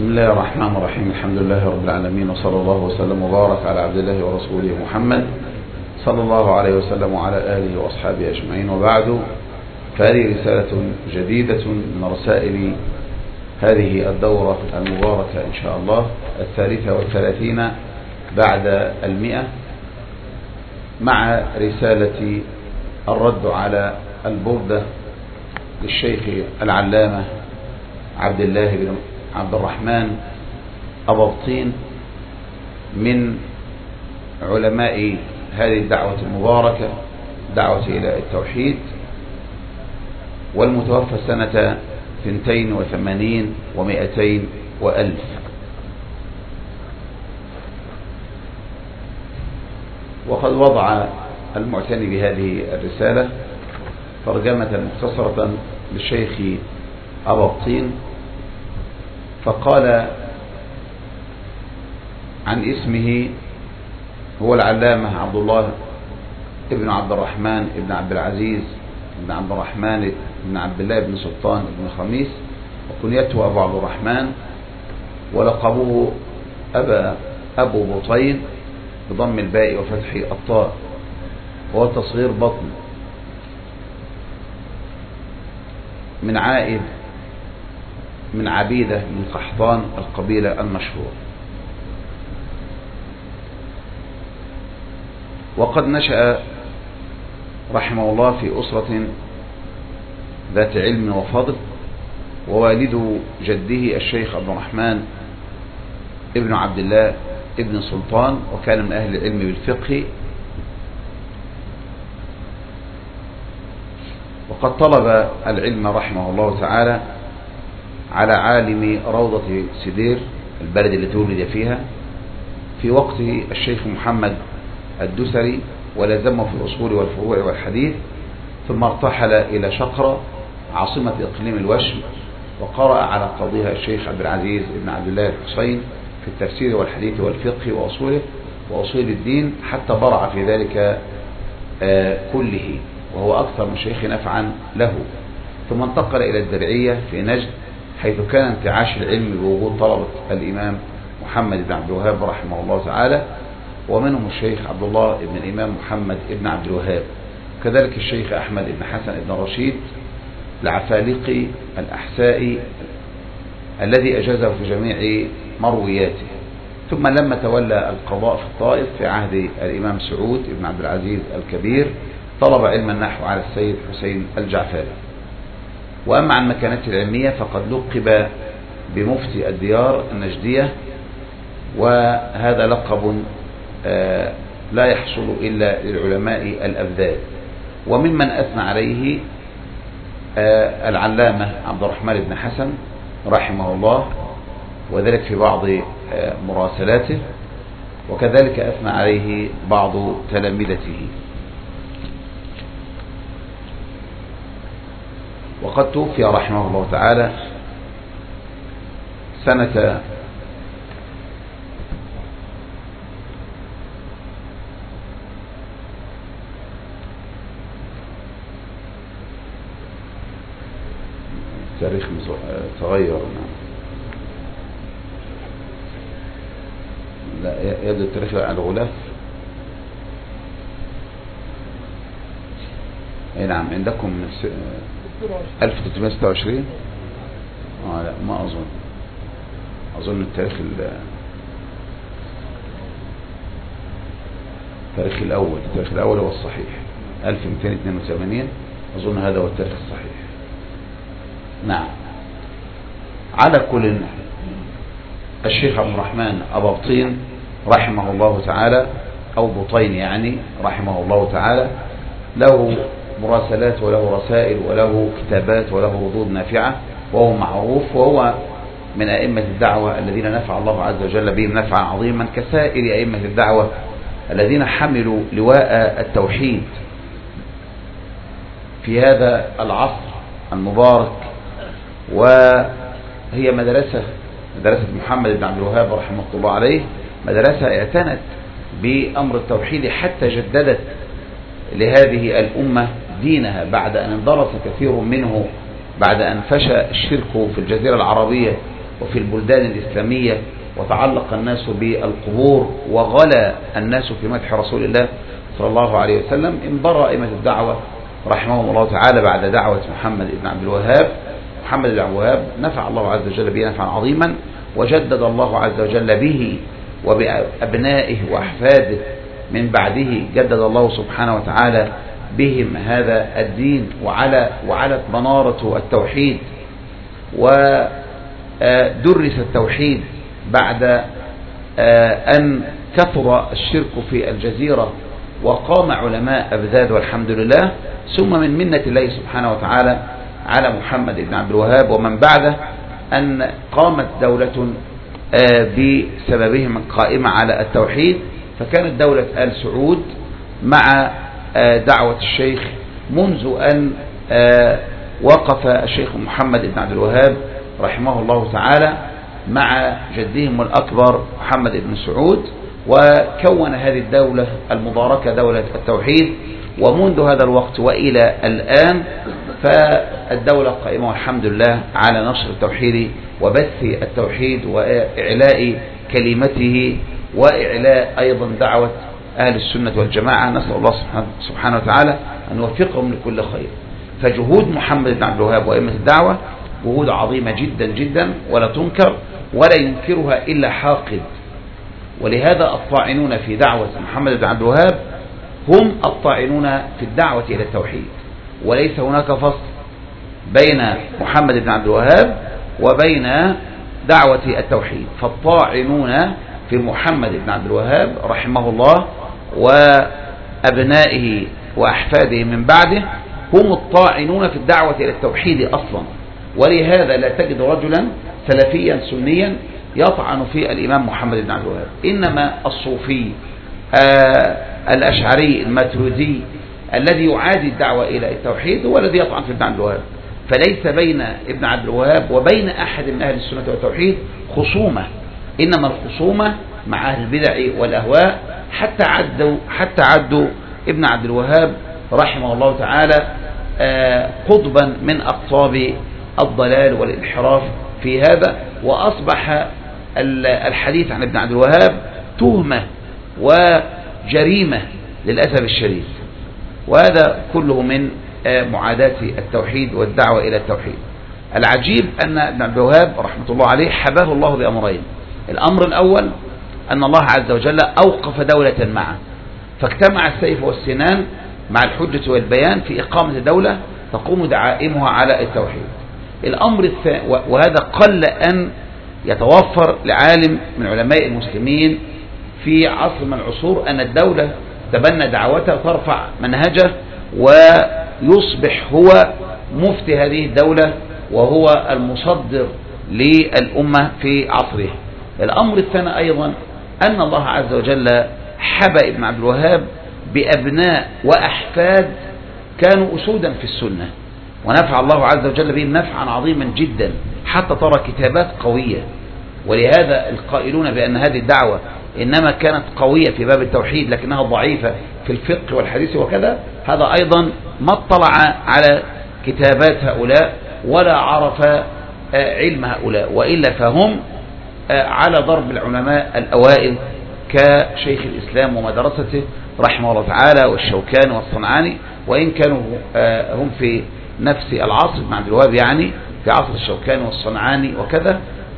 بسم الله الرحمن الرحيم. الحمد لله رب العالمين، وصلى الله وسلم وبارك على عبد الله ورسوله محمد صلى الله عليه وسلم وعلى آله وأصحابه أجمعين، وبعد، فهذه رسالة جديدة من رسائل هذه الدورة المباركة إن شاء الله 33 بعد 100، مع رسالة الرد على البردة للشيخ العلامة عبد الله بن عبد الرحمن أبابطين من علماء هذه الدعوة المباركة، دعوة إلى التوحيد، والمتوفى سنة 82 و200 وألف. وقد وضع المعتني بهذه الرسالة ترجمة مختصرة للشيخ أبابطين، فقال عن اسمه: هو العلامة عبد الله ابن عبد الرحمن ابن عبد العزيز ابن عبد الرحمن ابن عبد الله بن سلطان ابن خميس، وكنيته أبو عبد الرحمن، ولقبه أبو بطين بضم الباء وفتح الطاء، وهو تصغير بطن، من عائد من عبيدة من قحطان القبيلة المشهورة. وقد نشأ رحمه الله في أسرة ذات علم وفضل، ووالد جده الشيخ عبد الرحمن ابن عبد الله ابن سلطان، وكان من أهل العلم بالفقه. وقد طلب العلم رحمه الله تعالى على عالم روضة سدير، البلد التي ولد فيها، في وقته الشيخ محمد الدسري، ولزمه في الأصول والفروع والحديث، ثم ارتحل إلى شقرة عاصمة إقليم الوشم، وقرأ على قاضيها الشيخ عبد العزيز بن عبد الله الحسين في التفسير والحديث والفقه وأصول الدين، حتى برع في ذلك كله، وهو أكثر من شيخ نفعا له. ثم انتقل إلى الدرعية في نجد، حيث كان انتعاش العلم بوجود طلبة الإمام محمد بن عبد الوهاب رحمه الله تعالى، ومنهم الشيخ عبد الله بن الإمام محمد بن عبد الوهاب، كذلك الشيخ أحمد بن حسن بن رشيد العفالقي الأحسائي الذي أجازه في جميع مروياته. ثم لما تولى القضاء في الطائف في عهد الإمام سعود بن عبد العزيز الكبير، طلب علم النحو على السيد حسين الجعفري. وأما عن مكانته العلمية فقد لقب بمفتي الديار النجدية، وهذا لقب لا يحصل إلا للعلماء الأبذال. وممن أثنى عليه العلامة عبد الرحمن بن حسن رحمه الله، وذلك في بعض مراسلاته، وكذلك أثنى عليه بعض تلامذته. وقد توفي رحمه الله تعالى سنة 1326. لا، ما أظن التاريخ الأول هو الصحيح، 1282 أظن هذا هو التاريخ الصحيح. نعم. على كل، الشيخ عبد الرحمن أبابطين رحمه الله تعالى، أو بطين يعني رحمه الله تعالى، له مراسلات وله رسائل وله كتابات وله ردود نافعة، وهو معروف، وهو من أئمة الدعوة الذين نفع الله عز وجل بهم نفعا عظيما، كسائر أئمة الدعوة الذين حملوا لواء التوحيد في هذا العصر المبارك. وهي مدرسة محمد بن عبد الوهاب رحمه الله عليه، مدرسة اعتنت بأمر التوحيد حتى جددت لهذه الأمة دينها، بعد أن اندرس كثير منه، بعد أن فشى الشرك في الجزيرة العربية وفي البلدان الإسلامية، وتعلق الناس بالقبور وغلى الناس في مدح رسول الله صلى الله عليه وسلم، انبرى أئمة الدعوة رحمهم الله تعالى بعد دعوة محمد بن عبد الوهاب. محمد بن عبد الوهاب نفع الله عز وجل به نفعا عظيما، وجدد الله عز وجل به وبأبنائه وأحفاده من بعده، جدد الله سبحانه وتعالى بهم هذا الدين، وعلت منارة التوحيد، ودرس التوحيد بعد أن كثر الشرك في الجزيرة، وقام علماء أبذاذ والحمد لله، ثم من منة الله سبحانه وتعالى على محمد بن عبد الوهاب ومن بعده أن قامت دولة بسببهم قائمة على التوحيد، فكانت دولة آل سعود مع دعوة الشيخ منذ أن وقف الشيخ محمد بن عبد الوهاب رحمه الله تعالى مع جدهم الأكبر محمد بن سعود، وكون هذه الدولة المباركة دولة التوحيد. ومنذ هذا الوقت وإلى الآن فالدولة قائمة والحمد لله على نشر التوحيد وبث التوحيد وإعلاء كلمته وإعلاء أيضا دعوة أهل السنة والجماعة. نسأل الله سبحانه وتعالى أن يوفقهم لكل خير. فجهود محمد بن عبد الوهاب وأئمة الدعوة جهود عظيمة جدا جدا ولا تنكر ولا ينكرها إلا حاقد، ولهذا الطاعنون في دعوة محمد بن عبد الوهاب هم الطاعنون في الدعوة إلى التوحيد، وليس هناك فصل بين محمد بن عبد الوهاب وبين دعوة التوحيد. فالطاعنون في محمد بن عبد الوهاب رحمه الله وأبنائه وأحفاده من بعده هم الطاعنون في الدعوة إلى التوحيد أصلا. ولهذا لا تجد رجلا سلفيا سنيا يطعن في الإمام محمد بن عبد الوهاب، إنما الصوفي الأشعري الماتريدي الذي يعادي الدعوة إلى التوحيد هو الذي يطعن في ابن عبد الوهاب. فليس بين ابن عبد الوهاب وبين أحد من أهل السنة والتوحيد خصومة، إنما الخصومة مع أهل البدع والأهواء، حتى عدوا ابن عبد الوهاب رحمه الله تعالى قطبا من أقطاب الضلال والانحراف في هذا، وأصبح الحديث عن ابن عبد الوهاب تهمة وجريمة للأسف الشديد، وهذا كله من معاداة التوحيد والدعوة إلى التوحيد. العجيب أن ابن عبد الوهاب رحمة الله عليه حباه الله بأمرين. الأمر الأول أن الله عز وجل أوقف دولة معه، فاجتمع السيف والسنان مع الحجة والبيان في إقامة دولة تقوم دعائمها على التوحيد. الأمر الثاني، وهذا قل أن يتوفر لعالم من علماء المسلمين في عصر من العصور أن الدولة تبنى دعوتها وترفع منهجه ويصبح هو مفتي هذه الدولة وهو المصدر للأمة في عصره. الأمر الثاني أيضا أن الله عز وجل حبى ابن عبد الوهاب بأبناء وأحفاد كانوا أسودا في السنة، ونفع الله عز وجل بهم نفعا عظيما جدا حتى ترى كتابات قوية. ولهذا القائلون بأن هذه الدعوة إنما كانت قوية في باب التوحيد لكنها ضعيفة في الفقه والحديث وكذا، هذا أيضا ما اطلع على كتابات هؤلاء ولا عرف علم هؤلاء، وإلا فهم على ضرب العلماء الأوائل كشيخ الإسلام ومدرسته رحمه الله تعالى والشوكاني والصنعاني، وإن كانوا هم في نفس العصر ابن عبد الوهاب يعني في عصر الشوكاني والصنعاني وكذا.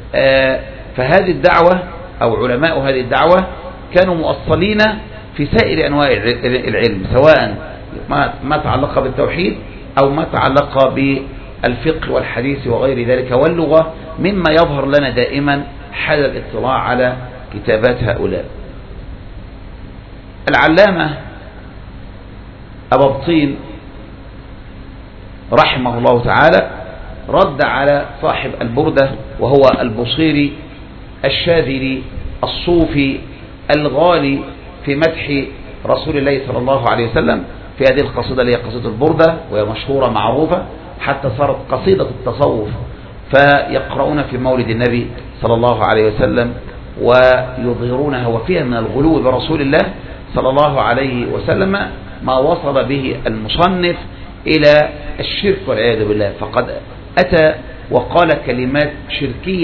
فهذه الدعوة أو علماء هذه الدعوة كانوا مؤصلين في سائر أنواع العلم، سواء ما تعلق بالتوحيد أو ما تعلق بالفقه والحديث وغير ذلك واللغة، مما يظهر لنا دائما حال الاطلاع على كتابات هؤلاء. العلامة أبابطين رحمه الله تعالى رد على صاحب البردة وهو البصيري الشاذلي الصوفي الغالي في مدح رسول الله صلى الله عليه وسلم في هذه القصيدة اللي هي قصيدة البردة، وهي مشهورة معروفة حتى صارت قصيدة التصوف، فيقرؤون في مولد النبي صلى الله عليه وسلم ويظهرونها، وفيها من الغلو برسول الله صلى الله عليه وسلم ما وصل به المصنف إلى الشرك والعياذ بالله. فقد أتى وقال كلمات شركية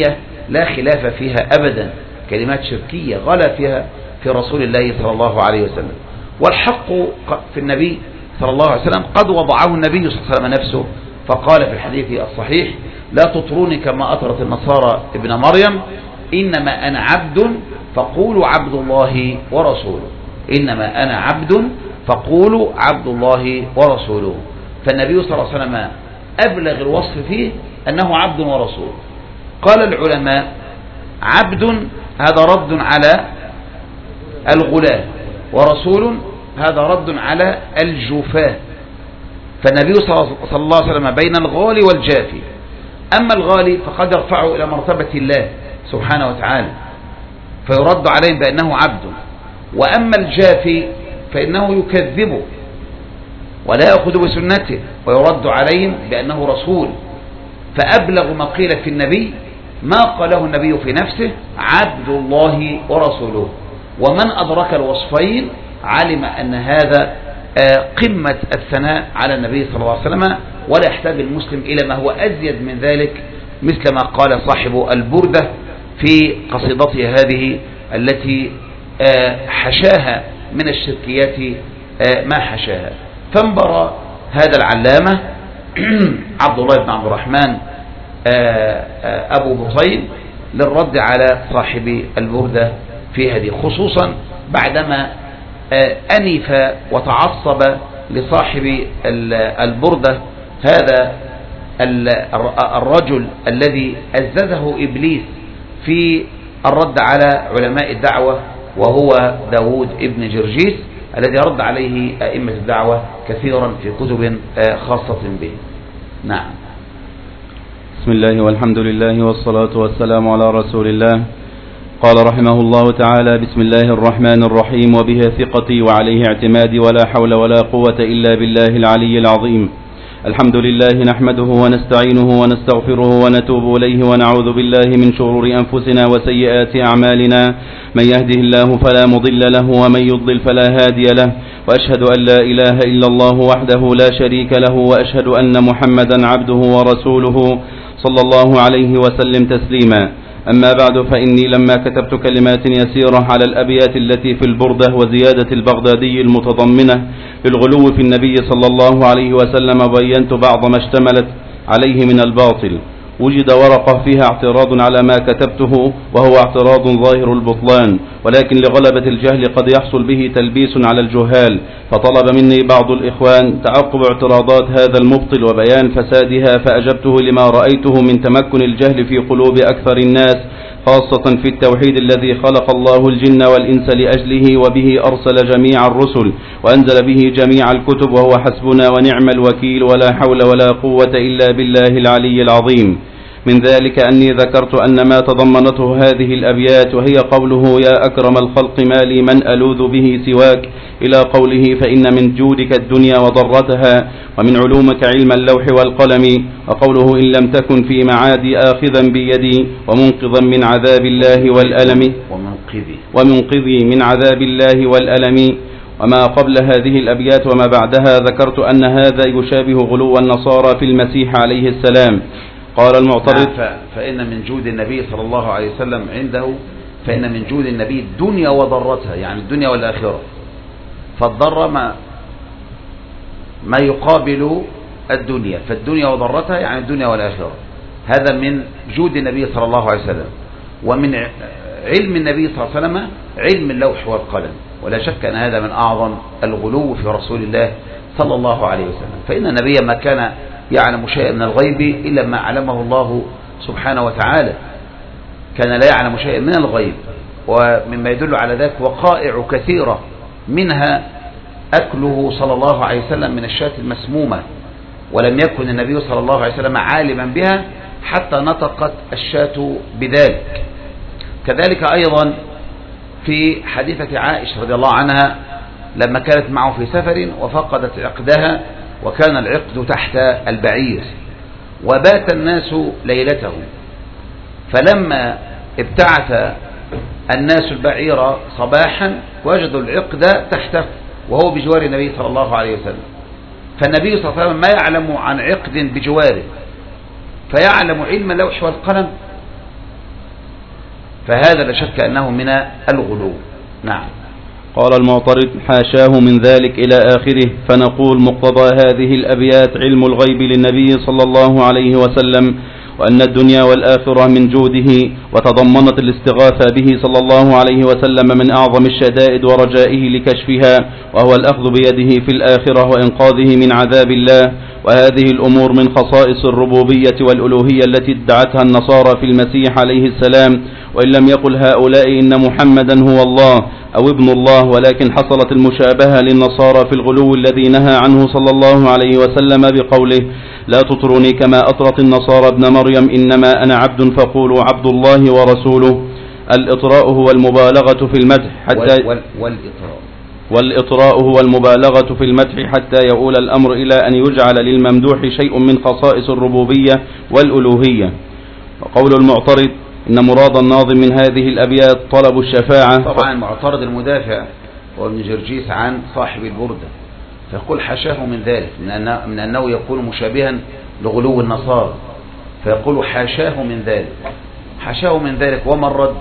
لا خلاف فيها أبدا، كلمات شركية غلا فيها في رسول الله صلى الله عليه وسلم. والحق في النبي صلى الله عليه وسلم قد وضعه النبي صلى الله عليه وسلم نفسه، فقال في الحديث الصحيح: لا تطروني كما أطرت النصارى ابن مريم، إنما أنا عبد فقولوا عبد الله ورسوله. إنما أنا عبد فقولوا عبد الله ورسوله. فالنبي صلى الله عليه وسلم أبلغ الوصف فيه أنه عبد ورسول. قال العلماء: عبد هذا رد على الغلاة، ورسول هذا رد على الجفاة. فالنبي صلى الله عليه وسلم بين الغالي والجافي. أما الغالي فقد يرفعه إلى مرتبة الله سبحانه وتعالى فيرد عليه بأنه عبد، وأما الجافي فإنه يكذبه ولا يأخذ بسنته ويرد عليهم بأنه رسول. فأبلغ ما قيل في النبي ما قاله النبي في نفسه: عبد الله ورسوله. ومن أدرك الوصفين علم أن هذا قمة الثناء على النبي صلى الله عليه وسلم، ولا يحتاج المسلم إلى ما هو أزيد من ذلك، مثل ما قال صاحب البردة في قصيدته هذه التي حشاها من الشركيات ما حشاها. فانبر هذا العلامة عبد الله بن عبد الرحمن أبو بطين للرد على صاحب البردة في هذه، خصوصا بعدما أنف وتعصب لصاحب البردة هذا الرجل الذي أزده إبليس في الرد على علماء الدعوة، وهو داود ابن جرجيس الذي رد عليه أئمة الدعوة كثيرا في كتب خاصة به. نعم. بسم الله والحمد لله والصلاة والسلام على رسول الله. قال رحمه الله تعالى: بسم الله الرحمن الرحيم، وبه ثقتي وعليه اعتمادي، ولا حول ولا قوة إلا بالله العلي العظيم. الحمد لله نحمده ونستعينه ونستغفره ونتوب إليه، ونعوذ بالله من شرور أنفسنا وسيئات أعمالنا. من يهده الله فلا مضل له، ومن يضلل فلا هادي له، وأشهد أن لا إله إلا الله وحده لا شريك له، وأشهد أن محمدا عبده ورسوله صلى الله عليه وسلم تسليما. أما بعد، فإني لما كتبت كلمات يسيرة على الأبيات التي في البردة وزيادة البغدادي المتضمنة للغلو في النبي صلى الله عليه وسلم، بينت بعض ما اشتملت عليه من الباطل. وجد ورقة فيها اعتراض على ما كتبته، وهو اعتراض ظاهر البطلان، ولكن لغلبة الجهل قد يحصل به تلبيس على الجهال، فطلب مني بعض الإخوان تعقب اعتراضات هذا المبطل وبيان فسادها، فأجبته لما رأيته من تمكن الجهل في قلوب أكثر الناس، خاصة في التوحيد الذي خلق الله الجن والإنس لأجله، وبه أرسل جميع الرسل وأنزل به جميع الكتب، وهو حسبنا ونعم الوكيل، ولا حول ولا قوة إلا بالله العلي العظيم. من ذلك أني ذكرت أن ما تضمنته هذه الأبيات، وهي قوله: يا أكرم الخلق ما لي من ألوذ به سواك، إلى قوله: فإن من جودك الدنيا وضرتها، ومن علومك علم اللوح والقلم، وقوله: إن لم تكن في معادي آخذا بيدي، ومنقذا من عذاب الله والألم، ومنقذي من عذاب الله والألم. وما قبل هذه الأبيات وما بعدها ذكرت أن هذا يشابه غلو النصارى في المسيح عليه السلام. قال المعترض: فإن من جود النبي صلى الله عليه وسلم عنده، فإن من جود النبي الدنيا وضرتها، يعني الدنيا والآخرة. فالضر ما يقابل الدنيا، فالدنيا وضرتها يعني الدنيا والآخرة. هذا من جود النبي صلى الله عليه وسلم. ومن علم النبي صلى الله عليه وسلم علم اللوح والقلم، ولا شك أن هذا من أعظم الغلو في رسول الله صلى الله عليه وسلم. فإن النبي ما كان يعلم شيئا من الغيب إلا ما علمه الله سبحانه وتعالى، كان لا يعلم شيئا من الغيب. ومما يدل على ذلك وقائع كثيرة، منها أكله صلى الله عليه وسلم من الشاة المسمومة، ولم يكن النبي صلى الله عليه وسلم عالما بها حتى نطقت الشاة بذلك. كذلك أيضا في حديثة عائشة رضي الله عنها لما كانت معه في سفر وفقدت عقدها، وكان العقد تحت البعير، وبات الناس ليلته، فلما ابتعث الناس البعير صباحا وجدوا العقد تحته وهو بجوار النبي صلى الله عليه وسلم. فالنبي صلى الله عليه وسلم ما يعلم عن عقد بجواره، فيعلم علم اللوح والقلم. فهذا لا شك أنه من الغلو. نعم. قال المعترض: حاشاه من ذلك إلى آخره. فنقول: مقتضى هذه الأبيات علم الغيب للنبي صلى الله عليه وسلم، وأن الدنيا والآخرة من جوده، وتضمنت الاستغاثة به صلى الله عليه وسلم من أعظم الشدائد ورجائه لكشفها، وهو الأخذ بيده في الآخرة وإنقاذه من عذاب الله. وهذه الأمور من خصائص الربوبية والألوهية التي ادعتها النصارى في المسيح عليه السلام، وإن لم يقل هؤلاء إن محمدا هو الله أو ابن الله، ولكن حصلت المشابهة للنصارى في الغلو الذي نهى عنه صلى الله عليه وسلم بقوله: لا تطروني كما أطرت النصارى ابن مريم، إنما أنا عبد فقولوا عبد الله ورسوله. الإطراء هو المبالغة في المدح حتى والإطراء هو المبالغة في المدح حتى يؤول الأمر إلى أن يجعل للممدوح شيء من خصائص الربوبية والألوهية. وقول المعترض: إن مراد الناظم من هذه الأبيات طلب الشفاعة. طبعا معترض المدافع وابن جرجيس عن صاحب البردة، فيقول حاشاه من ذلك، من أنه يكون مشابها لغلو النصارى، فيقول حاشاه من ذلك. حاشاه من ذلك. وما الرد؟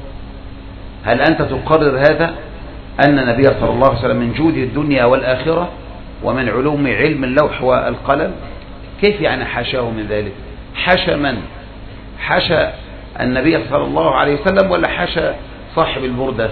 هل أنت تقرر هذا أن النبي صلى الله عليه وسلم من جود الدنيا والآخرة ومن علوم علم اللوح والقلم؟ كيف يعني حاشاه من ذلك؟ حاشا من؟ حاشا النبي صلى الله عليه وسلم ولا حاشا صاحب البردة؟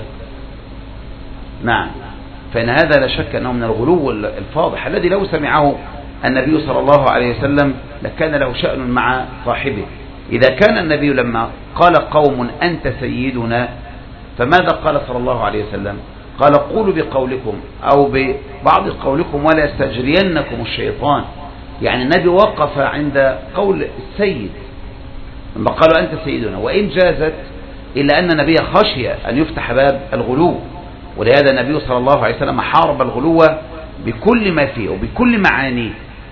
نعم. فإن هذا لا شك أنه من الغلو الفاضح الذي لو سمعه النبي صلى الله عليه وسلم لكان له شأن مع صاحبه. إذا كان النبي لما قال قوم أنت سيدنا، فماذا قال صلى الله عليه وسلم؟ قال: قولوا بقولكم أو ببعض قولكم ولا يستجرينكم الشيطان. يعني النبي وقف عند قول السيد لما قالوا أنت سيدنا، وإن جازت إلا أن النبي خشي أن يفتح باب الغلو، ولهذا النبي صلى الله عليه وسلم حارب الغلو بكل ما فيه وبكل معانيه.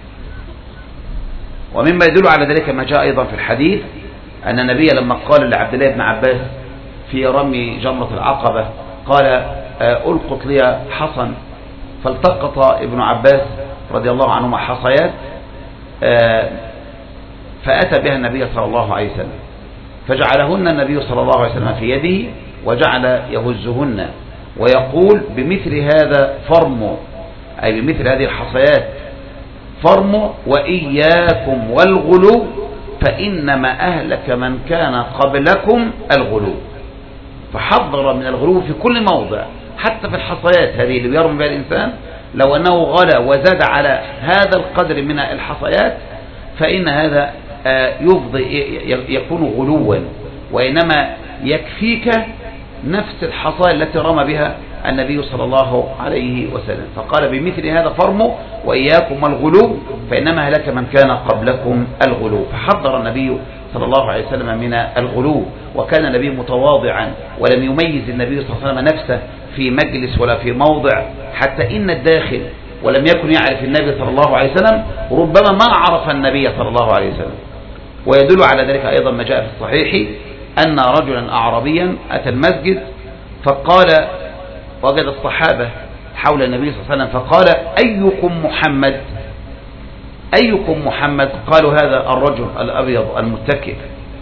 ومما يدل على ذلك ما جاء أيضا في الحديث أن النبي لما قال لعبد الله بن عباس في رمي جمرة العقبة قال: ألقط لي حصن، فالتقط ابن عباس رضي الله عنهما حصيات فأتى بها النبي صلى الله عليه وسلم، فجعلهن النبي صلى الله عليه وسلم في يده وجعل يهزهن ويقول: بمثل هذا فرموا، أي بمثل هذه الحصيات فرموا، وإياكم والغلو فإنما أهلك من كان قبلكم الغلو. فحذر من الغلو في كل موضع، حتى في الحصيات هذه اللي بيرمي بها الإنسان، لو أنه غلا وزاد على هذا القدر من الحصيات فإن هذا يكون غلوا، وإنما يكفيك نفس الحصايا التي رمى بها النبي صلى الله عليه وسلم. فقال: بمثل هذا فرموا وإياكم والغلو فإنما هلك من كان قبلكم الغلو. فحذر النبي صلى الله عليه وسلم من الغلو، وكان النبي متواضعا ولم يميز النبي صلى الله عليه وسلم نفسه في مجلس ولا في موضع، حتى إن الداخل ولم يكن يعرف النبي صلى الله عليه وسلم ربما ما عرف النبي صلى الله عليه وسلم. ويدل على ذلك أيضا ما جاء في الصحيح أن رجلا أعرابيا أتى المسجد فقال، وجد الصحابة حول النبي صلى الله عليه وسلم، فقال: أيكم محمد؟ أيكم محمد؟ قالوا: هذا الرجل الأبيض المتكئ.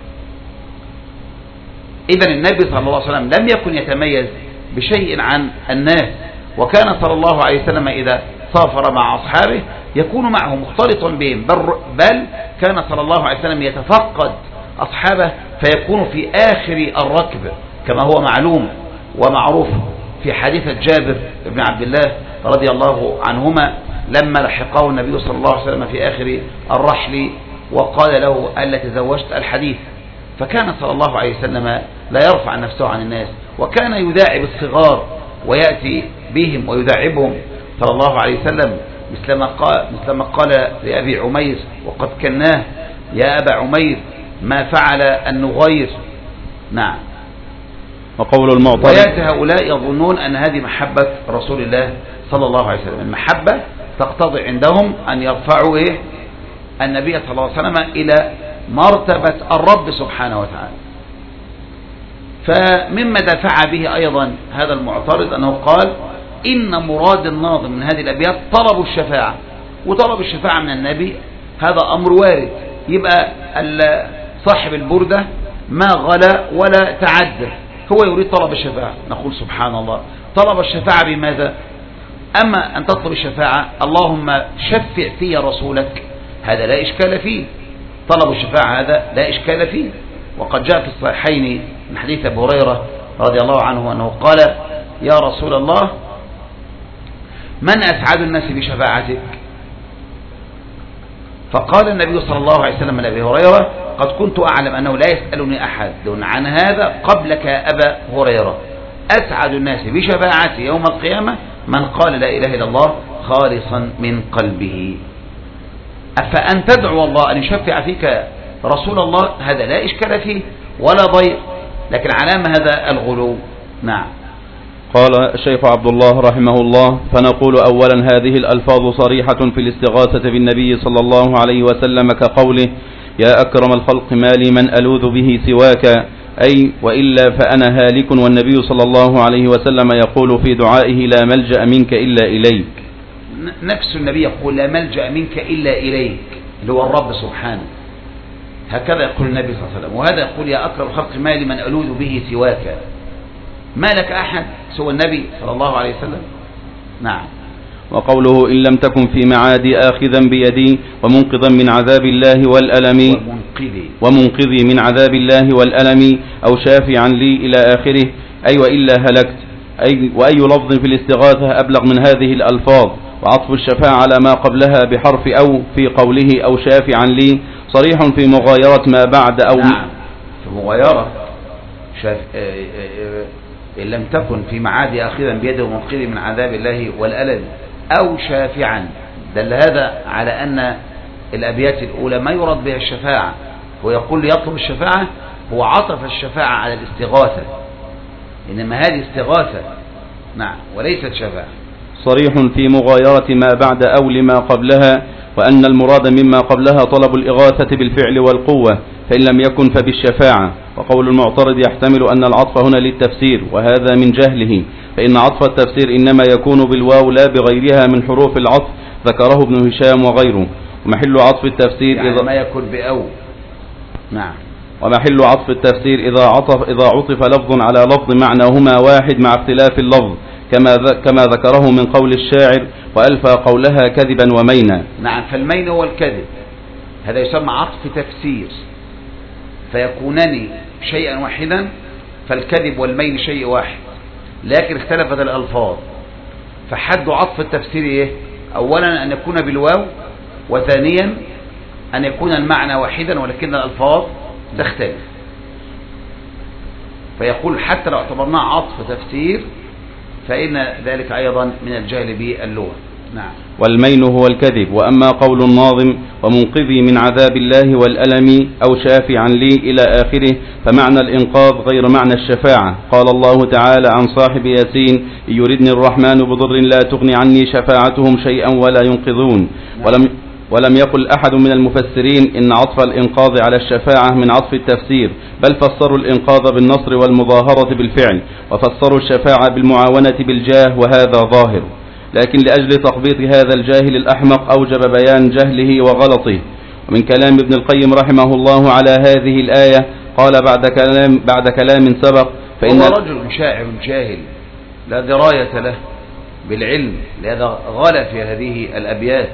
إذن النبي صلى الله عليه وسلم لم يكن يتميز بشيء عن الناس، وكان صلى الله عليه وسلم إذا سافر مع أصحابه يكون معهم مختلطا بهم، بل كان صلى الله عليه وسلم يتفقد أصحابه فيكون في آخر الركب، كما هو معلوم ومعروف في حديثة جابر بن عبد الله رضي الله عنهما لما لحقه النبي صلى الله عليه وسلم في آخر الرحل وقال له: ألا تزوجت؟ الحديث. فكان صلى الله عليه وسلم لا يرفع نفسه عن الناس، وكان يداعب الصغار ويأتي بهم ويداعبهم صلى الله عليه وسلم، مثلما قال لأبي عمير وقد كناه: يا أبا عمير ما فعل النغير. نعم. وقول المعترض: ويأتي هؤلاء يظنون أن هذه محبة رسول الله صلى الله عليه وسلم. المحبة تقتضي عندهم أن يرفعوا النبي صلى الله عليه وسلم إلى مرتبة الرب سبحانه وتعالى. فمما دافع به أيضا هذا المعترض أنه قال: إن مراد الناظم من هذه الأبيات طلب الشفاعة، وطلب الشفاعة من النبي هذا أمر وارد. يبقى صاحب البردة ما غلا ولا تعدى، هو يريد طلب الشفاعة. نقول سبحان الله، طلب الشفاعة بماذا؟ أما أن تطلب الشفاعة اللهم شفع في رسولك، هذا لا إشكال فيه. طلب الشفاعة هذا لا إشكال فيه. وقد جاء في الصحيحين من حديث أبي هريرة رضي الله عنه أنه قال: يا رسول الله، من أسعد الناس بشفاعتك؟ فقال النبي صلى الله عليه وسلم لأبي هريرة: قد كنت أعلم أنه لا يسألني أحد عن هذا قبلك يا أبا هريرة. أسعد الناس بشفاعتي يوم القيامة من قال لا إله إلا الله خالصا من قلبه. أفأن تدعو الله أن يشفع فيك رسول الله، هذا لا إشكال فيه ولا ضيق، لكن علامة هذا الغلو. نعم. قال الشيخ عبد الله رحمه الله: فنقول أولا هذه الألفاظ صريحة في الاستغاثة بالنبي صلى الله عليه وسلم كقوله: يا أكرم الخلق ما لي من ألوذ به سواك، أي وإلا فأنا هالك. والنبي صلى الله عليه وسلم يقول في دعائه: لا ملجأ منك إلا إليك. نفس النبي يقول: لا ملجأ منك إلا إليك، اللي هو الرب سبحانه. هكذا يقول النبي صلى الله عليه وسلم. وهذا يقول: يا أكرم الخلق ما لي من ألوذ به سواك، ما لك أحد سوى النبي صلى الله عليه وسلم. نعم. وقوله: إن لم تكن في معادي آخذا بيدي ومنقذا من عذاب الله والألم، ومنقذي من عذاب الله والألم، أو شافعا لي إلى آخره، أي وإلا هلكت. وأي لفظ في الاستغاثة أبلغ من هذه الألفاظ؟ وعطف الشفاعة على ما قبلها بحرف أو في قوله: أو شافعا لي، صريح في مغايرة ما بعد أو. نعم، في مغايرة. إن لم تكن في معادي آخذا بيده ومنقذي من عذاب الله والألم، أو شافعا، دل هذا على أن الأبيات الأولى ما يراد بها الشفاعة. هو يقول يطلب الشفاعة، هو عطف الشفاعة على الاستغاثة، إنما هذه استغاثة. نعم، وليست شفاعة. صريح في مغايرة ما بعد أو لما قبلها، وأن المراد مما قبلها طلب الإغاثة بالفعل والقوة، فإن لم يكن فبالشفاعة. وقول المعترض يحتمل أن العطف هنا للتفسير، وهذا من جهله، فإن عطف التفسير إنما يكون بالواو لا بغيرها من حروف العطف، ذكره ابن هشام وغيره. ومحل عطف التفسير يعني ما يكون بأو. نعم. ومحل عطف التفسير إذا عطف لفظ على لفظ معناهما واحد مع اختلاف اللفظ، كما ذكره من قول الشاعر: وألفى قولها كذبا ومينا. نعم، فالمين هو الكذب، هذا يسمى عطف تفسير، فيكونان شيئا واحدا، فالكذب والمين شيء واحد، لكن اختلفت الألفاظ. فحد عطف التفسير إيه؟ أولا أن يكون بالواو، وثانيا أن يكون المعنى واحدا ولكن الألفاظ تختلف. فيقول حتى لو اعتبرناه عطف تفسير فإن ذلك أيضا من الجهل باللغة. نعم. والمين هو الكذب. وأما قول الناظم: ومنقذي من عذاب الله والألم، أو شافعا لي إلى آخره، فمعنى الإنقاذ غير معنى الشفاعة. قال الله تعالى عن صاحب ياسين: إن يردني الرحمن بضر لا تغني عني شفاعتهم شيئا ولا ينقذون. ولم يقل أحد من المفسرين إن عطف الإنقاذ على الشفاعة من عطف التفسير، بل فسروا الإنقاذ بالنصر والمظاهرة بالفعل، وفسروا الشفاعة بالمعاونة بالجاه، وهذا ظاهر. لكن لأجل تخبيط هذا الجاهل الأحمق أوجب بيان جهله وغلطه. ومن كلام ابن القيم رحمه الله على هذه الآية قال بعد كلام سبق: فإن هو رجل شاعر جاهل لا دراية له بالعلم، لهذا غلى في هذه الأبيات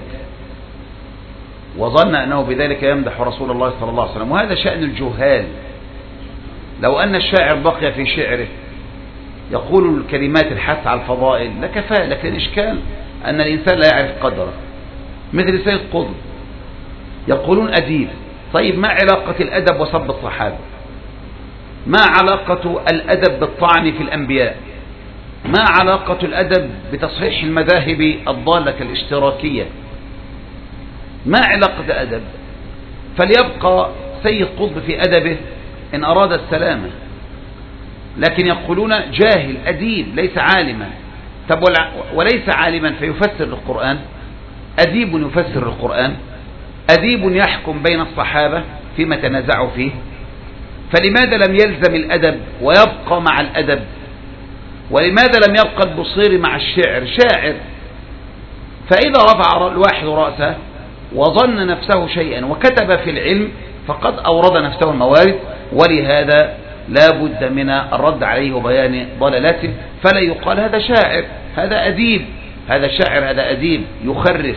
وظن أنه بذلك يمدح رسول الله صلى الله عليه وسلم، وهذا شأن الجهال. لو أن الشاعر بقي في شعره يقول الكلمات الحث على الفضائل لكفاه، لكن الإشكال أن الإنسان لا يعرف قدره، مثل سيد قطب يقولون أديب. طيب ما علاقة الأدب وسب الصحابة؟ ما علاقة الأدب بالطعن في الأنبياء؟ ما علاقة الأدب بتصحيح المذاهب الضالة كالاشتراكية؟ ما علاقة الأدب؟ فليبقى سيد قطب في أدبه إن أراد السلامة، لكن يقولون جاهل أديب ليس عالما. طب وليس عالما فيفسر القرآن؟ أديب يفسر القرآن؟ أديب يحكم بين الصحابة فيما تنازعوا فيه؟ فلماذا لم يلزم الأدب ويبقى مع الأدب؟ ولماذا لم يبقى البصير مع الشعر شاعر؟ فإذا رفع الواحد رأسه وظن نفسه شيئا وكتب في العلم فقد أورد نفسه الموارد ولهذا لا بد من الرد عليه وبيان ضلالته، فلا يقال هذا شاعر، هذا أديب، هذا شاعر، هذا أديب يخرف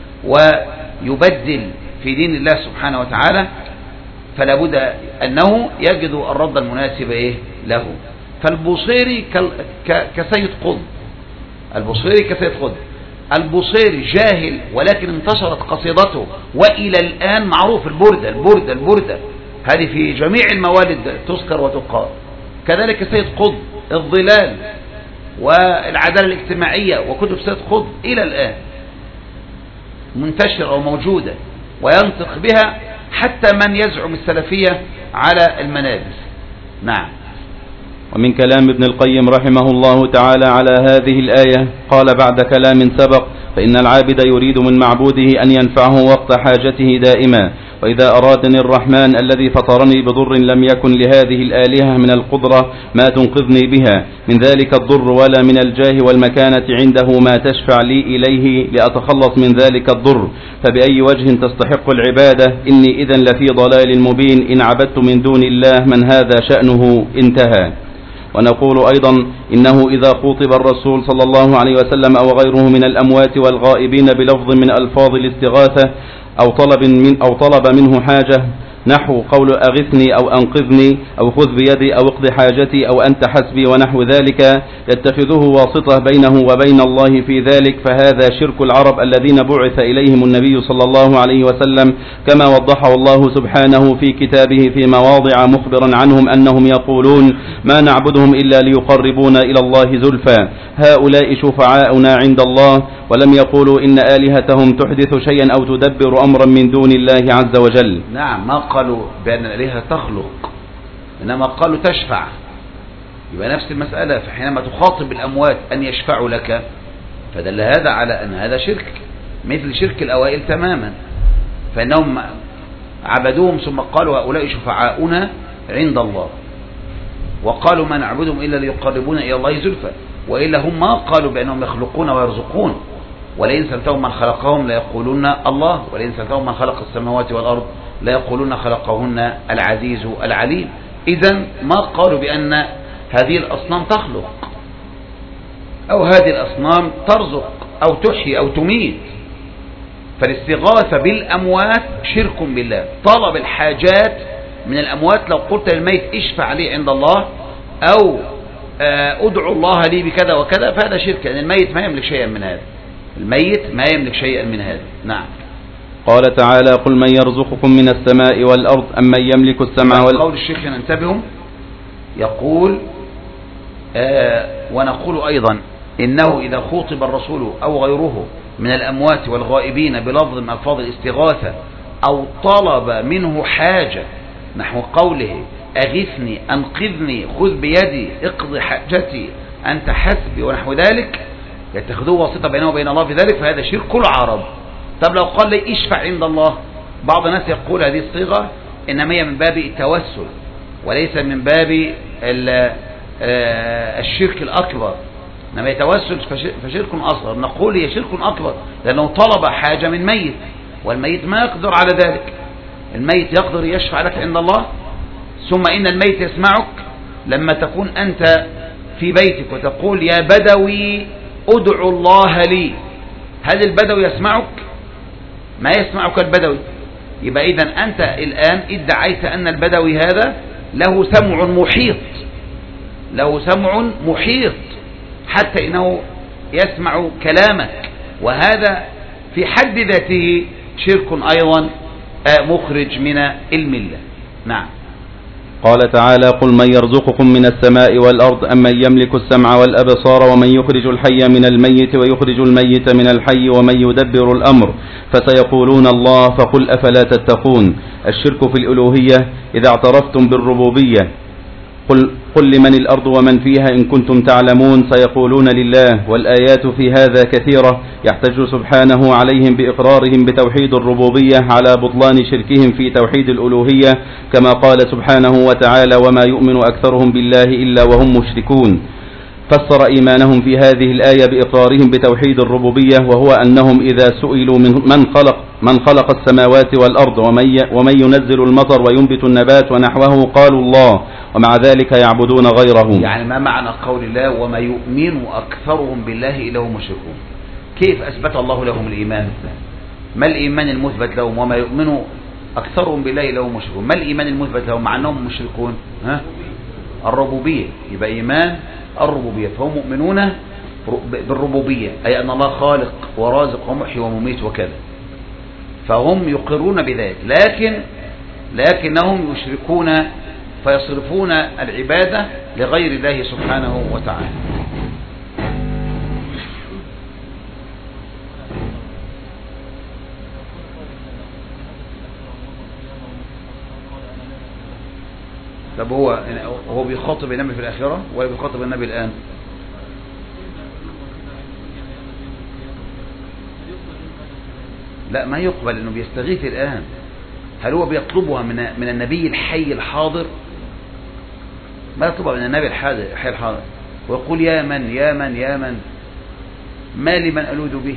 ويبدل في دين الله سبحانه وتعالى، فلا بد أنه يجد الرد المناسب له. فالبوصيري كسيد قطب، البوصيري كسيد قطب، البوصيري جاهل ولكن انتشرت قصيدته وإلى الآن معروف. البردة هذه في جميع الموالد تذكر وتقال. كذلك سيد قطب الظلال والعدالة الاجتماعية وكتب سيد قطب إلى الآن منتشرة وموجودة وينطق بها حتى من يزعم السلفية على المنابر. نعم. ومن كلام ابن القيم رحمه الله تعالى على هذه الآية قال بعد كلام سبق: فإن العابد يريد من معبوده أن ينفعه وقت حاجته دائما، وإذا أرادني الرحمن الذي فطرني بضر لم يكن لهذه الآلهة من القدرة ما تنقذني بها من ذلك الضر، ولا من الجاه والمكانة عنده ما تشفع لي إليه لأتخلص من ذلك الضر، فبأي وجه تستحق العبادة؟ إني إذن لفي ضلال مبين إن عبدت من دون الله من هذا شأنه. انتهى. ونقول أيضا إنه إذا خوطب الرسول صلى الله عليه وسلم أو غيره من الأموات والغائبين بلفظ من ألفاظ الاستغاثة أو طلب منه حاجة، نحو قول أغثني أو أنقذني أو خذ بيدي أو اقض حاجتي أو أنت حسبي ونحو ذلك، يتخذه واسطة بينه وبين الله في ذلك، فهذا شرك العرب الذين بعث إليهم النبي صلى الله عليه وسلم، كما وضحه الله سبحانه في كتابه في مواضع مخبرا عنهم أنهم يقولون: ما نعبدهم إلا ليقربونا إلى الله زلفى، هؤلاء شفعاؤنا عند الله، ولم يقولوا إن آلهتهم تحدث شيئا أو تدبر أمرا من دون الله عز وجل. نعم، ما قالوا بأن الآلهة تخلق، إنما قالوا تشفع. يبقى نفس المسألة، فحينما تخاطب الأموات أن يشفعوا لك فدل هذا على أن هذا شرك مثل شرك الأوائل تماما، فإنهم عبدوهم ثم قالوا هؤلاء شفعاؤنا عند الله، وقالوا ما نعبدهم إلا ليقربونا إلى الله زلفى، وإلا هم ما قالوا بأنهم يخلقون ويرزقون، ولئن سألتهم من خلقهم ليقولون الله، ولئن سألتهم من خلق السماوات والأرض ليقولون خلقهن العزيز العليم. إذن ما قالوا بأن هذه الأصنام تخلق أو هذه الأصنام ترزق أو تحيي أو تميت. فالاستغاثة بالأموات شرك بالله، طلب الحاجات من الأموات. لو قلت للميت اشفع لي عند الله أو ادعو الله لي بكذا وكذا فهذا شرك، لأن الميت ما يملك شيئا من هذا، الميت ما يملك شيئا من هذا. نعم. قال تعالى: قل من يرزقكم من السماء والأرض أم من يملك السمع والأرض. قول الشيخ ننتبههم، يقول ونقول أيضا إنه إذا خوطب الرسول أو غيره من الأموات والغائبين بلفظ من ألفاظ الاستغاثة أو طلب منه حاجة، نحو قوله أغثني أنقذني خذ بيدي اقض حاجتي أنت حسبي ونحو ذلك، يتخذوه واسطة بينه وبين الله في ذلك، فهذا شرك العرب. طب لو قال لي اشفع عند الله، بعض الناس يقول هذه الصيغة إنما هي من باب التوسل وليس من باب الشرك الأكبر، إنما يتوسل فشرك أصغر. نقول هي شرك أكبر لأنه طلب حاجة من ميت، والميت ما يقدر على ذلك. الميت يقدر يشفع لك عند الله، ثم إن الميت يسمعك لما تكون أنت في بيتك وتقول يا بدوي ادعو الله لي، هل البدوي يسمعك؟ ما يسمعك البدوي. يبقى إذن أنت الآن ادعيت أن البدوي هذا له سمع محيط، له سمع محيط حتى إنه يسمع كلامك، وهذا في حد ذاته شرك أيضا مخرج من الملة. نعم. قال تعالى: قل من يرزقكم من السماء والأرض أم من يملك السمع والأبصار ومن يخرج الحي من الميت ويخرج الميت من الحي ومن يدبر الأمر فسيقولون الله فقل أفلا تتقون. الشرك في الألوهية إذا اعترفتم بالربوبية. قل لمن الأرض ومن فيها إن كنتم تعلمون سيقولون لله. والآيات في هذا كثيرة، يحتج سبحانه عليهم بإقرارهم بتوحيد الربوبية على بطلان شركهم في توحيد الألوهية، كما قال سبحانه وتعالى: وما يؤمن أكثرهم بالله إلا وهم مشركون. فسر إيمانهم في هذه الآية بإقرارهم بتوحيد الربوبية، وهو أنهم إذا سئلوا من خلق السماوات والأرض ومن ينزل المطر وينبت النبات ونحوه قالوا الله، ومع ذلك يعبدون غيره. يعني ما معنى قول الله وما يؤمن أكثرهم بالله إلا هم مشركون؟ كيف أثبت الله لهم الإيمان؟ ما الإيمان المثبت لهم وما يؤمن أكثرهم بالله إلا هم مشركون؟ ما الإيمان المثبت لهم مع أنهم مشركون؟ الربوبية. يبقى إيمان الربوبية، فهم مؤمنون بالربوبية، أي أن الله خالق ورازق ومحيي ومميت وكذا، فهم يقرون بذلك، لكنهم يشركون فيصرفون العبادة لغير الله سبحانه وتعالى. طب هو بيخاطب النبي في الآخرة ولا بيخاطب النبي الآن؟ لا، ما يقبل، انه بيستغيث الآن. هل هو بيطلبها من النبي الحي الحاضر؟ ما يطلبها من النبي الحي الحاضر ويقول يا من يا من يا من، ما لمن ألوذ به؟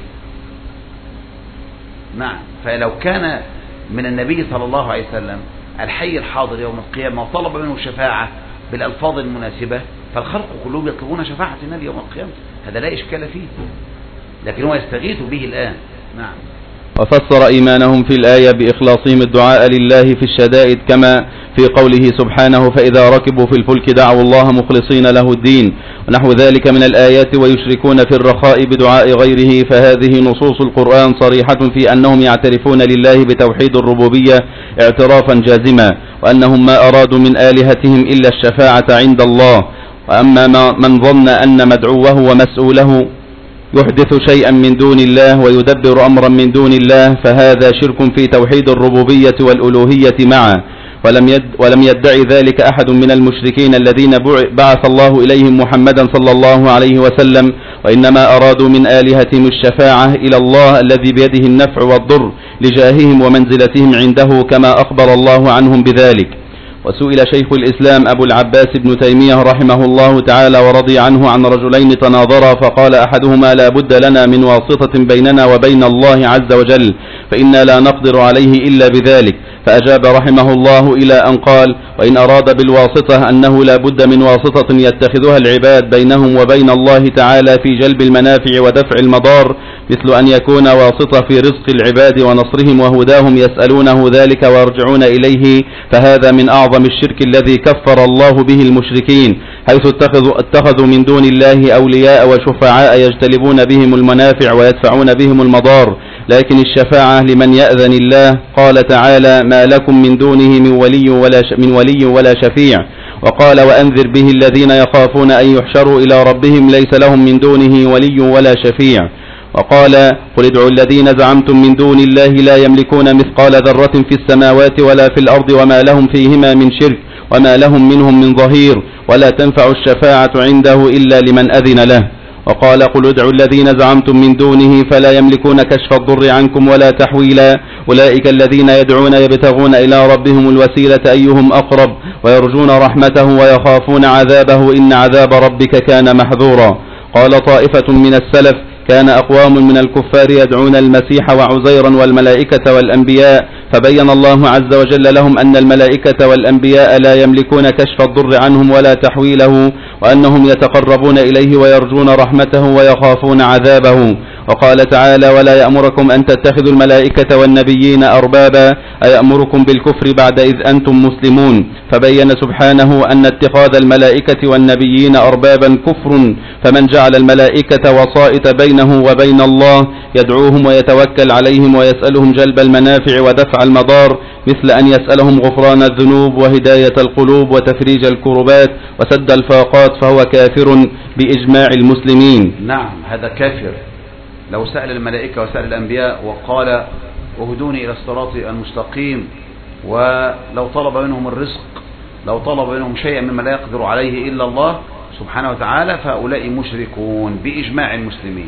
نعم. فلو كان من النبي صلى الله عليه وسلم الحي الحاضر يوم القيامة وطلب منه الشفاعة بالألفاظ المناسبة، فالخلق كلهم يطلبون شفاعة النبي يوم القيامة، هذا لا إشكال فيه، لكن هو يستغيث به الآن. نعم. وفسر إيمانهم في الآية بإخلاصهم الدعاء لله في الشدائد، كما في قوله سبحانه فإذا ركبوا في الفلك دعوا الله مخلصين له الدين، ونحو ذلك من الآيات، ويشركون في الرخاء بدعاء غيره. فهذه نصوص القرآن صريحة في أنهم يعترفون لله بتوحيد الربوبية اعترافا جازما، وأنهم ما أرادوا من آلهتهم إلا الشفاعة عند الله. وأما من ظن أن مدعوه ومسؤوله يحدث شيئا من دون الله ويدبر أمرا من دون الله، فهذا شرك في توحيد الربوبية والألوهية معا، ولم يدعي ذلك أحد من المشركين الذين بعث الله إليهم محمدا صلى الله عليه وسلم، وإنما أرادوا من آلهتهم الشفاعة إلى الله الذي بيده النفع والضر لجاههم ومنزلتهم عنده، كما أخبر الله عنهم بذلك. وسئل شيخ الإسلام أبو العباس بن تيمية رحمه الله تعالى ورضي عنه عن رجلين تناظرا، فقال أحدهما لا بد لنا من واسطة بيننا وبين الله عز وجل، فإنا لا نقدر عليه إلا بذلك، فأجاب رحمه الله إلى أن قال وإن أراد بالواسطة أنه لا بد من واسطة يتخذها العباد بينهم وبين الله تعالى في جلب المنافع ودفع المضار، مثل أن يكون واسطة في رزق العباد ونصرهم وهداهم يسألونه ذلك ويرجعون إليه، فهذا من أعظم الشرك الذي كفر الله به المشركين، حيث اتخذوا من دون الله أولياء وشفعاء يجتلبون بهم المنافع ويدفعون بهم المضار، لكن الشفاعة لمن يأذن الله. قال تعالى ما لكم من دونه من ولي ولا شفيع، وقال وأنذر به الذين يخافون أن يحشروا إلى ربهم ليس لهم من دونه ولي ولا شفيع، وقال قل ادعوا الذين زعمتم من دون الله لا يملكون مثقال ذرة في السماوات ولا في الأرض وما لهم فيهما من شرك وما لهم منهم من ظهير، ولا تنفع الشفاعة عنده إلا لمن أذن له. وقال قل ادعوا الذين زعمتم من دونه فلا يملكون كشف الضر عنكم ولا تحويلا، أولئك الذين يدعون يبتغون إلى ربهم الوسيلة أيهم أقرب ويرجون رحمته ويخافون عذابه إن عذاب ربك كان محذورا. قال طائفة من السلف كان أقوام من الكفار يدعون المسيح وعزيرا والملائكة والأنبياء، فبين الله عز وجل لهم أن الملائكة والأنبياء لا يملكون كشف الضر عنهم ولا تحويله، وأنهم يتقربون إليه ويرجون رحمته ويخافون عذابه. وقال تعالى ولا يأمركم أن تتخذوا الملائكة والنبيين أربابا، أيأمركم بالكفر بعد إذ أنتم مسلمون، فبين سبحانه أن اتخاذ الملائكة والنبيين أربابا كفر، فمن جعل الملائكة وسائط بينه وبين الله يدعوهم ويتوكل عليهم ويسألهم جلب المنافع ودفع المضار، مثل أن يسألهم غفران الذنوب وهداية القلوب وتفريج الكربات وسد الفاقات، فهو كافر بإجماع المسلمين. نعم، هذا كافر لو سأل الملائكة وسأل الأنبياء وقال وهدوني إلى الصراط المستقيم، ولو طلب منهم الرزق، لو طلب منهم شيئا مما لا يقدر عليه إلا الله سبحانه وتعالى، فهؤلاء مشركون بإجماع المسلمين.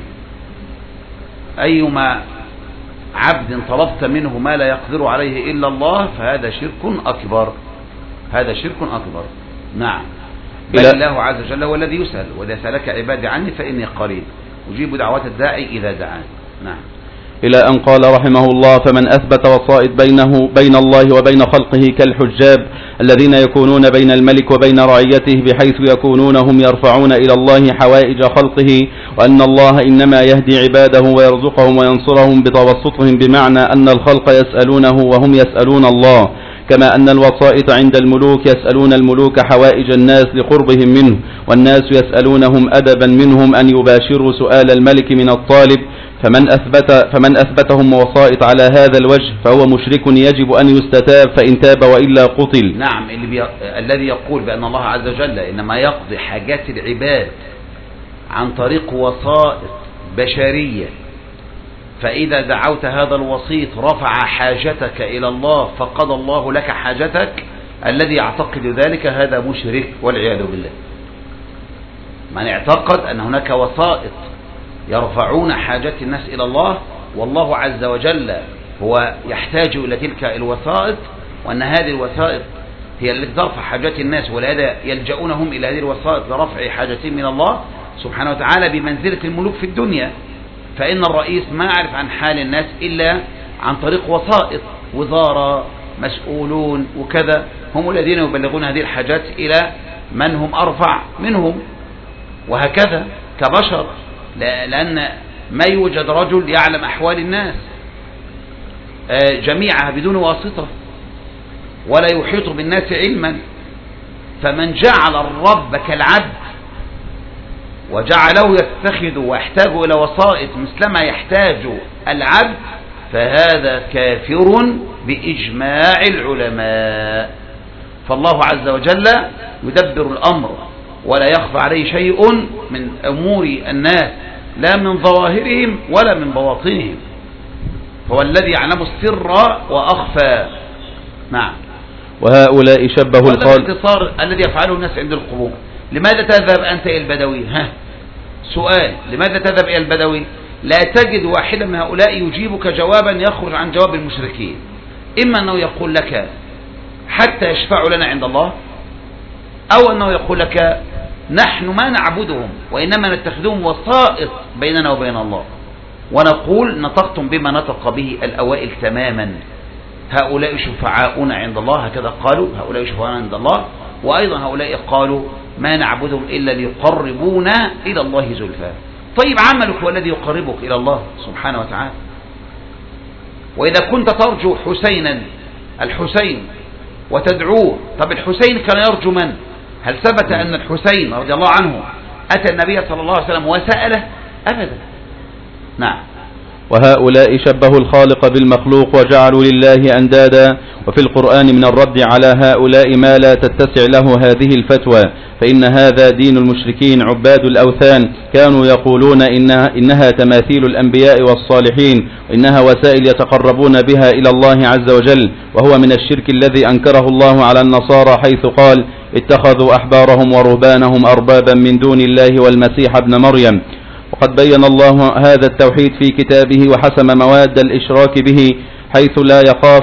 أيما عبد طلبت منه ما لا يقدر عليه إلا الله فهذا شرك أكبر، هذا شرك أكبر. نعم. بل الله عز وجل هو الذي يسأل، وإذا سألك عبادي عني فإني قريب أجيب دعوات الداعي إذا دعان. نعم. إلى أن قال رحمه الله: فمن أثبت وسائط بين الله وبين خلقه كالحجاب الذين يكونون بين الملك وبين رعيته، بحيث يكونون هم يرفعون إلى الله حوائج خلقه، وأن الله إنما يهدي عباده ويرزقهم وينصرهم بتوسطهم، بمعنى أن الخلق يسألونه وهم يسألون الله، كما أن الوسائط عند الملوك يسألون الملوك حوائج الناس لقربهم منه، والناس يسألونهم أدبا منهم أن يباشروا سؤال الملك من الطالب. فمن أثبتهم وسائط على هذا الوجه فهو مشرك يجب أن يستتاب، فإن تاب وإلا قتل. نعم. الذي يقول بأن الله عز وجل إنما يقضي حاجات العباد عن طريق وسائط بشرية، فإذا دعوت هذا الوسيط رفع حاجتك إلى الله فقضى الله لك حاجتك، الذي يعتقد ذلك هذا مشرك والعياذ بالله. من اعتقد أن هناك وسائط يرفعون حاجات الناس إلى الله، والله عز وجل هو يحتاج إلى تلك الوسائط، وأن هذه الوسائط هي التي ترفع حاجات الناس، ولهذا يلجؤونهم إلى هذه الوسائط لرفع حاجتهم من الله سبحانه وتعالى، بمنزلة الملوك في الدنيا. فإن الرئيس ما يعرف عن حال الناس إلا عن طريق وسائط، وزارة، مسؤولون وكذا، هم الذين يبلغون هذه الحاجات إلى من هم أرفع منهم، وهكذا كبشر، لأن ما يوجد رجل يعلم أحوال الناس جميعها بدون واسطة، ولا يحيط بالناس علما. فمن جعل الرب كالعبد وجعله يتخذ ويحتاج إلى وسائط مثلما يحتاج العبد، فهذا كافر بإجماع العلماء. فالله عز وجل يدبر الأمر ولا يخفى عليه شيء من أمور الناس، لا من ظواهرهم ولا من بواطنهم، هو الذي يعلم السر وأخفى. نعم. وهؤلاء شبهوا الاختصار الذي يفعله الناس عند القبور. لماذا تذهب أنت إلى البدوي؟ سؤال: لماذا تذهب إلى البدوي؟ لا تجد واحدا من هؤلاء يجيبك جوابا يخرج عن جواب المشركين. إما أنه يقول لك حتى يشفعوا لنا عند الله، أو أنه يقول لك نحن ما نعبدهم وإنما نتخذهم وسائط بيننا وبين الله، ونقول نطقتم بما نطق به الأوائل تماما: هؤلاء شفعاؤنا عند الله، هكذا قالوا: هؤلاء شفعاؤنا عند الله. وأيضا هؤلاء قالوا: ما نعبدهم إلا ليقربونا إلى الله زلفى. طيب عملك هو الذي يقربك إلى الله سبحانه وتعالى. وإذا كنت ترجو الحسين وتدعوه، طب الحسين كان يرجو من؟ هل ثبت أن الحسين رضي الله عنه أتى النبي صلى الله عليه وسلم وسأله؟ أبدا. نعم. وهؤلاء شبهوا الخالق بالمخلوق وجعلوا لله أندادا، وفي القرآن من الرد على هؤلاء ما لا تتسع له هذه الفتوى، فإن هذا دين المشركين عباد الأوثان، كانوا يقولون إنها تماثيل الأنبياء والصالحين، وإنها وسائل يتقربون بها إلى الله عز وجل، وهو من الشرك الذي أنكره الله على النصارى، حيث قال: اتخذوا أحبارهم ورهبانهم أربابا من دون الله والمسيح ابن مريم. وقد بين الله هذا التوحيد في كتابه وحسم مواد الإشراك به، حيث لا يخاف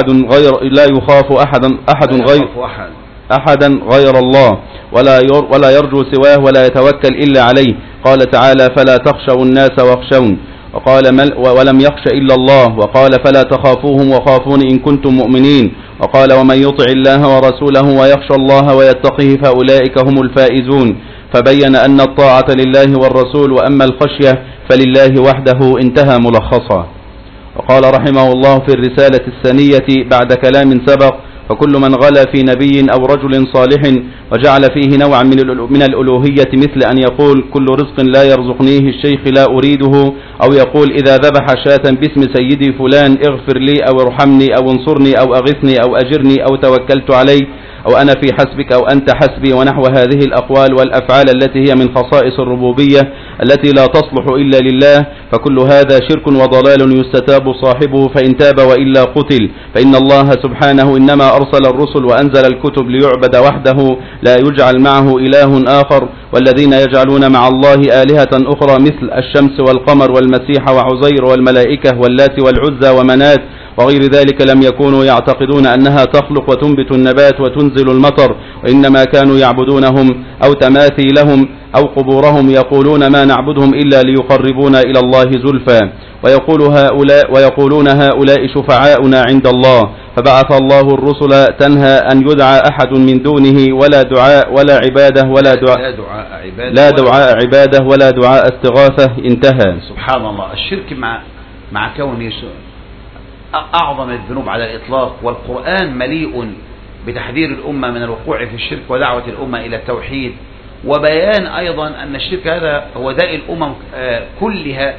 أحدا غير الله، ولا يرجو سواه، ولا يتوكل إلا عليه. قال تعالى: فلا تخشوا الناس واخشون. وقال: ولم يخش إلا الله. وقال: فلا تخافوهم وخافون إن كنتم مؤمنين. وقال: ومن يطع الله ورسوله ويخشى الله ويتقيه فأولئك هم الفائزون. فبين أن الطاعة لله والرسول، وأما الخشية فلله وحده، انتهى ملخصا. وقال رحمه الله في الرسالة الثانية بعد كلام سبق: فكل من غلا في نبي أو رجل صالح وجعل فيه نوعا من الألوهية، مثل أن يقول: كل رزق لا يرزقنيه الشيخ لا أريده، أو يقول: إذا ذبح شاة باسم سيدي فلان اغفر لي أو ارحمني أو انصرني أو أغثني أو أجرني أو توكلت عليه، أو أنا في حسبك أو أنت حسبي، ونحو هذه الأقوال والأفعال التي هي من خصائص الربوبية التي لا تصلح إلا لله، فكل هذا شرك وضلال يستتاب صاحبه، فإن تاب وإلا قتل. فإن الله سبحانه إنما أرسل الرسل وأنزل الكتب ليعبد وحده لا يجعل معه إله آخر، والذين يجعلون مع الله آلهة أخرى مثل الشمس والقمر والمسيح وعزير والملائكة واللات والعزى ومنات وغير ذلك لم يكونوا يعتقدون أنها تخلق وتنبت النبات وتنزل المطر، وإنما كانوا يعبدونهم أو تماثيلهم أو قبورهم، يقولون ما نعبدهم إلا ليقربونا إلى الله زلفى، ويقولون هؤلاء شفعاؤنا عند الله. فبعث الله الرسل تنهى أن يدعى أحد من دونه ولا دعاء ولا عبادة لا دعاء عبادة ولا دعاء استغاثة. انتهى. سبحان الله. الشرك مع كونه أعظم الذنوب على الإطلاق، والقرآن مليء بتحذير الأمة من الوقوع في الشرك ودعوة الأمة إلى التوحيد، وبيان أيضا أن الشرك هذا هو داء الأمم كلها،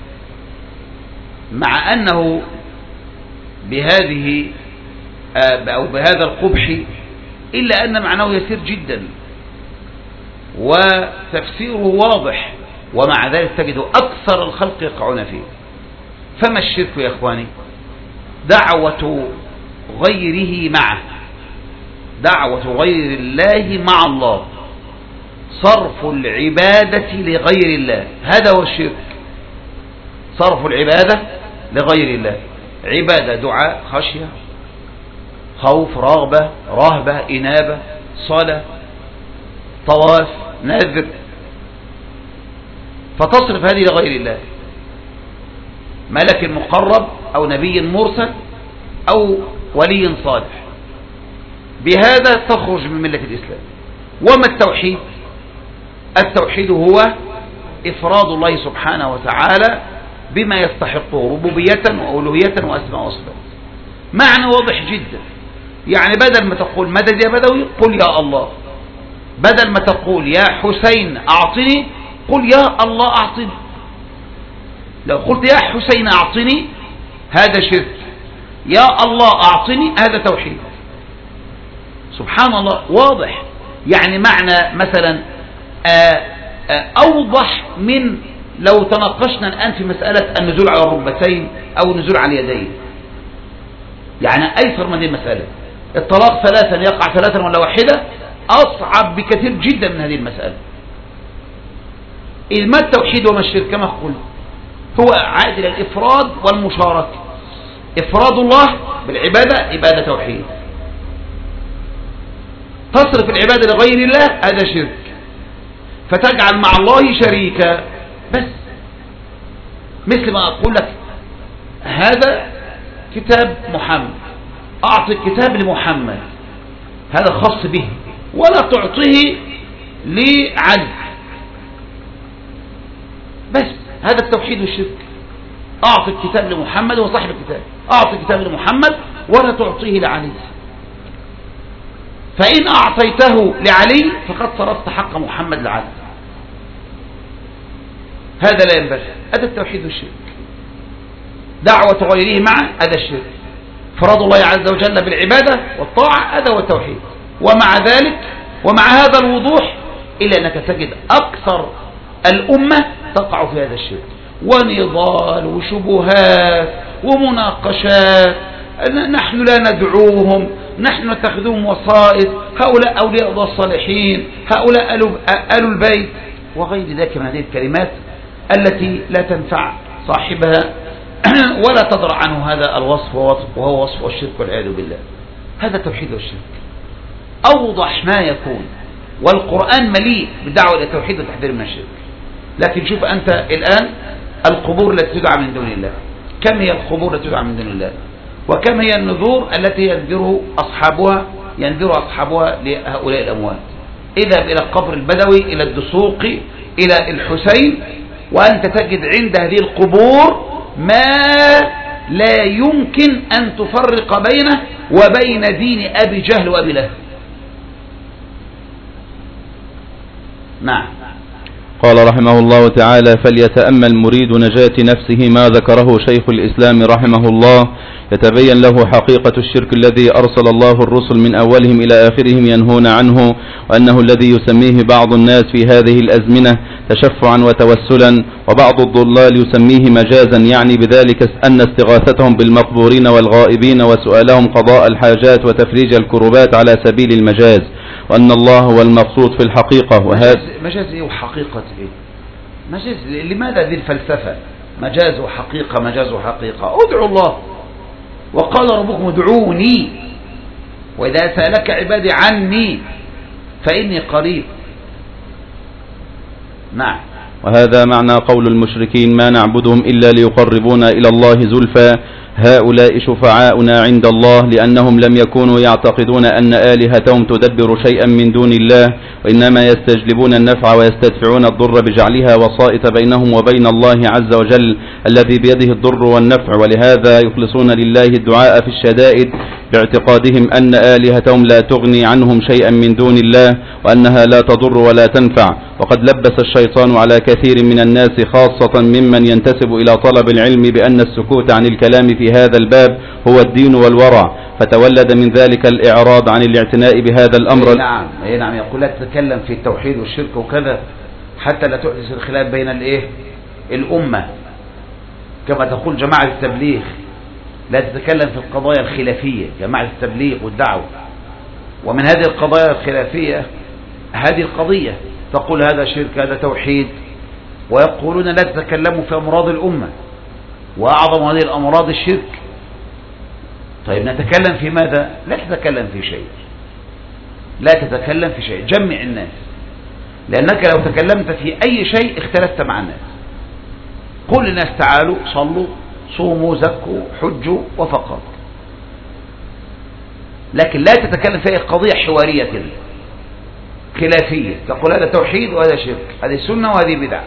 مع أنه بهذا القبح إلا أن معناه يسير جدا وتفسيره واضح، ومع ذلك تجد أكثر الخلق يقعون فيه. فما الشرك يا إخواني؟ دعوة غيره معه، دعوة غير الله مع الله، صرف العبادة لغير الله، هذا هو الشرك. صرف العبادة لغير الله، عبادة دعاء، خشية، خوف، رغبة، رهبة، إنابة، صلاة، طواف، نذر، فتصرف هذه لغير الله، ملك مقرب أو نبي مرسل أو ولي صالح، بهذا تخرج من ملة الإسلام. وما التوحيد؟ التوحيد هو إفراد الله سبحانه وتعالى بما يستحقه ربوبية وألوهية وأسماء وصفات. معنى واضح جدا، يعني بدل ما تقول مدد يا بدوي قل يا الله، بدل ما تقول يا حسين أعطني قل يا الله أعطني. لو قلت يا حسين أعطني هذا شرك، يا الله أعطني هذا توحيد. سبحان الله، واضح. يعني معنى مثلا أوضح من لو تناقشنا الآن في مسألة النزول على الركبتين أو النزول على اليدين، يعني أيسر من هذه المسألة. الطلاق ثلاثا يقع ثلاثا ولا واحدة أصعب بكثير جدا من هذه المسألة. إذ ما التوحيد وما الشرك كما قلت هو عائد إلى الإفراد والمشاركة. إفراد الله بالعبادة عبادة توحيد، تصرف العبادة لغير الله هذا شرك، فتجعل مع الله شريكا. بس مثل ما أقول لك هذا كتاب محمد، أعطي الكتاب لمحمد، هذا خاص به، ولا تعطيه لعلي. بس هذا التوحيد والشرك. أعطي الكتاب لمحمد وصاحب الكتاب، أعطي الكتاب لمحمد ولا تعطيه لعلي، فإن أعطيته لعلي فقد صرفت حق محمد لعلي، هذا لا ينبغي. هذا التوحيد والشرك. دعوة غيره معه هذا الشرك، فرض الله عز وجل بالعبادة والطاعة هذا هو التوحيد. ومع ذلك ومع هذا الوضوح إلا أنك تجد أكثر الأمة تقع في هذا الشرك، ونضال وشبهات ومناقشات. نحن لا ندعوهم، نحن نتخذهم وسائط، هؤلاء أولياء الله الصالحين، هؤلاء آل البيت، وغير ذلك من هذه الكلمات التي لا تنفع صاحبها ولا تضرع عنه هذا الوصف، وهو وصف الشرك والعياذ بالله. هذا التوحيد والشرك أوضح ما يكون، والقرآن مليء بالدعوة إلى التوحيد والتحذير من الشرك. لكن شوف أنت الآن القبور التي تدعى من دون الله، كم هي القبور التي تدعى من دون الله، وكم هي النذور التي ينذر أصحابها لهؤلاء الأموات. اذهب إلى القبر البدوي، إلى الدسوق، إلى الحسين، وأنت تجد عند هذه القبور ما لا يمكن أن تفرق بينه وبين دين أبي جهل وأبي لهب. نعم. قال رحمه الله تعالى: فليتأمل مريد نجاة نفسه ما ذكره شيخ الإسلام رحمه الله، يتبين له حقيقة الشرك الذي أرسل الله الرسل من أولهم إلى آخرهم ينهون عنه، وأنه الذي يسميه بعض الناس في هذه الأزمنة تشفعا وتوسلا، وبعض الضلال يسميه مجازا، يعني بذلك أن استغاثتهم بالمقبورين والغائبين وسؤالهم قضاء الحاجات وتفريج الكربات على سبيل المجاز، وأن الله هو المقصود في الحقيقة. وهذا مجاز إيه وحقيقة إيه؟ مجاز لماذا ذي الفلسفة؟ مجاز وحقيقة، مجاز وحقيقة. ادعوا الله، وقال ربكم ادعوني وإذا سألك عبادي عني فإني قريب. نعم. وهذا معنى قول المشركين ما نعبدهم إلا ليقربونا إلى الله زلفى هؤلاء شفعاؤنا عند الله، لأنهم لم يكونوا يعتقدون أن آلهتهم تدبر شيئا من دون الله، وإنما يستجلبون النفع ويستدفعون الضر بجعلها وسائط بينهم وبين الله عز وجل الذي بيده الضر والنفع، ولهذا يخلصون لله الدعاء في الشدائد باعتقادهم أن آلهتهم لا تغني عنهم شيئا من دون الله وأنها لا تضر ولا تنفع. وقد لبس الشيطان على كثير من الناس خاصة ممن ينتسب إلى طلب العلم بأن السكوت عن الكلام في هذا الباب هو الدين والورع، فتولد من ذلك الإعراض عن الاعتناء بهذا الأمر. نعم يقول لا تتكلم في التوحيد والشرك وكذا حتى لا تحدث الخلاف بين الأمة، كما تقول جماعة التبليغ لا تتكلم في القضايا الخلافية، جماعة التبليغ والدعوة. ومن هذه القضايا الخلافية هذه القضية، تقول هذا شرك هذا توحيد، ويقولون لا تتكلموا في أمراض الأمة، وأعظم هذه الأمراض الشرك. طيب نتكلم في ماذا؟ لا تتكلم في شيء، لا تتكلم في شيء، جمع الناس، لأنك لو تكلمت في أي شيء اختلفت مع الناس. قل للناس تعالوا صلوا صوموا زكوا حجوا وفقط، لكن لا تتكلم في أي قضية حوارية خلافية، تقول هذا توحيد وهذا شرك، هذه سنة وهذه بدعة.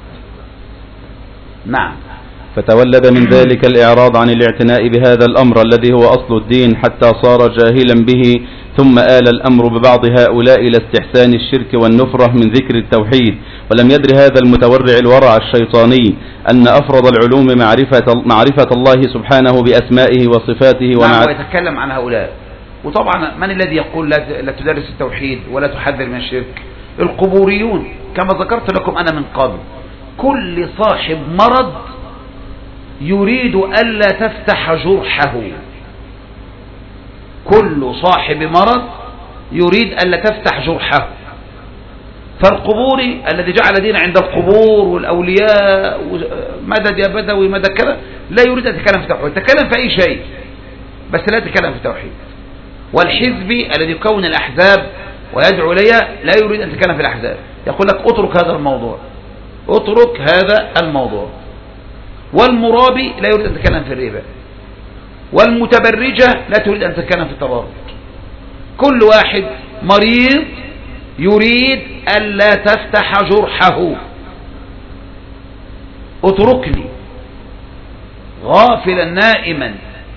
نعم. فتولد من ذلك الإعراض عن الاعتناء بهذا الأمر الذي هو أصل الدين حتى صار جاهلا به، ثم آل الأمر ببعض هؤلاء إلى استحسان الشرك والنفرة من ذكر التوحيد. ولم يدر هذا المتورع الورع الشيطاني أن أفرض العلوم معرفة الله سبحانه بأسمائه وصفاته ويتكلم عن هؤلاء. وطبعا من الذي يقول لا تدرس التوحيد ولا تحذر من الشرك؟ القبوريون، كما ذكرت لكم أنا من قبل. كل صاحب مرض يريد ألا تفتح جرحه، كل صاحب مرض يريد ألا تفتح جرحه. فالقبوري الذي جعل دين عند القبور والأولياء مدد يا بدوي مدد كذا لا يريد أن يتكلم في التوحيد، يتكلم في أي شيء بس لا يتكلم في التوحيد. والحزبي الذي يكون الأحزاب ويدعو إليها لا يريد أن يتكلم في الأحزاب، يقول لك اترك هذا الموضوع، اترك هذا الموضوع. والمرابي لا يريد أن يتكلم في الربا، والمتبرجة لا تريد أن تتكلم في التبرج. كل واحد مريض يريد ألا تفتح جرحه. اتركني غافلا نائما.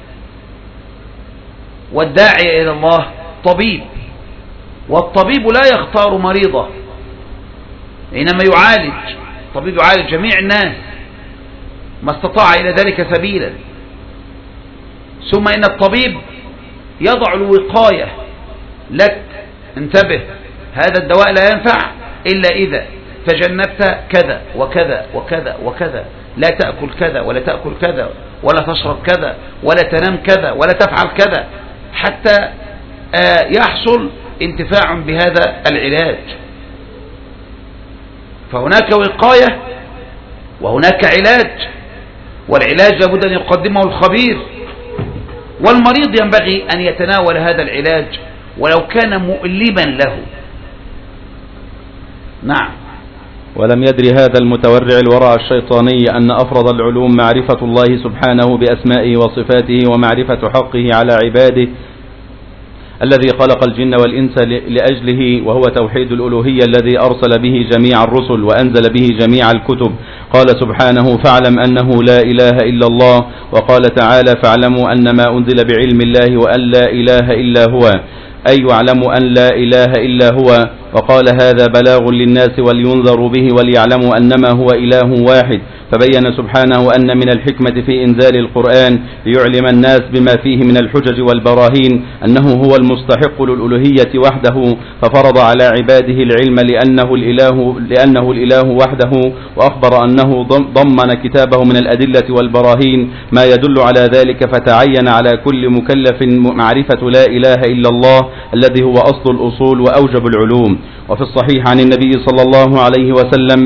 والداعي إلى الله طبيب، والطبيب لا يختار مريضه، إنما يعالج. الطبيب يعالج جميع الناس ما استطاع إلى ذلك سبيلا. ثم إن الطبيب يضع الوقاية لك، انتبه هذا الدواء لا ينفع إلا إذا تجنبت كذا وكذا وكذا وكذا، لا تأكل كذا ولا تأكل كذا ولا تشرب كذا ولا تنام كذا ولا تفعل كذا، حتى يحصل انتفاع بهذا العلاج. فهناك وقاية وهناك علاج، والعلاج لابد أن يقدمه الخبير، والمريض ينبغي أن يتناول هذا العلاج ولو كان مؤلما له. نعم. ولم يدر هذا المتورع الورع الشيطاني أن أفرض العلوم معرفة الله سبحانه بأسمائه وصفاته ومعرفة حقه على عباده الذي خلق الجن والإنس لأجله، وهو توحيد الألوهية الذي أرسل به جميع الرسل وأنزل به جميع الكتب. قال سبحانه فاعلم أنه لا إله إلا الله، وقال تعالى فاعلموا أن ما أنزل بعلم الله وأن لا إله إلا هو، أي يعلموا أن لا إله إلا هو. وقال هذا بلاغ للناس ولينذروا به وليعلموا أنما هو إله واحد. فبين سبحانه أن من الحكمة في إنزال القرآن ليعلم الناس بما فيه من الحجج والبراهين أنه هو المستحق للألوهية وحده، ففرض على عباده العلم لأنه الإله وحده، وأخبر أنه ضمن كتابه من الأدلة والبراهين ما يدل على ذلك، فتعين على كل مكلف معرفة لا إله إلا الله الذي هو أصل الأصول وأوجب العلوم. وفي الصحيح عن النبي صلى الله عليه وسلم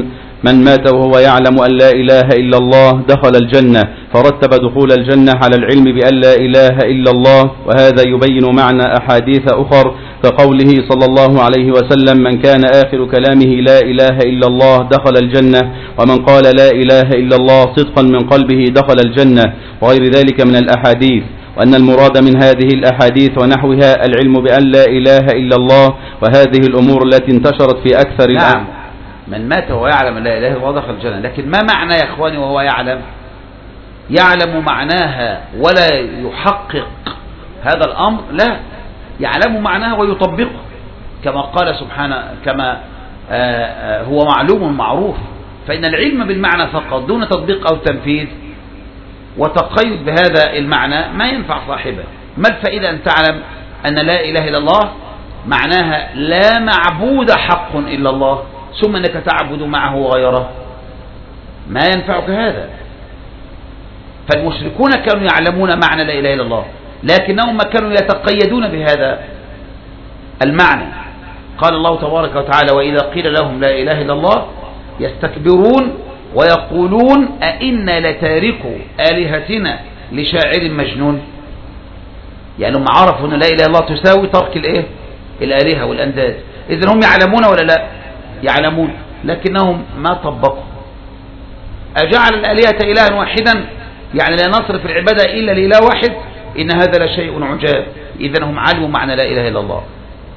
من مات وهو يعلم أن لا إله إلا الله دخل الجنة، فرتب دخول الجنة على العلم بأن لا إله إلا الله. وهذا يبين معنى أحاديث أخر كقوله صلى الله عليه وسلم: من كان آخر كلامه لا إله إلا الله دخل الجنة، ومن قال لا إله إلا الله صدقا من قلبه دخل الجنة، وغير ذلك من الأحاديث. وأن المراد من هذه الأحاديث ونحوها العلم بأن لا إله إلا الله، وهذه الأمور التي انتشرت في أكثر نعم. من مات وهو يعلم لا إله إلا الله دخل الجنة، لكن ما معنى يا إخواني وهو يعلم معناها ولا يحقق هذا الأمر؟ لا، يعلم معناها ويطبقه كما قال سبحانه، كما هو معلوم معروف. فإن العلم بالمعنى فقط دون تطبيق أو تنفيذ وتقيد بهذا المعنى ما ينفع صاحبه. ما الفائدة أن تعلم أن لا إله إلا الله معناها لا معبود حق إلا الله، ثم أنك تعبد معه غيره؟ ما ينفعك هذا. فالمشركون كانوا يعلمون معنى لا إله إلا الله، لكنهم ما كانوا يتقيدون بهذا المعنى. قال الله تبارك وتعالى: وإذا قيل لهم لا إله إلا الله يستكبرون ويقولون أئنا لتاركوا آلهتنا لشاعر مجنون. يعني هم عرفوا أن لا إله إلا الله تساوي ترك الآلهة والأنداد. إذن هم يعلمون ولا لا؟ يعلمون، لكنهم ما طبقوا. أجعل الآلهة إلها واحدا، يعني لا نصرف العبادة إلا لإله واحد؟ إن هذا لشيء عجاب. إذن هم علموا معنى لا إله إلا الله.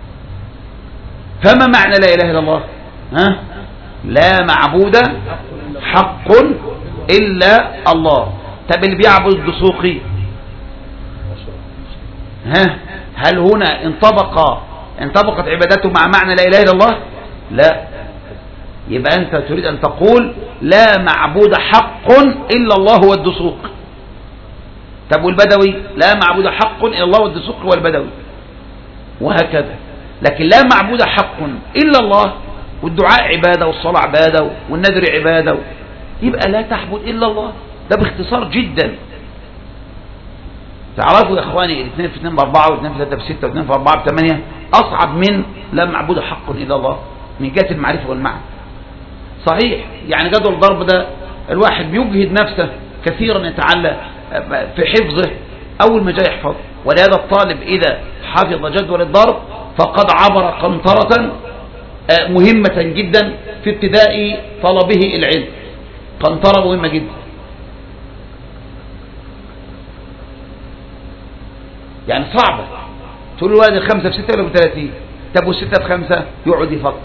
فما معنى لا إله إلا الله؟ لا معبود حق إلا الله. طب اللي بيعبد الدسوقي هل هنا انطبقت عبادته مع معنى لا إله إلا الله؟ لا. يبقى أنت تريد أن تقول لا معبود حق إلا الله هو الدسوق. طب والبدوي؟ لا معبود حق إلا الله والدسوق هو البدوي، وهكذا. لكن لا معبود حق إلا الله، والدعاء عبادة والصلاة عبادة والنذر عبادة، يبقى لا تعبد إلا الله. ده باختصار جدا. تعرفوا يا إخواني 2 في 2 ب4 و2 في 3 ب6 و2 في 4 ب8 أصعب من لا معبود حق إلا الله من جهة المعرفة والمعنى. صحيح، يعني جدول الضرب ده الواحد بيجهد نفسه كثيرا يتعلق في حفظه أول ما جاء يحفظ. ولهذا الطالب إذا حفظ جدول الضرب فقد عبر قنطرة مهمة جدا في ابتداء طلبه العلم. قنطرة مهمة جدا. يعني صعبة تقول له هذه 5 في 6 ولا ب30؟ طب و6 في 5 يقعد يفكر،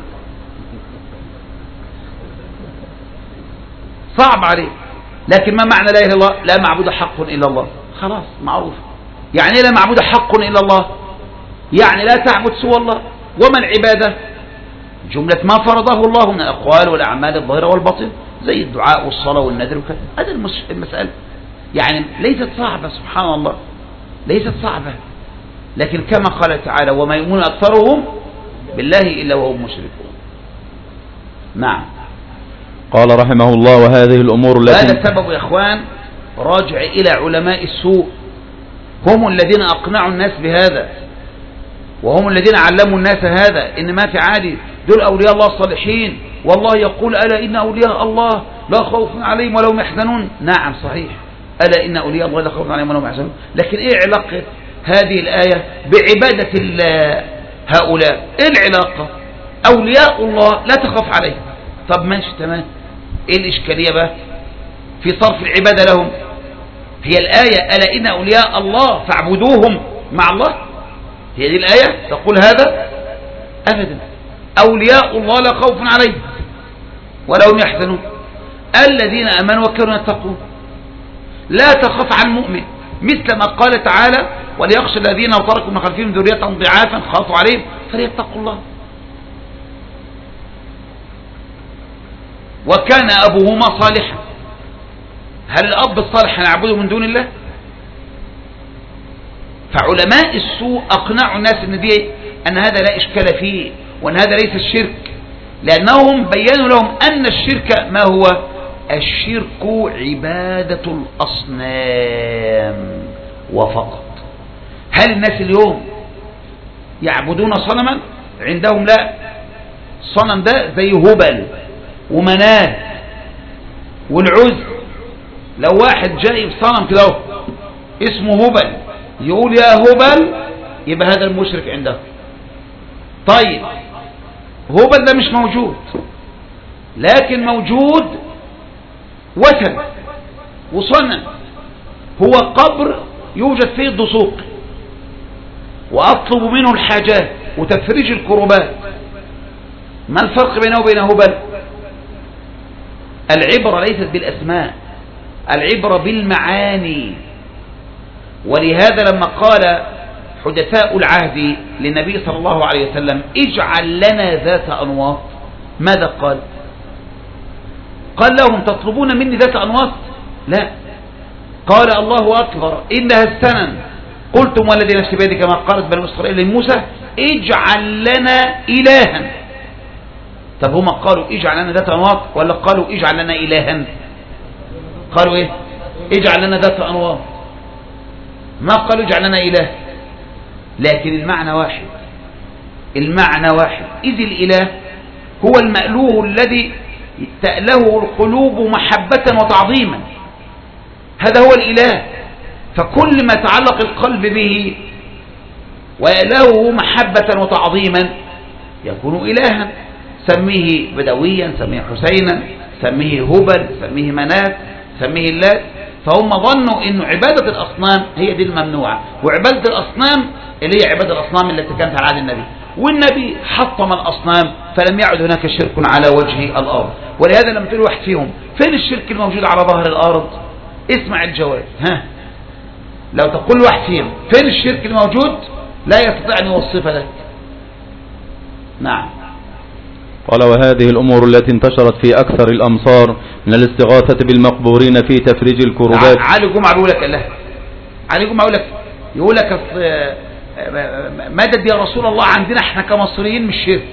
صعب عليه. لكن ما معنى لا إله إلا الله؟ لا معبود حق إلا الله. خلاص معروف. يعني لا معبود حق إلا الله، يعني لا تعبد سوى الله. وما العبادة؟ جملة ما فرضه الله من الأقوال والأعمال الظاهرة والباطنة، زي الدعاء والصلاة والنذر وكذا. هذا المسألة يعني ليست صعبة، سبحان الله، ليست صعبة. لكن كما قال تعالى: وما يؤمن أكثرهم بالله إلا وهم مشركون. نعم. قال رحمه الله: وهذه الأمور التي هذا السبب يا إخوان راجع إلى علماء السوء، هم الذين أقنعوا الناس بهذا، وهم الذين علموا الناس هذا، إن ما في عادي دول أولياء الله الصالحين، والله يقول: ألا إن أولياء الله لا خوف عليهم ولا هم يحزنون. نعم صحيح، ألا إن أولياء الله لا خوف عليهم ولا هم يحزنون. لكن إيه علاقة هذه الآية بعبادة هؤلاء؟ إيه العلاقة؟ أولياء الله لا تخاف عليهم. طب ماشي تمام، إيه الإشكالية بقى في صرف العبادة لهم؟ هي الآية ألا إن أولياء الله فاعبدوهم مع الله؟ هي دي الآية تقول هذا؟ أبدا. أولياء الله لا خوف عليهم ولا هم يحزنون الذين آمنوا وكانوا يتقون. لا تخاف على المؤمن، مثل ما قال تعالى: وليخشى الذين لو تركوا من خلفهم ذرية ضعافا خافوا عليهم فليتقوا الله. وكان أبوهما صالحا. هل الأب الصالح نعبده من دون الله؟ فعلماء السوء أقنعوا الناس أن هذا لا إشكال فيه، وأن هذا ليس الشرك، لأنهم بيّنوا لهم أن الشرك ما هو؟ الشرك عبادة الأصنام وفقط. هل الناس اليوم يعبدون صنما؟ عندهم لا، الصنم ده زي هبل ومناه والعزى. لو واحد جاي بصنم كده اسمه هبل يقول يا هبل يبقى هذا المشرك عنده. طيب هبل ده مش موجود، لكن موجود وثن وصنم، هو قبر يوجد فيه الدسوق وأطلب منه الحاجات وتفريج الكربات. ما الفرق بينه وبين هبل؟ العبرة ليست بالأسماء، العبرة بالمعاني. ولهذا لما قال حدثاء العهد للنبي صلى الله عليه وسلم اجعل لنا ذات أنواط، ماذا قال؟ قال لهم تطلبون مني ذات أنواط؟ لا، قال الله أكبر إنها السنن قلتم والذي نفسي بيدي كما قالت بنو إسرائيل لموسى اجعل لنا إلها. طب هما قالوا اجعل لنا ذات أنواط ولا قالوا اجعل لنا إلها؟ قالوا ايه؟ اجعل لنا ذات أنواط، ما قالوا اجعل لنا إله. لكن المعنى واحد، المعنى واحد. إذ الإله هو المألوه الذي تأله القلوب محبة وتعظيما، هذا هو الإله. فكل ما تعلق القلب به ويألهه محبة وتعظيما يكون إلها. سميه بدويا، سميه حسينا، سميه هبل، سميه منات، سميه اللات. فهم ظنوا أن عبادة الأصنام هي دي الممنوعة، وعبادة الأصنام اللي هي عبادة الأصنام التي كانت على عهد النبي. والنبي حطم الأصنام فلم يعد هناك شرك على وجه الأرض. ولهذا لما تقول واحد فيهم فين الشرك الموجود على ظهر الأرض، اسمع الجواب. لو تقول واحد فيهم فين الشرك الموجود لا يستطيع أن يوصف لك. نعم. قال وهذه الأمور التي انتشرت في أكثر الأمصار من الاستغاثة بالمقبورين في تفريج الكربات. علي جمعة بيقول لك الله، علي جمعة يقول لك مدد يا رسول الله عندنا احنا كمصريين مش شرك.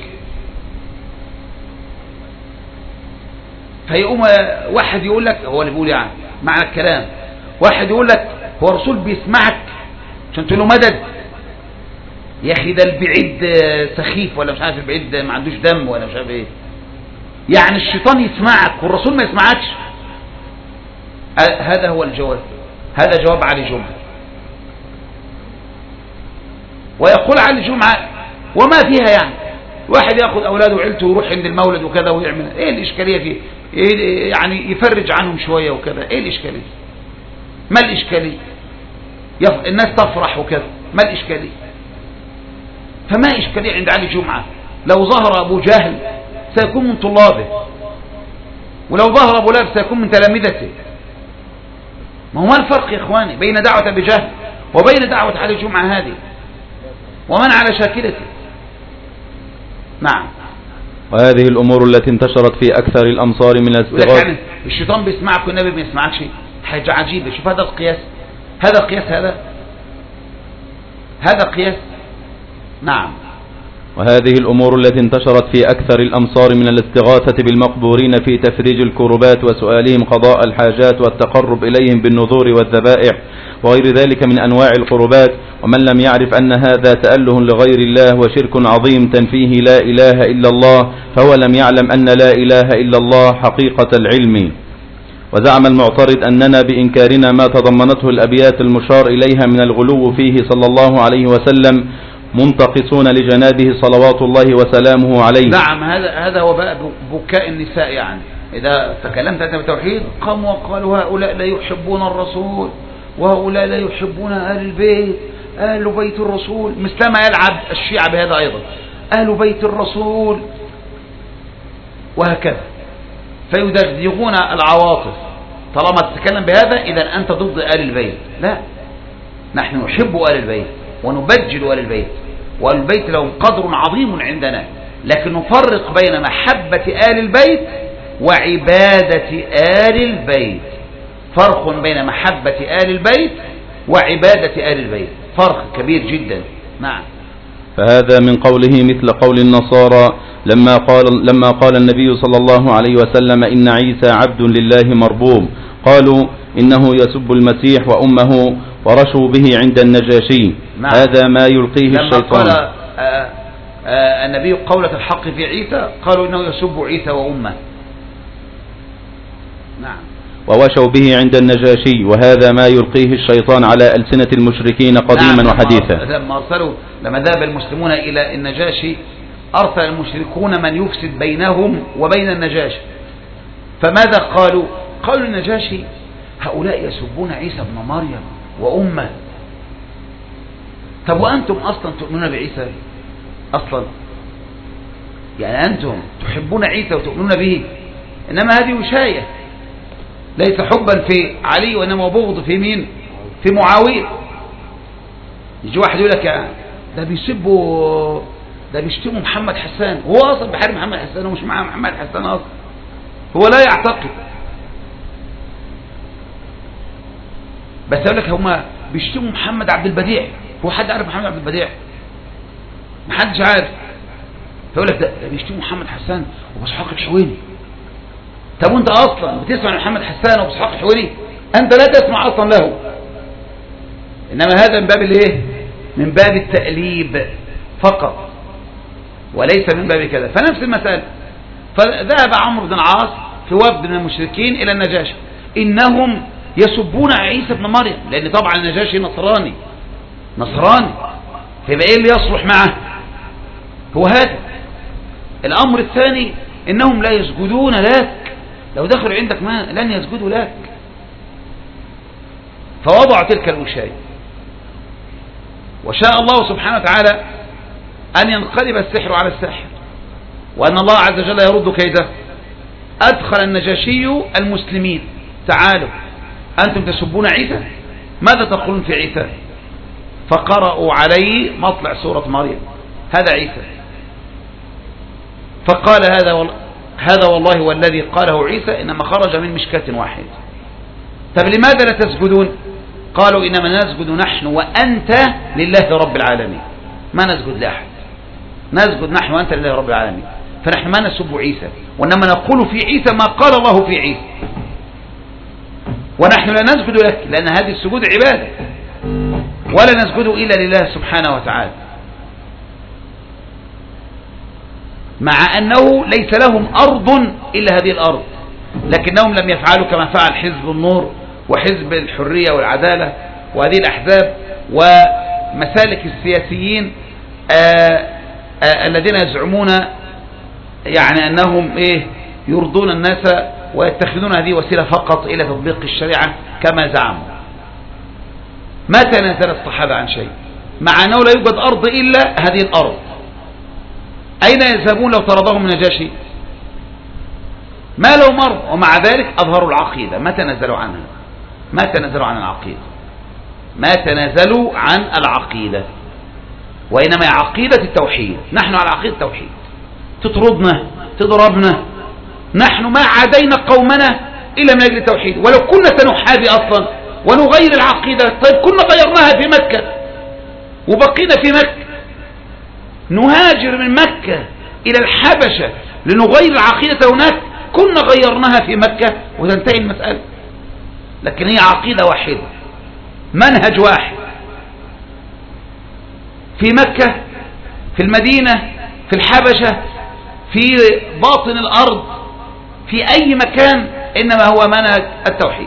فيقوم واحد يقول لك، هو اللي بيقول يعني معنى الكلام، واحد يقول لك هو الرسول بيسمعك عشان تقول له مدد؟ يا اخي ده البعيد سخيف ولا مش عارف، البعيد ما عندوش دم ولا مش عارف ايه. يعني الشيطان يسمعك والرسول ما يسمعكش؟ هذا هو الجواب، هذا جواب علي جمعة. ويقول علي جمعة وما فيها يعني واحد ياخذ اولاده وعيلته ويروح عند المولد وكذا ويعمل ايه الاشكاليه فيه؟ إيه يعني يفرج عنهم شويه وكذا، ايه الاشكاليه؟ ما الاشكاليه؟ الناس تفرح وكذا، ما الاشكاليه؟ فما إشكالية عند علي جمعة؟ لو ظهر أبو جهل سيكون من طلابه، ولو ظهر أبو لهب سيكون من تلامذته. ما هو الفرق يا إخواني بين دعوة أبي جهل وبين دعوة علي جمعة هذه ومن على شاكلته؟ نعم. وهذه الأمور التي انتشرت في أكثر الأمصار من الاستغاثة. يعني الشيطان بيسمعك والنبي ما يسمعكش، حاجة عجيبة. شوف هذا القياس، هذا قياس، هذا قياس. نعم. وهذه الأمور التي انتشرت في أكثر الأمصار من الاستغاثة بالمقبورين في تفريج الكربات وسؤالهم قضاء الحاجات والتقرب إليهم بالنذور والذبائح وغير ذلك من أنواع القربات. ومن لم يعرف أن هذا تأله لغير الله وشرك عظيم تنفيه لا إله إلا الله فهو لم يعلم أن لا إله إلا الله حقيقة العلم. وزعم المعترض أننا بإنكارنا ما تضمنته الأبيات المشار إليها من الغلو فيه صلى الله عليه وسلم منتقصون لجنابه صلوات الله وسلامه عليه. نعم. هذا هو بقى بكاء النساء. يعني إذا تكلمت أنت بالتوحيد قاموا وقالوا هؤلاء لا يحبون الرسول وهؤلاء لا يحبون أهل البيت، أهل بيت الرسول، مثلما يلعب الشيعة بهذا أيضا، أهل بيت الرسول وهكذا، فيدغدغون العواطف. طالما تتكلم بهذا إذا أنت ضد آل البيت. لا، نحن نحب آل البيت ونبجل آل البيت، وآل البيت لهم قدر عظيم عندنا، لكن نفرق بين محبة آل البيت وعبادة آل البيت. فرق بين محبة آل البيت وعبادة آل البيت، فرق كبير جدا. نعم. فهذا من قوله مثل قول النصارى لما قال النبي صلى الله عليه وسلم إن عيسى عبد لله مربوب، قالوا إنه يسب المسيح وأمه ورشوا به عند النجاشي. نعم. هذا ما يلقيه الشيطان. لما قال النبي قولة الحق في عيسى قالوا إنه يسب عيسى وأمه. نعم. ووشوا به عند النجاشي، وهذا ما يلقيه الشيطان على ألسنة المشركين قديما وحديثا. لما ذهب المسلمون إلى النجاشي أرسل المشركون من يفسد بينهم وبين النجاشي، فماذا قالوا؟ قالوا للنجاشي هؤلاء يسبون عيسى ابن مريم وأمه. طب وأنتم أصلا تؤمنون بعيسى أصلا؟ يعني أنتم تحبون عيسى وتؤمنون به، إنما هذه وشاية، ليس حبا في علي وإنما بغض في مين؟ في معاوية. يجي واحد يقول لك ده بيسبوا، ده بيشتموا محمد حسان، هو أصلا بحارب محمد حسان ومش معاه محمد حسان أصلا، هو لا يعتقد. بس يقول لك هما بيشتموا محمد عبد البديع، هو حد عارف محمد عبد البديع؟ محدش عارف. فيقول لك ده بيشتموا محمد حسان وبإسحاق الحويني. طب وانت اصلا بتسمع محمد حسان وبإسحاق الحويني؟ انت لا تسمع اصلا له، انما هذا من باب الايه؟ من باب التأليب فقط، وليس من باب كذا. فنفس المسألة، فذهب عمرو بن العاص في وفد من المشركين الى النجاشي، انهم يسبون عيسى ابن مريم، لان طبعا النجاشي نصراني، فيبقى ايه اللي يصلح معه؟ هو هذا. الامر الثاني انهم لا يسجدون لك، لو دخلوا عندك ما لن يسجدوا لك. فوضعوا تلك الوشاية، وشاء الله سبحانه وتعالى أن ينقلب السحر على الساحر، وأن الله عز وجل يرد كيده. أدخل النجاشي المسلمين، تعالوا أنتم تسبون عيسى، ماذا تقولون في عيسى؟ فقرأوا عليه مطلع سورة مريم، هذا عيسى. فقال هذا والله والذي قاله عيسى إنما خرج من مشكاة واحد. طب لماذا لا تسجدون؟ قالوا إنما نسجد نحن وأنت لله رب العالمين، ما نسجد لأحد، نسجد نحن وأنت لله رب العالمين. فنحن ما نسب عيسى، وإنما نقول في عيسى ما قال الله في عيسى، ونحن لا نسجد لك، لأن هذه السجود عبادة، ولا نسجد إلا لله سبحانه وتعالى، مع أنه ليس لهم أرض إلا هذه الأرض، لكنهم لم يفعلوا كما فعل حزب النور وحزب الحرية والعدالة وهذه الأحزاب ومسالك السياسيين الذين يزعمون يعني أنهم يرضون الناس ويتخذون هذه وسيلة فقط إلى تطبيق الشريعة كما زعموا. ما تنازل الصحابة عن شيء، مع أنه لا يوجد أرض إلا هذه الأرض. أين يذهبون لو طردهم النجاشي؟ ما لهم أرض، ومع ذلك أظهروا العقيدة، ما تنازلوا عنها، ما تنازلوا عن العقيدة، ما تنازلوا عن العقيدة، وإنما عقيدة التوحيد. نحن على عقيدة التوحيد، تطردنا تضربنا، نحن ما عادينا قومنا إلا من أجل التوحيد، ولو كنا سنحابي أصلا ونغير العقيدة، طيب كنا غيرناها في مكة وبقينا في مكة، نهاجر من مكة إلى الحبشة لنغير العقيدة هناك، كنا غيرناها في مكة وتنتهي المسألة. لكن هي عقيدة واحدة، منهج واحد، في مكة، في المدينة، في الحبشة، في باطن الأرض، في أي مكان، إنما هو منهج التوحيد.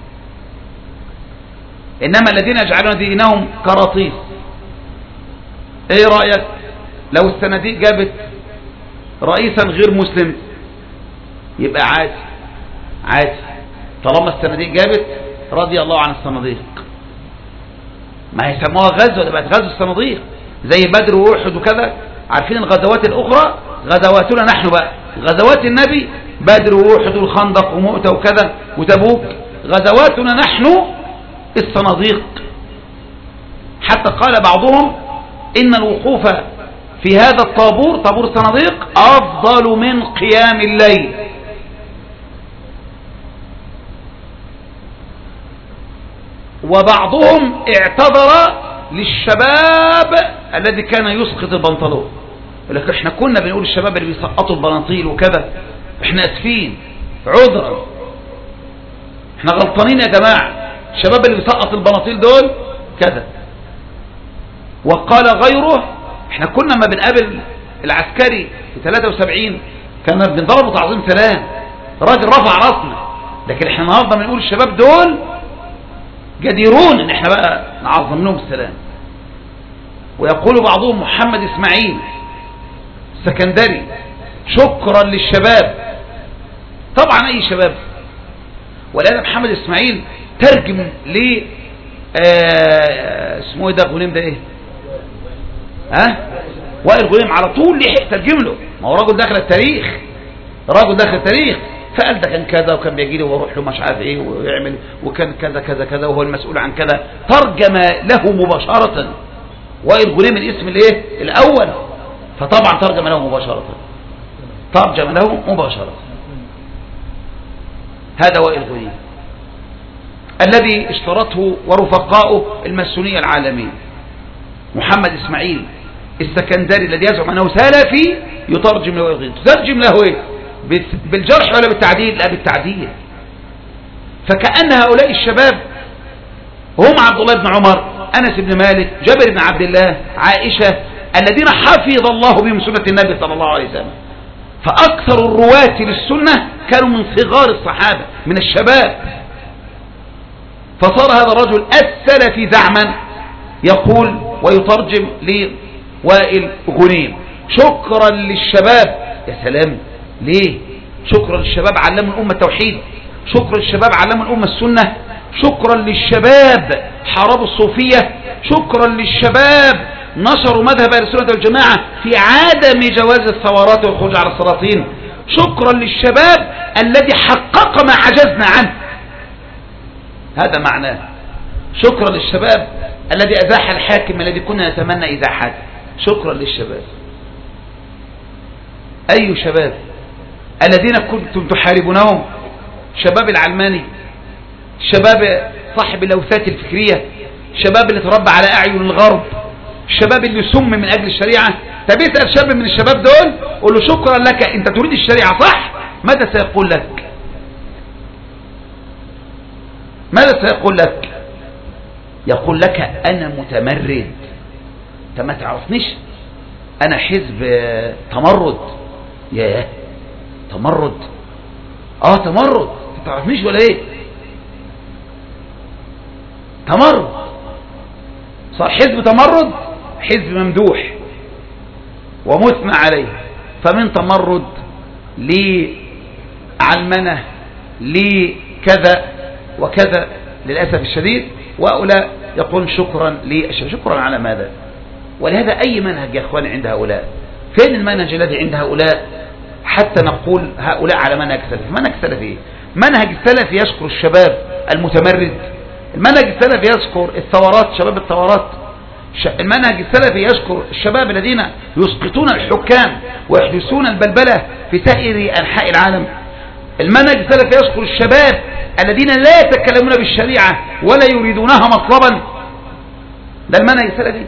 إنما الذين يجعلون دينهم كراطيس. إيه رأيك لو الصناديق جابت رئيسا غير مسلم؟ يبقى عادي طالما الصناديق جابت رضي الله عن الصناديق. ما يسموها غزوة، ده بقت غزوة الصناديق، زي بدر وأحد وكذا. عارفين الغزوات الأخرى غزواتنا نحن بقى، غزوات النبي بدر وأحد والخندق ومؤتة وكذا وتبوك، غزواتنا نحن الصناديق. حتى قال بعضهم إن الوقوف في هذا الطابور، طابور الصناديق، أفضل من قيام الليل. وبعضهم اعتذر للشباب الذي كان يسقط البنطلون، لكن احنا كنا بنقول الشباب اللي بيسقطوا البناطيل وكذا احنا اسفين، عذرا، احنا غلطانين يا جماعة، الشباب اللي بيسقط البناطيل دول كذا. وقال غيره احنا كنا ما بنقابل العسكري في 73 كنا بنضربه تعظيم سلام، راجل رفع راسنا، لكن احنا النهارده بنقول الشباب دول جديرون ان احنا بقى نعظم لهم السلام. ويقول بعضهم محمد اسماعيل السكندري شكرا للشباب. طبعا اي شباب، ولأن محمد اسماعيل ترجم ل اسمه ايه ده غنيم ده ايه وائل غنيم، على طول لحق ترجم له. ما هو راجل داخل التاريخ، راجل داخل التاريخ، فقال ده كان كذا وكان بيجي لي واروح له مش عارف ايه ويعمل وكان كذا كذا كذا وهو المسؤول عن كذا. ترجم له مباشرة وائل غنيم الاسم الايه الاول، فطبعا ترجم له مباشرة، ترجم له مباشرة. هذا وائل غنيم الذي اشترته ورفقاؤه الماسونية العالمية. محمد اسماعيل السكندري الذي يزعم انه سلفي يترجم له وائل غنيم. تترجم له ايه؟ بالجرح ولا بالتعديل؟ لا بالتعديل. فكأن هؤلاء الشباب هم عبد الله بن عمر، أنس بن مالك، جابر بن عبد الله، عائشة، الذين حفظ الله بهم سنة النبي صلى الله عليه وسلم. فأكثر الرواة للسنة كانوا من صغار الصحابة، من الشباب. فصار هذا الرجل السلفي زعما يقول ويترجم لوائل غنيم شكرا للشباب. يا سلام، ليه؟ شكرا للشباب علموا الأمة التوحيد، شكرا للشباب علموا الأمة السنة، شكرا للشباب حاربوا الصوفية، شكرا للشباب نشروا مذهب أهل السنة والجماعة في عدم جواز الثورات والخروج على السلاطين، شكرا للشباب الذي حقق ما عجزنا عنه. هذا معناه. شكرا للشباب الذي أزاح الحاكم الذي كنا نتمنى إزاحته. شكرا للشباب. أي شباب؟ الذين كنتم تحاربونهم، شباب العلماني، شباب صاحب اللوثات الفكرية، شباب اللي تربى على أعين الغرب، الشباب اللي سم من أجل الشريعة. تبيسأل شاب من الشباب دول قول له شكرا لك، أنت تريد الشريعة صح؟ ماذا سيقول لك؟ ماذا سيقول لك؟ يقول لك أنا متمرد. أنت ما تعرفنيش، أنا حزب تمرد. ياه، تمرد؟ تمرد. أنت تعرفنيش ولا إيه؟ تمرد. صار حزب تمرد، حزب ممدوح ومثنى عليه. فمن تمرد لعلمنة لكذا وكذا للأسف الشديد. وهؤلاء يقول شكرا للشباب. شكرا على ماذا؟ ولهذا أي منهج يا أخواني عند هؤلاء؟ فين المنهج الذي عند هؤلاء حتى نقول هؤلاء على منهج سلفي؟ منهج سلفي. منهج السلفي يشكر الشباب المتمرد. المنهج السلفي يذكر الثورات، شباب الثورات. المنهج السلفي يذكر الشباب الذين يسقطون الحكام ويحدثون البلبلة في سائر أنحاء العالم. المنهج السلفي يذكر الشباب الذين لا يتكلمون بالشريعة ولا يريدونها مطلبا. ده المنهج السلفي.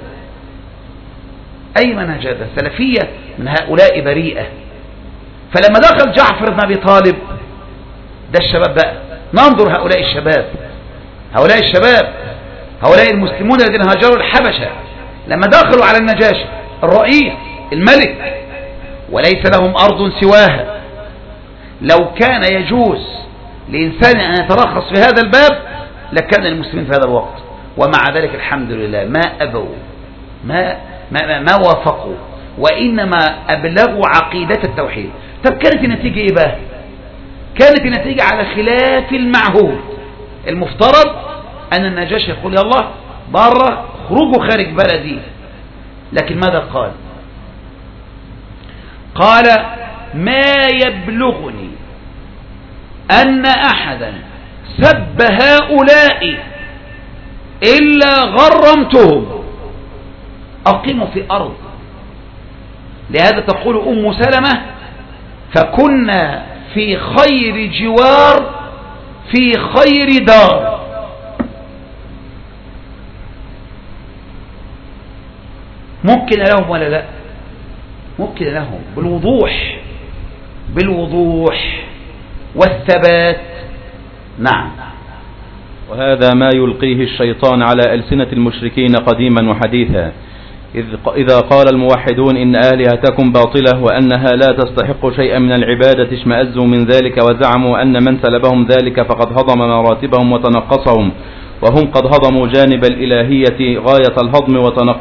أي منهج هذا؟ السلفية من هؤلاء بريئة. فلما دخل جعفر بن أبي طالب، ده الشباب بقى. ننظر هؤلاء الشباب، هؤلاء الشباب، هؤلاء المسلمون الذين هاجروا الحبشة، لما دخلوا على النجاشي الرئيس الملك وليس لهم أرض سواها، لو كان يجوز لإنسان أن يترخص في هذا الباب لكان المسلمين في هذا الوقت. ومع ذلك الحمد لله ما أبوا، ما وافقوا، وإنما أبلغوا عقيدة التوحيد. طب كانت النتيجة إيه بقى؟ كانت النتيجة على خلاف المعهود. المفترض أن النجاشي يقول يا الله بره، خروجوا خارج بلدي. لكن ماذا قال؟ قال ما يبلغني أن أحدا سب هؤلاء إلا غرمتهم أقيموا في أرض. لهذا تقول أم سلمة فكنا في خير جوار في خير دار. ممكن لهم ولا لا؟ ممكن لهم بالوضوح والثبات. نعم. وهذا ما يلقيه الشيطان على ألسنة المشركين قديما وحديثا، إذا قال الموحدون إن آلهتكم باطلة وأنها لا تستحق شيئا من العبادة اشمأزوا من ذلك وزعموا أن من سلبهم ذلك فقد هضم مراتبهم وتنقصهم، وهم قد هضموا جانب الإلهية غاية الهضم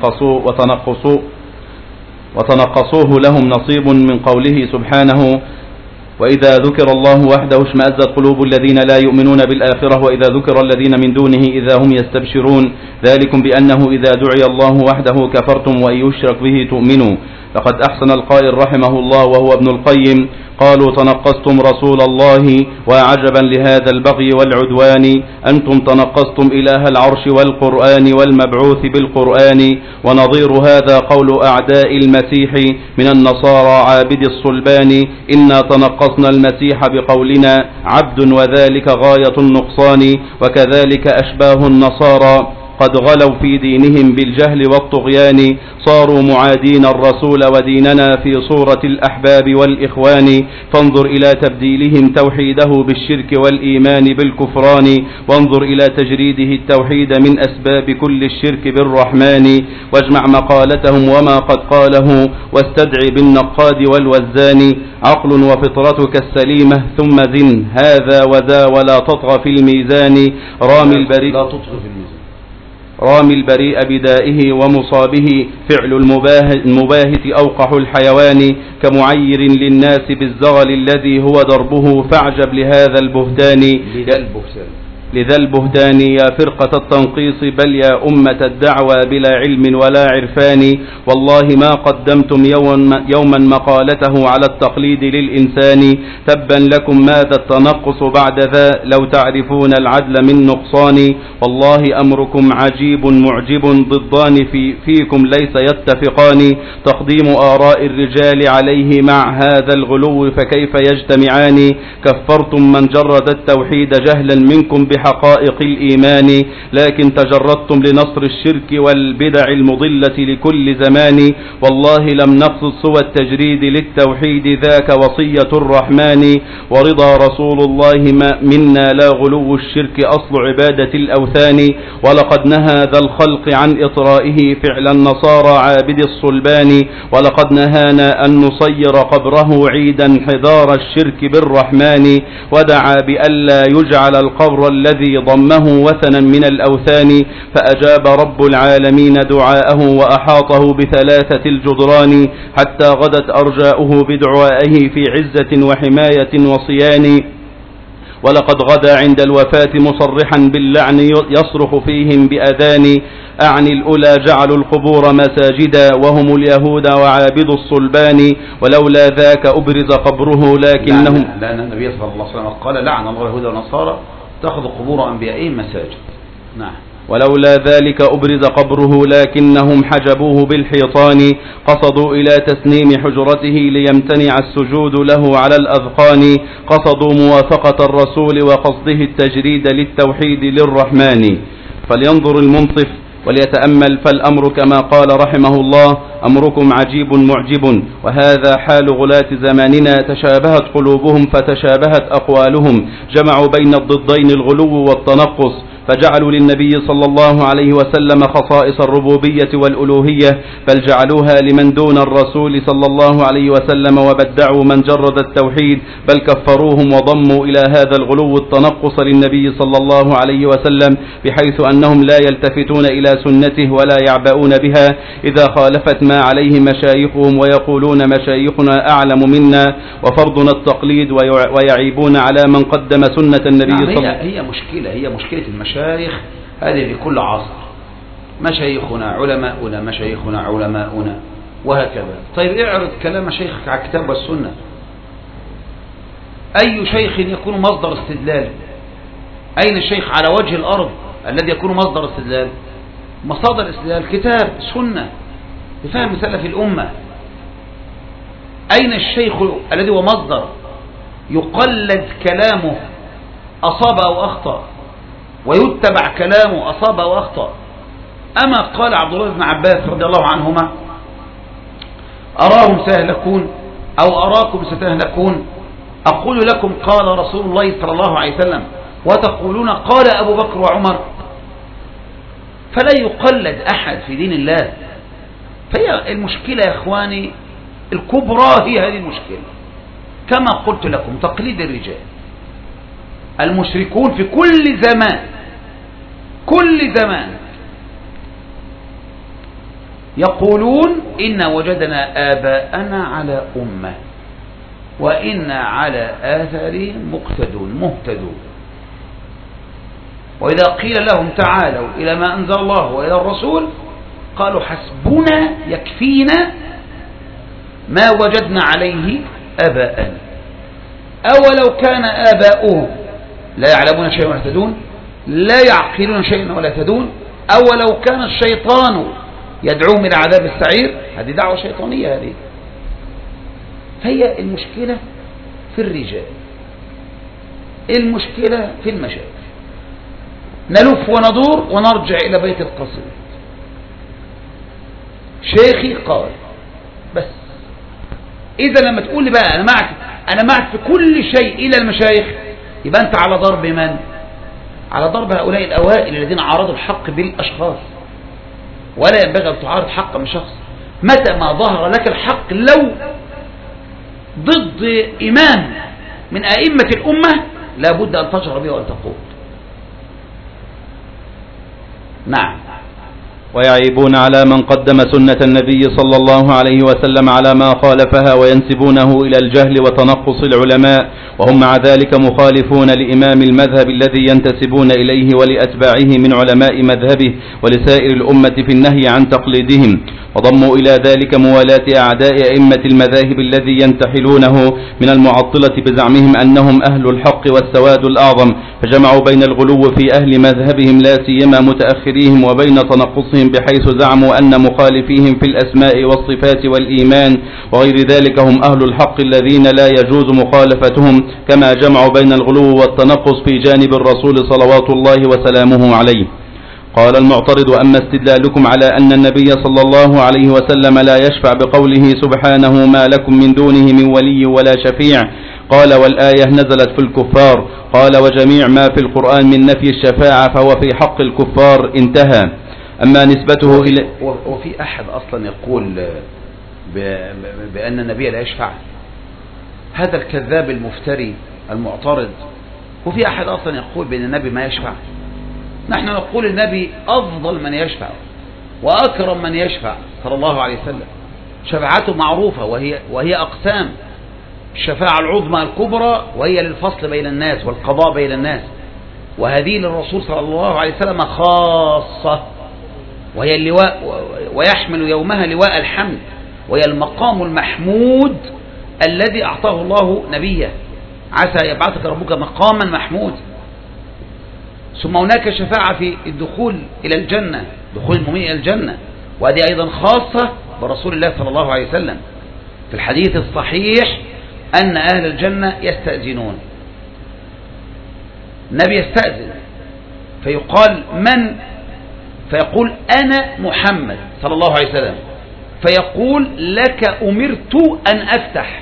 وتنقصوه لهم نصيب من قوله سبحانه وإذا ذكر الله وحده اشمأزت قلوب الذين لا يؤمنون بالآخرة وإذا ذكر الذين من دونه إذا هم يستبشرون ذلكم بأنه إذا دعي الله وحده كفرتم وإن يشرك به تؤمنوا. لقد أحسن القائل رحمه الله وهو ابن القيم قالوا تنقصتم رسول الله وعجبا لهذا البغي والعدوان أنتم تنقصتم إله العرش والقرآن والمبعوث بالقرآن. ونظير هذا قول أعداء المسيح من النصارى عابد الصلبان إنا تنقصنا المسيح بقولنا عبد وذلك غاية النقصان. وكذلك أشباه النصارى قد غلوا في دينهم بالجهل والطغيان صاروا معادين الرسول وديننا في صورة الأحباب والإخوان. فانظر إلى تبديلهم توحيده بالشرك والإيمان بالكفران وانظر إلى تجريده التوحيد من أسباب كل الشرك بالرحمن. واجمع مقالتهم وما قد قاله واستدعي بالنقاد والوزان عقل وفطرتك السليمة ثم زن هذا وذا ولا تطغى في الميزان. رامي البريء بدائه ومصابه فعل المباهت أوقح الحيوان كمعير للناس بالزغل الذي هو دربه فاعجب لهذا البهتان. لذا البهتان يا فرقة التنقيص بل يا أمة الدعوى بلا علم ولا عرفان. والله ما قدمتم يوما مقالته على التقليد للإنسان تبا لكم ماذا التنقص بعد ذا لو تعرفون العدل من نقصان. والله أمركم عجيب معجب ضدان فيكم ليس يتفقان تقديم آراء الرجال عليه مع هذا الغلو فكيف يجتمعان. كفرتم من جرد التوحيد جهلا منكم بحقائق الإيمان لكن تجردتم لنصر الشرك والبدع المضلة لكل زمان. والله لم نقصد سوى التجريد للتوحيد ذاك وصية الرحمن ورضا رسول الله منا لا غلو الشرك أصل عبادة الأوثان. ولقد نهى ذا الخلق عن إطرائه فعل النصارى عابد الصلبان ولقد نهانا أن نصير قبره عيدا حضار الشرك بالرحمن ودعا بألا يجعل القبر الذي ضمه وثنا من الأوثان فأجاب رب العالمين دعاءه وأحاطه بثلاثة الجدران حتى غدت أرجاؤه بدعائه في عزة وحماية وصيان. ولقد غدا عند الوفاة مصرحا باللعن يصرخ فيهم بأذان أعني الأولى جعلوا القبور مساجدا وهم اليهود وعابد الصلبان ولولا ذاك أبرز قبره لكنهم لأن النبي صلى الله عليه وسلم قال لعن الله اليهود والنصارى اتخذوا قبور أنبيائهم مساجد. نعم. ولولا ذلك أبرز قبره لكنهم حجبوه بالحيطان قصدوا إلى تسنيم حجرته ليمتنع السجود له على الأذقان قصدوا موافقة الرسول وقصده التجريد للتوحيد للرحمن. فلينظر المنصف وليتأمل فالأمر كما قال رحمه الله أمركم عجيب معجب. وهذا حال غلاة زماننا تشابهت قلوبهم فتشابهت أقوالهم جمعوا بين الضدين الغلو والتنقص فجعلوا للنبي صلى الله عليه وسلم خصائص الربوبية والألوهية بل جعلوها لمن دون الرسول صلى الله عليه وسلم وبدعوا من جرد التوحيد بل كفروهم وضموا إلى هذا الغلو التنقص للنبي صلى الله عليه وسلم بحيث أنهم لا يلتفتون إلى سنته ولا يعبؤون بها إذا خالفت ما عليه مشايخهم ويقولون مشايخنا أعلم منا وفرضنا التقليد ويعيبون على من قدم سنة النبي صلى الله عليه وسلم. هي مشكلة المشايخ هذه في كل عصر مشايخنا علماؤنا مشايخنا علماؤنا وهكذا. طيب اعرض كلام مشايخك على الكتاب والسنة. أي شيخ يكون مصدر استدلال؟ أين الشيخ على وجه الأرض الذي يكون مصدر استدلال؟ مصادر استدلال كتاب سنة بفهم سلف الأمة. أين الشيخ الذي هو مصدر يقلد كلامه أصاب أو أخطأ ويتبع كلامه أصاب أو أخطأ؟ أما قال عبد الله بن عباس رضي الله عنهما أراهم سيهلكون أو أراكم ستهلكون أقول لكم قال رسول الله صلى الله عليه وسلم وتقولون قال أبو بكر وعمر. فلا يقلد أحد في دين الله فهي المشكلة يا إخواني الكبرى هي هذه المشكلة، كما قلت لكم تقليد الرجال. المشركون في كل زمان يقولون إنا وجدنا آباءنا على أمة وإنا على آثارهم مهتدون. وإذا قيل لهم تعالوا إلى ما أنزل الله وإلى الرسول قالوا حسبنا يكفينا ما وجدنا عليه آباءنا. أولو كان آباؤهم لا يعلمون شيئا ولا يهتدون، لا يعقلون شيئا ولا يهتدون، أولو كان الشيطان يدعوهم إلى عذاب السعير، هذه دعوة شيطانية هذه. هي المشكلة في الرجال، المشكلة في المشايخ. نلف وندور ونرجع إلى بيت القصيد. شيخي قال بس. إذا لما تقول لي بقى أنا معك في كل شيء إلى المشايخ، يبقى أنت على ضرب من؟ على ضرب هؤلاء الأوائل الذين عارضوا الحق بالأشخاص. ولا ينبغي أن تعارض حق من شخص. متى ما ظهر لك الحق لو ضد إمام من أئمة الأمة لابد أن تجهر به وأن تقول. نعم. ويعيبون على من قدم سنة النبي صلى الله عليه وسلم على ما خالفها وينسبونه إلى الجهل وتنقص العلماء، وهم مع ذلك مخالفون لإمام المذهب الذي ينتسبون إليه ولأتباعه من علماء مذهبه ولسائر الأمة في النهي عن تقليدهم، وضموا إلى ذلك موالاة أعداء أئمة المذاهب الذي ينتحلونه من المعطلة بزعمهم أنهم أهل الحق والسواد الأعظم، فجمعوا بين الغلو في أهل مذهبهم لا سيما متأخريهم وبين تنقصهم بحيث زعموا أن مخالفيهم في الأسماء والصفات والإيمان وغير ذلك هم أهل الحق الذين لا يجوز مخالفتهم، كما جمعوا بين الغلو والتنقص في جانب الرسول صلوات الله وسلامه عليه. قال المعترض: أما استدلالكم على أن النبي صلى الله عليه وسلم لا يشفع بقوله سبحانه ما لكم من دونه من ولي ولا شفيع، قال: والآية نزلت في الكفار. قال: وجميع ما في القرآن من نفي الشفاعة فهو في حق الكفار، انتهى. أما نسبته إلى وفي أحد أصلا يقول بأن النبي لا يشفع؟ هذا الكذاب المفتري المعترض. وفي أحد أصلا يقول بأن النبي ما يشفع؟ نحن نقول النبي أفضل من يشفع وأكرم من يشفع صلى الله عليه وسلم. شفاعته معروفة وهي أقسام: الشفاعة العظمى الكبرى وهي للفصل بين الناس والقضاء بين الناس، وهذه للرسول صلى الله عليه وسلم خاصة، وهي اللواء ويحمل يومها لواء الحمد، وهي المقام المحمود الذي أعطاه الله نبيه: عسى يبعثك ربك مقاما محمود. ثم هناك شفاعة في الدخول إلى الجنة، دخول المؤمن إلى الجنة، وهذه أيضا خاصة برسول الله صلى الله عليه وسلم. في الحديث الصحيح أن أهل الجنة يستأذنون، النبي يستأذن فيقال: من؟ فيقول: أنا محمد صلى الله عليه وسلم. فيقول: لك أمرت أن أفتح.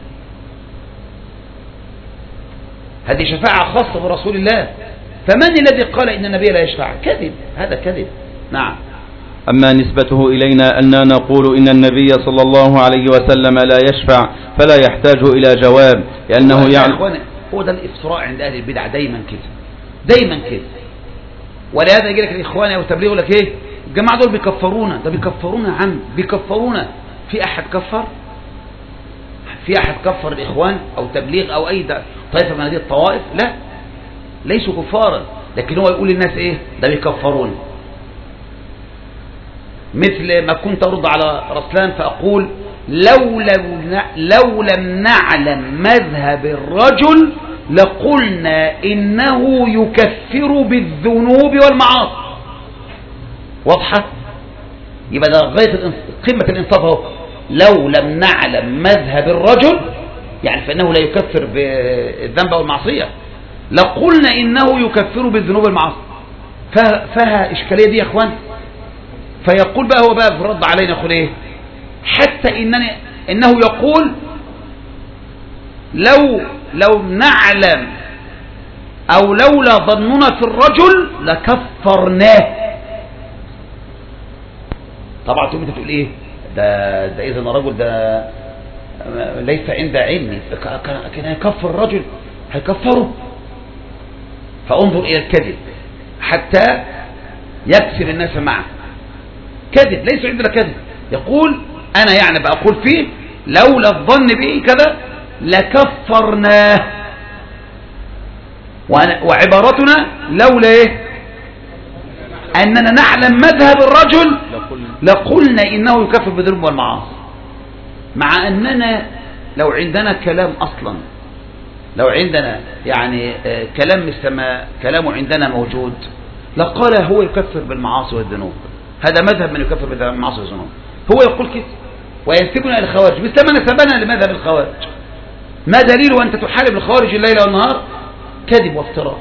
هذه شفاعة خاصة برسول الله. فمن الذي قال إن النبي لا يشفع؟ كذب، هذا كذب. نعم. أما نسبته إلينا أننا نقول إن النبي صلى الله عليه وسلم لا يشفع فلا يحتاج إلى جواب، لأنه يعني هو ده الإفراء عند أهل البدع دايما كده. ولهذا يجي لك الإخوان أو تبليغ لك إيه؟ الجماعة دول بيكفرونا. ده بيكفرونا يا عم، بيكفرونا. في أحد كفر الإخوان أو تبليغ أو أي طائفة من هذه الطوائف؟ لا، ليسوا كفارا، لكن هو يقول للناس إيه؟ ده بيكفرون. مثل ما كنت أرد على رسلان فأقول: لو لم نعلم مذهب الرجل لقلنا إنه يكفر بالذنوب والمعاصي. واضحة؟ يبقى ده غاية قمة الإنصاف اهو. لو لم نعلم مذهب الرجل يعني فإنه لا يكفر بالذنب والمعصية، لقلنا إنه يكفر بالذنوب والمعاصي. فها إشكالية دي يا أخوان. فيقول بقى هو بقى في الرد علينا يقول إيه؟ حتى إنه يقول: لو نعلم أو لولا ظننا في الرجل لكفرناه. طبعا تقول إيه؟ ده إذن الرجل ده ليس عند علم، كان يكفر الرجل، هيكفره. فانظر إلى الكذب حتى يكسر الناس معه. كذب ليس عندنا كذب، يقول أنا يعني بقول فيه لولا الظن به كذا لكفرناه، وعبارتنا لولا إيه؟ أننا نعلم مذهب الرجل لقلنا إنه يكفر بالذنوب والمعاصي، مع أننا لو عندنا كلام أصلا، لو عندنا يعني كلام السماء كلامه عندنا موجود لقال هو يكفر بالمعاصي والذنوب. هذا مذهب من يكفر بالمعاصي والذنوب، هو يقول كده وينسبنا إلى الخوارج مثل ما نسبنا لمذهب الخوارج. ما دليل وأنت تحارب الخوارج الليل والنهار؟ كذب وافتراء.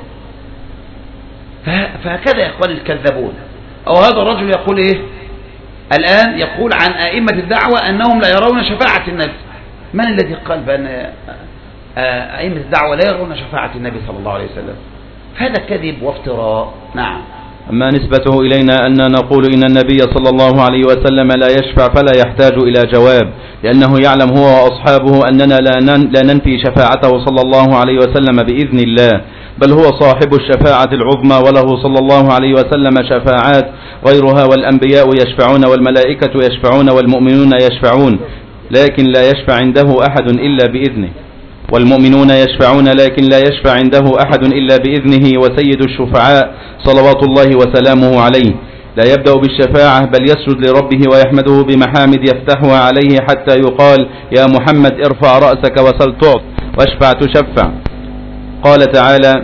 فهكذا يا إخواني الكذابون. أو هذا الرجل يقول إيه الآن؟ يقول عن أئمة الدعوة أنهم لا يرون شفاعة النبي. من الذي قال بأن أئمة الدعوة لا يرون شفاعة النبي صلى الله عليه وسلم؟ هذا كذب وافتراء. نعم. أما نسبته إلينا أن نقول إن النبي صلى الله عليه وسلم لا يشفع فلا يحتاج إلى جواب، لأنه يعلم هو وأصحابه أننا لا ننفي شفاعته صلى الله عليه وسلم بإذن الله، بل هو صاحب الشفاعة العظمى، وله صلى الله عليه وسلم شفاعات غيرها، والأنبياء يشفعون والملائكة يشفعون والمؤمنون يشفعون، لكن لا يشفع عنده أحد إلا بإذنه، والمؤمنون يشفعون لكن لا يشفع عنده أحد إلا بإذنه، وسيد الشفعاء صلوات الله وسلامه عليه لا يبدأ بالشفاعة بل يسجد لربه ويحمده بمحامد يفتحها عليه حتى يقال يا محمد ارفع رأسك وسل تعط واشفع تشفع. قال تعالى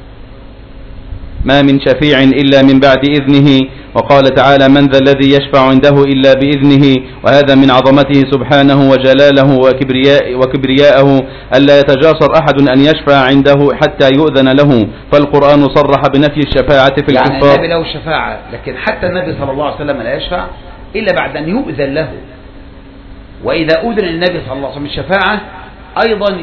ما من شفيع إلا من بعد إذنه، وقال تعالى من ذا الذي يشفع عنده إلا بإذنه، وهذا من عظمته سبحانه وجلاله وكبرياءه ألا يتجاسر أحد أن يشفع عنده حتى يؤذن له، فالقرآن صرح بنفي الشفاعة في الكفار. يعني النبي له الشفاعة، لكن حتى النبي صلى الله عليه وسلم لا يشفع إلا بعد أن يؤذن له. وإذا أذن النبي صلى الله عليه وسلم الشفاعة أيضا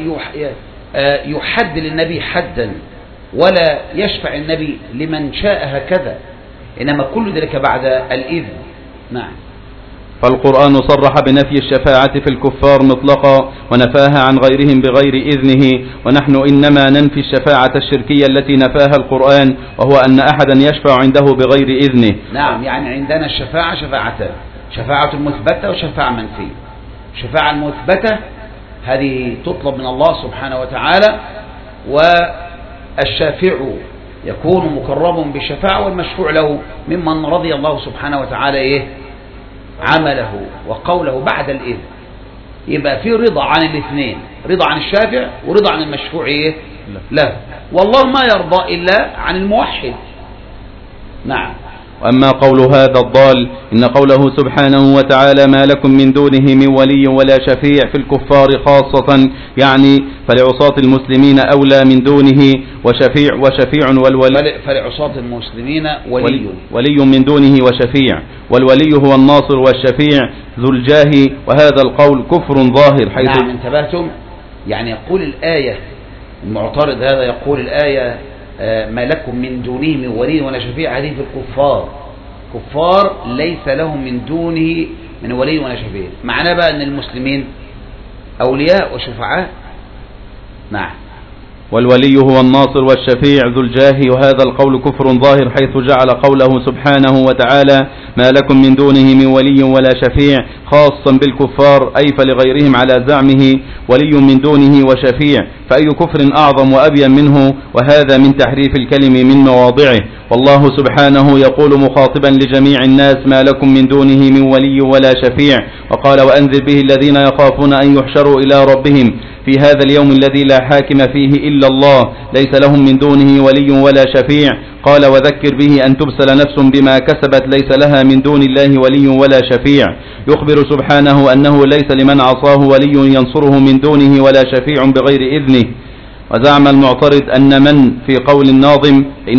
يحد للنبي حدا، ولا يشفع النبي لمن شاء هكذا، إنما كل ذلك بعد الإذن. نعم. فالقرآن صرح بنفي الشفاعة في الكفار مطلقا ونفاها عن غيرهم بغير إذنه، ونحن إنما ننفي الشفاعة الشركية التي نفاها القرآن، وهو أن أحدا يشفع عنده بغير إذنه. نعم، يعني عندنا الشفاعة شفاعتان، شفاعة مثبتة وشفاعة منفية. الشفاعة المثبتة هذه تطلب من الله سبحانه وتعالى، والشافع يكون مكرم بالشفاعة، والمشفوع له ممن رضي الله سبحانه وتعالى عمله وقوله بعد الإذن. يبقى في رضا عن الاثنين، رضا عن الشافع ورضا عن المشفوع له. والله ما يرضى إلا عن الموحد. نعم. وأما قول هذا الضال إن قوله سبحانه وتعالى ما لكم من دونه من ولي ولا شفيع في الكفار خاصة، يعني فلعصاة المسلمين أولى من دونه وشفيع والولي، فلعصاة المسلمين ولي من دونه وشفيع، والولي هو الناصر والشفيع ذو الجاه، وهذا القول كفر ظاهر. حيث نعم انتبهتم، يعني يقول الآية المعترض هذا يقول الآية ما لكم من دونه من ولي ولا شفيع، هذه في الكفار، كفار ليس لهم من دونه من ولي ولا شفيع. معناه بقى أن المسلمين أولياء وشفعاء. نعم. والولي هو الناصر والشفيع ذو الجاه، وهذا القول كفر ظاهر، حيث جعل قوله سبحانه وتعالى ما لكم من دونه من ولي ولا شفيع خاصا بالكفار، أي فلغيرهم على زعمه ولي من دونه وشفيع، فأي كفر أعظم وأبين منه، وهذا من تحريف الكلم من مواضعه. والله سبحانه يقول مخاطبا لجميع الناس ما لكم من دونه من ولي ولا شفيع، وقال وأنذر به الذين يخافون أن يحشروا إلى ربهم في هذا اليوم الذي لا حاكم فيه إلا الله ليس لهم من دونه ولي ولا شفيع. قال وذكر به أن تبسل نفس بما كسبت ليس لها من دون الله ولي ولا شفيع. يخبر سبحانه أنه ليس لمن عصاه ولي ينصره من دونه ولا شفيع بغير إذنه. وزعم المعترض أن من في قول الناظم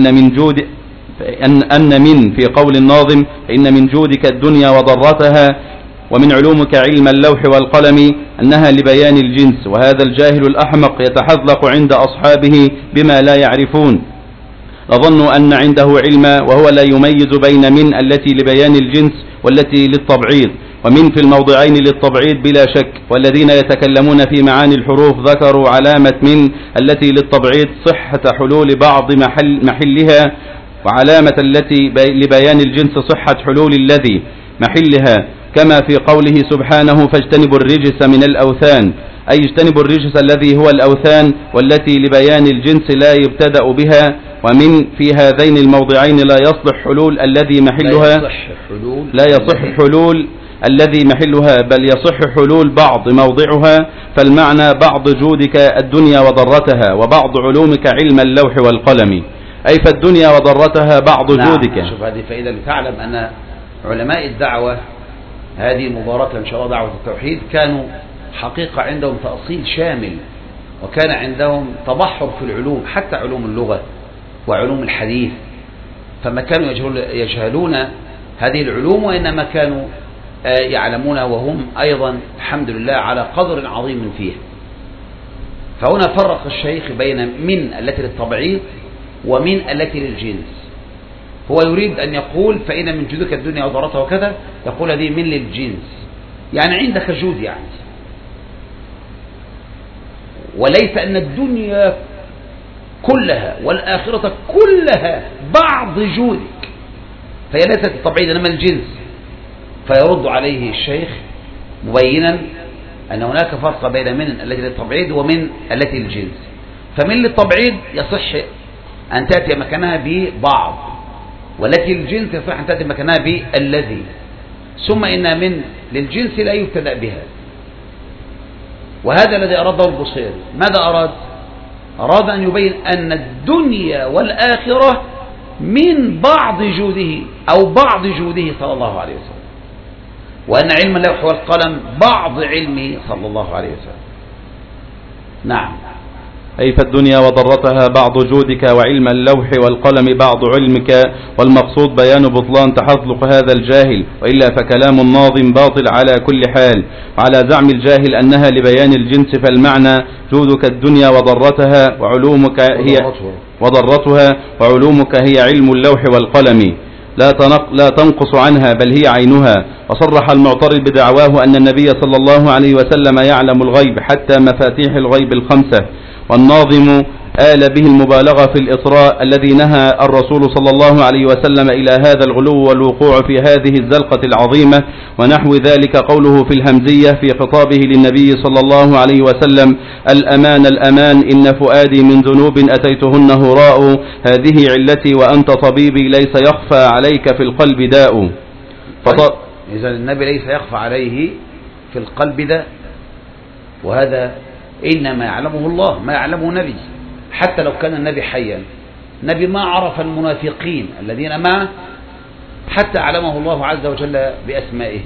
إن من جودك الدنيا وضرتها، ومن علومك علم اللوح والقلم، أنها لبيان الجنس، وهذا الجاهل الأحمق يتحذلق عند أصحابه بما لا يعرفون، لظنوا أن عنده علما وهو لا يميز بين من التي لبيان الجنس والتي للتبعيض، ومن في الموضعين للتبعيد بلا شك. والذين يتكلمون في معاني الحروف ذكروا علامة من التي للتبعيد صحة حلول بعض محلها، وعلامة التي لبيان الجنس صحة حلول الذي محلها، كما في قوله سبحانه فاجتنبوا الرجس من الأوثان، أي اجتنبوا الرجس الذي هو الأوثان، والتي لبيان الجنس لا يبتدأ بها. ومن في هذين الموضعين لا يصلح حلول الذي محلها، لا يصح حلول الذي محلها، بل يصح حلول بعض موضعها. فالمعنى بعض جودك الدنيا وضرتها، وبعض علومك علم اللوح والقلم، أي فالدنيا وضرتها بعض جودك. شوف هذه فإذا لتعلم أن علماء الدعوة هذه المباركة إن شاء الله دعوة التوحيد كانوا حقيقة عندهم تأصيل شامل، وكان عندهم تبحر في العلوم، حتى علوم اللغة وعلوم الحديث. فما كانوا يجهلون هذه العلوم، وإنما كانوا يعلمون، وهم أيضا الحمد لله على قدر عظيم فيها. فهنا فرق الشيخ بين من التي للتبعيض ومن التي للجنس. هو يريد أن يقول فإن من جودك الدنيا وضرتها وكذا، يقول هذه من للجنس، يعني عندك جود يعني، وليس أن الدنيا كلها والآخرة كلها بعض جودك، فهي ليست التبعيض إنما الجنس. فيرد عليه الشيخ مبينا أن هناك فرق بين من التي للتبعيض ومن التي للجنس. فمن للتبعيض يصح أن تأتي مكانها ببعض، والتي للجنس يصح أن تأتي مكانها بالذي. ثم إن من للجنس لا يبتدأ بها، وهذا الذي أراده البصيري. ماذا أراد؟ أراد أن يبين أن الدنيا والآخرة من بعض جوده أو بعض جوده صلى الله عليه وسلم، وأن علم اللوح والقلم بعض علمه صلى الله عليه وسلم. نعم، أي فالدنيا وضرتها بعض جودك، وعلم اللوح والقلم بعض علمك. والمقصود بيان بطلان تحذلق هذا الجاهل، وإلا فكلام الناظم باطل على كل حال. وعلى زعم الجاهل أنها لبيان الجنس، فالمعنى جودك الدنيا وضرتها وعلومك هي علم اللوح والقلم، لا تنقص عنها بل هي عينها. وصرح المعترض بدعواه أن النبي صلى الله عليه وسلم يعلم الغيب حتى مفاتيح الغيب الخمسة. والناظم آل به المبالغة في الإطراء الذي نهى الرسول صلى الله عليه وسلم إلى هذا الغلو والوقوع في هذه الزلقة العظيمة. ونحو ذلك قوله في الهمزية في خطابه للنبي صلى الله عليه وسلم: الأمان الأمان إن فؤادي من ذنوب أتيتهن هراء، هذه علتي وأنت طبيبي ليس يخفى عليك في القلب داء. إذا النبي ليس يخفى عليه في القلب داء، وهذا إنما يعلمه الله، ما يعلمه نبي. حتى لو كان النبي حيا، النبي ما عرف المنافقين الذين معه حتى علمه الله عز وجل بأسمائه.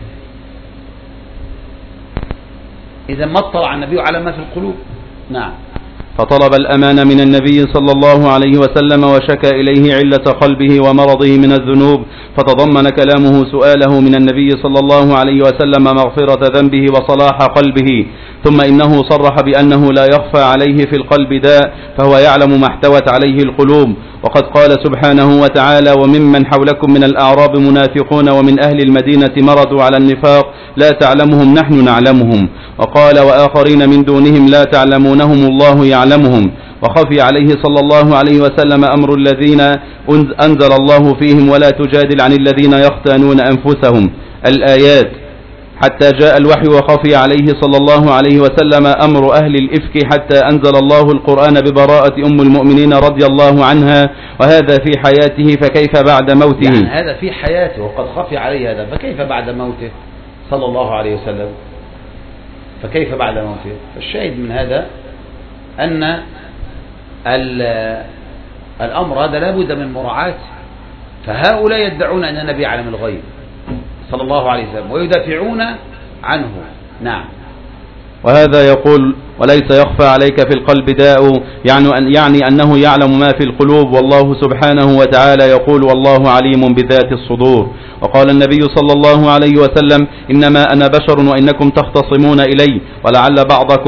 إذا ما اطلع النبي على ما في القلوب. نعم. فطلب الأمان من النبي صلى الله عليه وسلم، وشكى إليه علة قلبه ومرضه من الذنوب، فتضمن كلامه سؤاله من النبي صلى الله عليه وسلم مغفرة ذنبه وصلاح قلبه. ثم إنه صرح بأنه لا يخفى عليه في القلب داء، فهو يعلم ما احتوت عليه القلوب. وقد قال سبحانه وتعالى: وممن حولكم من الأعراب منافقون ومن أهل المدينة مرضوا على النفاق لا تعلمهم نحن نعلمهم. وقال: وآخرين من دونهم لا تعلمونهم الله يعلمهم. وخفي عليه صلى الله عليه وسلم أمر الذين أنزل الله فيهم ولا تجادل عن الذين يختانون أنفسهم، الآيات، حتى جاء الوحي وخفي عليه صلى الله عليه وسلم أمر أهل الإفك، حتى أنزل الله القرآن ببراءة أم المؤمنين رضي الله عنها، وهذا في حياته فكيف بعد موته؟ يعني هذا في حياته وقد خفي عليه هذا، فكيف بعد موته صلى الله عليه وسلم؟ فكيف بعد موته؟ فالشاهد من هذا أن الأمر هذا لا بد من مراعاة. فهؤلاء يدعون أن النبي يعلم الغيب صلى الله عليه وسلم ويدافعون عنه. نعم. وهذا يقول: وليس يخفى عليك في القلب داء، يعني أنه يعلم ما في القلوب، والله سبحانه وتعالى يقول: والله عليم بذات الصدور. وقال النبي صلى الله عليه وسلم: إنما أنا بشر وإنكم تختصمون إلي، ولعل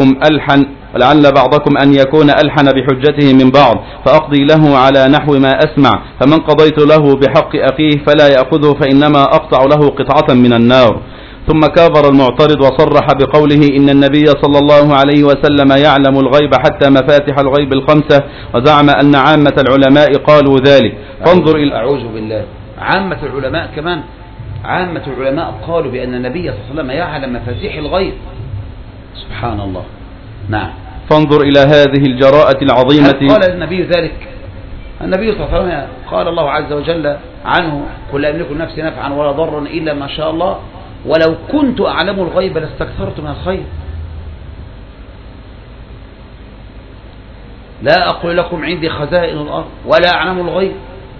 بعضكم أن يكون ألحن بحجته من بعض، فأقضي له على نحو ما أسمع، فمن قضيت له بحق أخيه فلا يأخذه، فإنما أقطع له قطعة من النار. ثم كابر المعترض وصرح بقوله إن النبي صلى الله عليه وسلم يعلم الغيب حتى مفاتح الغيب الخمسة، وزعم أن عامة العلماء قالوا ذلك. فانظر إلى أعوذ بالله، عامة العلماء كمان، عامة العلماء قالوا بأن النبي صلى الله عليه وسلم يعلم مفاتيح الغيب. سبحان الله. نعم. فانظر إلى هذه الجراءة العظيمة. هل قال النبي ذلك؟ النبي صلى الله عليه وسلم قال الله عز وجل عنه: قل لا أملك لنفسي نفعا ولا ضرا إلا ما شاء الله ولو كنت أعلم الغيب لاستكثرت من الخير. لا أقول لكم عندي خزائن الأرض ولا أعلم الغيب،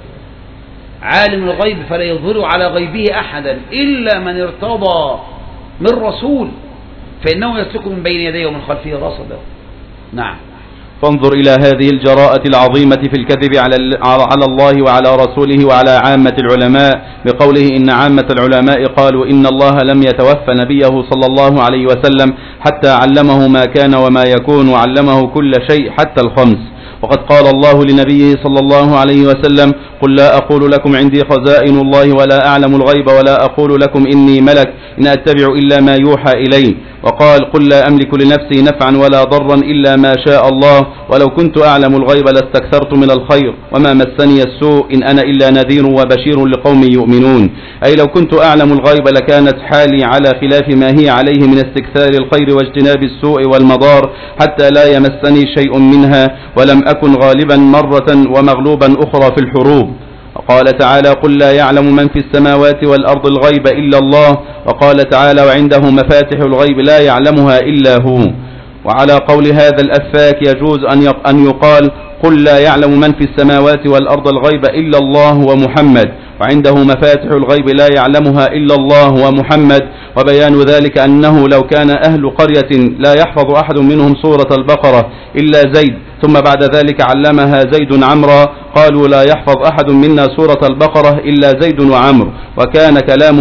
عالم الغيب فلا يظهر على غيبه أحدا إلا من ارتضى من رسول فإنه يسلك من بين يديه ومن خلفه رصدا. نعم. فانظر إلى هذه الجراءة العظيمة في الكذب على الله وعلى رسوله وعلى عامة العلماء بقوله إن عامة العلماء قالوا إن الله لم يتوفى نبيه صلى الله عليه وسلم حتى علمه ما كان وما يكون وعلمه كل شيء حتى الخمس. وقد قال الله لنبيه صلى الله عليه وسلم: قل لا أقول لكم عندي خزائن الله ولا أعلم الغيب ولا أقول لكم إني ملك إن أتبع إلا ما يوحى إلي. وقال: قل لا أملك لنفسي نفعا ولا ضرا إلا ما شاء الله ولو كنت أعلم الغيب لاستكثرت من الخير وما مسني السوء إن أنا إلا نذير وبشير لقوم يؤمنون. أي لو كنت أعلم الغيب لكانت حالي على خلاف ما هي عليه من استكثار الخير واجتناب السوء والمضار حتى لا يمسني شيء منها، ولم أكن غالبا مرة ومغلوبا أخرى في الحروب. وقال تعالى: قل لا يعلم من في السماوات والأرض الغيب إلا الله. وقال تعالى: وعنده مفاتح الغيب لا يعلمها إلا هو. وعلى قول هذا الأفاك يجوز أن يقال: قل لا يعلم من في السماوات والأرض الغيب إلا الله ومحمد، وعنده مفاتح الغيب لا يعلمها إلا الله ومحمد. وبيان ذلك أنه لو كان أهل قرية لا يحفظ أحد منهم سورة البقرة إلا زيد ثم بعد ذلك علمها زيد عمرا قالوا لا يحفظ أحد منا سورة البقرة إلا زيد وعمر، وكان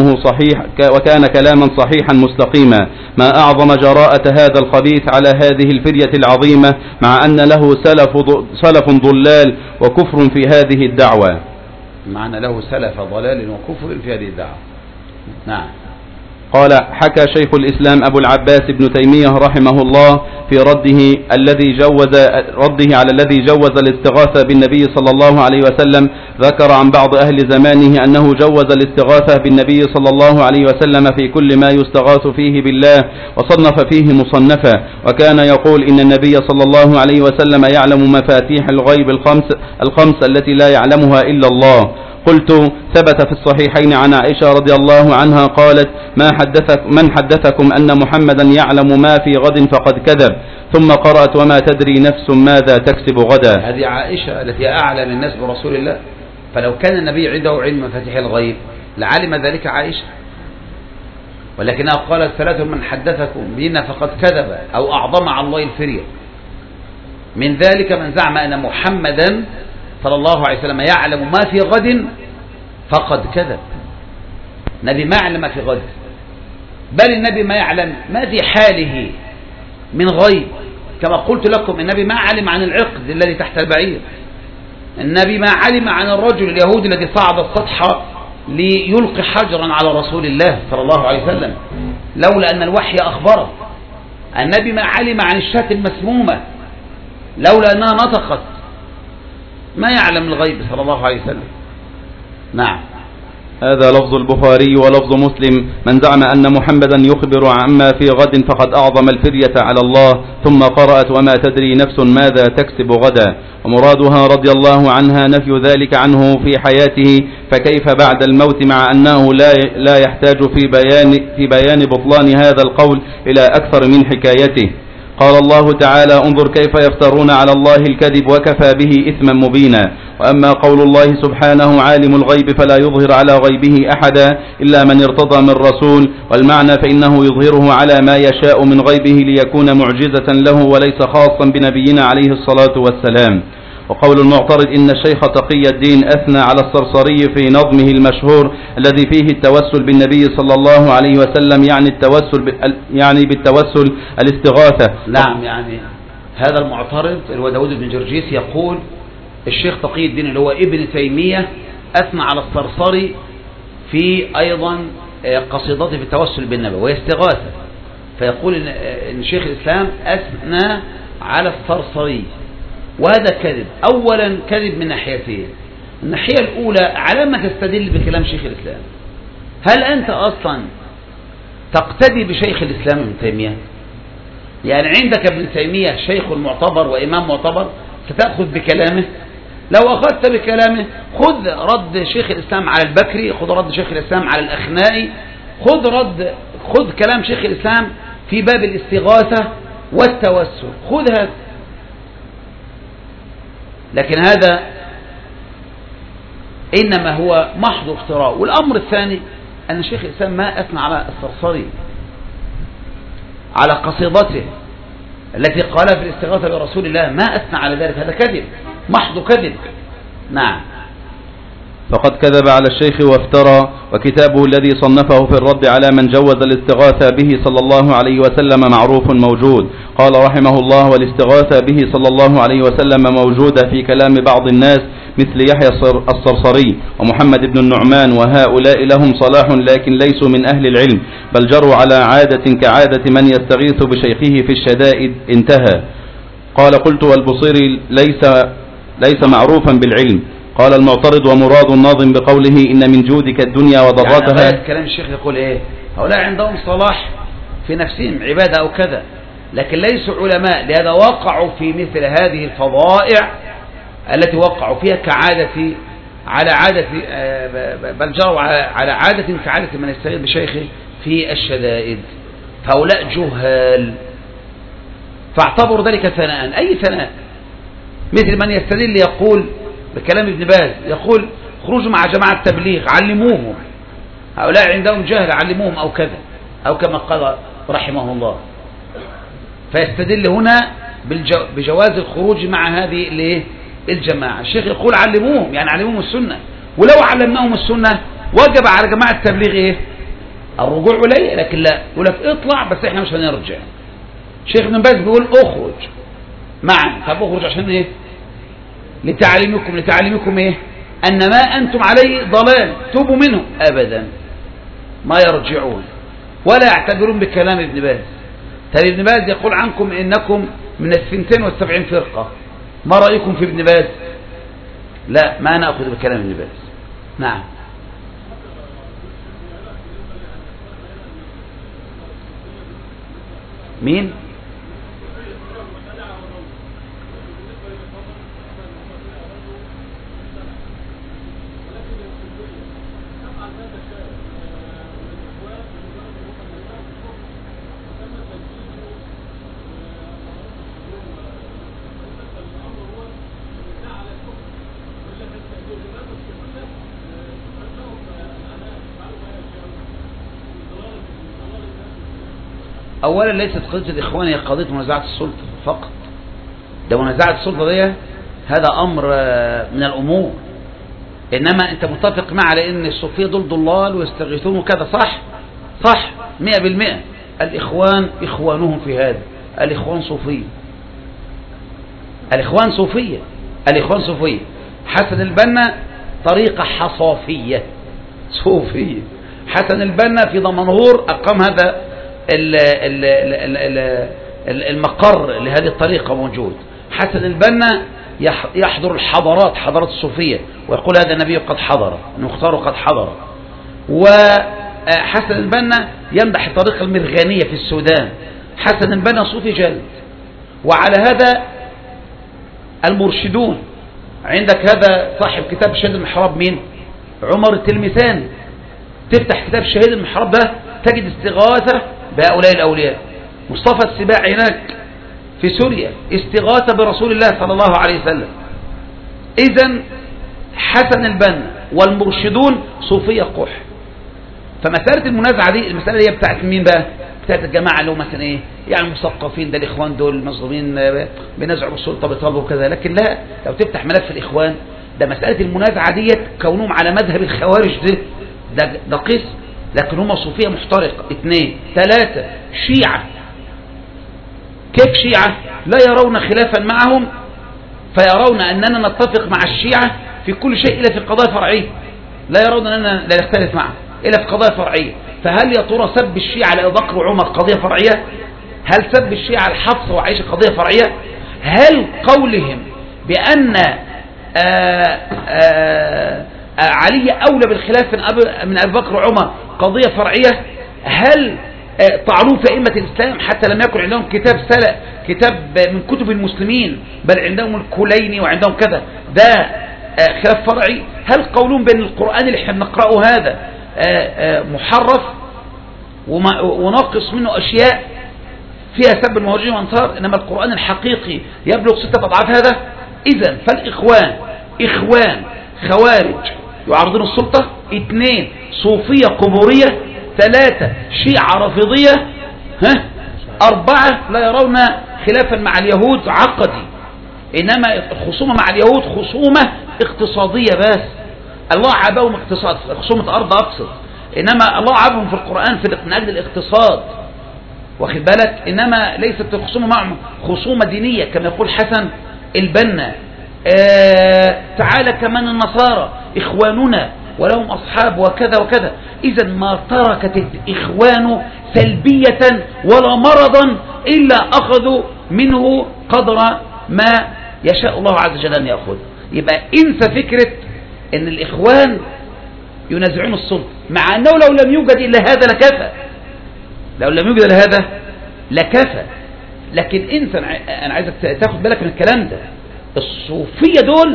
كلاما صحيحا مستقيما. ما أعظم جراءة هذا الخبيث على هذه الفرية العظيمة مع أن له سلف ضلال وكفر في هذه الدعوة. معنى له سلف ضلال وكفر في هذه الدعوة. نعم. قال: حكى شيخ الإسلام أبو العباس ابن تيمية رحمه الله في رده على الذي جوز الاستغاثة بالنبي صلى الله عليه وسلم، ذكر عن بعض أهل زمانه أنه جوز الاستغاثة بالنبي صلى الله عليه وسلم في كل ما يستغاث فيه بالله، وصنف فيه مصنفا، وكان يقول إن النبي صلى الله عليه وسلم يعلم مفاتيح الغيب الخمس التي لا يعلمها إلا الله. قلت: ثبت في الصحيحين عن عائشة رضي الله عنها قالت: من حدثكم أن محمدا يعلم ما في غد فقد كذب. ثم قرأت: وما تدري نفس ماذا تكسب غدا. هذه عائشة التي أعلم الناس برسول الله، فلو كان النبي عنده علم مفاتيح الغيب لعلم ذلك عائشة، ولكنها قالت: ثلاث من حدثكم بنا فقد كذب أو أعظم على الله الفرية. من ذلك من زعم أن محمدا صلى الله عليه وسلم يعلم ما في غد فقد كذب. النبي ما يعلم ما في غد، بل النبي ما يعلم ما في حاله من غيب. كما قلت لكم النبي ما علم عن العقد الذي تحت البعير، النبي ما علم عن الرجل اليهودي الذي صعد السطح ليلقي حجرا على رسول الله صلى الله عليه وسلم لولا أن الوحي أخبره. النبي ما علم عن الشاة المسمومة لولا أنها نطقت. ما يعلم الغيب صلى الله عليه وسلم. نعم. هذا لفظ البخاري ولفظ مسلم: من زعم أن محمدا يخبر عما في غد فقد أعظم الفرية على الله. ثم قرأت: وما تدري نفس ماذا تكسب غدا. ومرادها رضي الله عنها نفي ذلك عنه في حياته، فكيف بعد الموت، مع أنه لا يحتاج في بيان بطلان هذا القول إلى أكثر من حكايته. قال الله تعالى: انظر كيف يفترون على الله الكذب وكفى به إثما مبينا. وأما قول الله سبحانه: عالم الغيب فلا يظهر على غيبه أحدا إلا من ارتضى من رسول، والمعنى فإنه يظهره على ما يشاء من غيبه ليكون معجزة له وليس خاصا بنبينا عليه الصلاة والسلام. وقول المعترض إن الشيخ تقي الدين أثنى على الصرصري في نظمه المشهور الذي فيه التوسل بالنبي صلى الله عليه وسلم، يعني بالتوسل الاستغاثة. نعم. يعني هذا المعترض اللي هو داود بن جرجيس يقول الشيخ تقي الدين اللي هو ابن تيمية أثنى على الصرصري في أيضا قصيدته في التوسل بالنبي وهي استغاثة، فيقول إن شيخ الإسلام أثنى على الصرصري، وهذا كذب. أولا كذب من ناحيتين. الناحية الأولى، على ما تستدل بكلام شيخ الإسلام؟ هل أنت أصلا تقتدي بشيخ الإسلام ابن تيمية؟ يعني عندك ابن تيمية شيخ معتبر وإمام معتبر، ستأخذ بكلامه؟ لو أخذت بكلامه خذ رد شيخ الإسلام على البكري، خذ رد شيخ الإسلام على الأخنائي، خذ كلام شيخ الإسلام في باب الاستغاثة والتوسل، خذ هذا. لكن هذا إنما هو محض افتراء. والأمر الثاني أن شيخ الإسلام ما أثنى على الصرصري على قصيدته التي قالها في الاستغاثة برسول الله، ما أثنى على ذلك، هذا كذب، محض كذب. نعم. فقد كذب على الشيخ وافترى، وكتابه الذي صنفه في الرد على من جوز الاستغاثة به صلى الله عليه وسلم معروف موجود. قال رحمه الله: والاستغاثة به صلى الله عليه وسلم موجودة في كلام بعض الناس مثل يحيى الصرصري ومحمد بن النعمان، وهؤلاء لهم صلاح لكن ليسوا من أهل العلم، بل جروا على عادة كعادة من يستغيث بشيخه في الشدائد. انتهى. قال: قلت: والبصيري ليس معروفا بالعلم. قال المعترض: ومراد الناظم بقوله إن من جودك الدنيا وضرتها. يعني كلام الشيخ يقول إيه؟ هؤلاء عندهم صلاح في نفسهم، عبادة أو كذا، لكن ليسوا علماء، لهذا وقعوا في مثل هذه الفضائع التي وقعوا فيها كعادة على عادة، بل جروا على عادة كعادة من يستغيث بشيخه في الشدائد. فهؤلاء جهال، فاعتبروا ذلك ثناء. أي ثناء؟ مثل من يستدل يقول بكلام ابن باز، يقول: خروجوا مع جماعة التبليغ، علموهم، هؤلاء عندهم جهل، علموهم أو كذا، أو كما قال رحمه الله. فيستدل هنا بجواز الخروج مع هذه الجماعة. الشيخ يقول: علموهم، يعني علموهم السنة، ولو علمناهم السنة وجب على جماعة التبليغ إيه؟ الرجوع إليه. لكن لا، يقول لك اطلع بس احنا مش هنرجع. الشيخ ابن باز بيقول: اخرج معا. طب اخرج عشان ايه؟ لتعليمكم ايه؟ ان ما انتم عليه ضلال، توبوا منه. ابدا، ما يرجعون ولا يعتبرون بكلام ابن باز. طيب ابن باز يقول عنكم انكم من 72 فرقة، ما رأيكم في ابن باز؟ لا، ما نأخذ بكلام ابن باز. نعم. مين؟ أولا ليست قضية الإخوان هي قضية منازعة السلطة فقط. ده منازعة السلطة دي هذا أمر من الأمور، إنما أنت متفق معه على أن الصوفية دول ضلال ويستغيثون وكذا، صح 100%. الإخوان إخوانهم في هذا، الإخوان صوفية. حسن البنا طريقة حصافية صوفية. حسن البنا في دمنهور أقام هذا المقر لهذه الطريقة موجود. حسن البنا يحضر الحضارات، حضارات الصوفية، ويقول هذا النبي قد حضر، المختار قد حضر. وحسن البنا يمدح الطريقة المرغانية في السودان. حسن البنا صوفي جلد. وعلى هذا المرشدون، عندك هذا صاحب كتاب شهيد المحراب، مين؟ عمر التلمساني. تفتح كتاب شهيد المحراب ده تجد استغاثة بهؤلاء الأولياء. مصطفى السباع هناك في سوريا استغاثة برسول الله صلى الله عليه وسلم. إذن حسن البنا والمرشدون صوفية قح. فمسألة المنازعة دي، المسألة دي بتاعت مين بقى؟ بتاعت الجماعة اللي هم مثلا ايه؟ يعني المثقفين، ده الإخوان دول مظلومين بنزعوا بالسلطة بيطالبوا كذا. لكن لا، لو تفتح ملف الإخوان ده مسألة المنازعة ديت كونهم على مذهب الخوارج ده قسم، لكن هم صوفية محترقة. 2 3 شيعة. كيف شيعة؟ لا يرون خلافا معهم، فيرون أننا نتفق مع الشيعة في كل شيء إلا في قضايا فرعية. لا يرون أننا لا نختلف معهم إلا في قضايا فرعية. فهل يا ترى سب الشيعة لأبي بكر وعمر قضية فرعية؟ هل سب الشيعة الحفصة وعائشة قضية فرعية؟ هل قولهم بأن علي أولى بالخلاف من أبي بكر وعمر قضية فرعية؟ هل طعنوا في أئمة الإسلام حتى لم يكن عندهم كتاب من كتب المسلمين، بل عندهم الكليني وعندهم كذا، ده خلاف فرعي؟ هل قولون بأن القرآن اللي احنا بنقرأه هذا محرف وناقص منه أشياء فيها سب المهاجرين والأنصار، إنما القرآن الحقيقي يبلغ 6 أضعاف هذا؟ إذن فالإخوان إخوان خوارج يعارضون السلطة، 2 صوفية قبورية، 3 شيعة رافضية، 4 لا يرون خلافا مع اليهود عقدي، إنما الخصومة مع اليهود خصومة اقتصادية بس، الله عابهم اقتصاد، خصومة أرض أقصد، إنما الله عابهم في القرآن من أجل الاقتصاد، واخد بالك، إنما ليست الخصومة معهم خصومة دينية كما يقول حسن البنا. تعالى كمان النصارى إخواننا ولهم أصحاب وكذا وكذا. إذا ما تركت الإخوان سلبية ولا مرضا إلا أخذوا منه قدر ما يشاء الله عز وجل أن يأخذ. يبقى انسى فكرة أن الإخوان ينازعون السلطة، مع أنه لو لم يوجد إلا هذا لكفى، لو لم يوجد إلا هذا لكفى. لكن انسى، أنا عايزك تاخد بالك من الكلام ده، الصوفية دول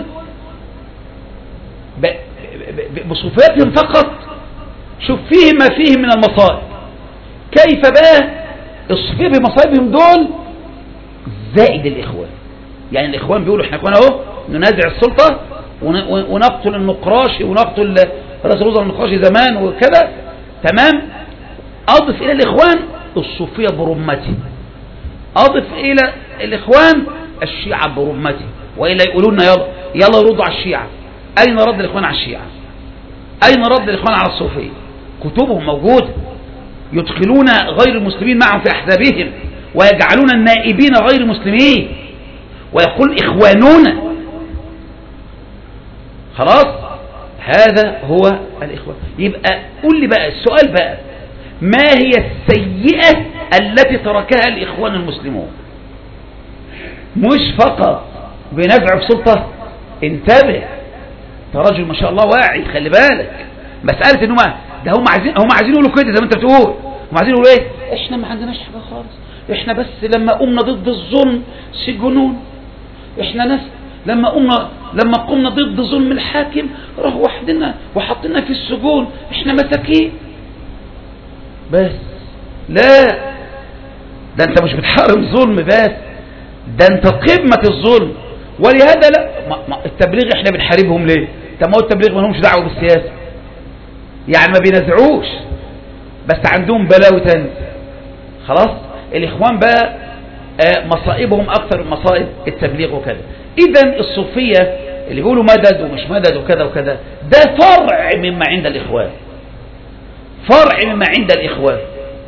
بصوفياتهم فقط شوف فيه ما فيه من المصائب، كيف بقى الصوفية بمصائبهم دول زائد الإخوان. يعني الإخوان بيقولوا احنا كنا اهو ننازع السلطة ونقتل النقراشي ونقتل رئيس الوزراء النقراشي زمان وكذا، تمام، أضف إلى الإخوان الصوفية برمتي، أضف إلى الإخوان الشيعة برمتي، وإلا يقولون يلا يردوا على الشيعة. أين رد الإخوان على الشيعة؟ أين رد الإخوان على الصوفية؟ كتبهم موجودة، يدخلون غير المسلمين معهم في أحزابهم ويجعلون النائبين غير المسلمين ويقول إخوانون. خلاص، هذا هو الإخوان. يبقى قل لي بقى السؤال بقى، ما هي السيئة التي تركها الإخوان المسلمون؟ مش فقط بنزع السلطة، انتبه، انت راجل ما شاء الله واعي، خلي بالك، مسألة انه ده هم عايزين يقولوا كده زي ما انت بتقول، هم عايزين يقولوا ايه؟ احنا ما عندناش حاجة خالص، احنا بس لما قمنا ضد الظلم سجنون، احنا ناس لما قمنا ضد ظلم الحاكم راحوا وحدنا وحطنا في السجون، احنا مساكين. بس لا، ده انت مش بتحارب ظلم بس، ده انت قمة الظلم. ولهذا لا، التبليغ احنا بنحاربهم ليه؟ طب ما هو التبليغ ما لهمش دعوه بالسياسه، يعني ما بينزعوش، بس عندهم بلاوي تاني. خلاص، الاخوان بقى مصائبهم اكثر من مصائب التبليغ وكذا. اذا الصوفيه اللي بيقولوا مدد ومش مدد وكذا وكذا، ده فرع مما عند الاخوان، فرع مما عند الاخوان،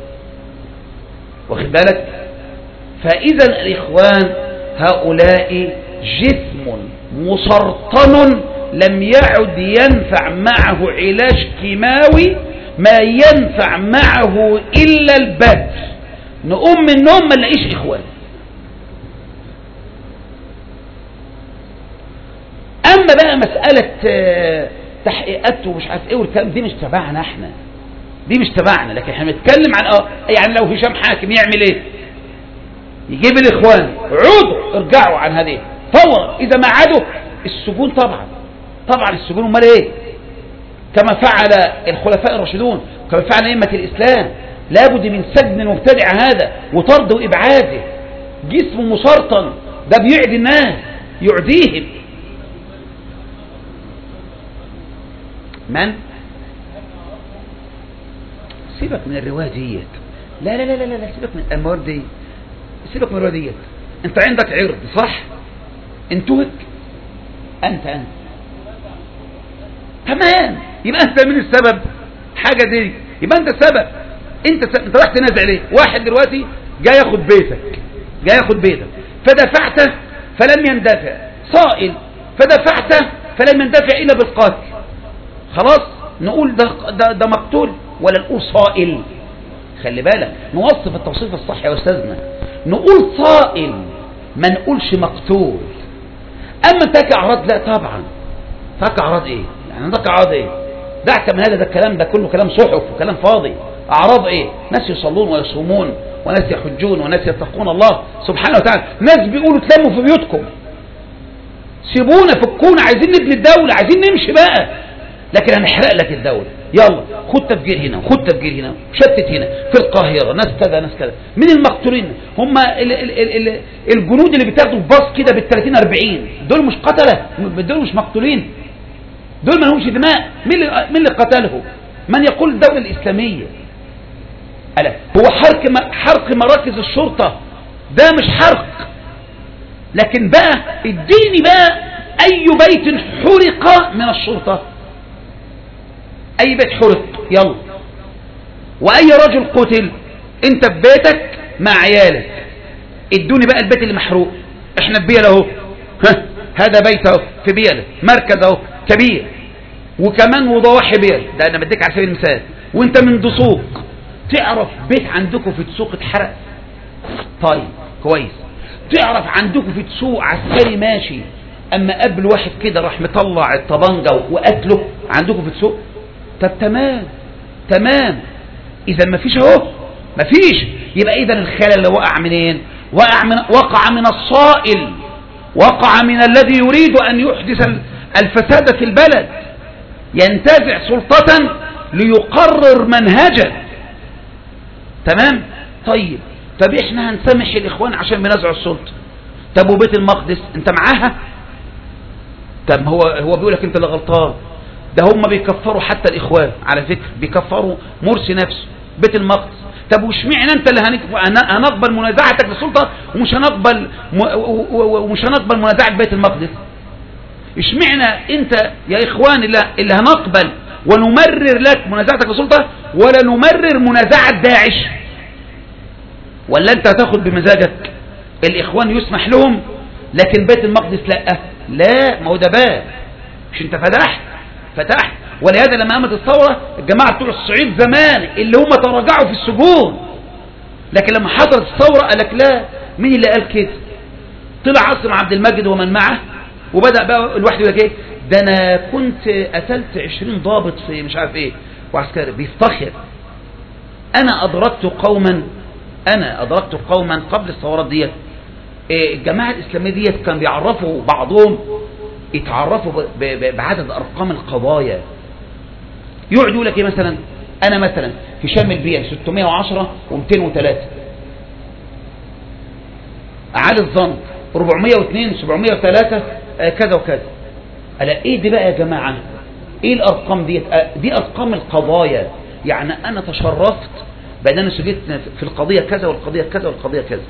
واخد بالك. فاذا الاخوان هؤلاء جسم مسرطن لم يعد ينفع معه علاج كيماوي، ما ينفع معه إلا البدر. نقوم من النوم ما نلاقيش إخوان. أما بقى مسألة تحقيقات ومش عارف إيه والكلام، دي مش تبعنا احنا، دي مش تبعنا. لكن احنا بنتكلم عن يعني لو هشام حاكم يعمل ايه؟ يجيب الإخوان، عودوا ارجعوا عن هذه فورا، إذا ما عادوا السجون. طبعا السجون، امال ايه؟ كما فعل الخلفاء الراشدون، كما فعل أئمة الإسلام، لابد من سجن المبتدع هذا وطرده وإبعاده. جسم مسرطن، ده بيعدي الناس، يعديهم. من؟ سيبك من الرواية ديت، لا لا لا لا لا، سيبك من المواد دي، سيبك من الرواية ديت. انت عندك عرض صح؟ انتهك انت تمام، يبقى انت من السبب حاجة دي، يبقى انت السبب. انت راح تنازع ليه؟ واحد دلوقتي جاي ياخد بيتك، فدفعته فلم يندفع، صائل فدفعته فلم يندفع الا بالقتل، خلاص نقول ده مقتول؟ ولا نقول صائل؟ خلي بالك نوصف التوصيف الصح يا أستاذنا، نقول صائل ما نقولش مقتول. أما تك أعراض، لا طبعا. تك أعراض إيه؟ يعني تك أعراض إيه؟ دعك من هذا، ده الكلام ده كله كلام صحف وكلام فاضي. أعراض إيه؟ ناس يصلون ويصومون وناس يحجون وناس يتقون الله سبحانه وتعالى، ناس بيقولوا تلموا في بيوتكم، سيبونا فكونا، عايزين نبني الدولة، عايزين نمشي بقى، لكن هنحرق لك الدولة. يلا خد تفجير هنا وخد تفجير هنا، شتت هنا في القاهرة، ناس كذا ناس كذا. من المقتولين هم الجنود اللي بتاخدوا باص كده بال30 40، دول مش قتلة، دول مش مقتولين، دول ما لهمش دماء. مين اللي قتله؟ من يقول الدولة الإسلامية؟ ألا هو حرق مراكز الشرطة ده مش حرق. لكن بقى اديني بقى أي بيت حرق من الشرطة، أي بيت حرق، يلا. وأي رجل قتل، أنت في بيتك مع عيالك، ادوني بقى البيت اللي محروق. احنا في بيئة اهو، هذا بيت اهو في بيئة، مركز اهو كبير، وكمان وضواحي بيئة، ده أنا بديك على سبيل المثال. وأنت من دسوق، تعرف بيت عندكم في دسوق اتحرق؟ طيب كويس. تعرف عندكم في دسوق عسكري ماشي اما قبل واحد كده راح مطلع الطبنجة وقتله عندكم في دسوق؟ طب تمام. اذا ما فيش اهو، ما فيش. يبقى اذا الخلل اللي وقع منين؟ وقع من الصائل، وقع من الذي يريد ان يحدث الفساد في البلد، ينتزع سلطة ليقرر منهجا. تمام. طب احنا هنسامح الاخوان عشان بنزعوا السلطة. طب وبيت المقدس انت معاها؟ طب هو بيقولك انت اللي غلطان، ده هم بيكفروا حتى الاخوان على فكرة، بيكفروا مرسي نفسه بيت المقدس. طب وش معنى انت اللي هنقبل منازعتك للسلطة ومش هنقبل منازعة بيت المقدس؟ ايش معنى انت يا اخوان اللي هنقبل ونمرر لك منازعتك للسلطة ولا نمرر منازعة داعش؟ ولا انت هتاخد بمزاجك؟ الاخوان يسمح لهم لكن بيت المقدس لا. ما هو ده باب، مش انت فتحت. ولهذا لما قامت الثورة الجماعة بتوع الصعيد زمان اللي هم تراجعوا في السجون، لكن لما حضرت الثورة قالك لا. مين اللي قال كده؟ طلع عاصم عبد المجيد ومن معه، وبدأ بقى الواحد يقول ايه، ده انا كنت قتلت 20 ضابط في مش عارف ايه وعسكري، بيفتخر. انا ادركت قوما قبل الثورات ديت، الجماعة الإسلامية ديت كان بيعرفوا بعضهم، يتعرفوا بعدد أرقام القضايا. يقعد يقول لك ايه مثلا، أنا مثلا هشام البيع 610 و203، علي الظن 402 703 كذا وكذا. ألا ايه دي بقى يا جماعة؟ ايه الأرقام ديت؟ دي أرقام القضايا. يعني أنا تشرفت بأن أنا سجلت في القضية كذا والقضية كذا والقضية كذا.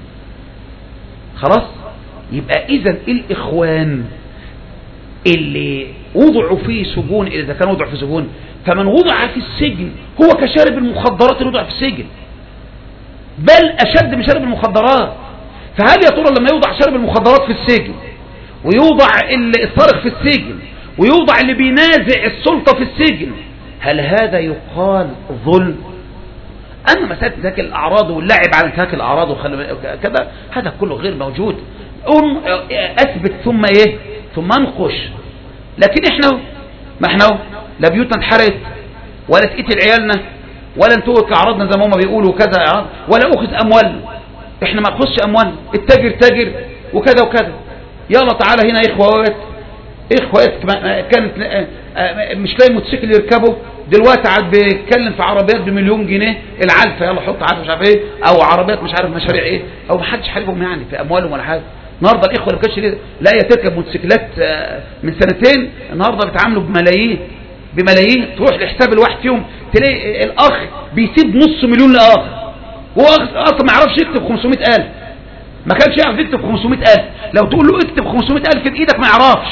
خلاص. يبقى إذن الإخوان اللي وضعوا في سجون، إذا كان وضع في سجون، فمن وضع في السجن هو كشارب المخدرات اللي وضع في السجن، بل أشد من شارب المخدرات. فهل يا ترى لما يوضع شارب المخدرات في السجن، ويوضع السارق في السجن، ويوضع اللي بينازع السلطة في السجن، هل هذا يقال ظلم؟ أما مسألة انتهاك الأعراض واللعب على انتهاك الأعراض وكذا، هذا كله غير موجود. أثبت ثم انقش. لكن احنا لا بيوتنا اتحرقت، ولا تقتل عيالنا، ولا انتهك أعراضنا زي ما هم بيقولوا كذا، ولا أخذ أموال. احنا ما ناخذش أموال، التاجر تاجر وكذا وكذا. يلا تعالى هنا إخوات كانت مش لاقي موتوسيكل يركبه، دلوقتي عاد بيتكلم في عربيات ب1,000,000 جنيه العلفة، يلا حط عارف مش عارف ايه، او عربيات مش عارف مشاريع ايه، او محدش حاربهم يعني في اموالهم ولا حاجه. النهارده الاخوه اللي كانش لا تركب موتوسيكلات من سنتين، النهارده بيتعاملوا بملايين. تروح لحساب الواحد فيهم تلاقي الاخ بيسيب نص مليون لاخ، وهو اصلا ما يعرفش يكتب 500,000، ما كانش يعرف يكتب 500,000. لو تقول له اكتب 500,000 في ايدك ما يعرفش.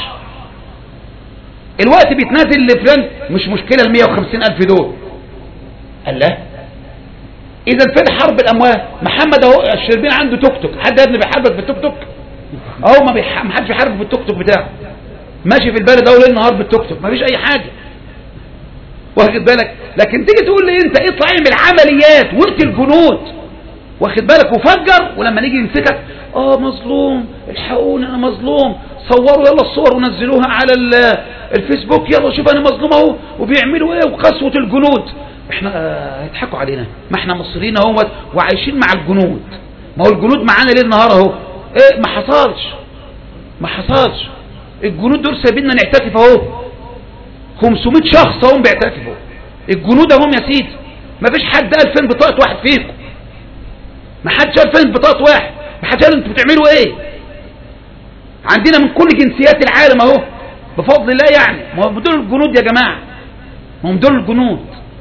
الوقت بيتنازل لفلان، مش مشكلة 150,000 دول. قال لا. إذا فين حرب الأموال؟ محمد اهو الشربين عنده توك توك، حد يا ابني بيحاربك بالتوك توك؟ اهو ما حدش بيحاربك بالتوك توك بتاعه، ماشي في البلد اهو ليل نهار بالتوك توك، ما فيش أي حاجة. واخد بالك؟ لكن تيجي تقول لي انت اطلع اعمل عمليات واقتل الجنود، واخد بالك، وفجر، ولما نيجي نمسكك مظلوم، الحقوني انا مظلوم، صوروا يلا الصور ونزلوها على الفيسبوك، يلا شوف انا مظلوم اهو، وبيعملوا ايه وقسوة الجنود. احنا هيضحكوا علينا، ما احنا مصريين اهوت وعايشين مع الجنود، ما هو الجنود معانا ليل نهار اهو. ايه ما حصلش الجنود دول سايبيننا نعتكف اهو، 500 شخص اهم بيعتكفوا، الجنود اهم يا سيدي، ما فيش حد قال فين بطاقة واحد فيكم، ما حدش قال فين بطاقة واحد، ما حدش قال انتوا بتعملوا ايه. عندنا من كل جنسيات العالم اهو بفضل الله، يعني ما هم دول الجنود يا جماعة، ما هم دول الجنود.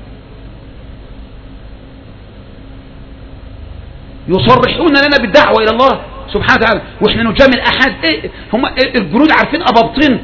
يصرحون لنا بالدعوة الى الله سبحانه وتعالى، واحنا نجامل احد. ايه هم الجنود عارفين ابابطين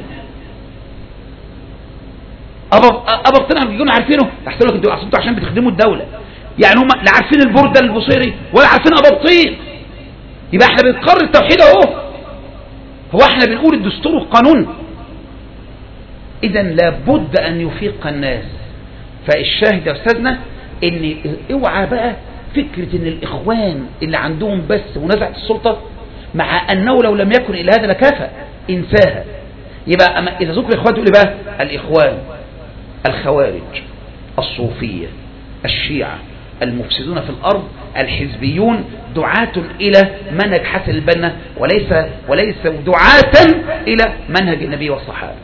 بيكونوا عارفينه، تحسوا لك انتوا عشان بتخدموا الدولة، يعني هم لا عارفين البرده البصيري ولا عارفين ابابطين. يبقى احنا بنقرر التوحيد اهو، هو احنا بنقول الدستور والقانون. اذا لابد ان يفيق الناس. فالشاهد يا استاذنا ان اوعى بقى فكرة ان الاخوان اللي عندهم بس منازعة السلطة، مع انه لو لم يكن الى هذا لكافة، انساها. يبقى اذا ذكر الاخوان تقول بقى الاخوان، الخوارج، الصوفية، الشيعة، المفسدون في الارض، الحزبيون، دعاة الى منهج حسن البنا، وليس دعاة الى منهج النبي والصحابة.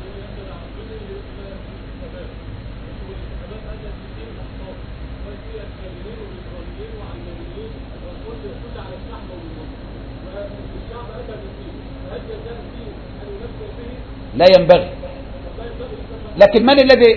لا ينبغي، لكن من الذي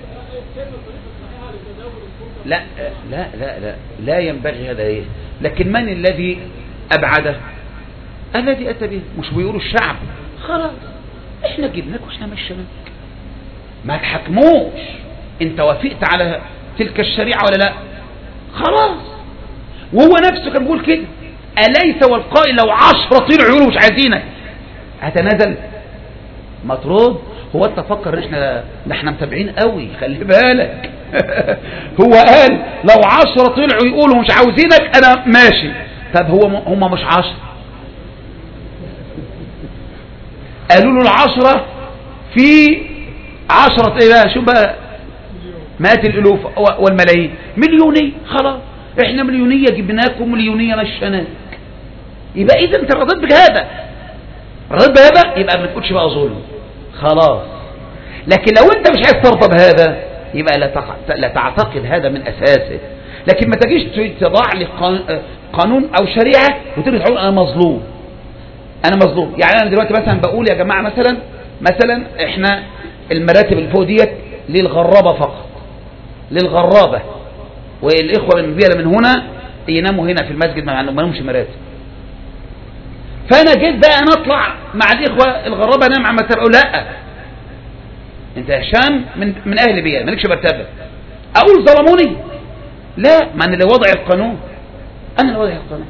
لا ينبغي هذا ايه، لكن من الذي ابعده؟ الذي اتى به. مش بيقولوا الشعب خلاص احنا جبناك واحنا مشيناك، ما تحكموش، انت وافقت على تلك الشريعة ولا لا؟ خلاص. وهو نفسه كان بيقول كده، أليس والقائل لو 10 طلعوا يقولوا مش عايزينك هتنازل؟ مطرود. هو انت فكر ان احنا متابعين قوي، خلي بالك. هو قال لو 10 طلعوا يقولوا مش عاوزينك انا ماشي. طب هم مش 10، قالوا له 10 في 10 ايه بقى، شو بقى، مئات الالوف والملايين، مليونية. خلاص احنا مليونية جبناكم، مليونية مشيناك. يبقى اذا انت رضيت بهذا، يبقى ما تقولش بقى ظلم خلاص. لكن لو انت مش عايز ترضى بهذا يبقى لا تعتقد هذا من اساسه. لكن ما تجيش تضع لي قانون او شريعه وتيجي تقول انا مظلوم. يعني انا دلوقتي مثلا بقول يا جماعه مثلا احنا المراتب اللي فوق ديت للغرابه فقط، للغرابه، والاخوه المبيله من هنا يناموا هنا في المسجد ما لهمش مراتب. فانا جيت بقى انا اطلع مع الاخوه الغرابه انام على مرتبه، اقول لا انت يا هشام من اهل بيئه مالكش مرتبه، اقول ظلموني؟ لا، ما انا اللي وضع القانون، انا اللي وضع القانون.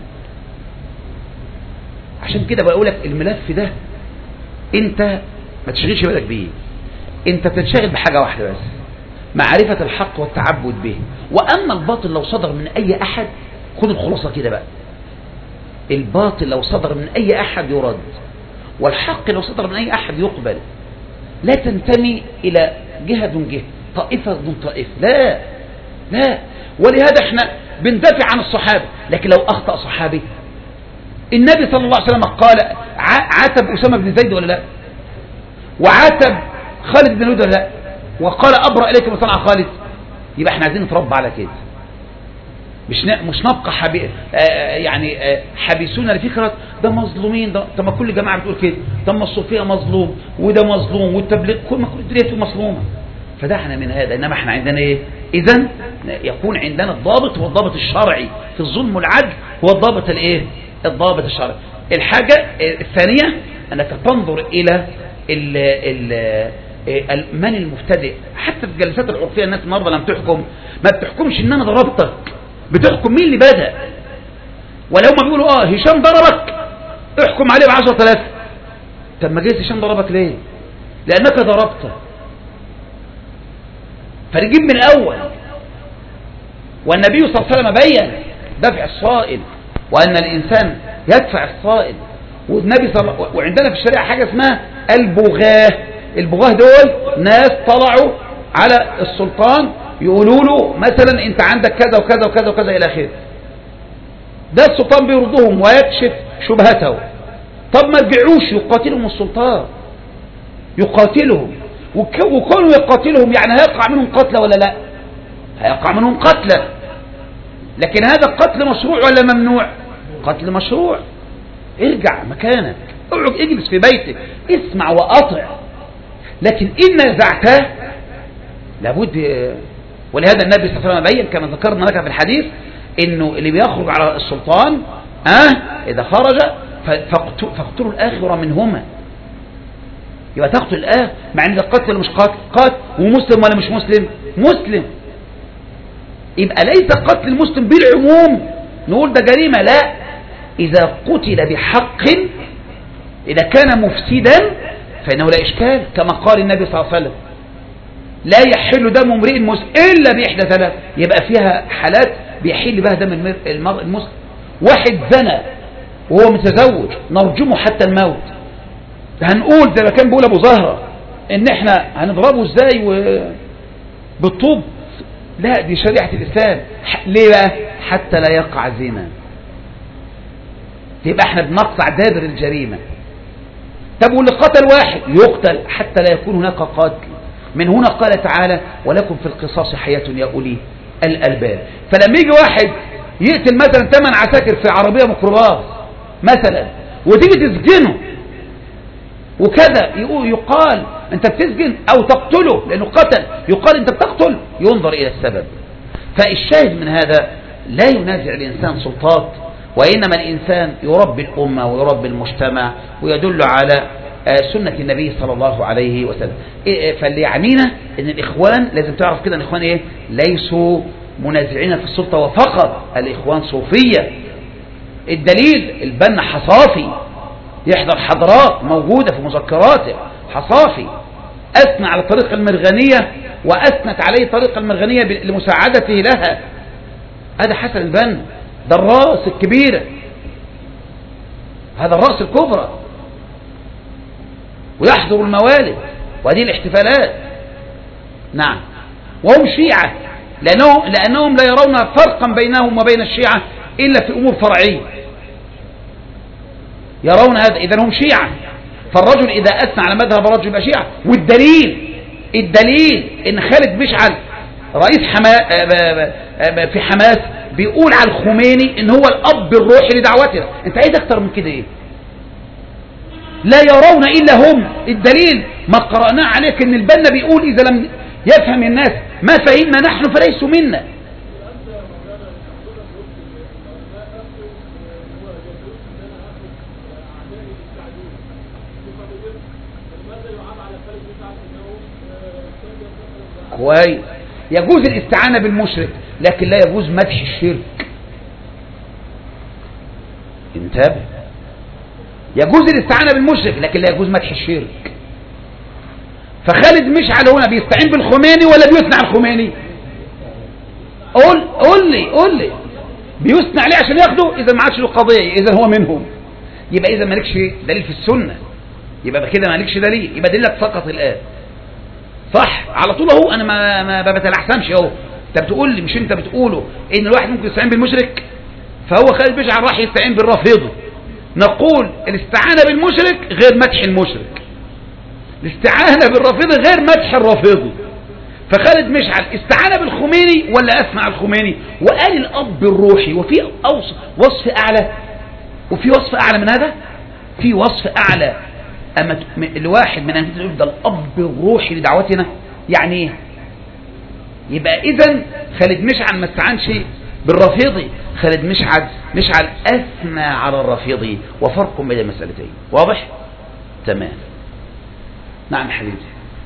عشان كده بقول لك الملف ده انت ما تشغلش بالك بيه، انت بتنشغل بحاجه واحده بس، معرفه الحق والتعبد به. واما الباطل لو صدر من اي احد، خد الخلاصه كده بقى، الباطل لو صدر من أي أحد يرد، والحق لو صدر من أي أحد يقبل. لا تنتمي إلى جهة دون جهة، طائفة دون طائفة، لا. ولهذا احنا بندافع عن الصحابة. لكن لو أخطأ صحابي، النبي صلى الله عليه وسلم قال عاتب أسامة بن زيد ولا لا؟ وعاتب خالد بن الوليد ولا لا؟ وقال أبرأ إليكم ما صنع خالد. يبقى احنا عايزين نتربى على كده، مش نبقى حبيسون لفكرة ده مظلومين. ده طب ما كل جماعة بتقول كده، طب ما الصوفية مظلوم وده مظلوم والتبليغ كل الدنيا مظلومة. فده احنا من هذا. انما احنا عندنا ايه؟ اذا يكون عندنا الضابط، هو الضابط الشرعي في الظلم والعدل، هو الضابط الايه؟ الضابط الشرعي. الحاجة الثانية انك تنظر الى من المبتدئ. حتى في الجلسات العرفية الناس النهارده لما بتحكم ما بتحكمش ان انا ضربتك، بتحكم مين اللي بدأ. ولو ما بيقولوا هشام ضربك احكم عليه ب10,000. طب ما جيت هشام ضربك ليه؟ لأنك ضربته. فنجيب من الأول. والنبي صلى الله عليه وسلم بين دفع الصائل وأن الإنسان يدفع الصائل. والنبي وعندنا في الشريعة حاجة اسمها البغاة. البغاة دول ناس طلعوا على السلطان يقولوا له مثلا انت عندك كذا وكذا وكذا وكذا الى اخره. ده السلطان بيردهم ويكشف شبهته. طب ما رجعوش يقاتلهم السلطان، يقاتلهم، وكونوا يقاتلهم يعني هيقع منهم قتلى ولا لا؟ هيقع منهم قتلى. لكن هذا القتل مشروع ولا ممنوع؟ قتل مشروع. ارجع مكانك، اقعد اجلس في بيتك، اسمع واطع. لكن إن نزعته لابد. ولهذا النبي صلى الله عليه وسلم بين كما ذكرنا لك في الحديث انه اللي بيخرج على السلطان اذا خرج فاقتلوا الاخر منهما. يبقى تقتل الاخر، مع ان القتل ولا مش قاتل، ومسلم ولا مش مسلم؟ مسلم. يبقى ليس قتل المسلم بالعموم نقول ده جريمة، لا. اذا قتل بحق، اذا كان مفسدا فانه لا اشكال، كما قال النبي صلى الله عليه وسلم لا يحل دم امرئ مسلم الا باحدى ثلاث. يبقى فيها حالات بيحل بها دم المرء المسلم. واحد زنى وهو متزوج نرجمه حتى الموت. هنقول زي ما كان بيقول ابو زهره ان احنا هنضربه ازاي بالطوب؟ لا، دي شريعه الاسلام. ليه بقى؟ حتى لا يقع زنا. يبقى احنا بنقطع دابر الجريمه. طب واللي قتل واحد يقتل حتى لا يكون هناك قتل. من هنا قال تعالى ولكم في القصاص حياة يا أولي الألباب. فلما يجي واحد يقتل مثلا 8 عساكر في عربية ميكروباص مثلا وتيجي تسجنه وكذا، يقال انت بتسجن او تقتله لانه قتل، يقال انت بتقتل، ينظر الى السبب. فالشاهد من هذا لا ينازع الانسان سلطات، وانما الانسان يربي الامة ويربي المجتمع ويدل على سنة النبي صلى الله عليه وسلم. فاللي يعنينا ان الاخوان لازم تعرف كده ان الاخوان ايه؟ ليسوا منازعين في السلطة وفقط، الاخوان صوفية. الدليل البنا حصافي يحضر حضرات موجودة في مذكراته، حصافي اثنى على طريق المرغنية واثنت عليه طريق المرغنية لمساعدته لها. هذا حسن البنا، ده الراس الكبيرة، هذا الراس الكبرى، ويحضر الموالد وهذه الاحتفالات. نعم. وهم شيعة لأنهم لا يرون فرقا بينهم وبين الشيعة إلا في أمور فرعية، يرون هذا. إذن هم شيعة. فالرجل إذا أثنى على مذهب الرجل يبقى شيعة. والدليل إن خالد مشعل رئيس في حماس بيقول على الخميني إن هو الأب الروحي لدعوتنا. أنت عايز أكتر من كده إيه؟ لا يرون إلا هم. الدليل ما قرأناه عليك إن البنا بيقول إذا لم يفهم الناس ما فهمنا نحن فليسوا منا. كويس. يجوز الاستعانة بالمشرك لكن لا يجوز مدح الشرك. انتبه، يجوز الاستعانة بالمشرك لكن لا يجوز مدح الشرك. فخالد مشعل هنا بيستعين بالخميني ولا بيثنى على الخميني؟ قول لي بيثنى عليه عشان ياخده؟ اذا ما عادش له قضيه، اذا هو منهم. يبقى اذا مالكش دليل في السنه، يبقى كده مالكش دليل، يبقى دليلك فقط الان. صح على طول اهو. انا ما بتلحسمش اهو. انت بتقول لي، مش انت بتقوله ان الواحد ممكن يستعين بالمشرك؟ فهو خالد مشعل راح يستعين بالرافضي. نقول الاستعانة بالمشرك غير مدح المشرك، الاستعانة بالرافضي غير مدح الرافضي. فخالد مشعل استعان بالخميني ولا أثنى على الخميني؟ وقال الأب الروحي. وفي وصف أعلى، وفي وصف أعلى من هذا، في وصف أعلى. أما الواحد من أن يقول ده الأب الروحي لدعوتنا، يعني ايه؟ يبقى إذن خالد مشعل ما استعانش بالرافضي، خالد مشعل أثنى على الرافضي، وفرق بين المسألتين. واضح؟ تمام. نعم حبيبي.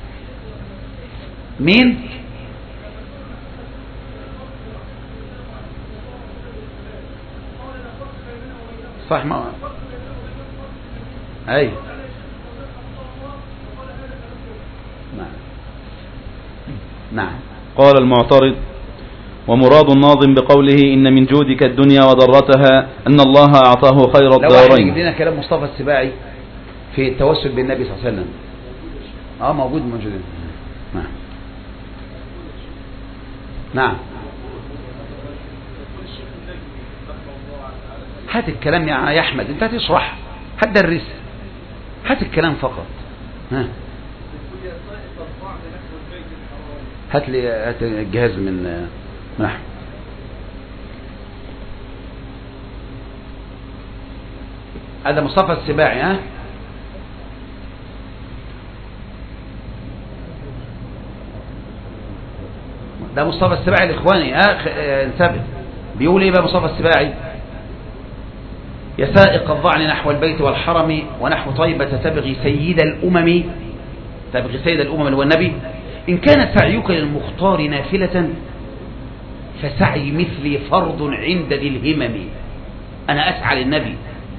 مين؟ صح. ما أي نعم. قال المعترض: ومراد الناظم بقوله إن من جودك الدنيا وضرتها أن الله أعطاه خير الدارين. لو لنا كلام مصطفى السباعي في التوسل بالنبي صلى الله عليه وسلم. موجود. نعم نعم. هات الكلام يا أحمد، أنت هتشرح، هتدرس، هات الكلام فقط. هات الجهاز من نحو. هذا مصطفى السباعي. ده مصطفى السباعي الإخواني. انتبه، بيقول ايه بقى مصطفى السباعي؟ يا سائق الظعن نحو البيت والحرم ونحو طيبة تبغي سيد الأمم، تبغي سيد الأمم اللي هو النبي، إن كان سعيك للمختار نافلة فسعي مثلي فرض عند ذي الهمم. أنا أسعى للنبي.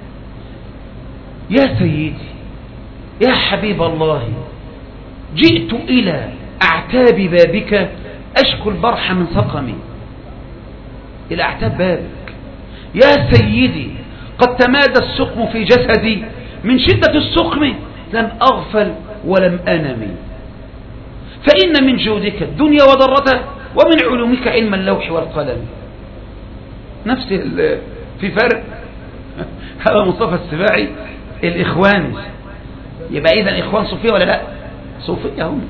يا سيدي يا حبيب الله، جئت إلى أعتاب بابك أشكو البرح من سقمي. إلى أعتاب بابك يا سيدي، قد تمادى السقم في جسدي، من شدة السقم لم أغفل ولم أنم. فإن من جودك الدنيا وضرتها ومن علومك علم اللوح والقلم. نفس في فرق. هذا مصطفى السباعي الإخوان. يبقى إذن إخوان صوفية ولا لا؟ صوفية هم،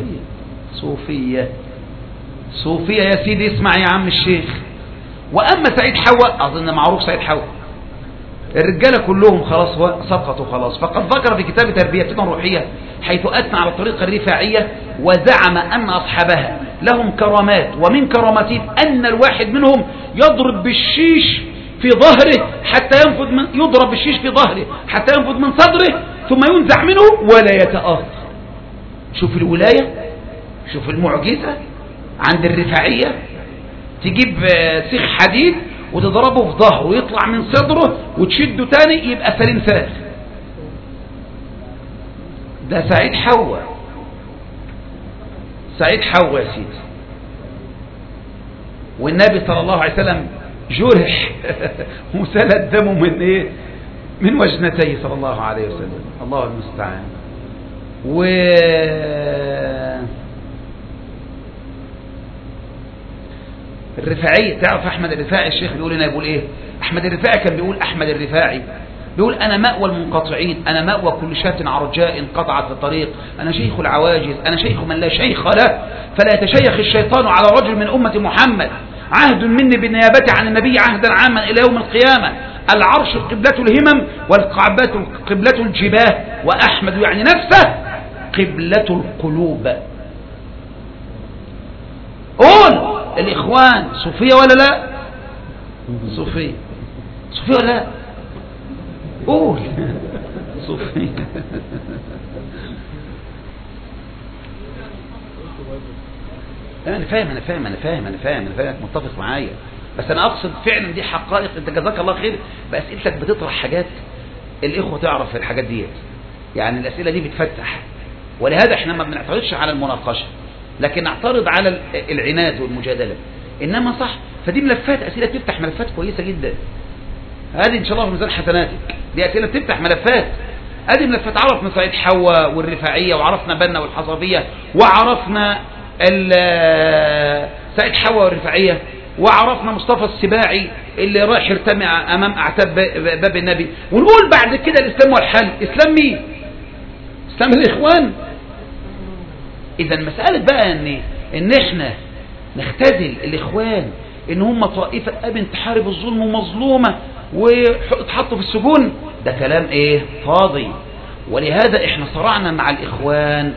صوفية يا سيدي. اسمع يا عم الشيخ. وأما سعيد حواء، أظن معروف سعيد حواء، الرجالة كلهم خلاص سقطوا خلاص. فقد ذكر في كتاب تربيتنا الروحية حيث أثنى على الطريقة الرفاعية وزعم أن أصحابها لهم كرامات، ومن كراماتهم أن الواحد منهم يضرب بالشيش في ظهره حتى ينفذ يضرب بالشيش في ظهره حتى ينفذ من صدره ثم ينزع منه ولا يتأثر. شوف الولاية، شوف المعجزة عند الرفاعية. تجيب سيخ حديد وتضربه في ظهره ويطلع من صدره وتشده تاني يبقى سليم ساخ. ده سعيد حواء يا سيدي. والنبي صلى الله عليه وسلم جرح وسلت دمه من ايه؟ من وجنتيه صلى الله عليه وسلم. الله المستعان. الرفاعي، تعرف أحمد الرفاعي الشيخ بيقول لنا، يقول إيه؟ أحمد الرفاعي كان بيقول، أحمد الرفاعي بيقول: أنا مأوى المنقطعين، أنا مأوى كل شاة عرجاء انقطعت في الطريق، أنا شيخ العواجز، أنا شيخ من لا شيخ له، فلا يتشيخ الشيطان على رجل من أمة محمد. عهد مني بالنيابة عن النبي عهدا عاما إلى يوم القيامة. العرش قبلة الهمم والكعبة قبلة الجباه، وأحمد يعني نفسه قبلة القلوب. قول الإخوان صوفية ولا لا؟ صوفية ولا لا؟ قول صوفية. أنا فاهم متفق معايا، بس أنا أقصد فعلا دي حقائق. أنت جزاك الله خير بأسئلتك بتطرح حاجات الإخوة تعرف في الحاجات ديت، يعني الأسئلة دي بتفتح، ولهذا احنا ما بنعترضش على المناقشة، لكن نعترض على العناد والمجادلة. إنما صح، فدي ملفات، أسئلة تفتح ملفات كويسة جدا. هذه إن شاء الله في ميزان حسناتك، دي أسئلة تفتح ملفات. هذه ملفات عرفنا سعيد حواء والرفاعية، وعرفنا بنا والحصبية، وعرفنا سعيد حواء والرفاعية، وعرفنا مصطفى السباعي اللي رايح يرتمي أمام أعتاب باب النبي. ونقول بعد كده الإسلام والحل. إسلام مين؟ إسلام الإخوان. إذا مسألة بقى إن إحنا نختزل الإخوان إن هم طائفة أبن تحارب الظلم ومظلومة وتحطوا في السجون، ده كلام إيه؟ فاضي. ولهذا إحنا صرعنا مع الإخوان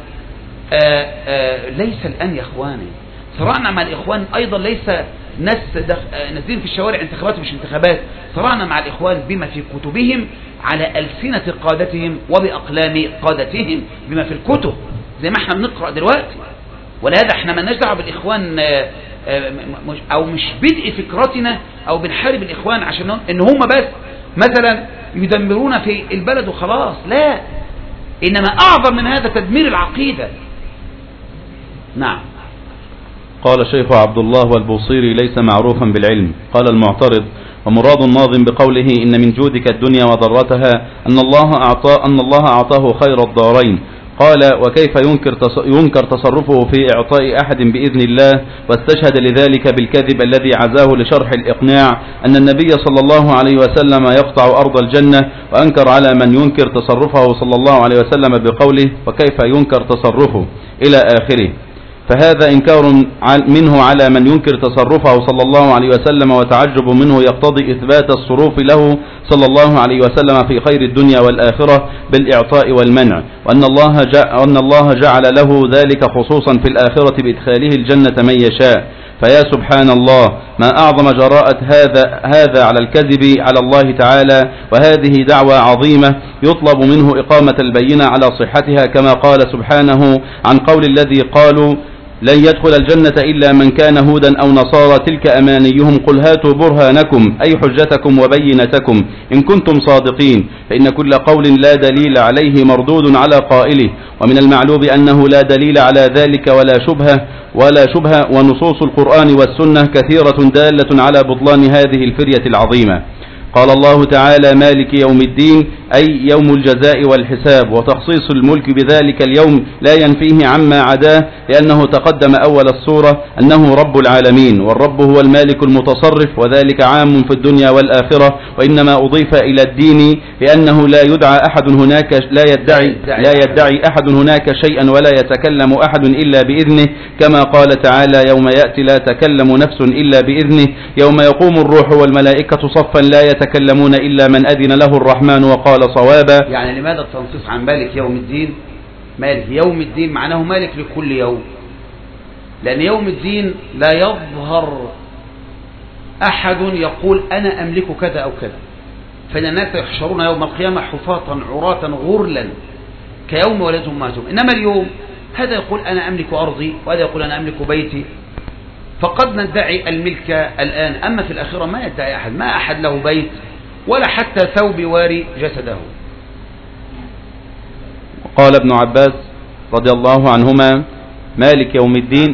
ليس الآن يا إخواني، صرعنا مع الإخوان أيضا ليس ناس نازلين في الشوارع انتخابات مش انتخابات. صرعنا مع الإخوان بما في كتبهم على ألسنة قادتهم وبأقلام قادتهم، بما في الكتب زي ما احنا بنقرأ دلوقتي. ولهذا احنا ما نجدع بالإخوان أو مش بدء فكرتنا أو بنحارب الإخوان عشان إن هم بس مثلا يدمرون في البلد وخلاص، لا، إنما أعظم من هذا تدمير العقيدة. نعم. قال الشيخ عبد الله والبوصيري ليس معروفا بالعلم. قال المعترض: ومراد الناظم بقوله إن من جودك الدنيا وضرتها أن الله أعطاه خير الدارين. قال: وكيف ينكر تصرفه في إعطاء أحد بإذن الله؟ واستشهد لذلك بالكذب الذي عزاه لشرح الإقناع أن النبي صلى الله عليه وسلم يقطع أرض الجنة، وأنكر على من ينكر تصرفه صلى الله عليه وسلم بقوله: وكيف ينكر تصرفه إلى آخره. فهذا إنكار منه على من ينكر تصرفه صلى الله عليه وسلم، وتعجب منه يقتضي إثبات الصروف له صلى الله عليه وسلم في خير الدنيا والآخرة بالإعطاء والمنع، وأن الله جعل له ذلك خصوصا في الآخرة بإدخاله الجنة من يشاء. فيا سبحان الله، ما أعظم جراءة هذا على الكذب على الله تعالى، وهذه دعوة عظيمة يطلب منه إقامة البينة على صحتها، كما قال سبحانه عن قول الذي قالوا لن يدخل الجنة إلا من كان هودا أو نصارى تلك أمانيهم قل هاتوا برهانكم أي حجتكم وبينتكم إن كنتم صادقين، فإن كل قول لا دليل عليه مردود على قائله، ومن المعلوم أنه لا دليل على ذلك ولا شبهة، ونصوص القرآن والسنة كثيرة دالة على بطلان هذه الفرية العظيمة. قال الله تعالى مالك يوم الدين أي يوم الجزاء والحساب، وتخصيص الملك بذلك اليوم لا ينفيه عما عداه، لأنه تقدم أول السورة أنه رب العالمين، والرب هو المالك المتصرف، وذلك عام في الدنيا والآخرة، وإنما أضيف إلى الدين لأنه لا يدعي أحد هناك شيئا ولا يتكلم أحد إلا بإذنه، كما قال تعالى يوم يأتي لا تكلم نفس إلا بإذنه، يوم يقوم الروح والملائكة صفا لا يتكلمون إلا من أذن له الرحمن وقال صوابا. يعني لماذا التنصيص عن مالك يوم الدين؟ مالك يوم الدين معناه مالك لكل يوم، لأن يوم الدين لا يظهر أحد يقول أنا أملك كذا أو كذا، فإن الناس يحشرون يوم القيامة حفاة عراة غرلا كيوم ولدهم أمهاتهم. إنما اليوم هذا يقول أنا أملك أرضي، وهذا يقول أنا أملك بيتي، فقد ندعي الملك الآن، أما في الآخرة ما يدعي أحد، ما أحد له بيت ولا حتى ثوب واري جسده. قال ابن عباس رضي الله عنهما مالك يوم الدين.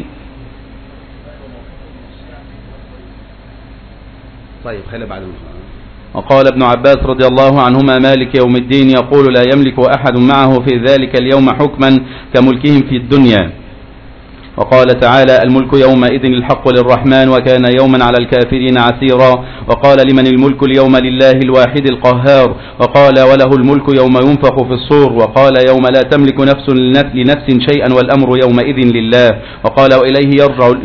طيب خلي بعد. وقال ابن عباس رضي الله عنهما مالك يوم الدين يقول لا يملك أحد معه في ذلك اليوم حكما كملكهم في الدنيا. وقال تعالى الملك يومئذ الحق للرحمن وكان يوما على الكافرين عسيرا. وقال لمن الملك اليوم لله الواحد القهار. وقال وله الملك يوم ينفخ في الصور. وقال يوم لا تملك نفس لنفس شيئا والأمر يومئذ لله. وقال وإليه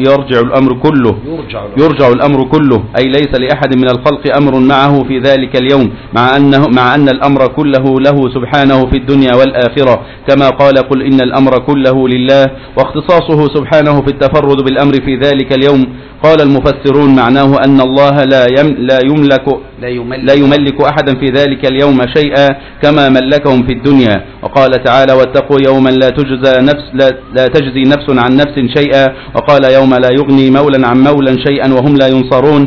يرجع الأمر كله أي ليس لأحد من الخلق أمر معه في ذلك اليوم، مع أن الأمر كله له سبحانه في الدنيا والآخرة، كما قال قل إن الأمر كله لله. واختصاصه سبحانه في التفرد بالأمر في ذلك اليوم قال المفسرون معناه أن الله لا يملك أحدا في ذلك اليوم شيئا كما ملكهم في الدنيا. وقال تعالى واتقوا يوما لا تجزي نفس عن نفس شيئا. وقال يوم لا يغني مولا عن مولا شيئا وهم لا ينصرون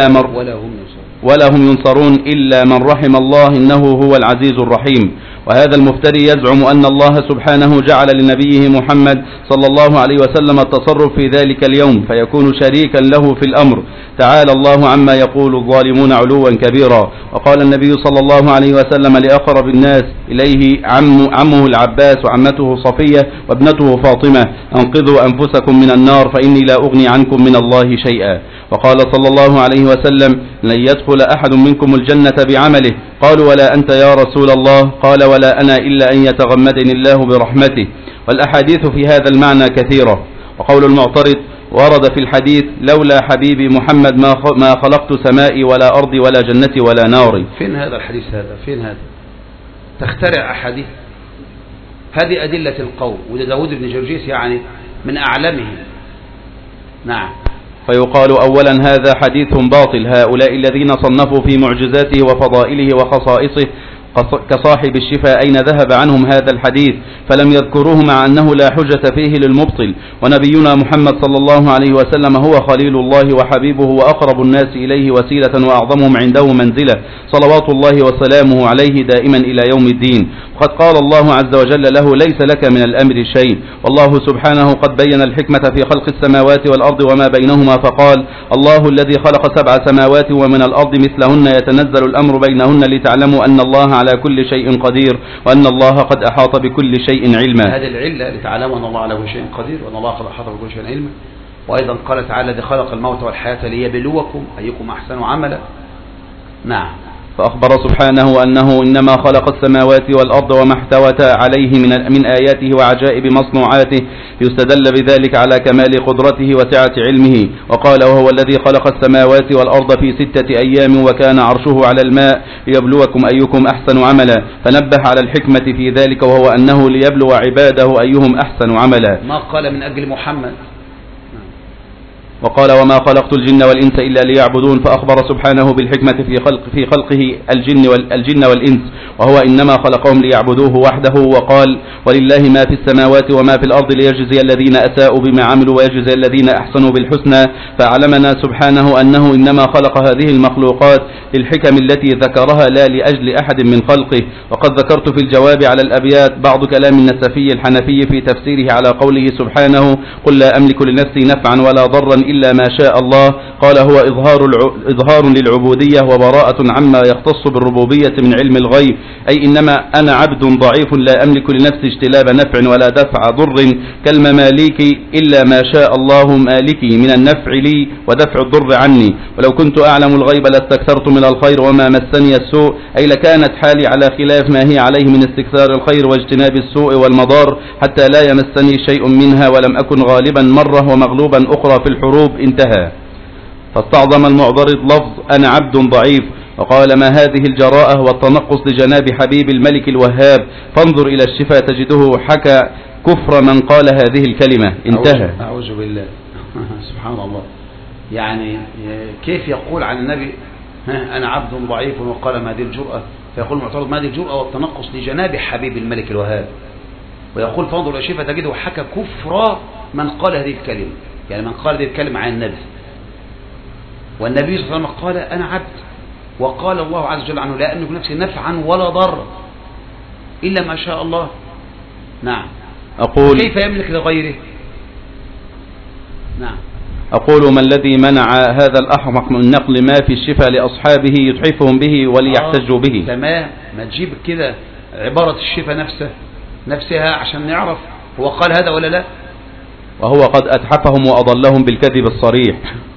إلا من رحم الله إنه هو العزيز الرحيم. وهذا المفتري يزعم أن الله سبحانه جعل لنبيه محمد صلى الله عليه وسلم التصرف في ذلك اليوم فيكون شريكا له في الأمر. تعالى الله عما يقول الظالمون علوا كبيرا. وقال النبي صلى الله عليه وسلم لأقرب الناس إليه عمه العباس وعمته صفية وابنته فاطمة أنقذوا أنفسكم من النار فإني لا أغني عنكم من الله شيئا. وقال صلى الله عليه وسلم لن يدخل أحد منكم الجنة بعمله. قالوا ولا أنت يا رسول الله؟ قال ولا أنا إلا أن يتغمدني الله برحمته. والأحاديث في هذا المعنى كثيرة. وقول المعترض ورد في الحديث لولا حبيبي محمد ما خلقت سمائي ولا أرضي ولا جنتي ولا ناري. فين هذا الحديث؟ فين هذا؟ تخترع أحاديث. هذه أدلة القول، وده داود بن جرجيس يعني من أعلمهم. نعم. فيقال أولا هذا حديث باطل. هؤلاء الذين صنفوا في معجزاته وفضائله وخصائصه كصاحب الشفاء أين ذهب عنهم هذا الحديث؟ فلم يذكروه مع أنه لا حجة فيه للمبطل. ونبينا محمد صلى الله عليه وسلم هو خليل الله وحبيبه وأقرب الناس إليه وسيلة وأعظمهم عنده منزلة، صلوات الله وسلامه عليه دائما إلى يوم الدين. وقد قال الله عز وجل له: ليس لك من الأمر شيء. والله سبحانه قد بين الحكمة في خلق السماوات والأرض وما بينهما فقال: الله الذي خلق 7 سماوات ومن الأرض مثلهن يتنزل الأمر بينهن لتعلموا أن الله على كل شيء قدير وأن الله قد أحاط بكل شيء علما. هذه العلة لتعلموا أن الله على كل شيء قدير وأن الله قد أحاط بكل شيء علما. وأيضا قال تعالى: الذي خلق الموت والحياة ليبلوكم أيكم أحسن عملا. نعم. فأخبر سبحانه أنه إنما خلق السماوات والأرض وما احتوتا عليه من آياته وعجائب مصنوعاته، يستدل بذلك على كمال قدرته وسعة علمه. وقال: وهو الذي خلق السماوات والأرض في 6 أيام وكان عرشه على الماء ليبلوكم أيكم أحسن عملا، فنبه على الحكمة في ذلك وهو أنه ليبلو عباده أيهم أحسن عملا. ما قال من أجل محمد. وقال: وما خلقت الجن والإنس إلا ليعبدون، فأخبر سبحانه بالحكمة في خلقه الجن والإنس، وهو إنما خلقهم ليعبدوه وحده. وقال: ولله ما في السماوات وما في الأرض ليجزي الذين أساءوا بما عملوا ويجزي الذين أحسنوا بالحسنى. فأعلمنا سبحانه أنه إنما خلق هذه المخلوقات للحكم التي ذكرها لا لأجل أحد من خلقه. وقد ذكرت في الجواب على الأبيات بعض كلام النسفي الحنفي في تفسيره على قوله سبحانه: قل لا أملك لنفسي نفعا ولا ضرا إلا ما شاء الله. قال: هو إظهار للعبودية وبراءة عما يختص بالربوبية من علم الغيب، أي إنما أنا عبد ضعيف لا أملك لنفسي اجتلاب نفع ولا دفع ضر كالمماليك إلا ما شاء الله مالكي من النفع لي ودفع الضر عني، ولو كنت أعلم الغيب لاستكثرت من الخير وما مسني السوء، أي لكانت حالي على خلاف ما هي عليه من استكثار الخير واجتناب السوء والمضار حتى لا يمسني شيء منها ولم أكن غالبا مرة ومغلوبا أخرى في الحروب. انتهى. فاستعظم المعترض لفظ أنا عبد ضعيف، وقال: ما هذه الجراءة والتنقص لجناب حبيب الملك الوهاب، فانظر إلى الشفا تجده حكى كفر من قال هذه الكلمة. انتهى. أعوذ بالله. سبحان الله. يعني كيف يقول عن النبي أنا عبد ضعيف وقال ما هذه الجرأة؟ فيقول المعترض: ما هذه الجرأة والتنقص لجناب حبيب الملك الوهاب، ويقول فانظر إلى الشفا تجده حكى كفر من قال هذه الكلمة، يعني من قال هذه الكلمة عن النبي. والنبي صلى الله عليه وسلم قال أنا عبد، وقال الله عز وجل عنه: لا أملك نفسي نفعا ولا ضر إلا ما شاء الله. نعم. أقول: كيف يملك لغيره؟ نعم. أقول: ما الذي منع هذا الأحمق من نقل ما في الشفاء لأصحابه يتحفهم به وليحتجوا به؟ تمام. ما تجيب كده عبارة الشفاء نفسها عشان نعرف هو قال هذا ولا لا. وهو قد أتحفهم وأضلهم بالكذب الصريح.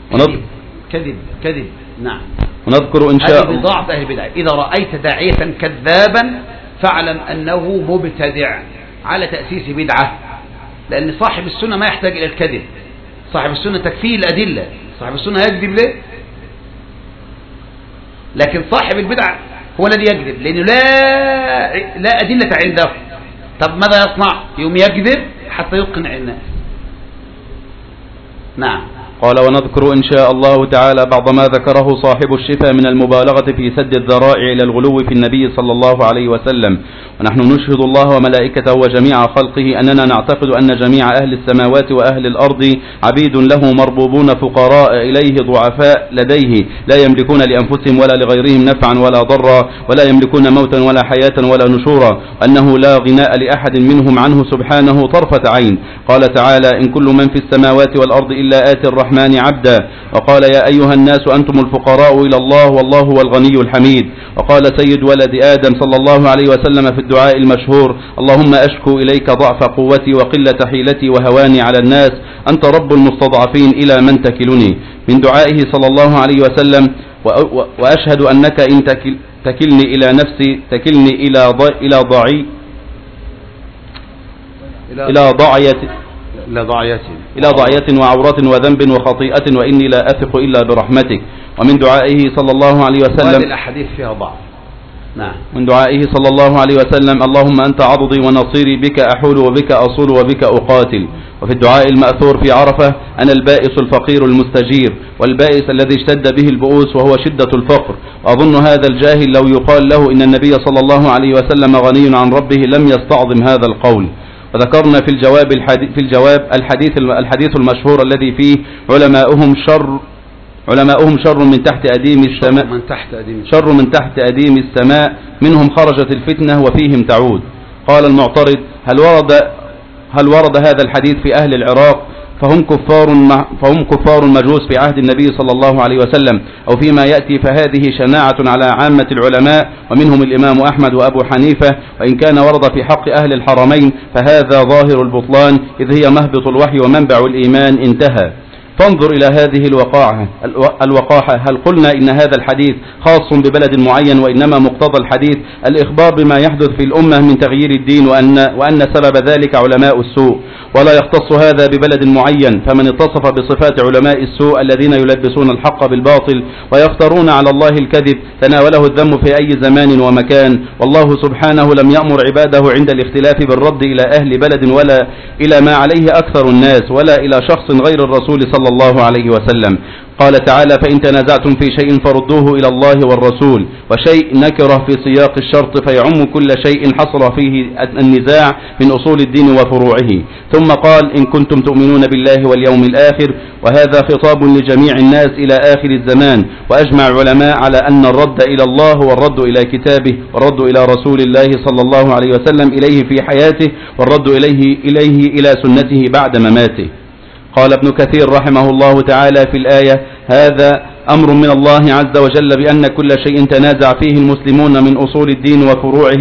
كذب. نعم. ونذكر إن شاء الله بضاعة أهل البدع: إذا رأيت داعية كذابا فاعلم أنه مبتدع على تأسيس بدعة، لأن صاحب السنة ما يحتاج إلى الكذب. صاحب السنة تكفيه الأدلة. صاحب السنة يكذب ليه؟ لكن صاحب البدع هو الذي يكذب لأنه لا أدلة عنده. طب ماذا يصنع؟ يوم يكذب حتى يقنع الناس. نعم. قال: ونذكر إن شاء الله تعالى بعض ما ذكره صاحب الشفاء من المبالغة في سد الذرائع إلى الغلو في النبي صلى الله عليه وسلم. ونحن نشهد الله وملائكته وجميع خلقه أننا نعتقد أن جميع أهل السماوات وأهل الأرض عبيد له مربوبون فقراء إليه ضعفاء لديه، لا يملكون لأنفسهم ولا لغيرهم نفعا ولا ضرا، ولا يملكون موتا ولا حياة ولا نشورا، أنه لا غناء لأحد منهم عنه سبحانه طرفة عين. قال تعالى: إن كل من في السماوات والأرض إلا آتي الرحمن عبدا. وقال: يا أيها الناس أنتم الفقراء إلى الله والله هو الغني الحميد. وقال سيد ولد آدم صلى الله عليه وسلم في الدعاء المشهور: اللهم أشكو إليك ضعف قوتي وقلة حيلتي وهواني على الناس، أنت رب المستضعفين إلى من تكلني. من دعائه صلى الله عليه وسلم: وأشهد أنك إن تكلني إلى نفسي تكلني إلى ضعية وعورة وذنب وخطيئة، وإني لا أثق إلا برحمتك. ومن دعائه صلى الله عليه وسلم: وهذه الأحاديث فيها ضعف. نعم. من دعائه صلى الله عليه وسلم: اللهم أنت عضدي ونصيري، بك أحول وبك أصول وبك أقاتل. وفي الدعاء المأثور في عرفة: أنا البائس الفقير المستجير، والبائس الذي اشتد به البؤوس وهو شدة الفقر. وأظن هذا الجاهل لو يقال له إن النبي صلى الله عليه وسلم غني عن ربه لم يستعظم هذا القول. وذكرنا في الجواب الحديث المشهور الذي فيه: علماؤهم شر من تحت أديم السماء، شر من تحت أديم السماء، منهم خرجت الفتنة وفيهم تعود. قال المعترض: هل ورد هذا الحديث في أهل العراق فهم كفار مجوس في عهد النبي صلى الله عليه وسلم، أو فيما يأتي؟ فهذه شناعة على عامة العلماء ومنهم الإمام أحمد وأبو حنيفة، وإن كان ورد في حق أهل الحرمين فهذا ظاهر البطلان، إذ هي مهبط الوحي ومنبع الإيمان. انتهى. فانظر إلى هذه الوقاحة. هل قلنا إن هذا الحديث خاص ببلد معين، وإنما مقتضى الحديث الإخبار بما يحدث في الأمة من تغيير الدين، وأن سبب ذلك علماء السوء، ولا يختص هذا ببلد معين. فمن اتصف بصفات علماء السوء الذين يلبسون الحق بالباطل ويفترون على الله الكذب تناوله الذم في أي زمان ومكان. والله سبحانه لم يأمر عباده عند الاختلاف بالرد إلى أهل بلد ولا إلى ما عليه أكثر الناس، ولا إلى شخص غير الرسول صلى الله عليه وسلم. قال تعالى: فإن تنازعتم في شيء فردوه إلى الله والرسول. وشيء نكره في سياق الشرط فيعم كل شيء حصل فيه النزاع من أصول الدين وفروعه. ثم قال: إن كنتم تؤمنون بالله واليوم الآخر، وهذا خطاب لجميع الناس إلى آخر الزمان. وأجمع العلماء على أن الرد إلى الله هو الرد إلى كتابه، والرد إلى رسول الله صلى الله عليه وسلم إليه في حياته، والرد إليه إلى سنته بعد مماته. قال ابن كثير رحمه الله تعالى في الآية: هذا أمر من الله عز وجل بأن كل شيء تنازع فيه المسلمون من أصول الدين وفروعه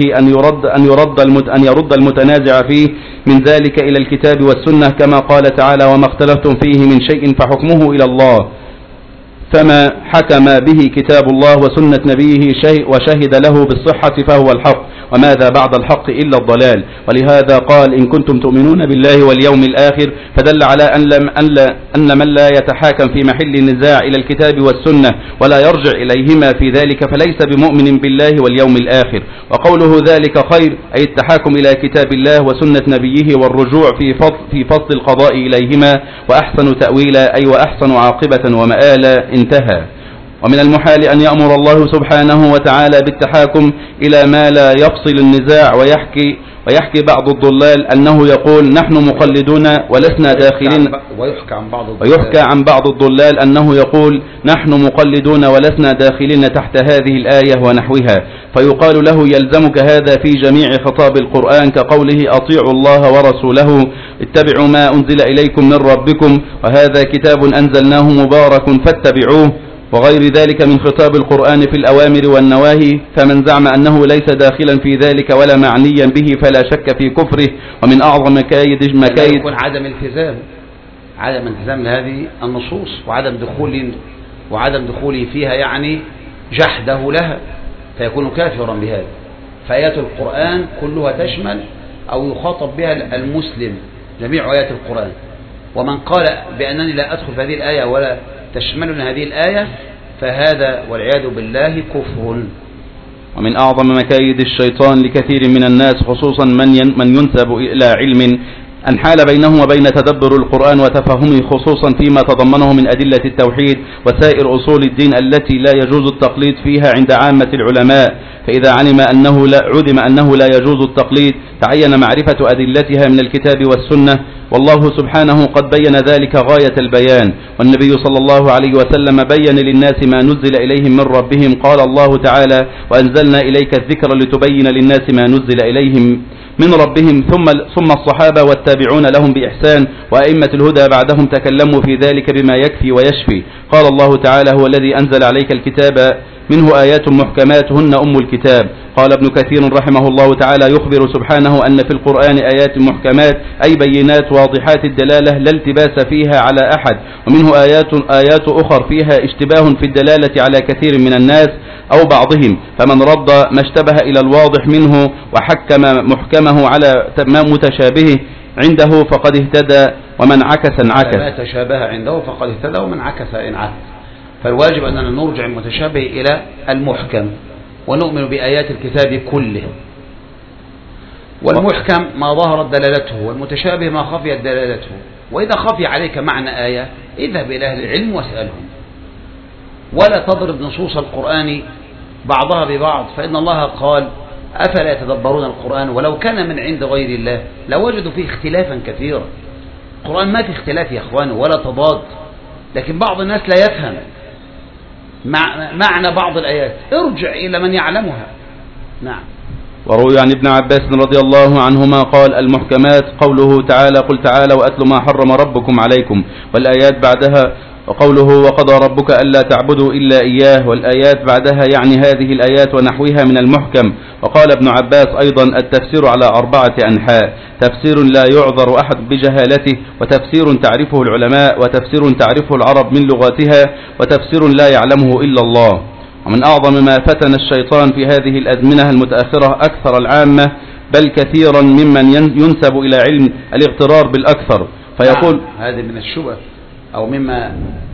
أن يرد المتنازع فيه من ذلك إلى الكتاب والسنة، كما قال تعالى: وما اختلفتم فيه من شيء فحكمه إلى الله، فما حكم به كتاب الله وسنة نبيه وشهد له بالصحة فهو الحق، وماذا بعد الحق إلا الضلال. ولهذا قال: إن كنتم تؤمنون بالله واليوم الآخر، فدل على أن من لا يتحاكم في محل النزاع إلى الكتاب والسنة ولا يرجع إليهما في ذلك فليس بمؤمن بالله واليوم الآخر. وقوله ذلك خير أي التحاكم إلى كتاب الله وسنة نبيه والرجوع في فصل القضاء إليهما، وأحسن تأويلا أي وأحسن عاقبة ومآلا. انتهى. ومن المحال أن يأمر الله سبحانه وتعالى بالتحاكم إلى ما لا يفصل النزاع، ويحكي بعض الضلال أنه يقول: نحن مقلدون ولسنا داخلين، ويحكى عن بعض الضلال أنه يقول: نحن مقلدون ولسنا داخلين تحت هذه الآية ونحوها، فيقال له: يلزمك هذا في جميع خطاب القرآن، كقوله: أطيعوا الله ورسوله، اتبعوا ما أنزل إليكم من ربكم، وهذا كتاب أنزلناه مبارك فاتبعوه، وغير ذلك من خطاب القرآن في الأوامر والنواهي. فمن زعم أنه ليس داخلا في ذلك ولا معنيا به فلا شك في كفره. ومن أعظم مكايد يكون عدم التزام لهذه النصوص، وعدم دخوله فيها يعني جحده لها، فيكون كافرا بهذا. فآيات القرآن كلها تشمل أو يخاطب بها المسلم، جميع آيات القرآن. ومن قال بأنني لا أدخل في هذه الآية ولا تشملنا هذه الآية فهذا والعياذ بالله كفر. ومن أعظم مكايد الشيطان لكثير من الناس، خصوصا من ينسب إلى علم، أن حال بينه وبين تدبر القرآن وتفهمه، خصوصا فيما تضمنه من أدلة التوحيد وسائر أصول الدين التي لا يجوز التقليد فيها عند عامة العلماء. فإذا عدم أنه لا يجوز التقليد، تعين معرفة أدلتها من الكتاب والسنة، والله سبحانه قد بين ذلك غاية البيان. والنبي صلى الله عليه وسلم بين للناس ما نزل إليهم من ربهم. قال الله تعالى: وأنزلنا إليك الذكر لتبين للناس ما نزل إليهم من ربهم. ثم الصحابة والتابعون لهم بإحسان وأئمة الهدى بعدهم تكلموا في ذلك بما يكفي ويشفي. قال الله تعالى: هو الذي أنزل عليك الكتاب منه آيات محكمات هن أم الكتاب. قال ابن كثير رحمه الله تعالى: يخبر سبحانه أن في القرآن آيات محكمات أي بينات واضحات الدلالة لا التباس فيها على أحد، ومنه آيات أخر فيها اشتباه في الدلالة على كثير من الناس أو بعضهم، فمن رد ما اشتبه إلى الواضح منه وحكم محكمه على ما متشابهه عنده فقد اهتدى، ومن عكس انعكس. ما تشابه عنده فقد اهتدى ومن عكس انعكس. فالواجب أننا نرجع المتشابه إلى المحكم ونؤمن بآيات الكتاب كله. والمحكم ما ظهرت دلالته، والمتشابه ما خفيت دلالته. وإذا خفي عليك معنى آية اذهب إلى أهل العلم واسألهم، ولا تضرب نصوص القرآن بعضها ببعض، فإن الله قال أفلا يتدبرون القرآن ولو كان من عند غير الله لوجدوا فيه اختلافا كثيرا. القرآن ما في اختلاف يا أخوان ولا تضاد، لكن بعض الناس لا يفهم معنى بعض الآيات. ارجع إلى من يعلمها. نعم. وروي عن ابن عباس رضي الله عنهما قال المحكمات قوله تعالى قل تعالى وأتل ما حرم ربكم عليكم، والآيات بعدها وقوله وقضى ربك ألا تعبدوا إلا إياه، والآيات بعدها يعني هذه الآيات ونحوها من المحكم. وقال ابن عباس أيضا التفسير على 4 أنحاء: تفسير لا يعذر أحد بجهالته، وتفسير تعرفه العلماء، وتفسير تعرفه العرب من لغاتها، وتفسير لا يعلمه إلا الله. ومن أعظم ما فتن الشيطان في هذه الأزمنة المتأخرة أكثر العامة بل كثيرا ممن ينسب إلى علم الاغترار بالأكثر، فيقول هذه من الشبه أو مما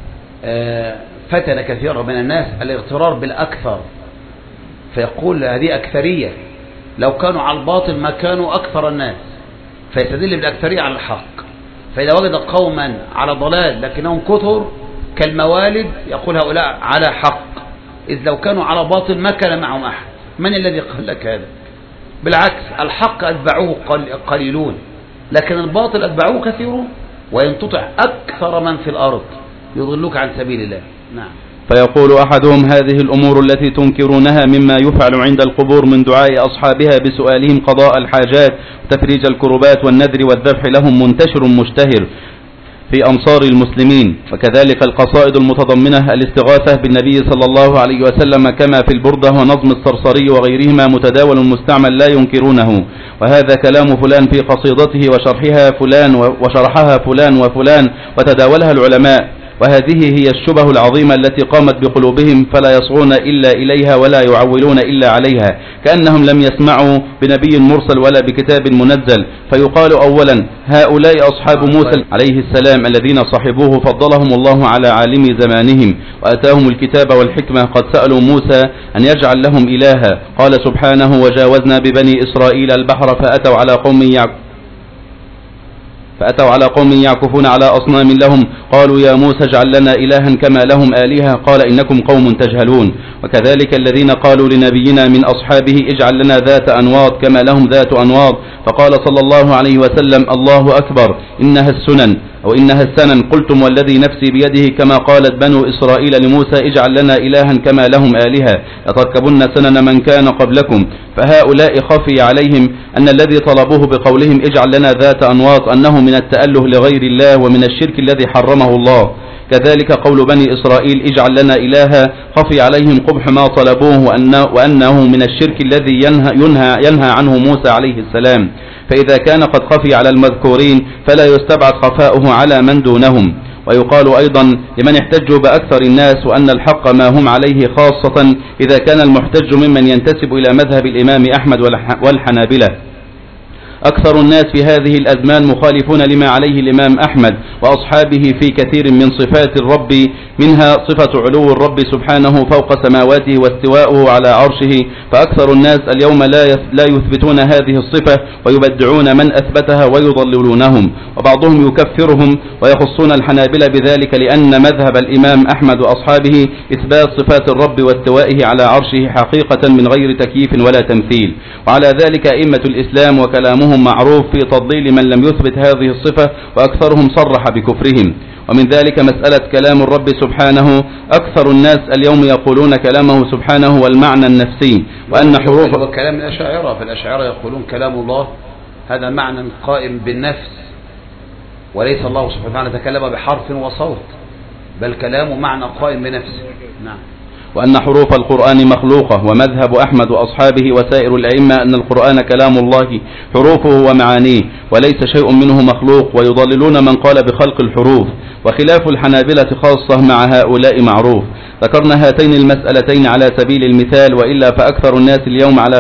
فتن كثيرا من الناس الاغترار بالأكثر، فيقول هذه أكثرية، لو كانوا على الباطل ما كانوا أكثر الناس، فيستدل بالأكثرية على الحق. فإذا وجد قوما على ضلال لكنهم كثر كالموالد يقول هؤلاء على حق، إذ لو كانوا على باطل ما كان معهم أحد. من الذي قال لك هذا؟ بالعكس، الحق أتبعوه قليلون، لكن الباطل أتبعوه كثيرون، وإن تطع أكثر من في الأرض يضلوك عن سبيل الله. نعم. فيقول أحدهم هذه الأمور التي تنكرونها مما يفعل عند القبور من دعاء أصحابها بسؤالهم قضاء الحاجات وتفريج الكربات والنذر والذبح لهم منتشر مشتهر في أمصار المسلمين، وكذلك القصائد المتضمنة الاستغاثة بالنبي صلى الله عليه وسلم كما في البردة ونظم الصرصري وغيرهما متداول مستعمل لا ينكرونه. وهذا كلام فلان في قصيدته وشرحها فلان وفلان وتداولها العلماء، وهذه هي الشبه العظيمة التي قامت بقلوبهم فلا يصغون إلا إليها ولا يعولون إلا عليها، كأنهم لم يسمعوا بنبي مرسل ولا بكتاب منزل. فيقال أولا هؤلاء أصحاب موسى عليه السلام الذين صحبوه فضلهم الله على عالم زمانهم وأتاهم الكتاب والحكمة، قد سألوا موسى أن يجعل لهم إلها، قال سبحانه وجاوزنا ببني إسرائيل البحر فأتوا على قوم يعكفون على أصنام لهم، قالوا يا موسى اجعل لنا إلها كما لهم آلهة، قال إنكم قوم تجهلون. وكذلك الذين قالوا لنبينا من أصحابه اجعل لنا ذات أنواط كما لهم ذات أنواط، فقال صلى الله عليه وسلم الله أكبر إنها السنن، قلتم والذي نفسي بيده كما قالت بنو إسرائيل لموسى اجعل لنا إلها كما لهم آلهة لتركبن سنن من كان قبلكم. فهؤلاء خفي عليهم أن الذي طلبوه بقولهم اجعل لنا ذات أنواط أنه من التأله لغير الله ومن الشرك الذي حرمه الله. كذلك قول بني إسرائيل اجعل لنا إلها خفي عليهم قبح ما طلبوه وأنه من الشرك الذي ينهى عنه موسى عليه السلام. فإذا كان قد خفي على المذكورين فلا يستبعد خفاؤه على من دونهم. ويقال أيضا لمن احتجوا بأكثر الناس وأن الحق ما هم عليه، خاصة إذا كان المحتج ممن ينتسب إلى مذهب الإمام أحمد والحنابلة. أكثر الناس في هذه الأزمان مخالفون لما عليه الإمام أحمد وأصحابه في كثير من صفات الرب، منها صفة علو الرب سبحانه فوق سماواته واستواؤه على عرشه. فأكثر الناس اليوم لا يثبتون هذه الصفة ويبدعون من أثبتها ويضللونهم، وبعضهم يكفرهم ويخصون الحنابلة بذلك، لأن مذهب الإمام أحمد وأصحابه إثبات صفات الرب واستوائه على عرشه حقيقة من غير تكييف ولا تمثيل. وعلى ذلك أئمة الإسلام وكلامهم معروف في تضليل من لم يثبت هذه الصفة، وأكثرهم صرح بكفرهم. ومن ذلك مسألة كلام الرب سبحانه، أكثر الناس اليوم يقولون كلامه سبحانه والمعنى النفسي، وأن حروفه كلام الأشاعرة. فالأشاعرة يقولون كلام الله هذا معنى قائم بالنفس، وليس الله سبحانه وتعالى تكلم بحرف وصوت، بل كلامه معنى قائم بنفسه. نعم. وأن حروف القرآن مخلوقة. ومذهب أحمد وأصحابه وسائر الأئمة أن القرآن كلام الله حروفه ومعانيه وليس شيء منه مخلوق، ويضللون من قال بخلق الحروف. وخلاف الحنابلة خاصة مع هؤلاء معروف. ذكرنا هاتين المسألتين على سبيل المثال، وإلا فأكثر الناس اليوم على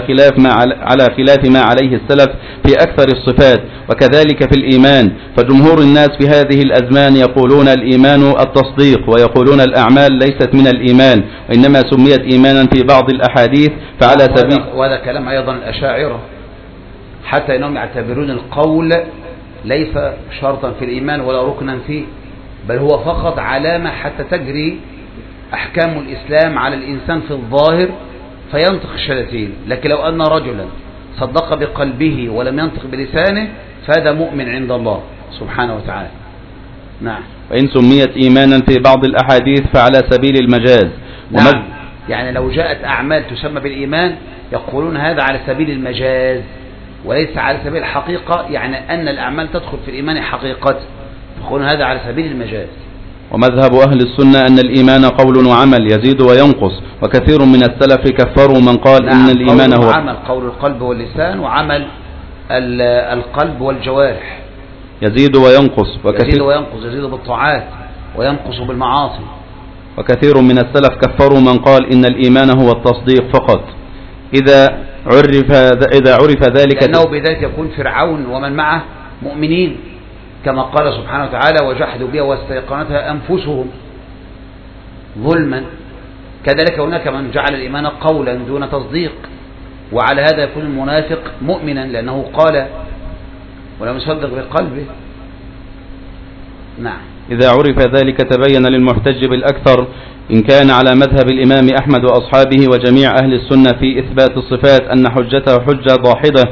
خلاف ما عليه السلف في أكثر الصفات، وكذلك في الإيمان. فجمهور الناس في هذه الأزمان يقولون الإيمان التصديق، ويقولون الأعمال ليست من الإيمان وإنما سميت إيمانا في بعض الأحاديث. فعلى سبيل وهذا كلام أيضا الأشاعرة، حتى إنهم يعتبرون القول ليس شرطا في الإيمان ولا ركنا فيه، بل هو فقط علامة حتى تجري أحكام الإسلام على الإنسان في الظاهر فينطق الشهادتين. لكن لو أن رجلا صدق بقلبه ولم ينطق بلسانه فهذا مؤمن عند الله سبحانه وتعالى. نعم. وإن سميت إيمانا في بعض الأحاديث فعلى سبيل المجاز. نعم. يعني لو جاءت أعمال تسمى بالإيمان يقولون هذا على سبيل المجاز وليس على سبيل الحقيقة، يعني أن الأعمال تدخل في الإيمان حقيقة، يقولون هذا على سبيل المجاز. ومذهب أهل السنة أن الإيمان قول وعمل يزيد وينقص، وكثير من السلف كفروا من قال نعم. إن الإيمان هو عمل، قول القلب واللسان، وعمل القلب والجوارح. يزيد وينقص، يزيد بالطاعات وينقص بالمعاصي. وكثير من السلف كفروا من قال إن الإيمان هو التصديق فقط إذا عرف ذلك، لأنه بذلك يكون فرعون ومن معه مؤمنين، كما قال سبحانه وتعالى وجحدوا بها واستيقنتها أنفسهم ظلما. كذلك هناك من جعل الإيمان قولا دون تصديق، وعلى هذا يكون المنافق مؤمنا لأنه قال ولم يصدق بقلبه. نعم. إذا عرف ذلك تبين للمحتج بالأكثر إن كان على مذهب الإمام أحمد وأصحابه وجميع أهل السنة في إثبات الصفات أن حجته حجة ضاحدة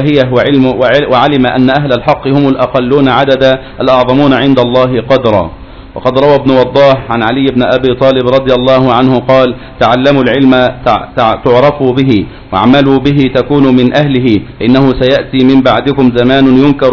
وعلم أن أهل الحق هم الأقلون عددا الأعظمون عند الله قدرا. وقد روى ابن وضاح عن علي بن أبي طالب رضي الله عنه قال: تعلموا العلم تعرفوا به واعملوا به تكونوا من أهله، إنه سيأتي من بعدكم زمان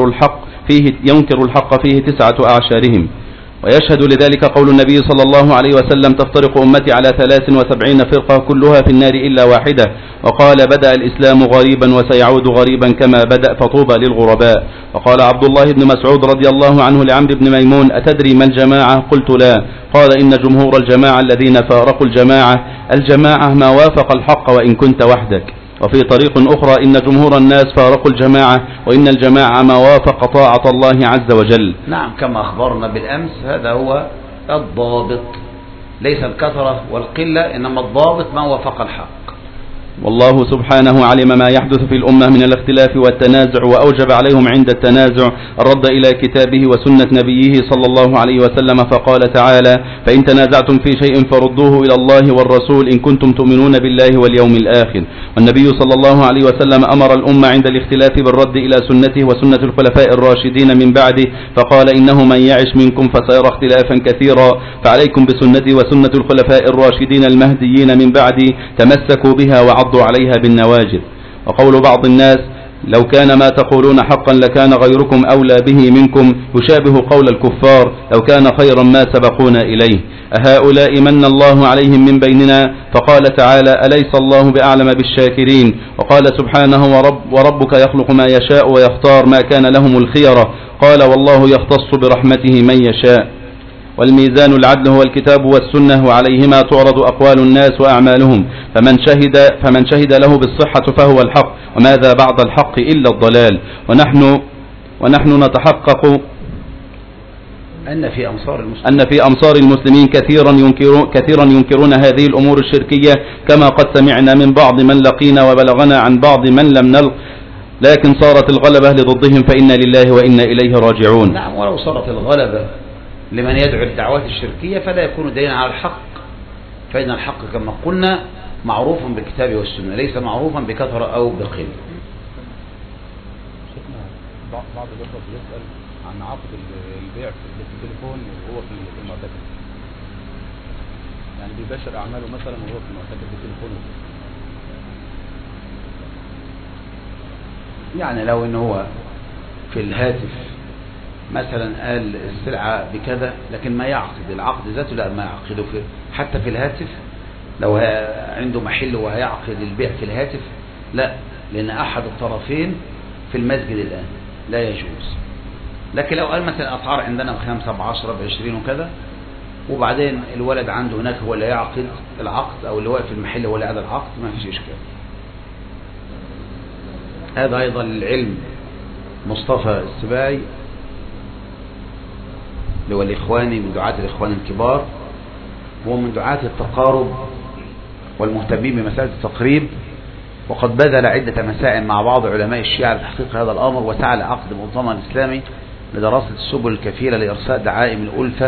ينكر الحق فيه 9 أعشارهم. ويشهد لذلك قول النبي صلى الله عليه وسلم: تفترق أمتي على 73 فرقة كلها في النار إلا واحدة. وقال: بدأ الإسلام غريبا وسيعود غريبا كما بدأ فطوبى للغرباء. وقال عبد الله بن مسعود رضي الله عنه لعمرو بن ميمون: أتدري ما الجماعة؟ قلت لا. قال: إن جمهور الجماعة الذين فارقوا الجماعة ما وافق الحق وإن كنت وحدك. وفي طريق أخرى: إن جمهور الناس فارقوا الجماعة وإن الجماعة ما وافق طاعة الله عز وجل. نعم، كما أخبرنا بالأمس هذا هو الضابط، ليس الكثرة والقلة، إنما الضابط ما وافق الحق. والله سبحانه علم ما يحدث في الأمة من الاختلاف والتنازع، وأوجب عليهم عند التنازع الرد إلى كتابه وسنة نبيه صلى الله عليه وسلم، فقال تعالى: فإن تنازعتم في شيء فردوه إلى الله والرسول إن كنتم تؤمنون بالله واليوم الآخر. والنبي صلى الله عليه وسلم أمر الأمة عند الاختلاف بالرد إلى سنته وسنة الخلفاء الراشدين من بعده، فقال: إنه من يعش منكم فسيرى اختلافا كثيرا، فعليكم بسنتي وسنة الخلفاء الراشدين المهديين من بعدي، تمسكوا بها وعضوا عليها بالنواجذ. وقول بعض الناس: لو كان ما تقولون حقا لكان غيركم أولى به منكم، يشابه قول الكفار: لو كان خيرا ما سبقونا إليه. أهؤلاء من الله عليهم من بيننا؟ فقال تعالى: أليس الله بأعلم بالشاكرين. وقال سبحانه: وربك يخلق ما يشاء ويختار ما كان لهم الخيرة. قال: والله يختص برحمته من يشاء. والميزان العدل هو الكتاب والسنة، وعليهما تعرض أقوال الناس وأعمالهم، فمن شهد له بالصحة فهو الحق، وماذا بعد الحق إلا الضلال. ونحن نتحقق أن في أمصار المسلمين كثيرا ينكرون هذه الأمور الشركية، كما قد سمعنا من بعض من لقينا وبلغنا عن بعض من لم نلق، لكن صارت الغلبة لضدهم فإنا لله وإنا إليه راجعون. نعم، ولو صارت الغلبة لمن يدعو الدعوات الشركية فلا يكون دليلا على الحق، فإن الحق كما قلنا معروف بالكتاب والسنة، ليس معروفا بكثرة أو بقلة. بعض الأخوة بيسأل عن عقد البيع في التليفون وهو في المعتكف، يعني بيباشر أعماله مثلا وهو في المعتكف بالتليفون. يعني لو إنه هو في الهاتف مثلا قال السلعة بكذا لكن ما يعقد العقد ذاته، لا، ما يعقده حتى في الهاتف. لو عنده محل وهيعقد البيع في الهاتف، لا، لأن أحد الطرفين في المسجد الآن لا يجوز. لكن لو قال مثلا أسعار عندنا ب5 ب10 ب20 وكذا، وبعدين الولد عنده هناك هو اللي يعقد العقد، أو اللي واقف في المحل هو اللي يعقد العقد، ما فيش إشكال. هذا أيضا العلم مصطفى السباعي اللي هو الإخواني من دعاة الإخوان الكبار، هو من دعاة التقارب والمهتمين بمسألة التقريب، وقد بذل عدة مساعي مع بعض علماء الشيعة لتحقيق هذا الأمر، وسعى لعقد مؤتمر إسلامي لدراسة السبل الكفيلة لإرساء دعائم الألفة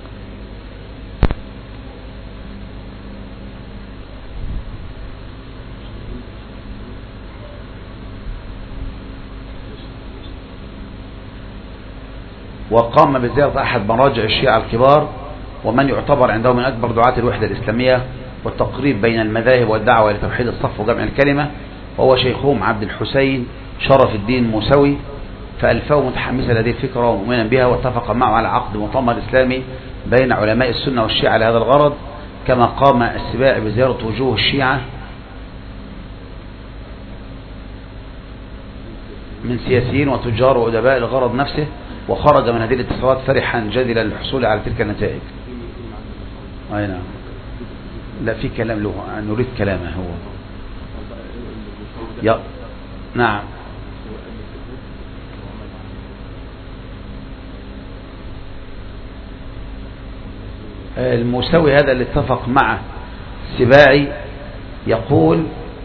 وقام بزيارة أحد مراجع الشيعة الكبار ومن يعتبر عندهم من أكبر دعاة الوحدة الإسلامية والتقريب بين المذاهب والدعوة إلى توحيد الصف وجمع الكلمة، وهو شيخهم عبد الحسين شرف الدين موسوي، فألفاه متحمسا لهذه الفكرة ومؤمنا بها، واتفق معه على عقد مؤتمر إسلامي بين علماء السنة والشيعة لهذا الغرض. كما قام السباعي بزيارة وجوه الشيعة من سياسيين وتجار وأدباء الغرض نفسه، وخرج من هذه الاتصالات فرحا جدلا للحصول على تلك النتائج. أي نعم، لا في كلام له، نريد كلامه هو. نعم. الموسوي هذا اللي اتفق مع السباعي يقول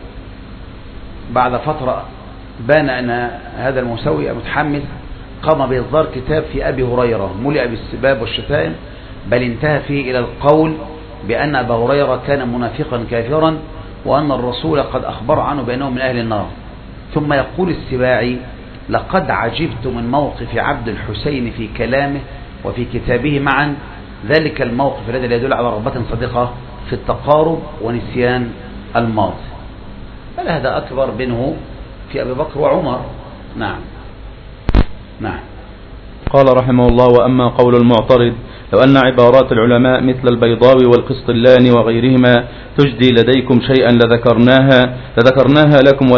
بعد فترة بان أن هذا الموسوي متحمس قام بإصدار كتاب في أبي هريرة ملئ بالسباب والشتائم، بل انتهى فيه إلى القول بأن أبا هريرة كان منافقا كافرا، وأن الرسول قد أخبر عنه بأنه من أهل النار. ثم يقول السباعي: لقد عجبت من موقف عبد الحسين في كلامه وفي كتابه معا، ذلك الموقف الذي يدل على رغبة صادقة في التقارب ونسيان الماضي. بل هذا أكبر منه في أبي بكر وعمر. نعم. نعم. قال رحمه الله: وأما قول المعترض: لو أن عبارات العلماء مثل البيضاوي والقسطلاني وغيرهما تجدي لديكم شيئا لذكرناها لكم،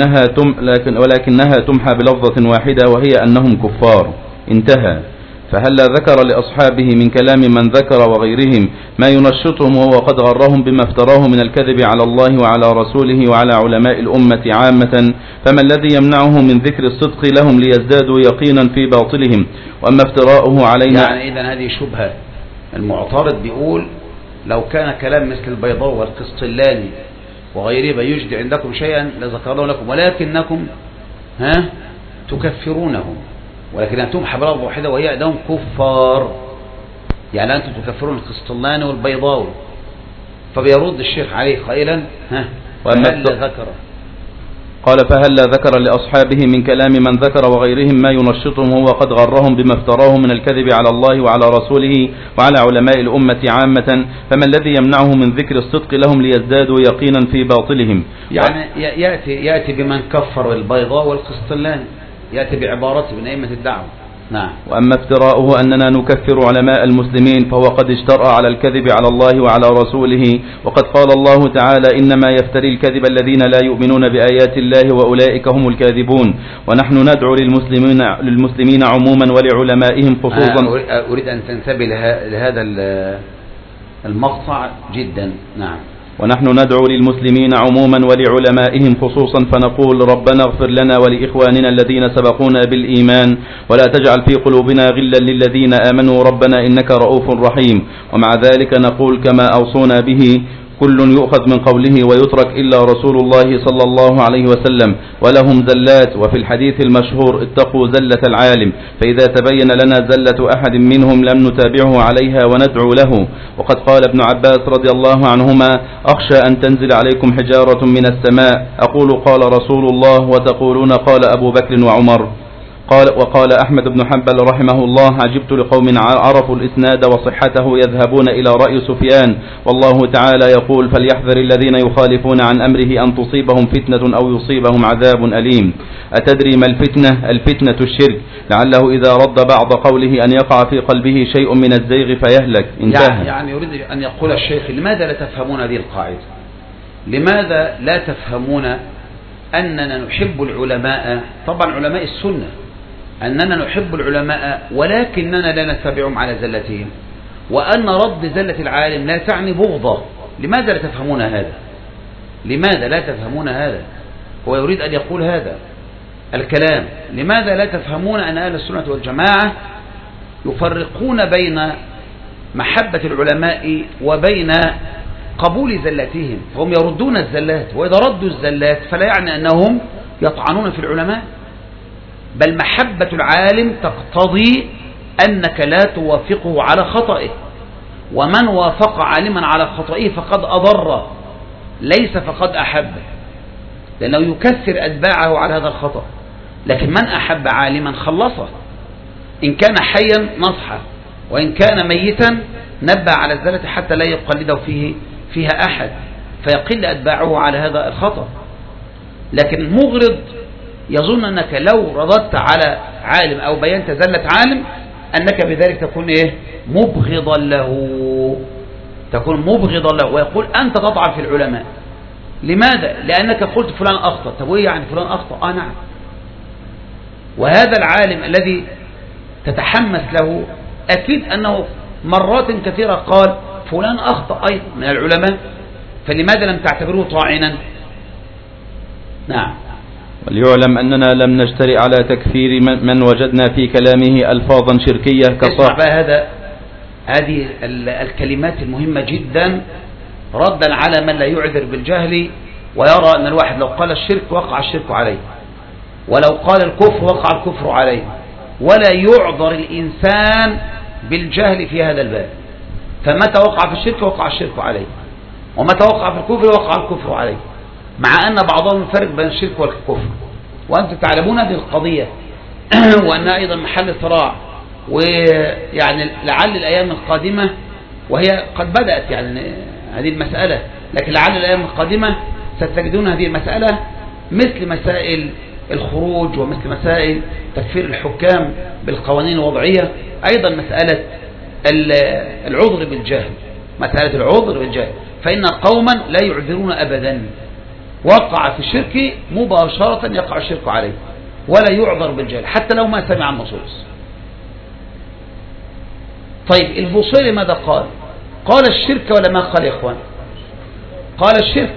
ولكنها تمحى بلفظة واحدة وهي أنهم كفار. انتهى. فهلا ذكر لأصحابه من كلام من ذكر وغيرهم ما ينشطهم وهو قد غرهم بما افتراه من الكذب على الله وعلى رسوله وعلى علماء الأمة عامة، فما الذي يمنعه من ذكر الصدق لهم ليزدادوا يقينا في باطلهم؟ وأما افتراؤه علينا، يعني إذن هذه شبهة. المعترض بيقول لو كان كلام مثل البيضاوي والقسطلاني وغيره يجدي عندكم شيئا لذكرناه لكم، ولكنكم تكفرونهم، ولكنها تمحى بلفظة واحدة وهي أنهم كفار. يعني أنتم تكفرون القسطلاني والبيضاوي. فبيرد الشيخ عليه قائلا: فهل ذكر؟ قال: فهلا ذكر لأصحابه من كلام من ذكر وغيرهم ما ينشطهم هو قد غرهم بما افتراه من الكذب على الله وعلى رسوله وعلى علماء الأمة عامة، فما الذي يمنعه من ذكر الصدق لهم ليزدادوا يقينا في باطلهم؟ يعني يأتي بمن كفر البيضاوي والقسطلاني، يأتي بعبارته من أئمة الدعوة. نعم. وأما افتراؤه أننا نكفر علماء المسلمين فهو قد اشترأ على الكذب على الله وعلى رسوله، وقد قال الله تعالى: إنما يفتري الكذب الذين لا يؤمنون بآيات الله وأولئك هم الكاذبون. ونحن ندعو للمسلمين عموما ولعلمائهم خصوصا. أريد أن تنتبه لهذا المقطع جدا. نعم. ونحن ندعو للمسلمين عموما ولعلمائهم خصوصا، فنقول: ربنا اغفر لنا ولإخواننا الذين سبقونا بالإيمان ولا تجعل في قلوبنا غلا للذين آمنوا ربنا إنك رؤوف رحيم. ومع ذلك نقول كما أوصونا به: كل يؤخذ من قوله ويترك إلا رسول الله صلى الله عليه وسلم، ولهم زلات. وفي الحديث المشهور: اتقوا زلة العالم، فإذا تبين لنا زلة أحد منهم لم نتابعه عليها وندعو له. وقد قال ابن عباس رضي الله عنهما: أخشى أن تنزل عليكم حجارة من السماء، أقول قال رسول الله وتقولون قال أبو بكر وعمر. وقال أحمد بن حنبل رحمه الله: عجبت لقوم عرفوا الإسناد وصحته يذهبون إلى رأي سفيان، والله تعالى يقول: فليحذر الذين يخالفون عن أمره أن تصيبهم فتنة أو يصيبهم عذاب أليم. أتدري ما الفتنة؟ الفتنة الشرك، لعله إذا رد بعض قوله أن يقع في قلبه شيء من الزيغ فيهلك. انتهى. يعني يريد أن يقول الشيخ: لماذا لا تفهمون هذه القاعدة؟ لماذا لا تفهمون أننا نحب العلماء، طبعا علماء السنة، أننا نحب العلماء ولكننا لا نتبعهم على زلتهم، وأن رد زلة العالم لا تعني بغضة. لماذا لا تفهمون هذا؟ لماذا لا تفهمون هذا؟ هو يريد أن يقول هذا الكلام. لماذا لا تفهمون أن أهل السنة والجماعة يفرقون بين محبة العلماء وبين قبول زلاتهم، فهم يردون الزلات، وإذا ردوا الزلات فلا يعني أنهم يطعنون في العلماء، بل محبة العالم تقتضي أنك لا توافقه على خطئه، ومن وافق عالما على خطئه فقد أضر ليس فقد أحب، لأنه يكثر أتباعه على هذا الخطأ. لكن من أحب عالما خلصه، إن كان حيا نصحه، وإن كان ميتا نبه على الزلة حتى لا يقلده فيها أحد فيقل أتباعه على هذا الخطأ. لكن المغرض يظن أنك لو رددت على عالم أو بينت زلة عالم أنك بذلك تكون مبغضا له، ويقول أنت تضعف في العلماء. لماذا؟ لأنك قلت فلان أخطأ. طب وإيه يعني فلان أخطأ؟ نعم. وهذا العالم الذي تتحمس له أكيد أنه مرات كثيرة قال فلان أخطأ أيضا من العلماء، فلماذا لم تعتبره طاعنا؟ نعم. وليعلم أننا لم نجترئ على تكفير من وجدنا في كلامه ألفاظا شركية اسمع بقى هذه الكلمات المهمة جدا ردا على من لا يعذر بالجهل ويرى أن الواحد لو قال الشرك وقع الشرك عليه، ولو قال الكفر وقع الكفر عليه، ولا يعذر الإنسان بالجهل في هذا الباب. فمتى وقع في الشرك وقع الشرك عليه، ومتى وقع في الكفر وقع الكفر عليه، مع أن بعضهم يفرق بين الشرك والكفر، وأنتم تعلمون هذه القضية وأنها أيضا محل صراع. ويعني لعل الأيام القادمة، وهي قد بدأت يعني هذه المسألة، لكن لعل الأيام القادمة ستجدون هذه المسألة مثل مسائل الخروج ومثل مسائل تكفير الحكام بالقوانين الوضعية، أيضا مسألة العذر بالجهل، مسألة العذر بالجهل، فإن قوما لا يعذرون أبدا، وقع في الشرك مباشرة يقع الشرك عليه ولا يعذر بالجهل حتى لو ما سمع النصوص. طيب البوصيري ماذا قال؟ قال الشرك ولا ما قال يا إخوان؟ قال الشرك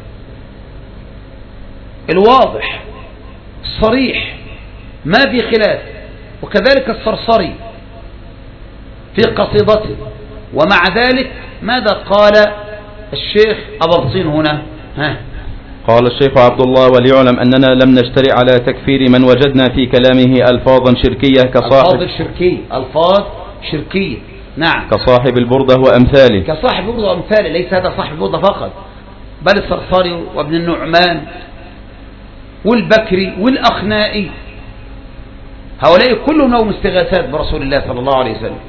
الواضح الصريح ما في خلاف، وكذلك الصرصري في قصيدته. ومع ذلك ماذا قال الشيخ أبرصين هنا؟ قال الشيخ عبد الله: وليعلم أننا لم نجترئ على تكفير من وجدنا في كلامه ألفاظا شركية ألفاظ شركية نعم، كصاحب البردة وأمثاله. كصاحب البردة وأمثاله، ليس هذا صاحب البردة فقط، بل الصرصري وابن النعمان والبكري والأخنائي، هؤلاء كلهم لهم استغاثات برسول الله صلى الله عليه وسلم.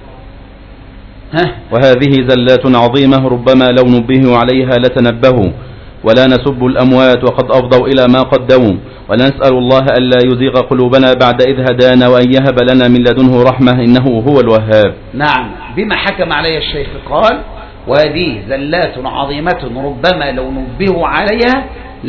وهذه زلات عظيمة ربما لو نبهوا عليها لتنبهوا، ولا نسب الأموات وقد أفضوا إلى ما قدموا، ونسأل الله ألا يزيغ قلوبنا بعد إذ هدانا، وأن يهب لنا من لدنه رحمة إنه هو الوهاب. نعم، بما حكم عليه الشيخ قال: وهذه زلات عظيمة ربما لو نبهوا عليها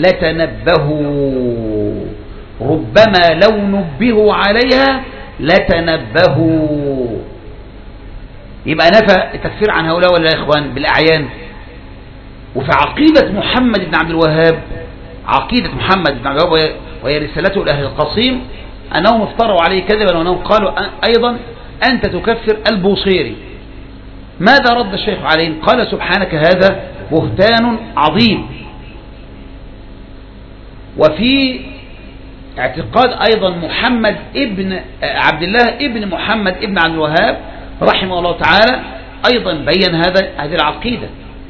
لتنبهوا، ربما لو نبهوا عليها لتنبهوا. يبقى نفى التكفير عن هؤلاء ولا يا إخوان بالأعيان. وفي عقيدة محمد بن عبد الوهاب، عقيدة محمد بن عبد الوهاب وهي رسالته لأهل القصيم، أنهم افتروا عليه كذبا، وأنهم قالوا أيضا أنت تكفر البوصيري. ماذا رد الشيخ عليهم؟ قال: سبحانك هذا بهتان عظيم. وفي اعتقاد أيضا محمد ابن عبد الله ابن محمد ابن عبد الوهاب رحمه الله تعالى أيضا بين هذه العقيدة.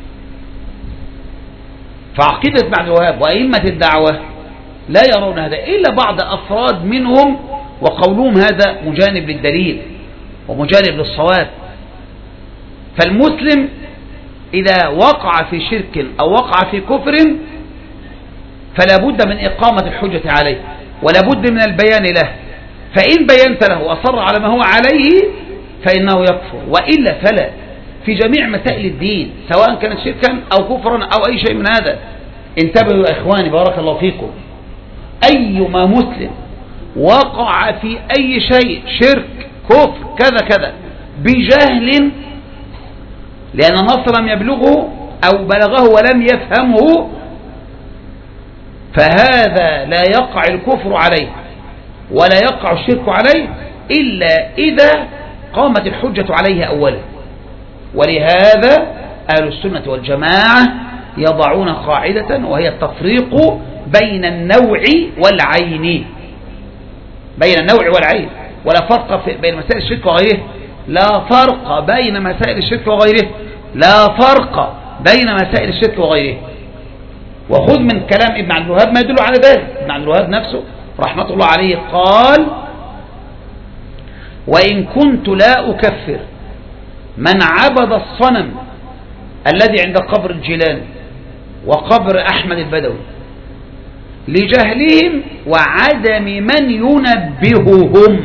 فعقيدة ابن عبد الوهاب وأئمة الدعوة لا يرون هذا إلا بعض أفراد منهم، وقولهم هذا مجانب للدليل ومجانب للصواب. فالمسلم إذا وقع في شرك أو وقع في كفر فلا بد من إقامة الحجة عليه، ولا بد من البيان له. فإن بينت له وأصر على ما هو عليه فإنه يكفر، وإلا فلا. في جميع مسائل الدين سواء كانت شركا أو كفرا أو أي شيء من هذا. انتبهوا يا إخواني بارك الله فيكم، أيما مسلم وقع في أي شيء شرك كفر كذا كذا بجهل، لأن النص لم يبلغه أو بلغه ولم يفهمه، فهذا لا يقع الكفر عليه ولا يقع الشرك عليه إلا إذا قامت الحجة عليه أولا. ولهذا أهل السنة والجماعة يضعون قاعدة وهي التفريق بين النوع والعين، بين النوع والعين، ولا فرق بين مسائل الشرك وغيره، لا فرق بين مسائل الشرك وغيره، لا فرق بين مسائل الشرك وغيره. وخذ من كلام ابن عبد الوهاب ما يدل على ذلك. ابن عبد الوهاب نفسه رحمة الله عليه قال: وإن كنت لا أكفر من عبد الصنم الذي عند قبر الجيلاني وقبر أحمد البدوي لجهلهم وعدم من ينبههم.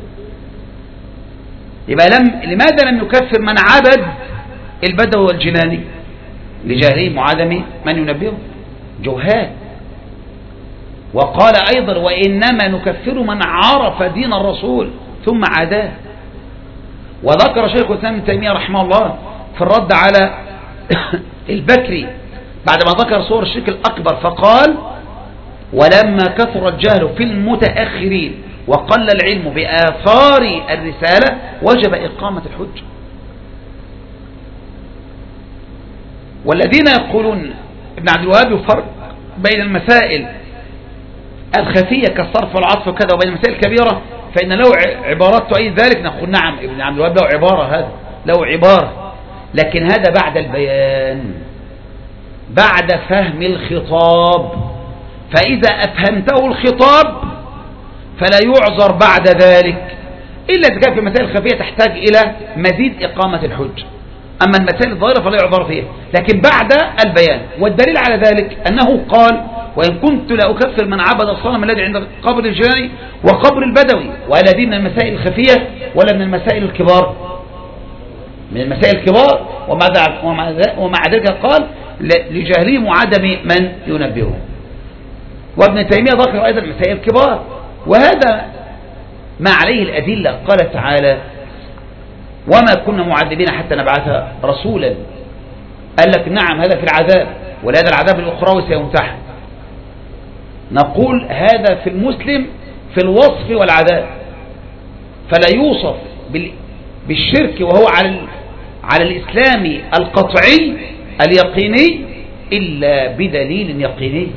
يبقى لماذا لم يكفر من عبد البدوي والجيلاني؟ لجهلهم وعدم من ينبههم، جهال. وقال أيضا: وإنما نكفر من عرف دين الرسول ثم عاداه. وذكر شيخ الإسلام ابن تيمية رحمه الله في الرد على البكري بعدما ذكر صور الشرك الأكبر فقال: ولما كثر الجهل في المتأخرين وقل العلم بآثار الرسالة وجب إقامة الحجة. والذين يقولون ابن عبد الوهاب يفرق بين المسائل الخفية كالصرف والعطف وكذا وبين المسائل الكبيرة فإن له عبارات تؤيد ذلك، نقول نعم ابن عبد الوهاب له عبارة، هذا له عبارة، لكن هذا بعد البيان، بعد فهم الخطاب. فإذا أفهمته الخطاب فلا يعذر بعد ذلك، إلا إذا كان في المسائل الخفية تحتاج إلى مزيد إقامة الحج. أما المسائل الظاهرة فلا يعذر فيها، لكن بعد البيان. والدليل على ذلك أنه قال: وإن كنت لا أكفر من عبد الصنم الذي عند قبر الجيلاني وقبر البدوي. وهل هذه من المسائل الخفية ولا من المسائل الكبار؟ من المسائل الكبار. ومع ذلك قال: لجهلهم وعدم من ينبههم. وابن تيمية ذكر أيضا المسائل الكبار، وهذا ما عليه الأدلة. قال تعالى: وما كنا معذبين حتى نبعث رسولا. قال لك نعم هذا في العذاب، ولهذا العذاب الأخروي سيمتحن. نقول هذا في المسلم في الوصف والعذاب، فلا يوصف بالشرك وهو على الإسلام القطعي اليقيني إلا بدليل يقيني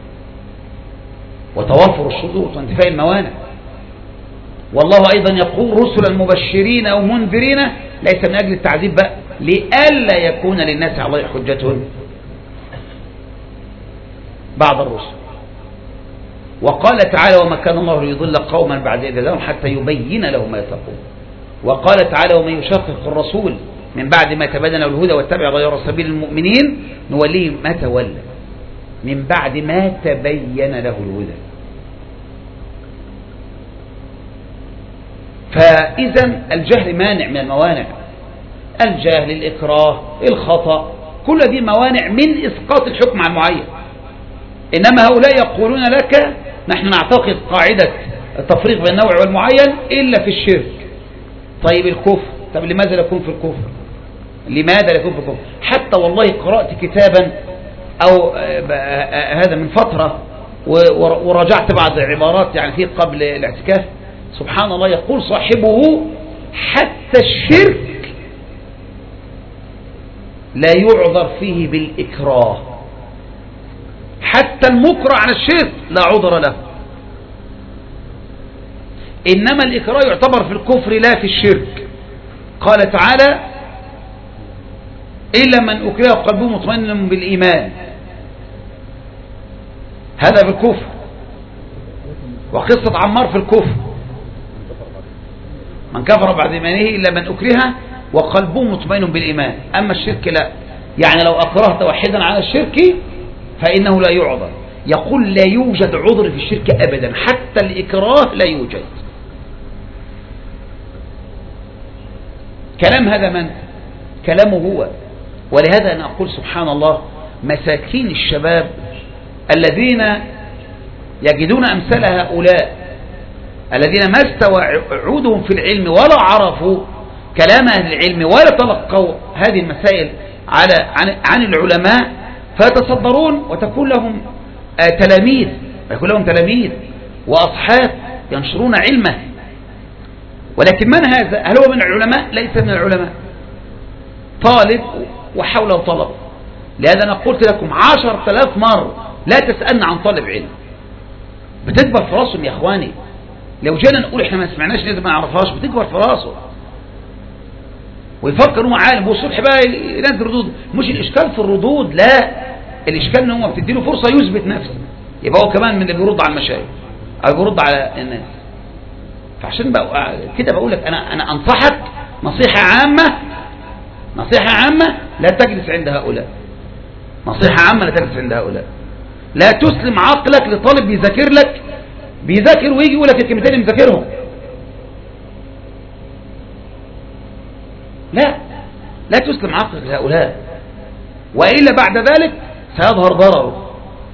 وتوفر الشروط وانتفاء الموانع. والله أيضا يقول: رسلا مبشرين أو منذرين، ليس من أجل التعذيب بقى، لئلا يكون للناس على الله حجة بعد الرسل. وقال تعالى: وما كان الله ليضل قوما بعد إذ هداهم حتى يبين لهم ما يتقون. وقال تعالى: ومن يشاقق الرسول من بعد ما تبين له الهدى واتبع غير سبيل المؤمنين نوليه ما تولى. من بعد ما تبين له الهدى. فإذا الجهل مانع من الموانع، الجهل، الإكراه، الخطأ، كل دي موانع من إسقاط الحكم على المعين. إنما هؤلاء يقولون لك: نحن نعتقد قاعدة التفريق بين النوع والمعين إلا في الشرك. طيب الكفر، طب لماذا لا يكون في الكفر؟ لماذا لا يكون في الكفر؟ حتى والله قرأت كتابا أو هذا من فترة وراجعت بعض عبارات يعني فيه قبل الاعتكاف، سبحان الله، يقول صاحبه: حتى الشرك لا يعذر فيه بالإكراه، حتى المكره على الشرك لا عذر له، إنما الإكراه يعتبر في الكفر لا في الشرك. قال تعالى: إلا من أكره قلبه مطمئن بالإيمان، هذا في الكفر. وقصة عمار في الكفر: من كفر بعد إيمانه إلا من أكره وقلبه مطمئن بالإيمان. أما الشرك لا، يعني لو أكرهت واحدا على الشرك فإنه لا يعذر. يقول: لا يوجد عذر في الشرك أبدا، حتى الإكراه لا يوجد. كلام هذا من؟ كلامه هو. ولهذا أنا أقول سبحان الله، مساكين الشباب الذين يجدون أمثال هؤلاء الذين ما استوى عودهم في العلم ولا عرفوا كلام أهل العلم ولا تلقوا هذه المسائل عن العلماء، فيتصدرون وتكون لهم تلاميذ، ويكون لهم تلاميذ وأصحاب ينشرون علمه. ولكن من هذا؟ هل هو من العلماء؟ ليس من العلماء. طالب وحول وطلب. لهذا أنا قلت لكم 10,000 مرة لا تسألنا عن طالب علم. بتكبر في راسهم يا إخواني. لو جينا نقول إحنا ما سمعناش لازم ما نعرفهاش، بتكبر في راسه ويفكر إنه عالم، والصبح بقى ينزل ردود. مش الإشكال في الردود، لا، الإشكال إن هو بتديله فرصة يثبت نفسه، يبقى هو كمان من اللي بيرد على المشايخ أو بيرد على الناس. فعشان بقى كده بقول لك أنا أنصحك نصيحة عامة لا تجلس عند هؤلاء. نصيحة عامة لا تجلس عند هؤلاء. لا تسلم عقلك لطالب بيذاكر لك، بيذاكر ويجي يقول لك الكلمتين اللي مذاكرهم. لا تسلم عقلك لهؤلاء، وإلا بعد ذلك سيظهر ضرره.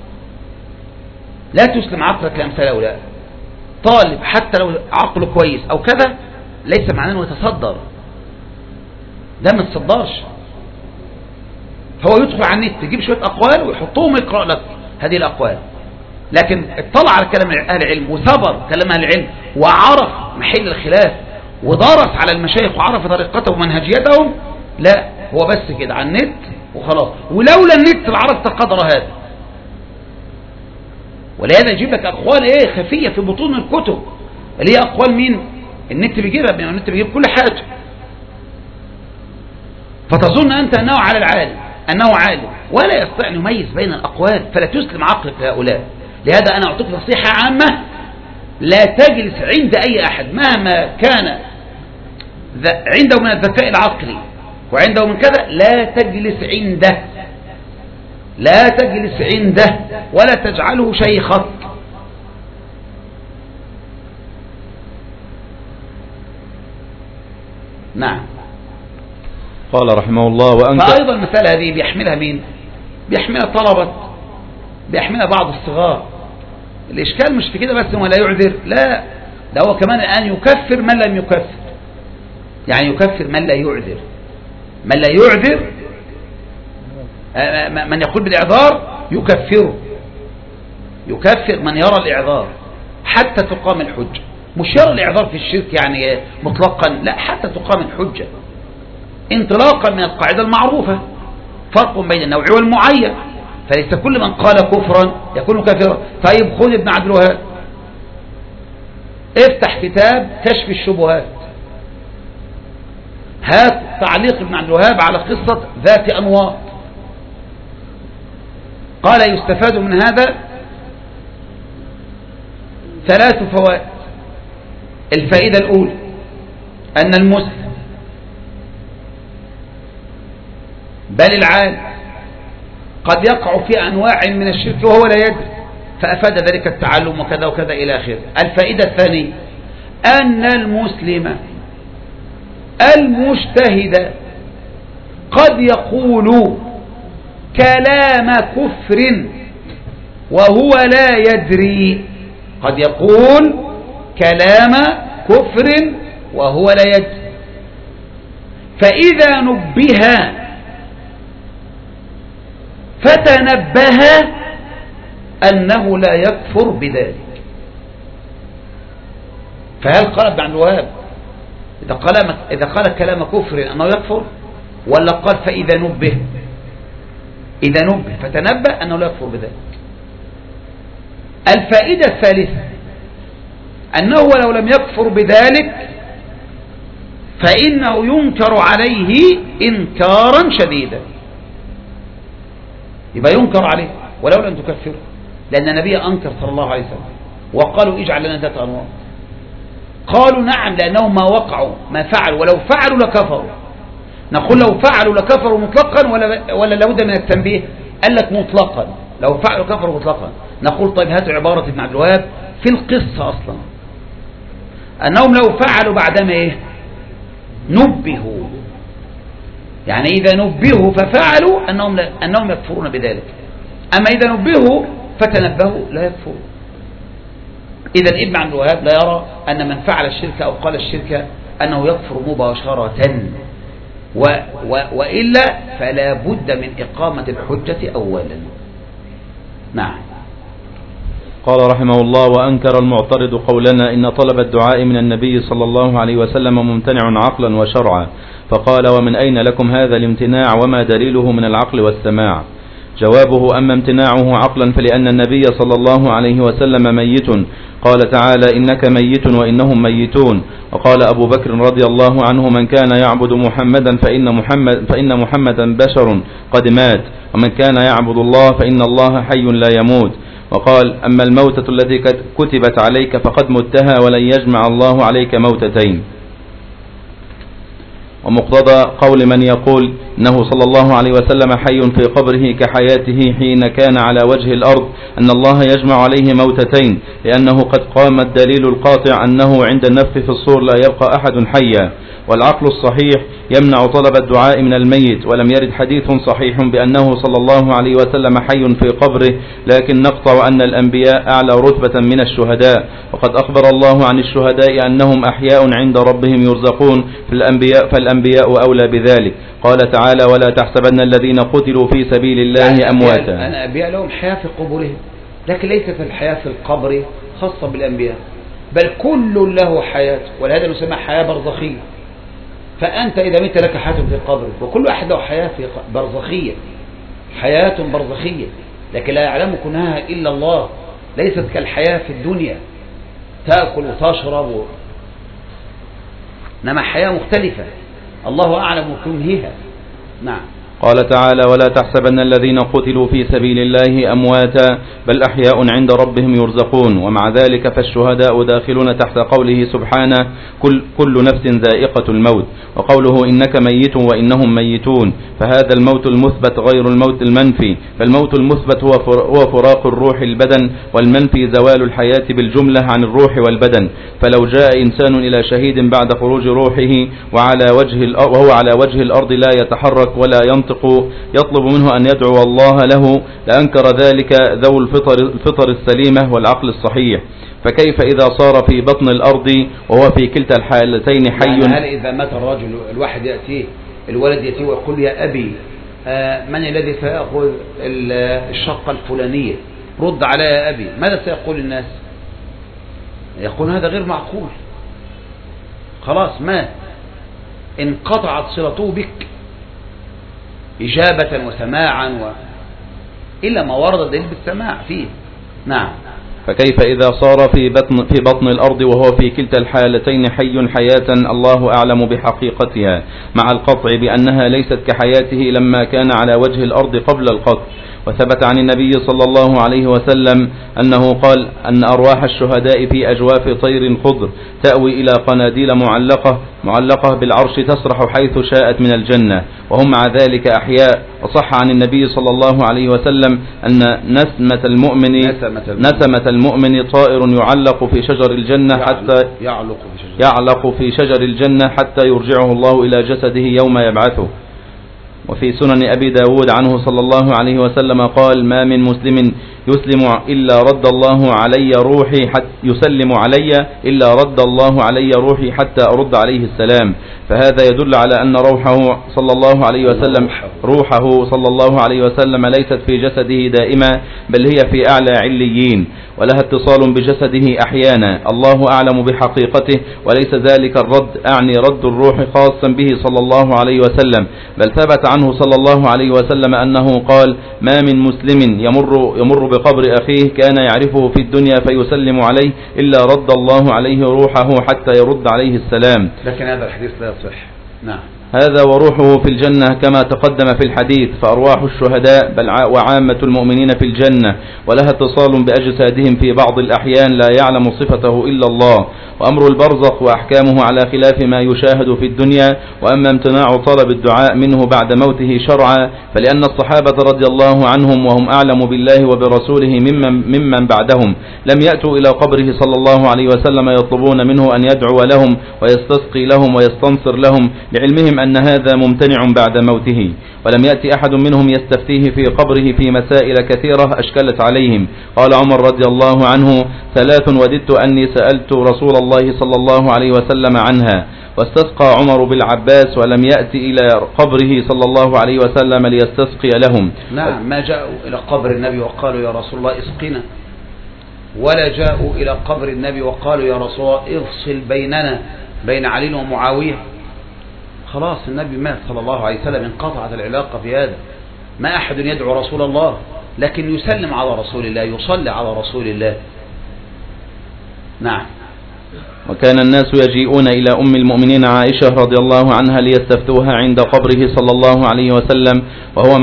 لا تسلم عقلك لأمثال هؤلاء. طالب حتى لو عقله كويس أو كذا ليس معناه أنه يتصدر، ده ما يتصدرش. هو يدخل على النت يجيب شوية أقوال ويحطوهم يقرأ لك هذه الأقوال، لكن اطلع على كلام أهل العلم وثبر كلام أهل العلم وعرف محل الخلاف ودرس على المشايخ وعرف طريقتهم ومنهجيتهم، لا، هو بس كده على النت وخلاص. ولولا النت لعرفت قدر هذا. ولهذا يجيب لك أقوال خفية في بطون الكتب اللي هي أقوال مين؟ النت بيجيبها، النت بيجيب كل حاجة. فتظن أنت أنه على العالم، أنه عالم، ولا يستطيع أن يميز بين الأقوال. فلا تسلم عقلك لهؤلاء. لهذا أنا أعطيك نصيحة عامة: لا تجلس عند أي أحد مهما كان عنده من الذكاء العقلي وعنده من كذا، لا تجلس عنده ولا تجعله شيخك. نعم. قال رحمه الله: فأيضا المسألة هذه بيحملها مين؟ بيحملها الطلبة، بيحملها بعض الصغار. الإشكال مش في كده بس هو لا يعذر، لا، ده هو كمان الآن يكفر من لم يكفر. يعني يكفر من لا يعذر. من لا يعذر، من يقول بالإعذار يكفره. يكفر من يرى الإعذار حتى تقام الحجة. مش يرى الإعذار في الشرك يعني مطلقا، لا، حتى تقام الحجة انطلاقا من القاعدة المعروفة: فرق بين النوع والمعين، فليس كل من قال كفرا يكون كافرا. طيب خذ ابن عبد الوهاب، افتح كتاب كشف الشبهات، هات تعليق ابن عبد الوهاب على قصة ذات أنواط. قال: يستفاد من هذا 3 فوائد. الفائدة الأولى أن المسلم بل العالم قد يقع في أنواع من الشرك وهو لا يدري، فأفاد ذلك التعلم وكذا وكذا إلى آخره. الفائدة الثانية أن المسلم المجتهد قد يقول كلام كفر وهو لا يدري. قد يقول كلام كفر وهو لا يدري، فإذا نبه فتنبه أنه لا يكفر بذلك. فهل قال ابن عبد الوهاب إذا قال كلام كفر أنه يكفر، ولا قال فإذا نبه؟ إذا نبه فتنبه أنه لا يكفر بذلك. الفائدة الثالثة أنه لو لم يكفر بذلك فإنه ينكر عليه إنكارا شديدا. يبقى ينكر عليه ولو لم تكفره، لأن النبي أنكر صلى الله عليه وسلم وقالوا: اجعل لنا ذات أنواط. قالوا: نعم، لأنهم ما وقعوا ما فعلوا، ولو فعلوا لكفروا. نقول لو فعلوا لكفروا مطلقا ولا لابد من التنبيه؟ قال لك مطلقا، لو فعلوا كفروا مطلقا. نقول: طيب هاتوا عبارة ابن عبد الوهاب في القصة أصلا أنهم لو فعلوا بعدما نبهوا، يعني إذا نبهوا ففعلوا أنهم يكفرون بذلك. أما إذا نبهوا فتنبهوا لا يكفرون. إذا ابن عبد الوهاب لا يرى أن من فعل الشرك أو قال الشرك أنه يكفر مباشرة، وإلا فلا بد من إقامة الحجة أولا. نعم. قال رحمه الله: وأنكر المعترض قولنا إن طلب الدعاء من النبي صلى الله عليه وسلم ممتنع عقلا وشرعا، فقال: ومن أين لكم هذا الامتناع وما دليله من العقل والسماع؟ جوابه: أما امتناعه عقلا فلأن النبي صلى الله عليه وسلم ميت، قال تعالى: إنك ميت وإنهم ميتون. وقال أبو بكر رضي الله عنه: من كان يعبد محمدا فإن محمدا بشر قد مات، ومن كان يعبد الله فإن الله حي لا يموت. وقال: أما الموتة التي كتبت عليك فقد متها، ولن يجمع الله عليك موتتين. ومقتضى قول من يقول إنه صلى الله عليه وسلم حي في قبره كحياته حين كان على وجه الأرض أن الله يجمع عليه موتتين، لأنه قد قام الدليل القاطع أنه عند النفخ في الصور لا يبقى أحد حيا. والعقل الصحيح يمنع طلب الدعاء من الميت، ولم يرد حديث صحيح بأنه صلى الله عليه وسلم حي في قبره، لكن نقطع أن الأنبياء أعلى رتبة من الشهداء، وقد أخبر الله عن الشهداء أنهم أحياء عند ربهم يرزقون، فالأنبياء أولى بذلك. قال تعالى: ولا تحسبن الذين قتلوا في سبيل الله أمواتا. الأنبياء لهم حياة في قبورهم، لكن ليست الحياة في القبر خاصة بالأنبياء، بل كل له حياة، ولهذا نسمى حياة برزخية. فأنت إذا مت لك حياة في القبر، وكل واحد له حياة في برزخية، حياة برزخية، لكن لا يعلم كنها إلا الله، ليست كالحياة في الدنيا تأكل وتشرب، إنما حياة مختلفة الله أعلم كنهها. نعم. قال تعالى: ولا تحسبن الذين قتلوا في سبيل الله أمواتا بل أحياء عند ربهم يرزقون. ومع ذلك فالشهداء داخلون تحت قوله سبحانه: كل نفس ذائقة الموت، وقوله إنك ميت وإنهم ميتون، فهذا الموت المثبت غير الموت المنفي، فالموت المثبت هو فراق الروح البدن، والمنفي زوال الحياة بالجملة عن الروح والبدن. فلو جاء إنسان إلى شهيد بعد خروج روحه وهو على وجه الأرض لا يتحرك ولا ينطق يطلب منه أن يدعو الله له لأنكر ذلك ذو الفطر السليمة والعقل الصحيح، فكيف إذا صار في بطن الأرض وهو في كلتا الحالتين حي؟ يعني هل إذا مات الرجل الواحد يأتيه الولد يأتيه ويقول: يا أبي من الذي سيأخذ الشقة الفلانية؟ رد علي يا أبي. ماذا سيقول الناس؟ يقول هذا غير معقول، خلاص مات، انقطعت صلته بك إجابة وسماعا إلا ما ورد الدليل بالسماع فيه. نعم. فكيف إذا صار في بطن الأرض وهو في كلتا الحالتين حي حياة الله أعلم بحقيقتها، مع القطع بأنها ليست كحياته لما كان على وجه الأرض قبل القطع. وثبت عن النبي صلى الله عليه وسلم أنه قال أن أرواح الشهداء في أجواف طير خضر تأوي إلى قناديل معلقة بالعرش تسرح حيث شاءت من الجنة، وهم مع ذلك أحياء. وصح عن النبي صلى الله عليه وسلم أن نسمة المؤمن طائر يعلق في شجر الجنة حتى يعلق في شجر الجنة حتى يرجعه الله إلى جسده يوم يبعثه. وفي سنن أبي داود عنه صلى الله عليه وسلم قال: ما من مسلم يسلم إلا رد الله علي روحي حتى أرد عليه السلام. فهذا يدل على أن روحه صلى الله عليه وسلم ليست في جسده دائما، بل هي في أعلى عليين، ولها اتصال بجسده أحيانا، الله أعلم بحقيقته. وليس ذلك الرد أعني رد الروح خاصا به صلى الله عليه وسلم، بل ثبت عنه صلى الله عليه وسلم أنه قال: ما من مسلم يمر بقبر أخيه كان يعرفه في الدنيا فيسلم عليه إلا رد الله عليه روحه حتى يرد عليه السلام. لكن هذا الحديث لا يصح. نعم. هذا وروحه في الجنة كما تقدم في الحديث، فأرواح الشهداء وعامة المؤمنين في الجنة، ولها اتصال بأجسادهم في بعض الأحيان لا يعلم صفته إلا الله. وأمر البرزخ وأحكامه على خلاف ما يشاهد في الدنيا. وأما امتناع طلب الدعاء منه بعد موته شرعا، فلأن الصحابة رضي الله عنهم وهم أعلم بالله وبرسوله ممن بعدهم لم يأتوا إلى قبره صلى الله عليه وسلم يطلبون منه أن يدعو لهم ويستسقي لهم ويستنصر لهم، لعلمهم أن هذا ممتنع بعد موته. ولم يأتي أحد منهم يستفتيه في قبره في مسائل كثيرة أشكلت عليهم. قال عمر رضي الله عنه: 3 وددت أني سألت رسول الله صلى الله عليه وسلم عنها. واستسقى عمر بالعباس ولم يأتي إلى قبره صلى الله عليه وسلم ليستسقي لهم. نعم، ما جاءوا إلى قبر النبي وقالوا: يا رسول الله اسقنا. ولا جاءوا إلى قبر النبي وقالوا يا رسول الله افصل بيننا بين علي ومعاوية. خلاص النبي مات صلى الله عليه وسلم، انقطعت العلاقة في هذا. ما أحد يدعو رسول الله، لكن يسلم على رسول الله، يصلي على رسول الله. نعم. وكان الناس يجيئون إلى أم المؤمنين عائشة رضي الله عنها ليستفتوها عند قبره صلى الله عليه وسلم، وهو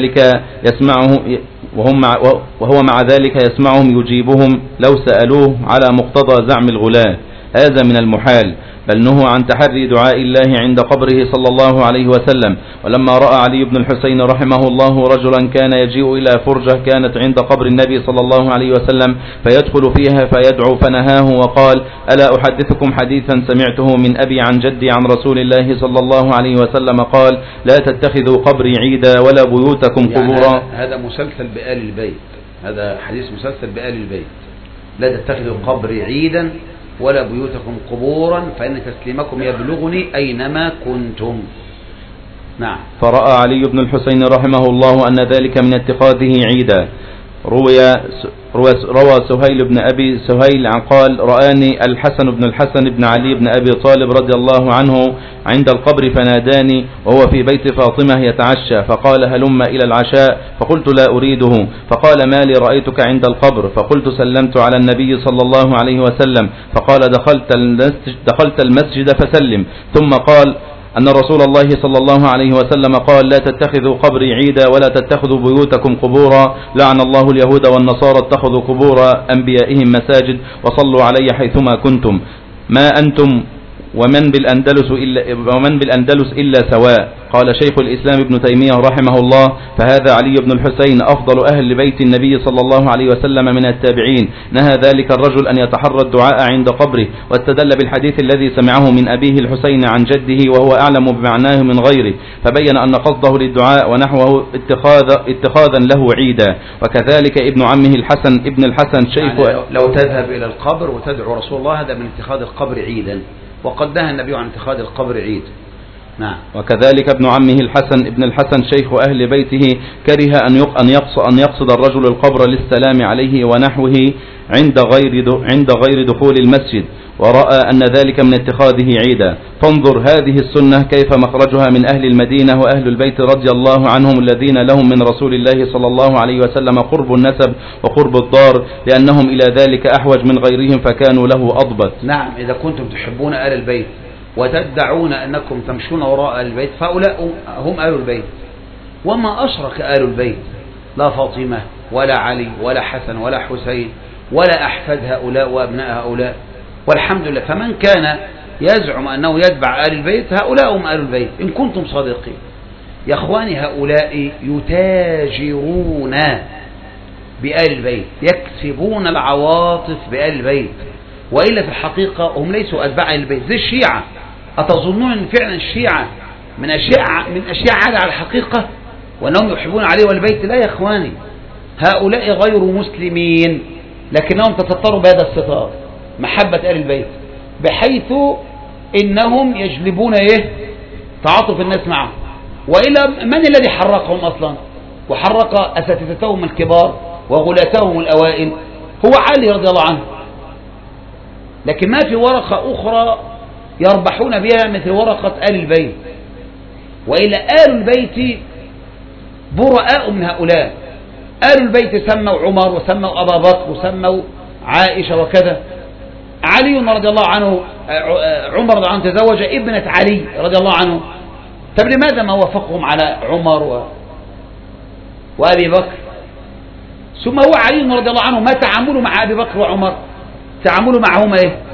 مع ذلك يسمعهم يجيبهم لو سألوه على مقتضى زعم الغلاة، هذا من المحال، بل نهوا عن تحري دعاء الله عند قبره صلى الله عليه وسلم. ولما رأى علي بن الحسين رحمه الله رجلا كان يجيء إلى فرجة كانت عند قبر النبي صلى الله عليه وسلم فيدخل فيها فيدعو، فنهاه وقال: ألا أحدثكم حديثا سمعته من أبي عن جدي عن رسول الله صلى الله عليه وسلم قال: لا تتخذوا قبري عيدا ولا بيوتكم قبورا. يعني هذا مسلسل بآل البيت، هذا حديث مسلسل بآل البيت. لا تتخذوا قبري عيدا ولا بيوتكم قبورا فإن تسليمكم يبلغني أينما كنتم. نعم. فرأى علي بن الحسين رحمه الله أن ذلك من اتخاذه عيدا. روى سهيل بن أبي سهيل قال: رآني الحسن بن علي بن أبي طالب رضي الله عنه عند القبر فناداني وهو في بيت فاطمة يتعشى، فقال: هلم إلى العشاء، فقلت: لا أريده، فقال: ما لي رأيتك عند القبر؟ فقلت: سلمت على النبي صلى الله عليه وسلم، فقال: دخلت المسجد فسلم. ثم قال أن رسول الله صلى الله عليه وسلم قال: لا تتخذوا قبري عيدا ولا تتخذوا بيوتكم قبورا، لعن الله اليهود والنصارى اتخذوا قبور أنبيائهم مساجد وصلوا علي حيثما كنتم، ما أنتم ومن بالأندلس إلا سواء. قال شيخ الإسلام ابن تيمية رحمه الله: فهذا علي بن الحسين أفضل أهل بيت النبي صلى الله عليه وسلم من التابعين، نهى ذلك الرجل أن يتحرى الدعاء عند قبره، واستدل بالحديث الذي سمعه من أبيه الحسين عن جده وهو أعلم بمعناه من غيره، فبين أن قصده للدعاء ونحوه اتخاذا له عيدا. وكذلك ابن عمه الحسن ابن الحسن شيخ يعني لو تذهب إلى القبر وتدعو رسول الله هذا من اتخاذ القبر عيدا، وقد نهى النبي عن اتخاذ القبر عيد. نعم. وكذلك ابن عمه الحسن ابن الحسن شيخ أهل بيته كره أن يقصد الرجل القبر للسلام عليه ونحوه عند غير دخول المسجد، ورأى أن ذلك من اتخاذه عيدا. فانظر هذه السنة كيف مخرجها من أهل المدينة وأهل البيت رضي الله عنهم الذين لهم من رسول الله صلى الله عليه وسلم قرب النسب وقرب الدار، لأنهم إلى ذلك أحوج من غيرهم فكانوا له أضبط. نعم. إذا كنتم تحبون آل البيت وتدعون أنكم تمشون وراء آل البيت فهؤلاء هم آل البيت، وما أشرك آل البيت لا فاطمة ولا علي ولا حسن ولا حسين ولا أحفاد هؤلاء وأبناء هؤلاء، والحمد لله. فمن كان يزعم أنه يتبع آل البيت هؤلاء هم آل البيت إن كنتم صادقين. يا أخواني هؤلاء يتاجرون بآل البيت، يكسبون العواطف بآل البيت، وإلا في الحقيقة هم ليسوا أتباع آل البيت زي الشيعة. أتظنون أن فعلا الشيعة من أشياء عادة على الحقيقة وأنهم يحبون عليه والبيت؟ لا يا أخواني، هؤلاء غير مسلمين لكنهم تستروا بهذا الستار محبة آل البيت، بحيث إنهم يجلبون تعاطف الناس معهم. وإلا من الذي حرقهم أصلا وحرق أساتذتهم الكبار وغلاتهم الأوائل؟ هو علي رضي الله عنه. لكن ما في ورقة أخرى يربحون بها مثل ورقة آل البيت، وإلا آل البيت براء من هؤلاء. آل البيت سموا عمر وسموا أبا بكر وسموا عائشة وكذا. علي رضي الله عنه، عمر رضي الله عنه تزوج ابنة علي رضي الله عنه. طب لماذا ما وافقهم على عمر وأبي بكر؟ ثم هو علي رضي الله عنه ما تعاملوا مع أبي بكر وعمر، تعاملوا معهما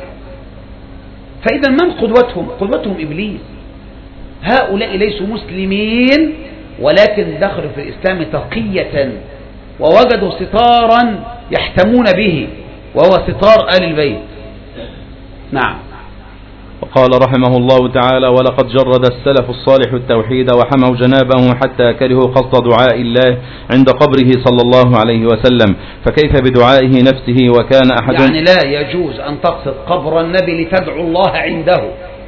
فإذا من قدوتهم؟ قدوتهم إبليس. هؤلاء ليسوا مسلمين ولكن دخلوا في الإسلام تقية ووجدوا ستارا يحتمون به وهو ستار آل البيت. نعم. وقال رحمه الله تعالى: ولقد جرد السلف الصالح التوحيد وحموا جنابه حتى كرهوا قصد دعاء الله عند قبره صلى الله عليه وسلم، فكيف بدعائه نفسه؟ وكان أحد يعني لا يجوز أن تقصد قبر النبي لتدعو الله عنده،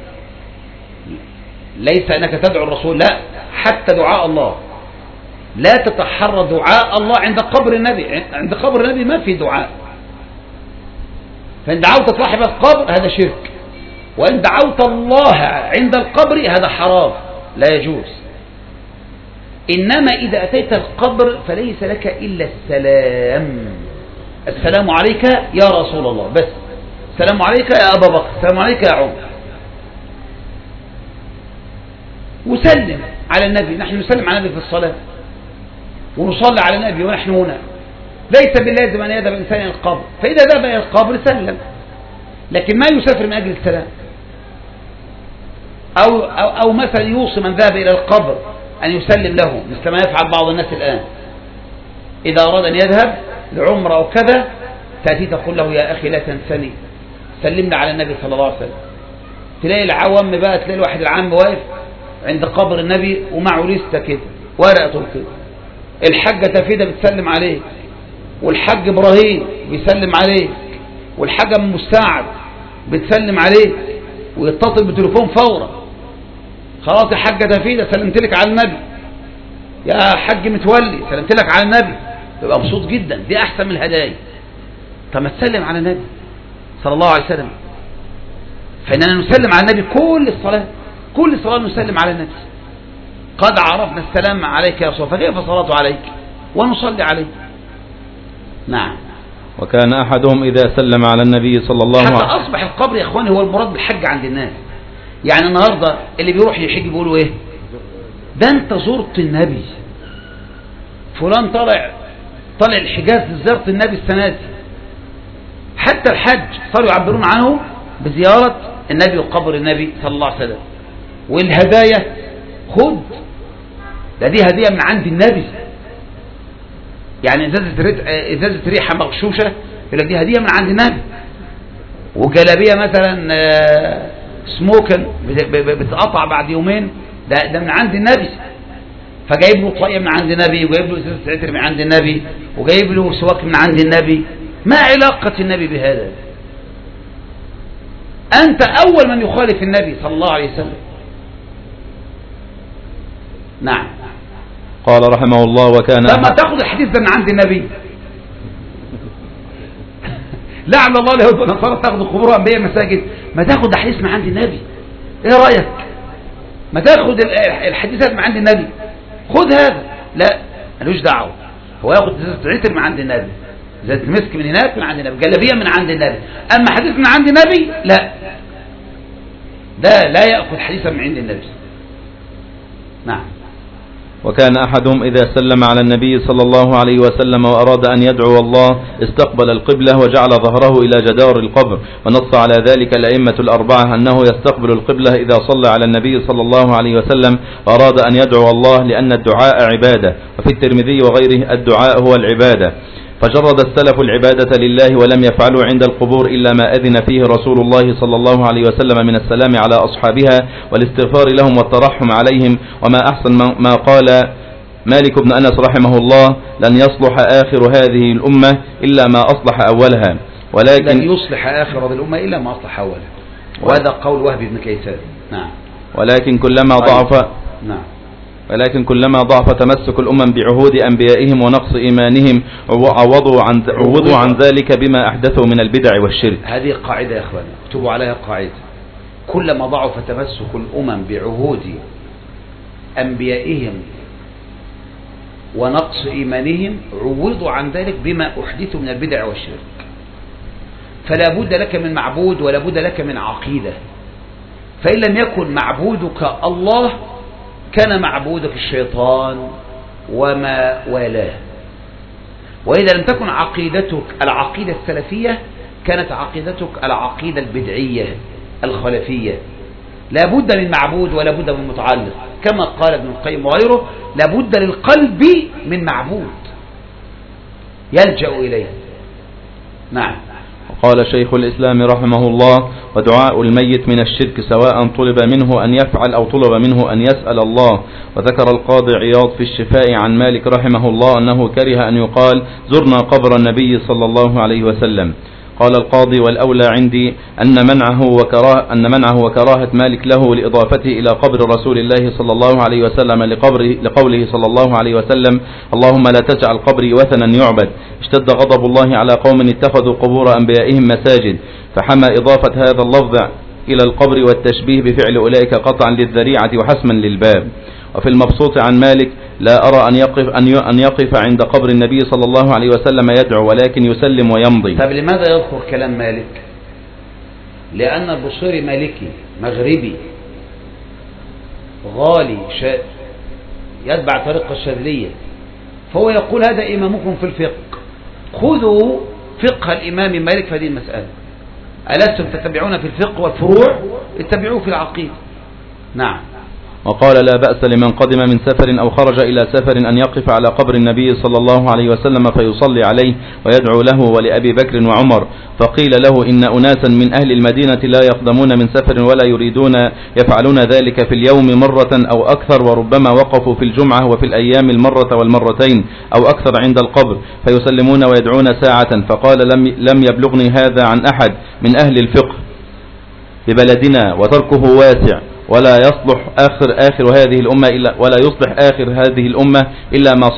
ليس أنك تدعو الرسول، لا، حتى دعاء الله لا تتحرى دعاء الله عند قبر النبي. عند قبر النبي ما في دعاء، فإن دعوت صاحب القبر هذا شرك، وإن دعوت الله عند القبر هذا حرام لا يجوز. إنما إذا أتيت القبر فليس لك إلا السلام، السلام عليك يا رسول الله، بس السلام عليك يا أبا بكر، السلام عليك يا عمر، وسلم على النبي. نحن نسلم على النبي في الصلاة ونصلي على النبي ونحن هنا، ليس باللازم أن يذهب الإنسان إلى القبر، فإذا ذهب إلى القبر سلم، لكن ما يسافر من أجل السلام. أو مثلا يوصي من ذهب إلى القبر أن يسلم له، مثل ما يفعل بعض الناس الآن، إذا أراد أن يذهب لعمرة أو كذا تأتي تقول له يا أخي لا تنسني، سلمنا على النبي صلى الله عليه وسلم. تلاقي العوام بقى، تلاقي الواحد العام واقف عند قبر النبي ومعه لستة كده، ورقة كده، الحاجة تفيدة بتسلم عليه، والحاج إبراهيم بيسلم عليه، والحاجة من مستعد بتسلم عليه، ويتصل بالتليفون فورا، خلاص يا حاجة تفيدة سلمت لك على النبي، يا حاج متولي سلمت لك على النبي، يبقى مبسوط جدا، دي أحسن من الهدايا. طب ما تسلم على النبي صلى الله عليه وسلم، فإننا نسلم على النبي كل صلاة نسلم على النبي. قد عرفنا السلام عليك يا رسول الله، فكيف صلاته عليك ونصلي عليه. نعم. وكان أحدهم إذا سلم على النبي صلى الله عليه وسلم، حتى أصبح القبر يا إخواني هو المراد بالحج عند الناس. يعني النهاردة اللي بيروح يحج بيقولوا إيه؟ ده أنت زرت النبي، فلان طالع الحجاز لزيارة النبي السنة دي. حتى الحج صاروا يعبرون عنه بزيارة النبي وقبر النبي صلى الله عليه وسلم. والهدايا خد، دي هدية من عند النبي، يعني ازازة ريحة مغشوشة يقول لك دي هدية من عند النبي، وجلابية مثلا سموكن بتقطع بعد يومين، ده من عند النبي، فجايب له طاقية من عند النبي، وجايب له ازازة عطر من عند النبي، وجايب له سواك من عند النبي. ما علاقة النبي بهذا؟ أنت أول من يخالف النبي صلى الله عليه وسلم. نعم. قال رحمه الله وكان لما تأخذ الحديث ده من عند النبي لعل الله اليهود والنصارى تأخذ قبور أنبياء مساجد، ما تأخذ الحديث من عند النبي. إيه رأيك؟ ما تأخذ الحديثات من عند النبي، خذ هذا. لا ملوش دعوة، هو يأخذ ازازة عطر من عند النبي، ازازة مسك من هناك من عند النبي، جلابية من عند النبي. أما حديث من عند النبي لا، ده لا يأخذ حديثا من عند النبي. نعم. وكان أحدهم إذا سلم على النبي صلى الله عليه وسلم وأراد أن يدعو الله استقبل القبلة وجعل ظهره إلى جدار القبر، ونص على ذلك الأئمة الأربعة أنه يستقبل القبلة إذا صلى على النبي صلى الله عليه وسلم وأراد أن يدعو الله، لأن الدعاء عبادة، وفي الترمذي وغيره الدعاء هو العبادة. فجرد السلف العبادة لله ولم يفعلوا عند القبور إلا ما أذن فيه رسول الله صلى الله عليه وسلم من السلام على أصحابها والاستغفار لهم والترحم عليهم. وما أحسن ما قال مالك بن أنس رحمه الله: لن يصلح آخر هذه الأمة إلا ما أصلح أولها، ولكن لن يصلح آخر هذه الأمة إلا ما أصلح أولها. وهذا قول وهب بن كيسان. نعم. ولكن كلما ضعف تمسك الأمم بعهود أنبيائهم ونقص إيمانهم عوضوا عن ذلك بما أحدثوا من البدع والشرك. هذه قاعدة يا أخوان، اكتبوا عليها قاعدة: كلما ضعف تمسك الأمم بعهود أنبيائهم ونقص إيمانهم عوضوا عن ذلك بما أحدثوا من البدع والشرك. فلا بد لك من معبود ولا بد لك من عقيدة. فإن لم يكن معبودك الله كان معبودك الشيطان وما والاه. وإذا لم تكن عقيدتك العقيدة السلفية كانت عقيدتك العقيدة البدعية الخلفية. لا بد من معبود ولا بد من متعلق، كما قال ابن القيم وغيره: لا بد للقلب من معبود يلجأ إليه. نعم. قال شيخ الإسلام رحمه الله: ودعاء الميت من الشرك سواء طلب منه أن يفعل أو طلب منه أن يسأل الله. وذكر القاضي عياض في الشفاء عن مالك رحمه الله أنه كره أن يقال: زرنا قبر النبي صلى الله عليه وسلم. قال القاضي: والأولى عندي أن منعه وكراهة مالك له لإضافته إلى قبر رسول الله صلى الله عليه وسلم لقوله صلى الله عليه وسلم: اللهم لا تجعل قبري وثنا يعبد. اشتد غضب الله على قوم اتخذوا قبور أنبيائهم مساجد، فحمى إضافة هذا اللفظ إلى القبر والتشبيه بفعل أولئك قطعا للذريعة وحسما للباب. وفي المبسوط عن مالك: لا أرى أن يقف عند قبر النبي صلى الله عليه وسلم يدعو، ولكن يسلم ويمضي. طب لماذا يذكر كلام مالك؟ لأن البصيري مالكي مغربي غالي يتبع طريقة الشاذلية، فهو يقول هذا إمامكم في الفقه، خذوا فقه الإمام مالك في هذه المسألة. ألستم تتبعون في الفقه والفروع؟ اتبعوه في العقيدة. نعم. وقال: لا بأس لمن قدم من سفر أو خرج إلى سفر أن يقف على قبر النبي صلى الله عليه وسلم فيصلي عليه ويدعو له ولأبي بكر وعمر. فقيل له: إن أناسا من أهل المدينة لا يقدمون من سفر ولا يريدون يفعلون ذلك في اليوم مرة أو أكثر، وربما وقفوا في الجمعة وفي الأيام المرة والمرتين أو أكثر عند القبر فيسلمون ويدعون ساعة. فقال: لم يبلغني هذا عن أحد من أهل الفقه ببلدنا، وتركه واسع، ولا يصلح آخر هذه الأمة إلا ما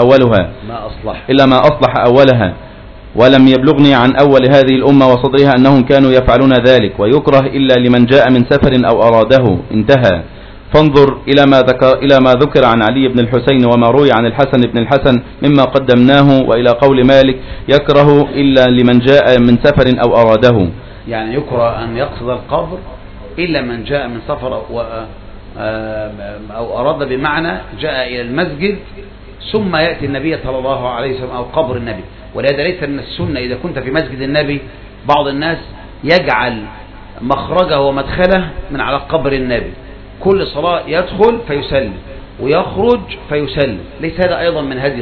أصلح أولها. ولم يبلغني عن أول هذه الأمة وصدرها أنهم كانوا يفعلون ذلك، ويكره إلا لمن جاء من سفر أو أراده. انتهى. فانظر إلى ما ذكر عن علي بن الحسين وما روي عن الحسن بن الحسن مما قدمناه، وإلى قول مالك: يكره إلا لمن جاء من سفر أو أراده. يعني يكره أن يقصد القبر إلا من جاء من سفر أو أراد، بمعنى جاء إلى المسجد ثم يأتي النبي صلى الله عليه وسلم أو قبر النبي. ولهذا ليس من السنة إذا كنت في مسجد النبي بعض الناس يجعل مخرجه ومدخله من على قبر النبي، كل صلاة يدخل فيسلم ويخرج فيسلم. ليس هذا أيضا من هدي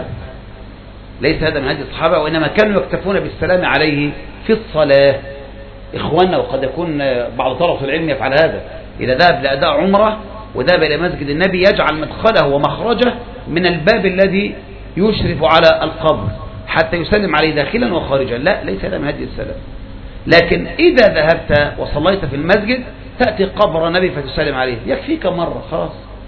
الصحابة، وإنما كانوا يكتفون بالسلام عليه في الصلاة. إخواننا، وقد يكون بعض طلبة العلم يفعل هذا، إذا ذهب لأداء عمرة وذهب إلى مسجد النبي يجعل مدخله ومخرجه من الباب الذي يشرف على القبر حتى يسلم عليه داخلا وخارجا. لا، ليس هذا من هدي السلام. لكن إذا ذهبت وصليت في المسجد تأتي قبر النبي فتسلم عليه، يكفيك مرة خلاص،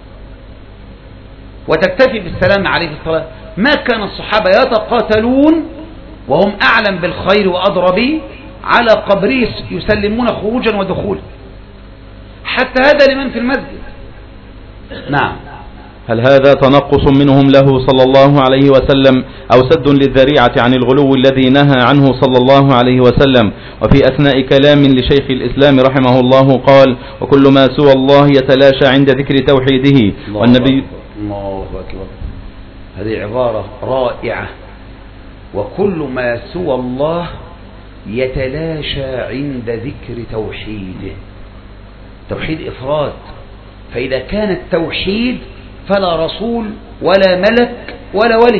وتكتفي بالسلام عليه في الصلاة. ما كان الصحابة يتقاتلون وهم أعلم بالخير وأدرى به على قبره يسلمون خروجا ودخولا، حتى هذا لمن في المسجد. نعم. هل هذا تنقص منهم له صلى الله عليه وسلم أو سد للذريعة عن الغلو الذي نهى عنه صلى الله عليه وسلم؟ وفي أثناء كلام لشيخ الإسلام رحمه الله قال: وكل ما سوى الله يتلاشى عند ذكر توحيده. والنبي الله أكبر، هذه عبارة رائعة. وكل ما سوى الله يتلاشى عند ذكر توحيده. توحيد إفراد، فإذا كان التوحيد فلا رسول ولا ملك ولا ولي،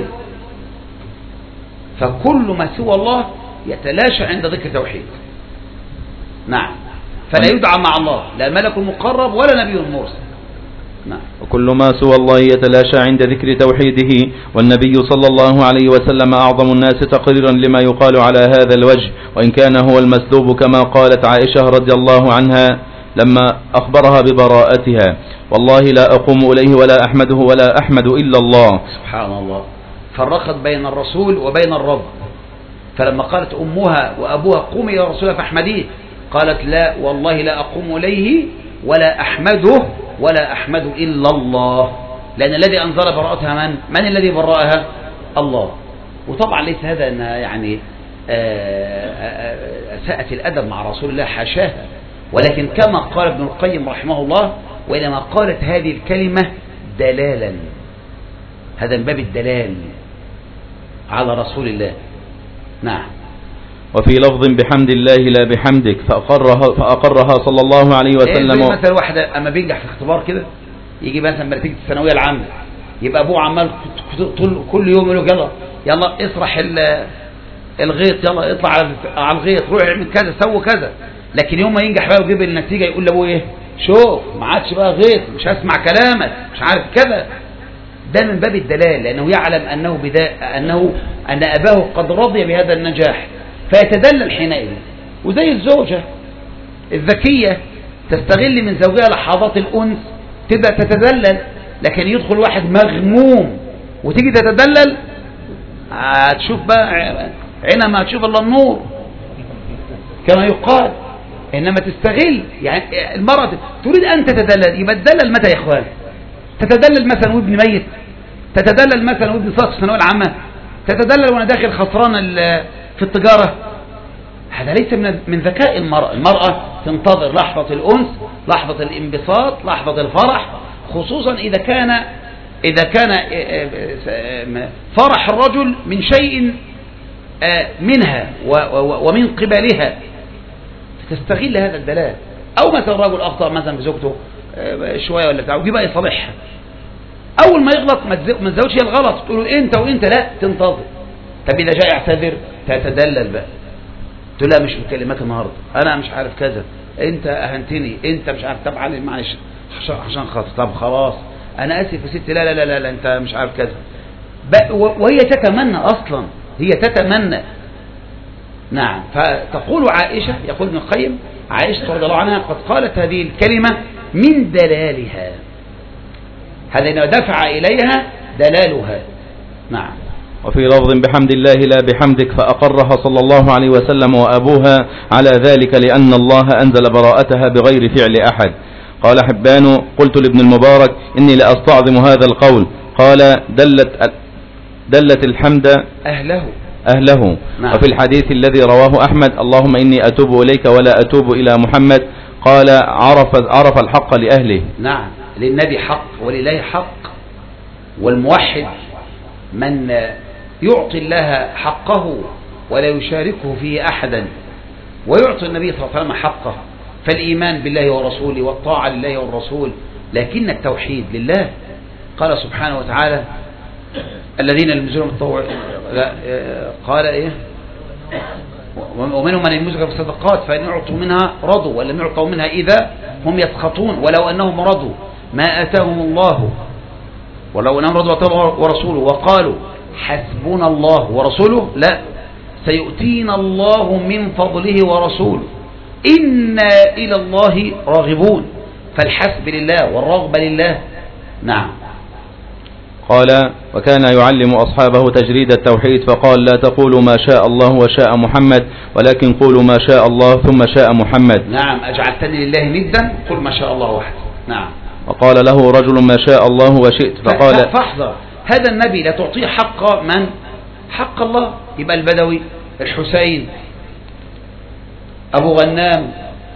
فكل ما سوى الله يتلاشى عند ذكر توحيد. نعم. فلا يدعى مع الله لا ملك مقرب ولا نبي مرسل. نعم. وكل ما سوى الله يتلاشى عند ذكر توحيده. والنبي صلى الله عليه وسلم أعظم الناس تقريرا لما يقال على هذا الوجه، وإن كان هو المسلوب كما قالت عائشة رضي الله عنها لما أخبرها ببراءتها: والله لا أقوم إليه ولا أحمده ولا أحمد إلا الله. سبحان الله، فرقت بين الرسول وبين الرب. فلما قالت أمها وأبوها: قومي يا رسول الله فاحمديه، قالت: لا والله لا أقوم إليه ولا أحمده ولا أحمد إلا الله، لأن الذي أنزل براءتها من الذي برأها؟ الله. وطبعا ليس هذا أنها يعني ساءت الأدب مع رسول الله، حاشاها، ولكن كما قال ابن القيم رحمه الله: وإنما قالت هذه الكلمة دلالا، هذا من باب الدلال على رسول الله. نعم. وفي لفظ: بحمد الله لا بحمدك، فأقرها صلى الله عليه وسلم. مثلا واحدة أما بينجح في اختبار كده، يجي مثلا نتيجة الثانوية العامة، يبقى أبوه عمال كل يوم يقول له: يلا اطرح الغيط، يلا اطلع على الغيط، روح اعمل كذا، سوي كذا. لكن يوم ما ينجح بقى ويجيب النتيجة يقول لأبوه إيه؟ شوف ما عادش بقى غيط، مش هسمع كلامك، مش عارف كذا. ده من باب الدلال، لأنه يعلم أن أباه قد رضي بهذا النجاح. فيتدلل حينئذ. وزي الزوجة الذكية تستغل من زوجها لحظات الأنس تبدأ تتدلل، لكن يدخل واحد مغموم وتيجي تتدلل هتشوف بقى عينها ما هتشوف الا النور كما يقال. انما تستغل، يعني المرأة تريد ان تتدلل، يبقى تدلل متى يا اخوان؟ تتدلل مثلا وابن ميت، تتدلل مثلا وابن ساقط في الثانويه العامه، تتدلل وانا داخل خسران في التجاره. هذا ليس من ذكاء المرأة. المرأة تنتظر لحظة الأنس، لحظة الانبساط، لحظة الفرح، خصوصا إذا كان فرح الرجل من شيء منها ومن قبلها، فتستغل هذا الدلال. أو مثلا الرجل أخطأ مثلا بزوجته شوية ولا بتاع، ويبقى يصالحها. أول ما يغلط ما تزودش هي الغلط، تقول له أنت وأنت، لا، تنتظر. طب إذا جاء يعتذر تتدلل بقى، تقول لا مش مكلمك النهارده، انا مش عارف كذا، انت اهنتني، انت مش عارف، طب معلش عشان خاطر، طب خلاص انا اسف يا ستي، لا لا لا لا انت مش عارف كذا، وهي تتمنى اصلا، هي تتمنى. نعم. فتقول عائشه، يقول ابن القيم، عائشه رضي الله عنها قد قالت هذه الكلمه من دلالها، هذا إنه دفع اليها دلالها. نعم. وفي لفظ بحمد الله لا بحمدك، فأقرها صلى الله عليه وسلم وأبوها على ذلك لأن الله أنزل براءتها بغير فعل أحد. قال حبان: قلت لابن المبارك إني لأستعظم هذا القول. قال: دلت الحمد أهله. نعم. وفي الحديث الذي رواه أحمد: اللهم إني أتوب إليك ولا أتوب إلى محمد، قال: عرف الحق لأهله. نعم، للنبي حق ولله حق، والموحد من يعطي الله حقه ولا يشاركه فيه أحدا، ويعطي النبي صلى الله عليه وسلم حقه. فالإيمان بالله ورسوله والطاعة لله والرسول، لكن التوحيد لله. قال سبحانه وتعالى: الذين يلمزون الطوع، قال إيه؟ ومنهم من يلمزك في الصدقات فإن يعطوا منها رضوا، ولم يعطوا منها إذا هم يسخطون، ولو أنهم رضوا ما آتاهم الله، ولو أنهم رضوا ورسوله وقالوا حسبنا الله ورسوله، لا، سيؤتينا الله من فضله ورسوله إنا إلى الله راغبون. فالحسب لله والرغبة لله. نعم. قال: وكان يعلم أصحابه تجريد التوحيد، فقال: لا تقولوا ما شاء الله وشاء محمد، ولكن قولوا ما شاء الله ثم شاء محمد. نعم. أجعلتني لله ندا، قل ما شاء الله وحده. نعم. وقال له رجل: ما شاء الله وشئت، فقال: فاحذر هذا النبي لا تعطيه حق من؟ حق الله. يبقى البدوي، الحسين، أبو غنام،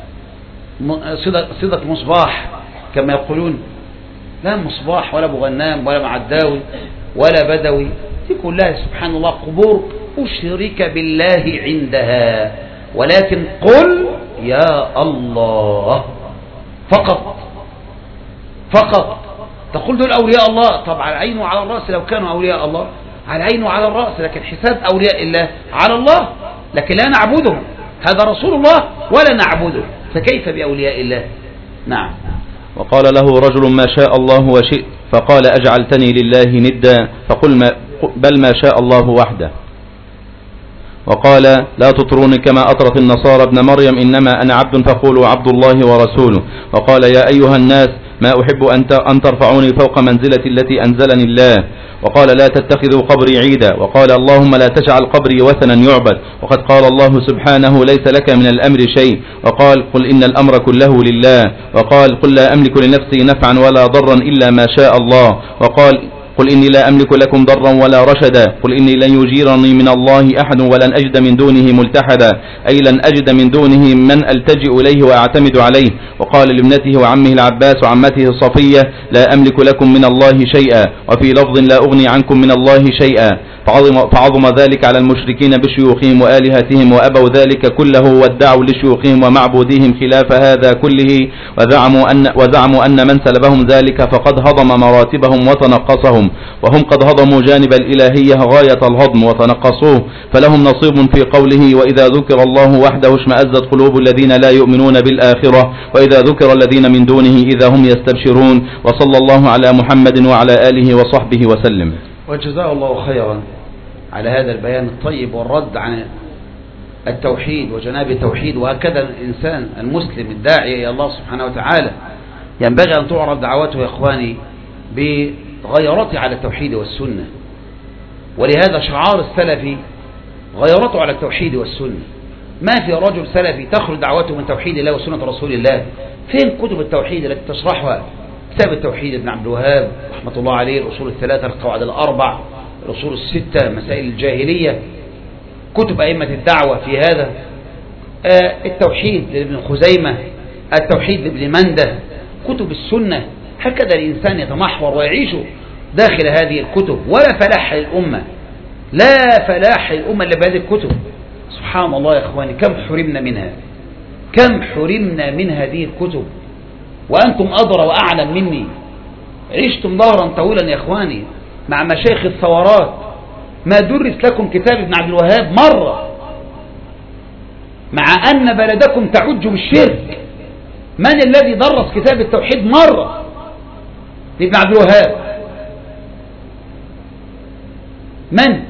صدق مصباح كما يقولون، لا مصباح ولا أبو غنام ولا معداوي ولا بدوي، دي كلها سبحان الله قبور أشرك بالله عندها، ولكن قل يا الله فقط تقول دول أولياء الله. طب على العين وعلى الرأس لو كانوا أولياء الله، على العين وعلى الرأس، لكن حساب أولياء الله على الله، لكن لا نعبدهم. هذا رسول الله ولا نعبده، فكيف بأولياء الله؟ نعم. وقال له رجل: ما شاء الله وشئت، فقال: أجعلتني لله ندا، فقل بل ما شاء الله وحده. وقال: لا تطروني كما أطرت النصارى ابن مريم، إنما أنا عبد فقولوا عبد الله ورسوله. وقال: يا أيها الناس ما أحب أن ترفعوني فوق منزلتي التي أنزلني الله. وقال: لا تتخذوا قبري عيدا. وقال: اللهم لا تجعل قبري وثنا يعبد. وقد قال الله سبحانه: ليس لك من الأمر شيء. وقال: قل إن الأمر كله لله. وقال: قل لا أملك لنفسي نفعا ولا ضرا إلا ما شاء الله. وقال: قل إني لا أملك لكم ضرا ولا رشدا. قل إني لن يجيرني من الله أحد ولن أجد من دونه ملتحدا، أي لن أجد من دونه من ألتجئ إليه وأعتمد عليه. وقال لابنته وعمه العباس وعمته صفية: لا أملك لكم من الله شيئا. وفي لفظ: لا أغني عنكم من الله شيئا. فعظم ذلك على المشركين بشيوخهم وآلهتهم، وأبوا ذلك كله، وادعوا لشيوخهم ومعبودهم خلاف هذا كله، وزعموا أن من سلبهم ذلك فقد هضم مراتبهم وتنقصهم، وهم قد هضموا جانب الإلهية غاية الهضم وتنقصوه، فلهم نصيب في قوله: وإذا ذكر الله وحده اشمأزت قلوب الذين لا يؤمنون بالآخرة، وإذا ذكر الذين من دونه إذا هم يستبشرون. وصلى الله على محمد وعلى آله وصحبه وسلم. وجزاه الله خيرا على هذا البيان الطيب والرد التوحيد وجناب التوحيد. وهكذا الإنسان المسلم الداعي إلى الله سبحانه وتعالى ينبغي أن تعرض دعوته يا إخواني بغيرته على التوحيد والسنة. ولهذا شعار السلفي غيرته على التوحيد والسنة. ما في رجل سلفي تخرج دعوته من توحيد الله وسنة رسول الله. فين كتب التوحيد التي تشرحها؟ كتاب التوحيد ابن عبد الوهاب رحمة الله عليه، الأصول الثلاثة، القواعد الأربع، الأصول الستة، مسائل الجاهلية، كتب أئمة الدعوة في هذا، التوحيد لابن خزيمة، التوحيد لابن منده، كتب السنة. هكذا الإنسان يتمحور ويعيش داخل هذه الكتب. ولا فلاح للأمة، لا فلاح للأمة إلا بهذه الكتب. سبحان الله يا إخواني، كم حرمنا منها، كم حرمنا من هذه الكتب، وأنتم أدرى وأعلم مني. عشتم ظهرا طويلا يا إخواني مع مشايخ الثورات، ما درس لكم كتاب ابن عبد الوهاب مرة، مع أن بلدكم تعج بالشرك. من الذي درس كتاب التوحيد مرة لابن عبد الوهاب؟ من؟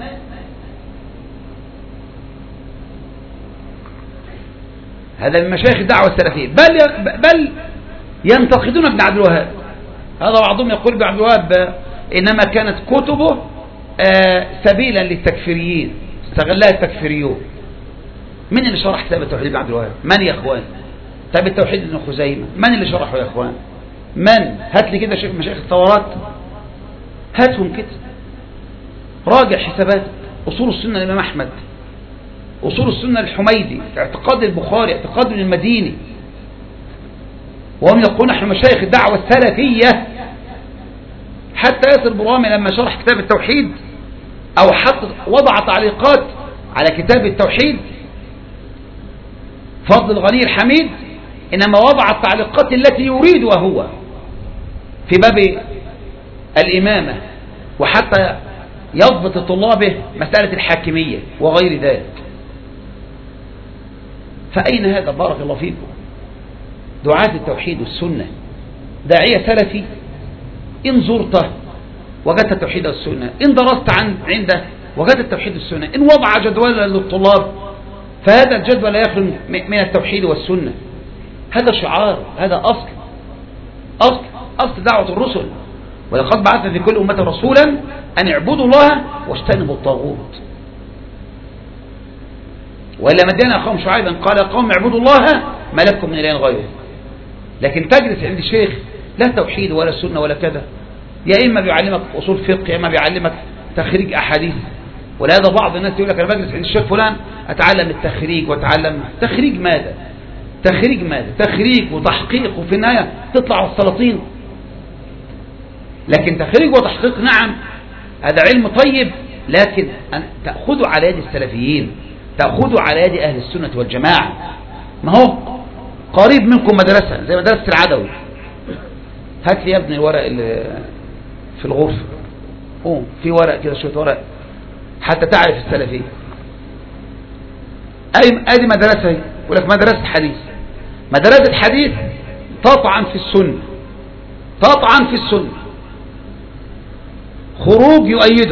هذا من مشايخ الدعوة السلفية. بل ينتقدون ابن عبد الوهاب. هذا بعضهم يقول ابن عبد الوهاب إنما كانت كتبه سبيلا للتكفيريين، استغلها التكفيريون. من اللي شرح كتاب التوحيد ابن عبد الوهاب؟ من يا اخوان؟ كتاب التوحيد ابن خزيمة، من اللي شرحه يا اخوان؟ من؟ هات لي كده شيخ مشايخ الثورات، هاتهم كده، راجع حسابات. أصول السنة للإمام أحمد، أصول السنة للحميدي، اعتقاد البخاري، اعتقاد ابن المديني. وهم يقولون نحن مشايخ الدعوة السلفية. حتى ياسر برامي لما شرح كتاب التوحيد أو حتى وضع تعليقات على كتاب التوحيد فضل الغني الحميد، إنما وضع التعليقات التي يريدها هو في باب الإمامة، وحتى يضبط طلابه مسألة الحاكمية وغير ذلك. فأين هذا؟ بارك الله فيكم. دعاة التوحيد والسنة، داعية سلفي إن زرته وجدت التوحيد والسنة، إن درست عنده وجدت التوحيد والسنة، إن وضع جدولا للطلاب فهذا الجدول لا يخلو من التوحيد والسنة. هذا شعار، هذا أصل دعوة الرسل. ولقد بعثنا في كل أمة رسولا أن اعبدوا الله واجتنبوا الطاغوت. وإلا مدينا أخاهم شعيبا قال يا قوم اعبدوا الله ما لكم من إله غيره. لكن تجلس عند الشيخ لا توحيد ولا سنة ولا كذا، يا إما بيعلمك أصول فقه، يا إما بيعلمك تخريج أحاديث. ولهذا بعض الناس يقول لك أنا بجلس عند الشيخ فلان أتعلم التخريج، وأتعلم تخريج ماذا؟ تخريج ماذا؟ تخريج وتحقيق، وفي النهاية تطلع السلاطين. لكن تخريج وتحقيق نعم هذا علم طيب، لكن أن تأخذوا على يد السلفيين، تأخذوا على يد أهل السنة والجماعة. ما هو قريب منكم مدرسة زي مدرسة العدوي. هات لي يا ابني الورق اللي في الغرفة، في ورق كده، شوية ورق حتى تعرف السلفية. ادي مدرسة، يقول لك مدرسة حديث. مدرسة الحديث تطعن في السنة، تطعن في السنة. خروج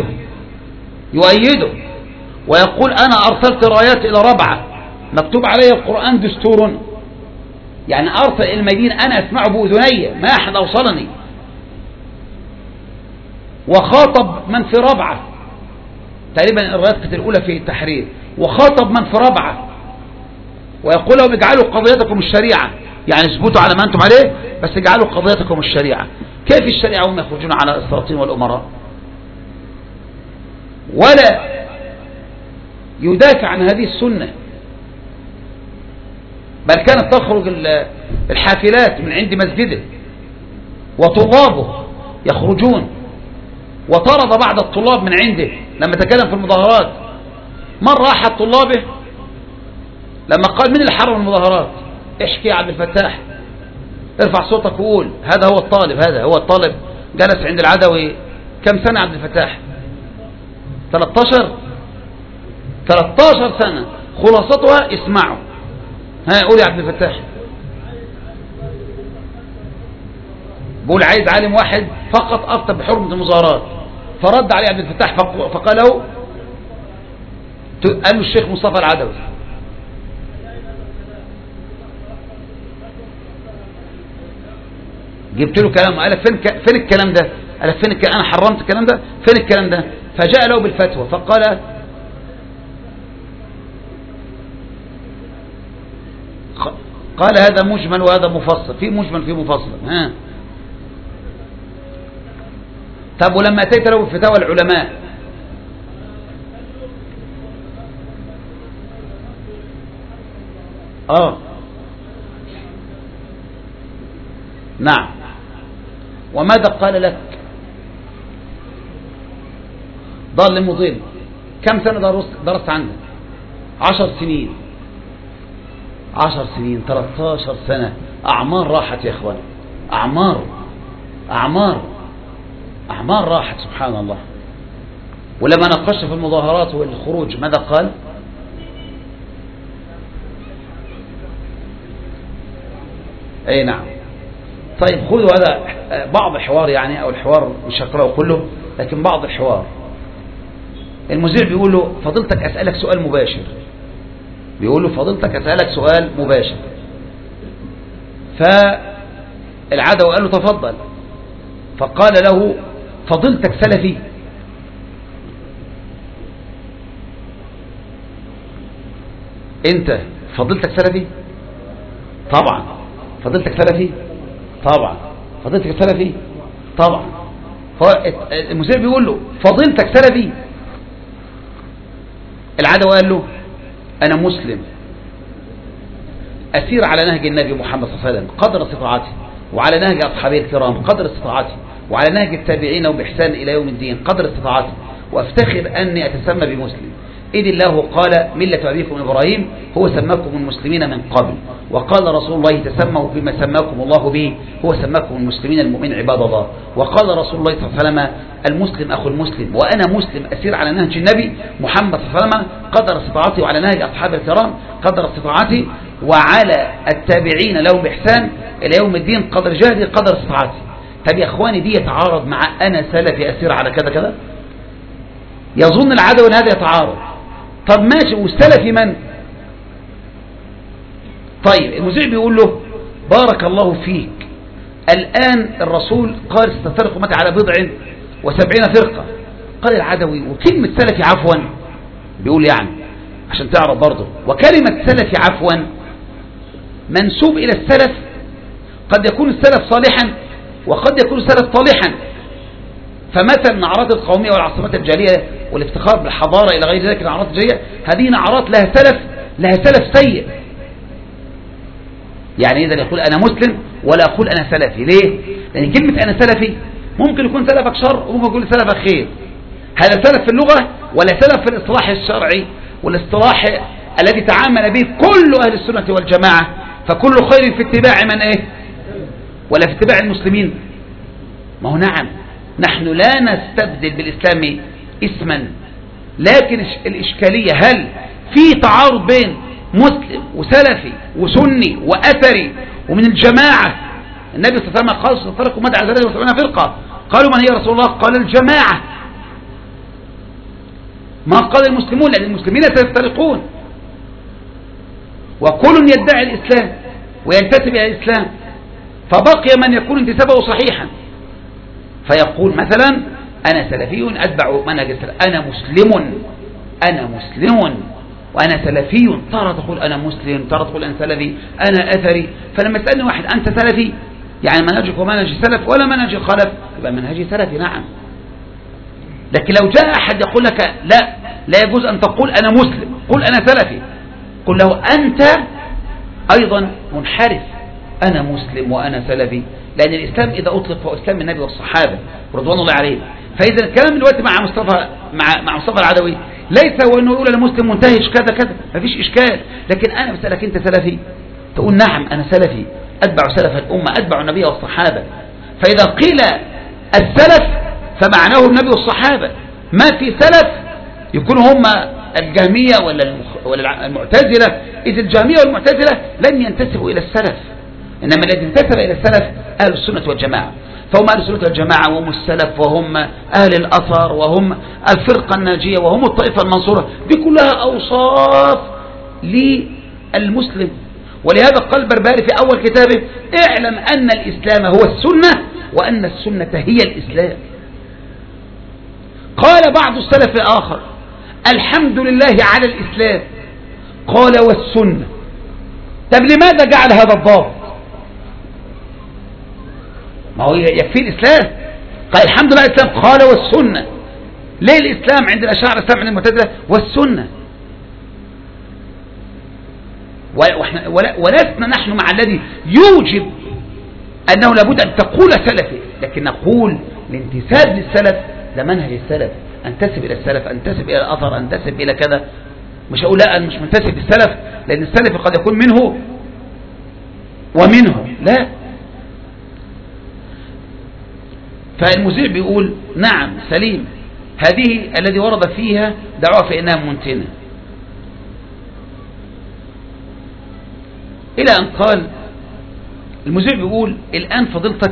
يؤيده ويقول أنا أرسلت رايات إلى ربعة مكتوب علي القرآن دستور، يعني أرسل المدينة أنا أسمعه بأذني ما أحد أوصلني. وخاطب من في ربعة، تقريبا الرايات كانت الأولى في التحرير، وخاطب من في ربعة ويقول لهم اجعلوا قضيتكم الشريعة، يعني اثبتوا على ما أنتم عليه بس اجعلوا قضيتكم الشريعة. كيف الشريعة وهم يخرجون على السلاطين والأمراء؟ ولا يدافع عن هذه السنة، بل كانت تخرج الحافلات من عند مسجده وطلابه يخرجون، وطرد بعض الطلاب من عنده لما تكلم في المظاهرات. مرة أحد طلابه لما قال من اللي حرم المظاهرات؟ احكي يا عبد الفتاح، ارفع صوتك وقول هذا هو الطالب، هذا هو الطالب. جلس عند العدوي كم سنة عبد الفتاح؟ 13 سنة. خلاصتها اسمعوا، قول يا عبد الفتاح. بقول عايز عالم واحد فقط أفتى بحرمة المظاهرات، فرد عليه عبد الفتاح فقال له، قال له الشيخ مصطفى العدوي جبت له كلام قال فين الكلام ده؟ قال فين الكلام؟ أنا حرمت الكلام ده؟ فين الكلام ده؟ فجاء له بالفتوى فقال هذا مجمل وهذا مفصل، في مجمل في مفصل. ها طب ولما أتيت له بفتاوى العلماء نعم، وماذا قال لك؟ ضال مضل. كم سنة درست عنده؟ 10 سنين 10 سنين 13 سنة. أعمار راحت يا إخوان، أعمار راحت سبحان الله. ولما ناقش في المظاهرات والخروج ماذا قال؟ أي نعم. طيب خذوا هذا بعض الحوار يعني، أو الحوار مش هقرأه كله لكن بعض الحوار. المذيع بيقول له فضيلتك أسألك سؤال مباشر، بيقول له فضيلتك أسألك سؤال مباشر. فالعدوي قال له تفضل. فقال له فضيلتك سلفي؟ أنت فضيلتك سلفي؟ طبعا. فضيلتك سلفي؟ طبعا. فضيلتك سلفي؟ طبعا. المذيع بيقول له فضيلتك سلفي؟ العدوي قال له أنا مسلم أسير على نهج النبي محمد صلى الله عليه وسلم قدر استطاعتي، وعلى نهج أصحابه الكرام قدر استطاعتي، وعلى نهج التابعين وبإحسان إلى يوم الدين قدر استطاعتي، وأفتخر أني أتسمى بمسلم، إذ الله قال ملة أبيكم إبراهيم هو سماكم المسلمين من قبل، وقال رسول الله تسموا بما سماكم الله به هو سماكم المسلمين المؤمن عباد الله، وقال رسول الله صلى الله عليه وسلم المسلم أخو المسلم، وأنا مسلم أسير على نهج النبي محمد صلى الله عليه وسلم قدر استطاعتي، وعلى نهج أصحاب الكرام قدر استطاعتي، وعلى التابعين لهم بإحسان إلى يوم الدين قدر جهدي قدر استطاعتي. طب يا إخواني دي يتعارض مع أنا سلفي أسير على كذا كذا؟ يظن العدو أن هذا يتعارض. طب ماشي، والسلفي من؟ طيب المذيع بيقول له بارك الله فيك، الآن الرسول قال ستفترق أمتي على 70 فرقة. قال العدوي وكلمة سلفي عفوا، بيقول يعني عشان تعرف برضه، وكلمة سلفي عفوا منسوب إلى السلف، قد يكون السلف صالحا وقد يكون السلف طالحا. فمثلا نعرات القومية والعاصمات الجالية والافتخار بالحضارة إلى غير ذلك النعرات الجالية، هذه نعرات لها سلف سيء. يعني إذا يقول أنا مسلم ولا أقول أنا سلفي. ليه؟ لأن كلمة أنا سلفي ممكن يكون سلفك شر وممكن يكون سلفك خير. هذا سلف في اللغة ولا سلف في الاصطلاح الشرعي والاصطلاح الذي تعامل به كل أهل السنة والجماعة. فكل خير في اتباع من ولا في اتباع المسلمين. ما هو نعم، نحن لا نستبدل بالإسلام اسما، لكن الإشكالية هل في تعارض بين مسلم وسلفي وسني وأثري ومن الجماعة؟ النبي صلى الله عليه وسلم قال ستفترق أمتي على 73 فرقة. قالوا من هي رسول الله؟ قال الجماعة. ما قال المسلمون، لأن المسلمين سيفترقون، وكل يدعي الإسلام وينتسب إلى الإسلام، فبقي من يكون انتسابه صحيحا فيقول مثلا أنا سلفي أتبع منهج السلف، أنا مسلم وأنا سلفي. ترى تقول أنا مسلم، ترى تقول أنا سلفي، أنا أثري. فلما يسألني واحد أنت سلفي، يعني منهجك ومنهج سلف ولا منهج خلف؟ يبقى منهجي سلفي نعم. لكن لو جاء أحد يقول لك لا يجوز أن تقول أنا مسلم، قل أنا سلفي، قل له أنت أيضا منحرف، أنا مسلم وأنا سلفي. لأن الإسلام إذا أطلق فهو إسلام النبي والصحابة رضوان الله عليهم. فإذا الكلام دلوقتي مع مصطفى العدوي ليس هو أنه يقول أنا مسلم منتهج كذا كذا، ما فيش إشكال. لكن أنا بسألك أنت سلفي، تقول نعم أنا سلفي أتبع سلف الأمة، أتبع النبي والصحابة. فإذا قيل السلف فمعناه النبي والصحابة. ما في سلف يكونوا هم الجهمية ولا المعتزلة، إذ الجهمية والمعتزلة لن ينتسبوا إلى السلف، إنما الذي انتسب إلى السلف أهل السنة والجماعة. فهم أهل السنة والجماعة وهم السلف وهم أهل الأثر وهم الفرقة الناجية وهم الطائفة المنصورة. دي كلها أوصاف للمسلم. ولهذا قال البربهاري في أول كتابه: اعلم أن الإسلام هو السنة وأن السنة هي الإسلام. قال بعض السلف الآخر: الحمد لله على الإسلام. قال: والسنة. طب لماذا جعل هذا الضابط؟ ما هو يكفي الإسلام. قال: الحمد لله على الإسلام. قال: والسنة. ليه الإسلام عند الأشاعرة، الإسلام عند المعتزلة والسنة؟ ولسنا نحن مع الذي يوجب أنه لابد أن تقول سلفي، لكن نقول الانتساب للسلف ده منهج السلف، أنتسب إلى السلف، أنتسب إلى الأثر، أنتسب إلى كذا. مش أقول لا أنا مش منتسب للسلف لأن السلف قد يكون منه ومنه، لا. فالمذيع بيقول: نعم سليم، هذه الذي ورد فيها دعوة فإنها منتنة. إلى أن قال المذيع بيقول: الآن فضيلتك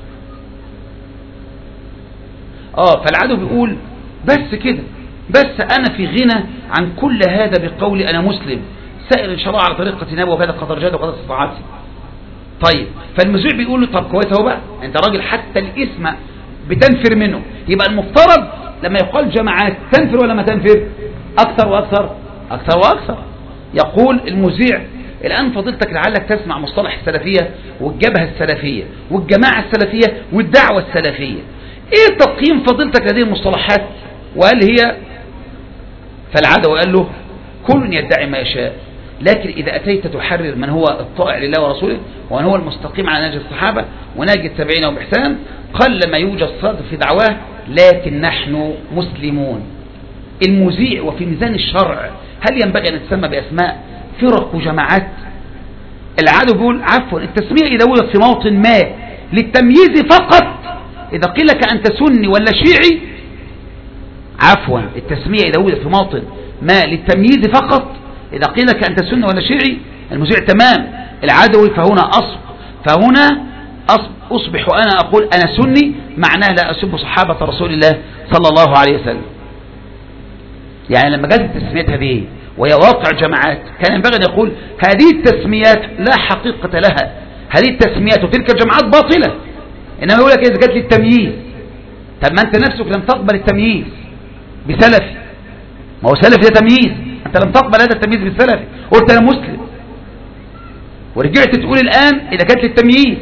فالعدو بيقول: بس كده، بس أنا في غنى عن كل هذا بقولي أنا مسلم سائر إن شاء الله على طريقة نبي وكذا قدر جاد وقدر استطاعتي. طيب، فالمذيع بيقول له: طب كويس اهو بقى، أنت راجل حتى الاسم بتنفر منه، يبقى المفترض لما يقال جماعات تنفر ولا ما تنفر؟ أكثر وأكثر، أكثر وأكثر. يقول المذيع: الآن فضيلتك لعلك تسمع مصطلح السلفية والجبهة السلفية والجماعة السلفية والدعوة السلفية، ايه تقييم فضيلتك لهذه المصطلحات؟ وقال هي، فالعدو قال له: كل يدعي ما يشاء، لكن إذا أتيت تحرر من هو الطائع لله ورسوله ومن هو المستقيم على نهج الصحابة ونهج التابعين وبإحسان، قل ما يوجد صدق في دعواه، لكن نحن مسلمون. المذيع وفي ميزان الشرع هل ينبغي أن تسمى بأسماء فرق وجماعات؟ العدو بيقول: عفوا، التسمية إذا وجدت في موطن ما للتمييز فقط، إذا قيل لك أنت سني ولا شيعي، عفوا، التسمية إذا وجدت في موطن ما للتمييز فقط، إذا قيل لك أنت سني ولا شيعي، المذيع تمام. العدوي فهنا أصبح أنا أقول أنا سني، معناه لا أسب صحابة رسول الله صلى الله عليه وسلم. يعني لما جاءت التسميات هذه وهي واقع جماعات، كان ينبغي أن يقول هذه التسميات لا حقيقة لها، هذه التسميات وتلك الجماعات باطلة، إنما يقول لك إذا جاءت للتمييز. طب ما أنت نفسك لم تقبل التمييز بسلفي، ما هو سلفي ده تمييز، أنت لم تقبل هذا التمييز بالسلفي، قلت أنا مسلم، ورجعت تقول الآن إذا كانت للتمييز.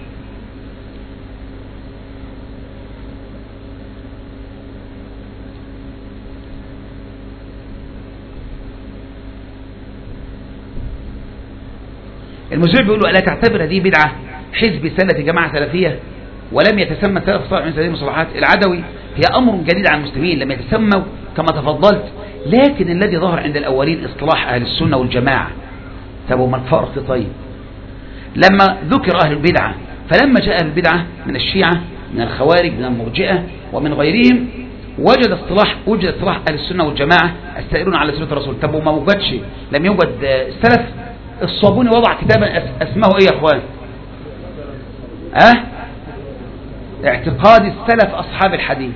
المذيع بيقول له: ألا تعتبر هذه بدعة؟ حزب سلفي، جماعة سلفية، ولم يتسمى سلف صالح من هذه المصطلحات. العدوي: هي أمر جديد على المسلمين، لم يتسموا كما تفضلت، لكن الذي ظهر عند الأولين اصطلاح أهل السنة والجماعة. طب وما الفرق؟ طيب، لما ذكر أهل البدعة، فلما جاء أهل البدعة من الشيعة من الخوارج من المرجئة ومن غيرهم، وجد اصطلاح أهل السنة والجماعة السائرون على سنة الرسول. طب وما وجدش، لم يوجد السلف. الصابوني وضع كتابا اسمه ايه يا اخوان؟ اعتقاد السلف اصحاب الحديث.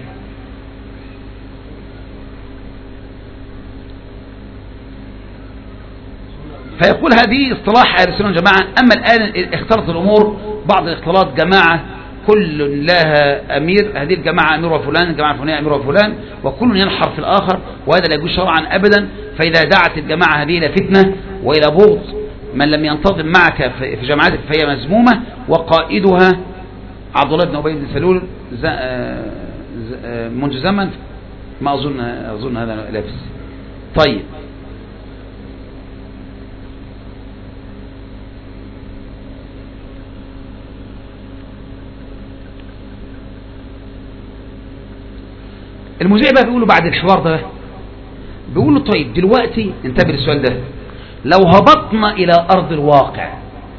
فيقول هذه اصطلاح اهل السنه والجماعه. اما الان اختلط الامور، بعض الاختلاط جماعه كل لها امير، هذه الجماعه امير وفلان، الجماعه الفلانيه امير وفلان، وكل ينحر في الاخر، وهذا لا يجوز شرعا ابدا. فاذا دعت الجماعه هذه الى فتنه والى بغض من لم ينتظم معك في جماعتك فهي مذمومة، وقائدها عبد الله بن أبي بن سلول منذ زمن، ما أظن هذا لابس. طيب، المذيع بقى بيقولوا بعد الحوار ده، بيقولوا: طيب دلوقتي انتبه للسؤال ده، لو هبطنا إلى أرض الواقع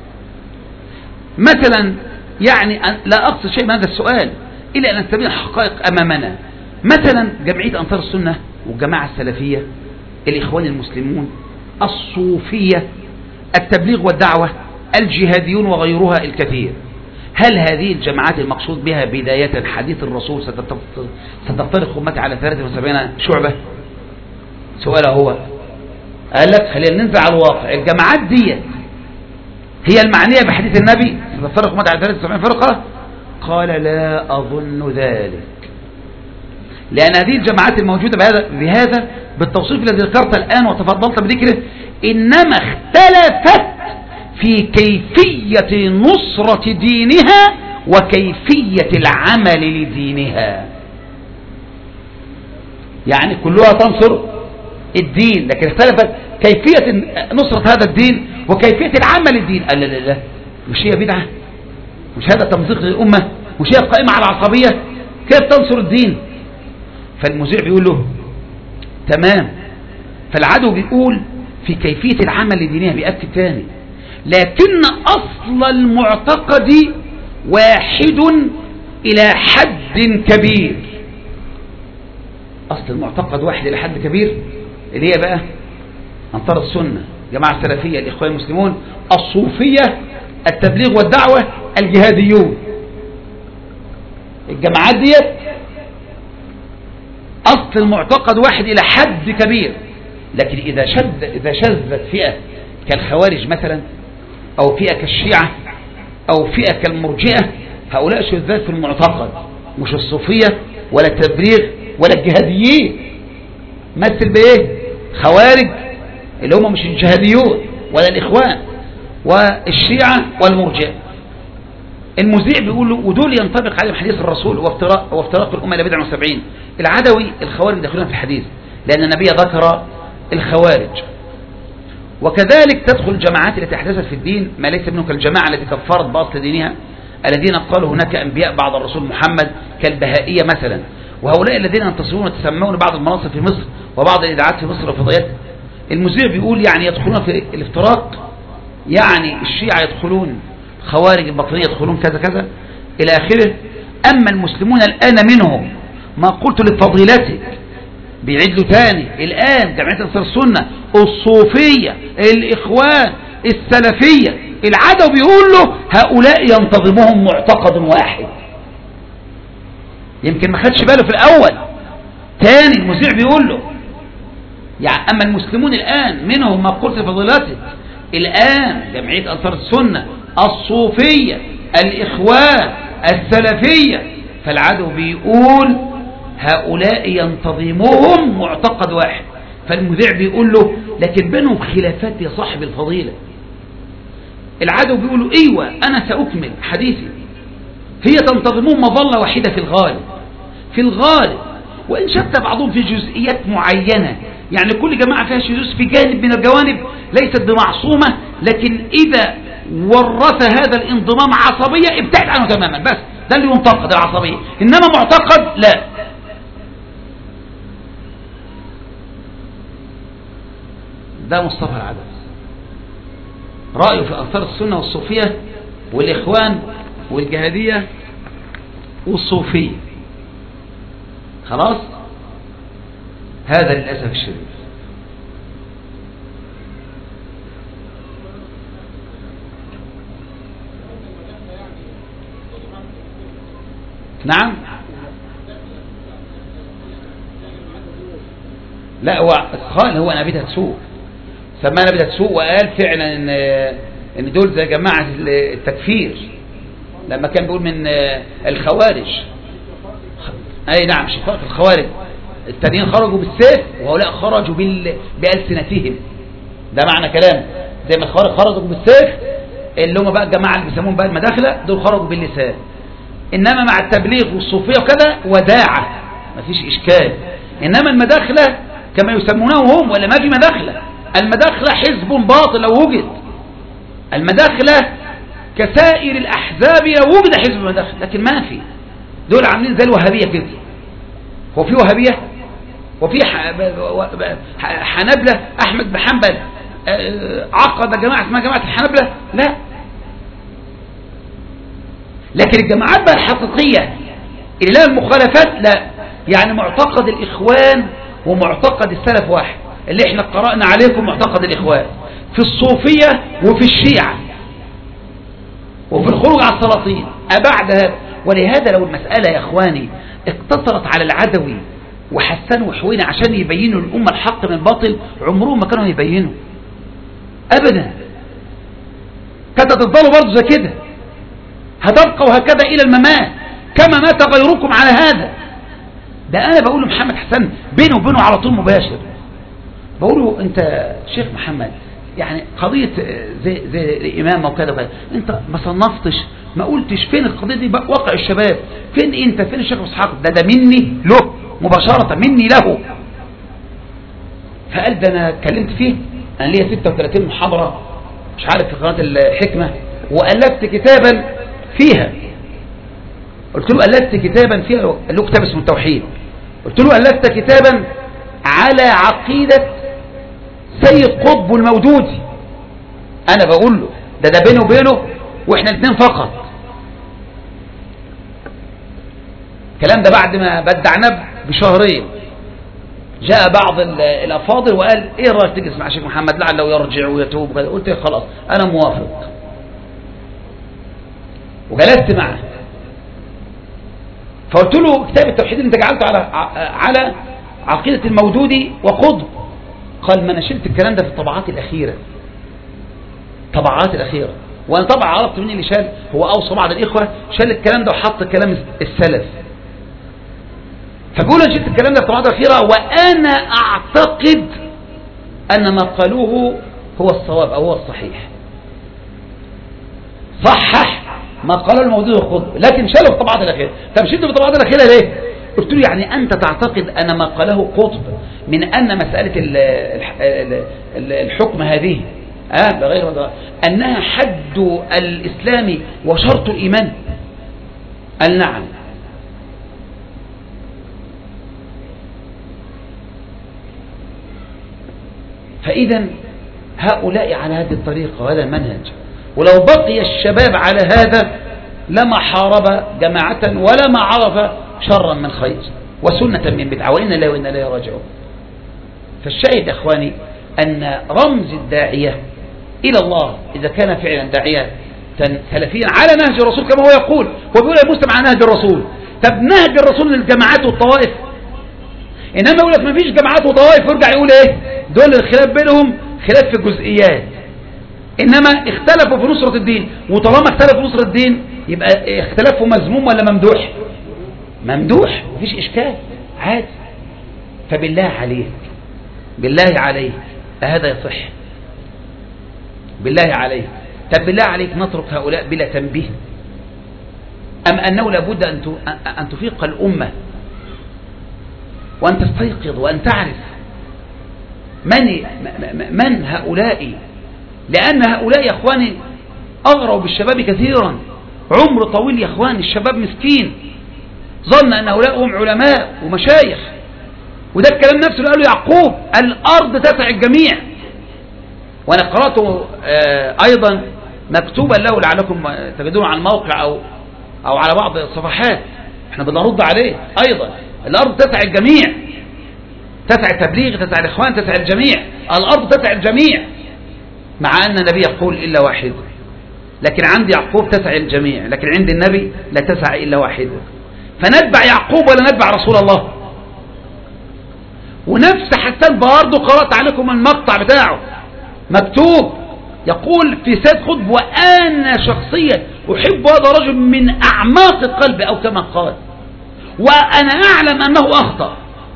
مثلا، يعني لا أقصد شيء من هذا السؤال إلا أن نستبين الحقائق أمامنا. مثلا جمعية أنصار السنة والجماعة السلفية، الإخوان المسلمون، الصوفية، التبليغ والدعوة، الجهاديون وغيرها الكثير، هل هذه الجماعات المقصود بها بداية حديث الرسول ستفترق أمتي على 73 شعبة؟ سؤال هو، قال لك خلينا ننزل على الواقع. الجماعات دي هي المعنية بحديث النبي ستفترق أمتي على 73 فرقة؟ قال لا أظن ذلك، لأن هذه الجماعات الموجودة بهذا بالتوصيف الذي ذكرت الآن وتفضلت بذكره إنما اختلفت في كيفية نصرة دينها وكيفية العمل لدينها. يعني كلها تنصر الدين، لكن اختلفت كيفية نصرة هذا الدين وكيفية العمل للدين. لا لا لا، مش هي بدعة؟ مش هذا تمزيق للأمة؟ مش هي قائمة على العصبية؟ كيف تنصر الدين؟ فالمذيع بيقول له تمام. فالعدو بيقول في كيفية العمل لدينها، بيأكد تاني، لكن أصل المعتقد واحد إلى حد كبير. أصل المعتقد واحد إلى حد كبير، اللي هي بقى أنصار السنة، جماعة السلفية، الإخوان المسلمون، الصوفية، التبليغ والدعوة، الجهاديون. الجماعات ديت أصل المعتقد واحد إلى حد كبير، لكن إذا شذت فئة كالخوارج مثلا، أو فئة كالشيعة، أو فئة كالمرجئة، هؤلاء شذات في المعتقد، مش الصوفية ولا التبليغ ولا الجهاديين. مثل بإيه؟ خوارج اللي هم مش الجهاديون ولا الإخوان والشيعة والمرجئة. المذيع بيقول له ودول ينطبق عليهم حديث الرسول وافتراق الأمة إلى 70. العدوي الخوارج داخلون في الحديث، لأن النبي ذكر الخوارج. وكذلك تدخل الجماعات التي احدثت في الدين ما ليس منه، كالجماعة التي كفرت بأصل دينها الذين قالوا هناك أنبياء بعد الرسول محمد، كالبهائية مثلا. وهؤلاء الذين ينتصرون وتسمون بعض المناصب في مصر وبعض الإذاعات في مصر وفضائيات. المذيع بيقول يعني يدخلون في الافتراق، يعني الشيعة يدخلون، خوارج الباطنية يدخلون كذا كذا إلى آخره. أما المسلمون الآن منهم ما قلت لفضيلتك، بيعيد له تاني الآن جمعية أنصار السنة، الصوفية، الإخوان، السلفية، العدو بيقول له هؤلاء ينتظمهم معتقد واحد. يمكن ما خدش باله في الأول. تاني المذيع بيقول له يعني أما المسلمون الآن منهم ما قلت لفضيلتك، الآن جمعية أنصار السنة، الصوفية، الإخوان، السلفية، فالعدو بيقول هؤلاء ينتظمهم معتقد واحد. فالمذيع بيقول له لكن بينهم خلافات يا صاحب الفضيلة. العدو بيقول له ايوه انا سأكمل حديثي، هي تنتظمون مظلة واحدة في الغالب، وإن شتى بعضهم في جزئيات معينة. يعني كل جماعة فيها شذوذ في جانب من الجوانب ليست بمعصومة، لكن إذا ورث هذا الانضمام عصبية ابتعد عنه تماما، بس ده اللي ينتقد العصبية. إنما معتقد لا. ده مصطفى العدس رأيه في أنصار السنة والصوفية والإخوان والجهادية والصوفية. خلاص، هذا للأسف الشديد. نعم، لا هو نبيتها تسوق، سماها نبيتها تسوق، وقال فعلا ان دول زي جماعة التكفير لما كان بيقول من الخوارج. اي نعم، شقاق الخوارج، التانيين خرجوا بالسيف وهؤلاء خرجوا بألسنتهم. ده معنى كلام، زي ما الخوارج خرجوا بالسيف، اللي هم بقى الجماعة اللي بيسمون بقى المداخلة، دول خرجوا باللسان. انما مع التبليغ والصوفية وكذا وداعة، مفيش اشكال. انما المداخلة كما يسمونه هم، ولا ما في مداخلة. المداخلة حزب باطل لو وجد، المداخلة كسائر الأحزاب لو وجد حزب مداخل، لكن ما في. دول عاملين زي الوهابية كده. هو في وهابية؟ وفي حنبلة؟ أحمد بن حنبل عقد جماعة اسمها جماعة الحنبلة؟ لا. لكن الجماعات بقى الحقيقية اللي لها المخالفات لا. يعني معتقد الإخوان ومعتقد السلف واحد، اللي احنا قرأنا عليكم معتقد الإخوان في الصوفية وفي الشيعة وفي الخروج على السلاطين أبعد هذا. ولهذا لو المسألة يا إخواني اقتصرت على العدوي وحسان وحوينة عشان يبينوا الأمة الحق من الباطل، عمرهم ما كانوا يبينوا أبدا. كتب وانت تفضلوا برضه زي كده، هتبقوا هكذا الى الممات كما مات غيركم على هذا. ده انا بقول لمحمد حسن بينه وبينه على طول مباشر، بقول له انت شيخ محمد يعني قضية زي الامامة وكذا وكذا، انت ما صنفتش، ما قلتش فين القضية دي واقع الشباب، فين انت، فين الشيخ اسحاق؟ ده مني له مباشرة، مني له. فقال ده انا اتكلمت فيه، انا ليا 36 محاضرة مش عارف في قناة الحكمة، وألفت كتابا فيها. قلت له ألفت كتابا فيها، قال له كتاب اسمه التوحيد. قلت له ألفت كتابا على عقيدة سيد قطب المودودي. انا بقول له ده بينه وبينه واحنا الاثنين فقط. الكلام ده بعد ما بدعناه بشهرين جاء بعض الافاضل وقال ايه رايك تجلس مع الشيخ محمد لعله يرجع ويتوب. قلت خلاص انا موافق، وجلست معه. فقلت له كتاب التوحيد اللي انت جعلته على عقيدة المودودي وقطب. قال ما انا شلت الكلام ده في الطبعات الاخيرة، وانا طبعا عرفت مين اللي شال، هو اوصى بعض الاخوة شال الكلام ده وحط كلام السلف. فبقول انا شلت الكلام ده في الطبعات الاخيرة، وانا اعتقد ان ما قالوه هو الصواب او هو الصحيح، صحح ما قاله المودودي وقطب، لكن شاله في الطبعات الاخيرة. طب شلته في الطبعات الاخيرة ليه؟ قلت له يعني أنت تعتقد أن ما قاله قطب من أن مسألة الحكم هذه بغير أنها حد الإسلام وشرط الإيمان؟ قال نعم. فإذا هؤلاء على هذه الطريقة وهذا المنهج، ولو بقي الشباب على هذا لما حارب جماعة ولا ما عرف شرا من خير وسنة من بدعة، وإن الله وإن إليه راجعون. فالشاهد يا أخواني أن رمز الداعية إلى الله إذا كان فعلا داعية سلفيا على نهج الرسول كما هو يقول، هو بيقول يا مسلم على نهج الرسول. طب نهج الرسول للجماعات والطوائف، إنما يقول لك ما فيش جماعات وطوائف ويرجع يقول إيه دول الخلاف بينهم خلاف في الجزئيات، إنما اختلفوا في نصرة الدين. وطالما اختلفوا في نصرة الدين يبقى اختلافه مذموم ولا ممدوح؟ ممدوح، مفيش إشكال عادي. فبالله عليك، بالله عليك هذا يصح؟ بالله عليك. طب بالله عليك نترك هؤلاء بلا تنبيه، أم أنه لابد أن تفيق الأمة وأن تستيقظ وأن تعرف من هؤلاء؟ لأن هؤلاء يا أخواني أغروا بالشباب كثيرا، عمر طويل يا أخواني، الشباب مسكين ظن أن هؤلاء هم علماء ومشايخ. وده الكلام نفسه اللي قاله يعقوب، الأرض تسع الجميع. وأنا قرأته أيضا مكتوبا له لعلكم تجدونه على الموقع أو على بعض الصفحات، احنا بنرد عليه أيضا. الأرض تسع الجميع، تسع التبليغ، تسع الإخوان، تسع الجميع. الأرض تسع الجميع، مع أن النبي يقول إلا واحد. لكن عند يعقوب تسع الجميع، لكن عند النبي لا تسع إلا واحد. فنتبع يعقوب ولا نتبع رسول الله؟ ونفس حسان برضه قرأت عليكم المقطع بتاعه مكتوب يقول في سيد قطب وأنا شخصيا أحب هذا الرجل من أعماق القلب، أو كما قال، وأنا أعلم أنه أخطأ،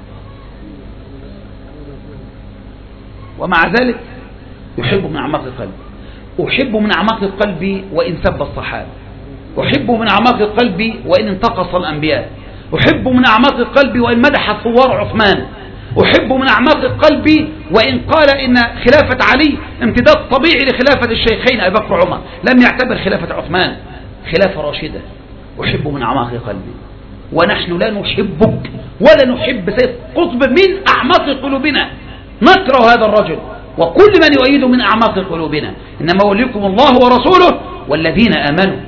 ومع ذلك يحب من أعماق القلب. أحب من أعماق القلب وإن سب الصحابة، أحب من أعماق القلب وإن انتقص الأنبياء، أحب من أعماق القلب وإن مدح ثوار عثمان، أحب من أعماق القلب وإن قال إن خلافة علي امتداد طبيعي لخلافة الشيخين أبي بكر وعمر، لم يعتبر خلافة عثمان خلافة راشدة. أحب من أعماق قلبي، ونحن لا نحبك ولا نحب سيد قطب من أعماق قلوبنا، نكره هذا الرجل وكل من يؤيده من أعماق قلوبنا، إنما وليكم الله ورسوله والذين آمنوا.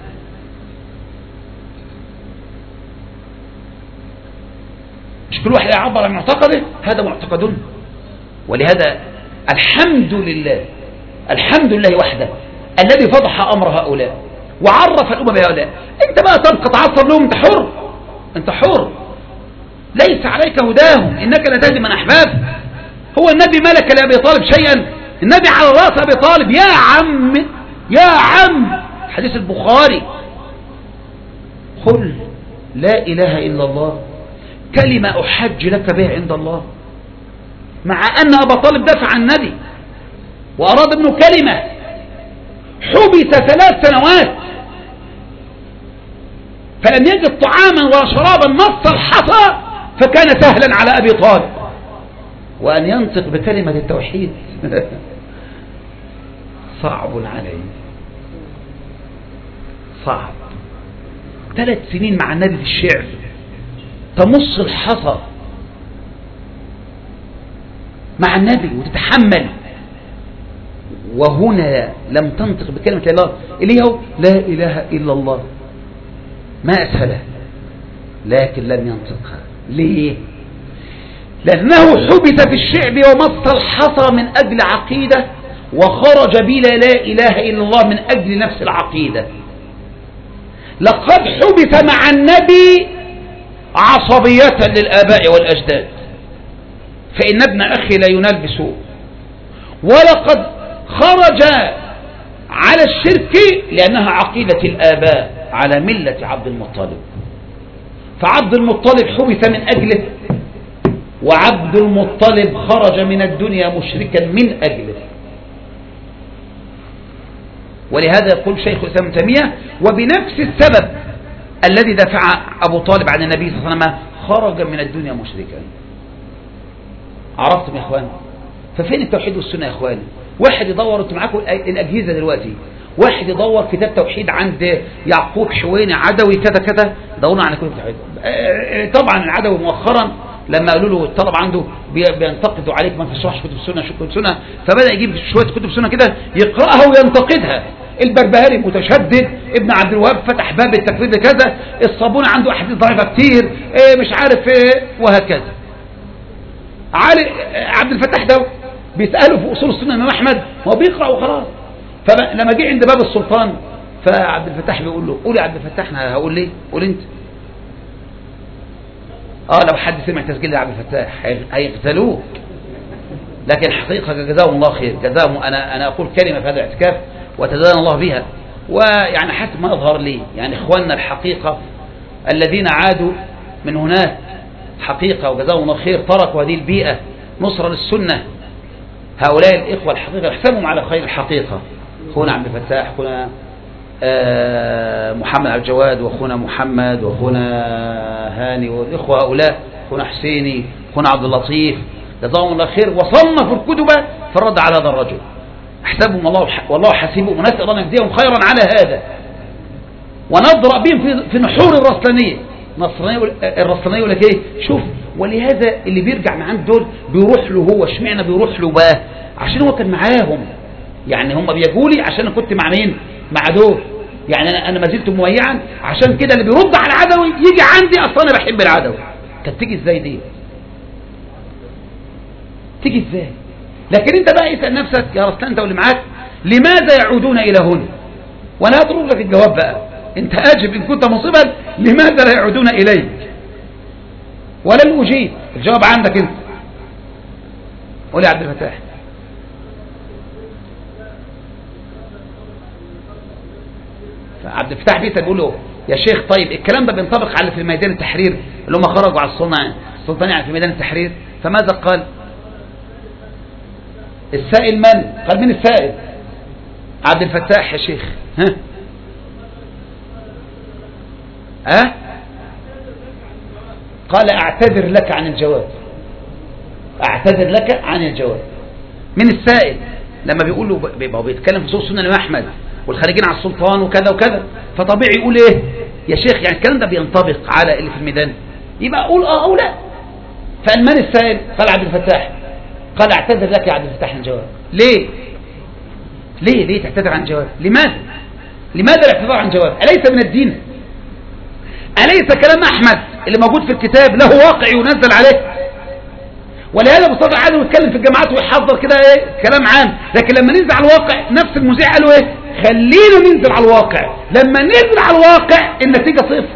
مش كل واحد يعبر عن معتقده، هذا معتقدون. ولهذا الحمد لله، الحمد لله وحده الذي فضح أمر هؤلاء وعرف الأمة بهؤلاء. انت بقى تبقى تعصر لهم، انت حر، انت حر، ليس عليك هداهم، انك لا تهدي من احباب. هو النبي ملك لأبي طالب شيئا؟ النبي على رأس أبي طالب. يا عم يا عم، حديث البخاري، قل لا إله إلا الله كلمة أحج لك بها عند الله، مع أن أبا طالب دافع عن النبي وأراد منه كلمة، حبس 3 سنوات فلم يجد طعاما ولا شرابا مص الحصى، فكان سهلا على أبي طالب. وأن ينطق بكلمة التوحيد صعب عليه، صعب. 3 سنين مع النبي في الشعر تمص الحصى مع النبي وتتحمل، وهنا لم تنطق بكلمة الله اللي هو لا إله إلا الله، ما أسهله، لكن لم ينطقها. ليه؟ لأنه حبس في الشعب ومص الحصى من أجل عقيدة، وخرج بلا لا إله إلا الله من أجل نفس العقيدة. لقد حبس مع النبي عصبية للآباء والأجداد، فإن ابن أخي لا ينال بسوء، ولقد خرج على الشرك لأنها عقيدة الآباء على ملة عبد المطلب، فعبد المطلب حبس من أجله، وعبد المطلب خرج من الدنيا مشركا من أجله. ولهذا يقول شيخ الإسلام ابن تيمية وبنفس السبب الذي دفع أبو طالب عن النبي صلى الله عليه وسلم خرج من الدنيا مشركا. عرفتم يا إخوان؟ ففين التوحيد والسنة يا إخوان؟ واحد يدور، انتوا معاكم الأجهزة دلوقتي، واحد يدور كتاب توحيد عند يعقوب حويني عدوي كذا كذا، دورنا على كتب توحيد. طبعا العدوي مؤخرا لما قالوا له الطلب عنده بينتقدوا عليك ما تشرحش كتب السنة، شو كتب السنة، فبدأ يجيب شوية كتب السنة كده يقرأها وينتقدها. البربهاري متشدد، ابن عبد الوهاب فتح باب التكفير بكذا، الصابوني عنده أحاديث ضعيفة كتير، مش عارف وهكذا. علي عبد الفتاح ده بيسأله في أصول السنة إمام أحمد، هو بيقرأ وخلاص. فلما جه عند باب السلطان، فعبد الفتاح بيقول له قول يا عبد الفتاح، أنا هقول ليه؟ قول أنت. لو حد سمع تسجيل لعبد الفتاح هيغتالوك، لكن حقيقة جزاهم الله خير، جزاهم. أنا أقول كلمة في هذا الاعتكاف وتدان الله بها، ويعني حسب ما أظهر لي يعني إخواننا الحقيقة الذين عادوا من هناك حقيقة وجزاهم الله خير، تركوا هذه البيئة نصرة للسنة. هؤلاء الإخوة الحقيقة نحسبهم على خير الحقيقة، أخونا عبد الفتاح، أخونا محمد عبد الجواد، وأخونا محمد، وأخونا هاني، والإخوة هؤلاء، أخونا حسيني، أخونا عبد اللطيف، جزاهم الله خير، وصنفوا الكتب في الرد على هذا الرجل. احسبهم الله والله حسيبهم، ونسأل الله أن يجزيهم خيرا على هذا، ونضرب بهم في نحور الرسلانية. الرسلانية يقول لك ايه؟ شوف، ولهذا اللي بيرجع من عند دول بيروح له هو. اشمعنى بيروح له بقى؟ عشان هو كان معاهم، يعني هم بيجوا لي عشان انا كنت مع مين؟ مع دول، يعني انا ما زلت مميعا، عشان كده اللي بيرد على العدوي يجي عندي، اصلا انا بحب العدوي. كانت تيجي ازاي دي؟ تيجي ازاي؟ لكن انت بقى اسال نفسك يا رسلان انت واللي معاك، لماذا يعودون الى هنا؟ وانا هضرب لك الجواب بقى، انت اجب ان كنت مصيبا، لماذا لا يعودون اليك؟ ولن اجيب، الجواب عندك انت. قول يا عبد الفتاح. فعبد الفتاح بيسأل بيقول له يا شيخ، طيب الكلام ده بينطبق على في ميدان التحرير اللي هم خرجوا على السلطان يعني في ميدان التحرير، فماذا قال؟ السائل من؟ قال من السائل؟ عبد الفتاح يا شيخ. ها؟ قال اعتذر لك عن الجواب، اعتذر لك عن الجواب. من السائل لما بيقول له بيتكلم في صوت سنة الإمام أحمد والخارجين على السلطان وكذا وكذا، فطبيعي يقول ايه يا شيخ؟ يعني الكلام ده بينطبق على اللي في الميدان، يبقى اقول او لا. فقال من السائل؟ قال عبد الفتاح. قال اعتذر لك يا عبد الفتاح عن الجواب. ليه؟ ليه تعتذر عن الجواب؟ لماذا الاعتذار عن الجواب؟ أليس من الدين؟ أليس كلام أحمد اللي موجود في الكتاب له واقع ينزل عليه؟ ولهذا بصدق عادي يتكلم في الجامعات ويحضر كده كلام عام، لكن لما ننزل على الواقع نفس المذيع قالوا خلينا ننزل على الواقع. لما ننزل على الواقع النتيجة صفر.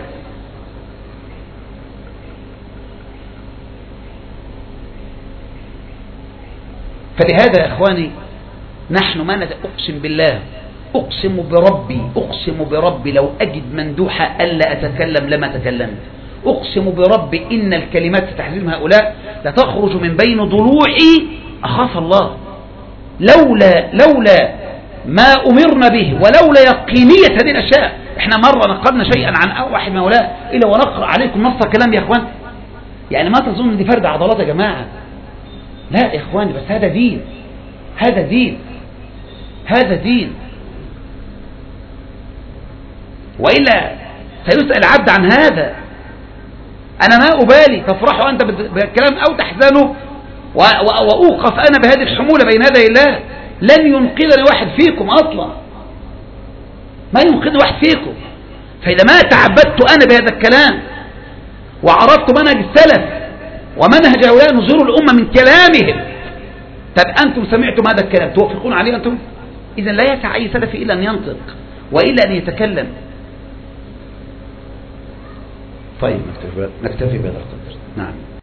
فلهذا يا اخواني نحن ما أقسم بالله أقسم بربي لو أجد مندوحة ألا أتكلم لما تكلمت. أقسم بربي إن الكلمات في تحذير هؤلاء لتخرج من بين ضلوعي أخاف الله، لولا ما أمرنا به ولولا يقينية هذه الأشياء. احنا مرة نقلنا شيئا عن واحد من هؤلاء إلا ونقرأ عليكم نص كلام يا إخوان. يعني ما تظن دي فرد عضلات يا جماعة، لا يا إخواني، بس هذا دين، هذا دين. وإلا سيسأل عبد عن هذا. أنا ما أبالي تفرحوا أنت بالكلام أو تحزنوا وأوقف أنا بهذه الحمولة بين يدي الله. لن ينقذني واحد فيكم أصلا، ما ينقذني واحد فيكم. فإذا ما تعبدت أنا بهذا الكلام وعرفت منهج السلف ومنهج هؤلاء نظير الأمة من كلامهم، طب أنتم سمعتم هذا الكلام توافقون عليه أنتم؟ إذن لا يسع أي سلفي إلا أن ينطق وإلا أن يتكلم. طيب نكتفي بهذا القدر. نعم.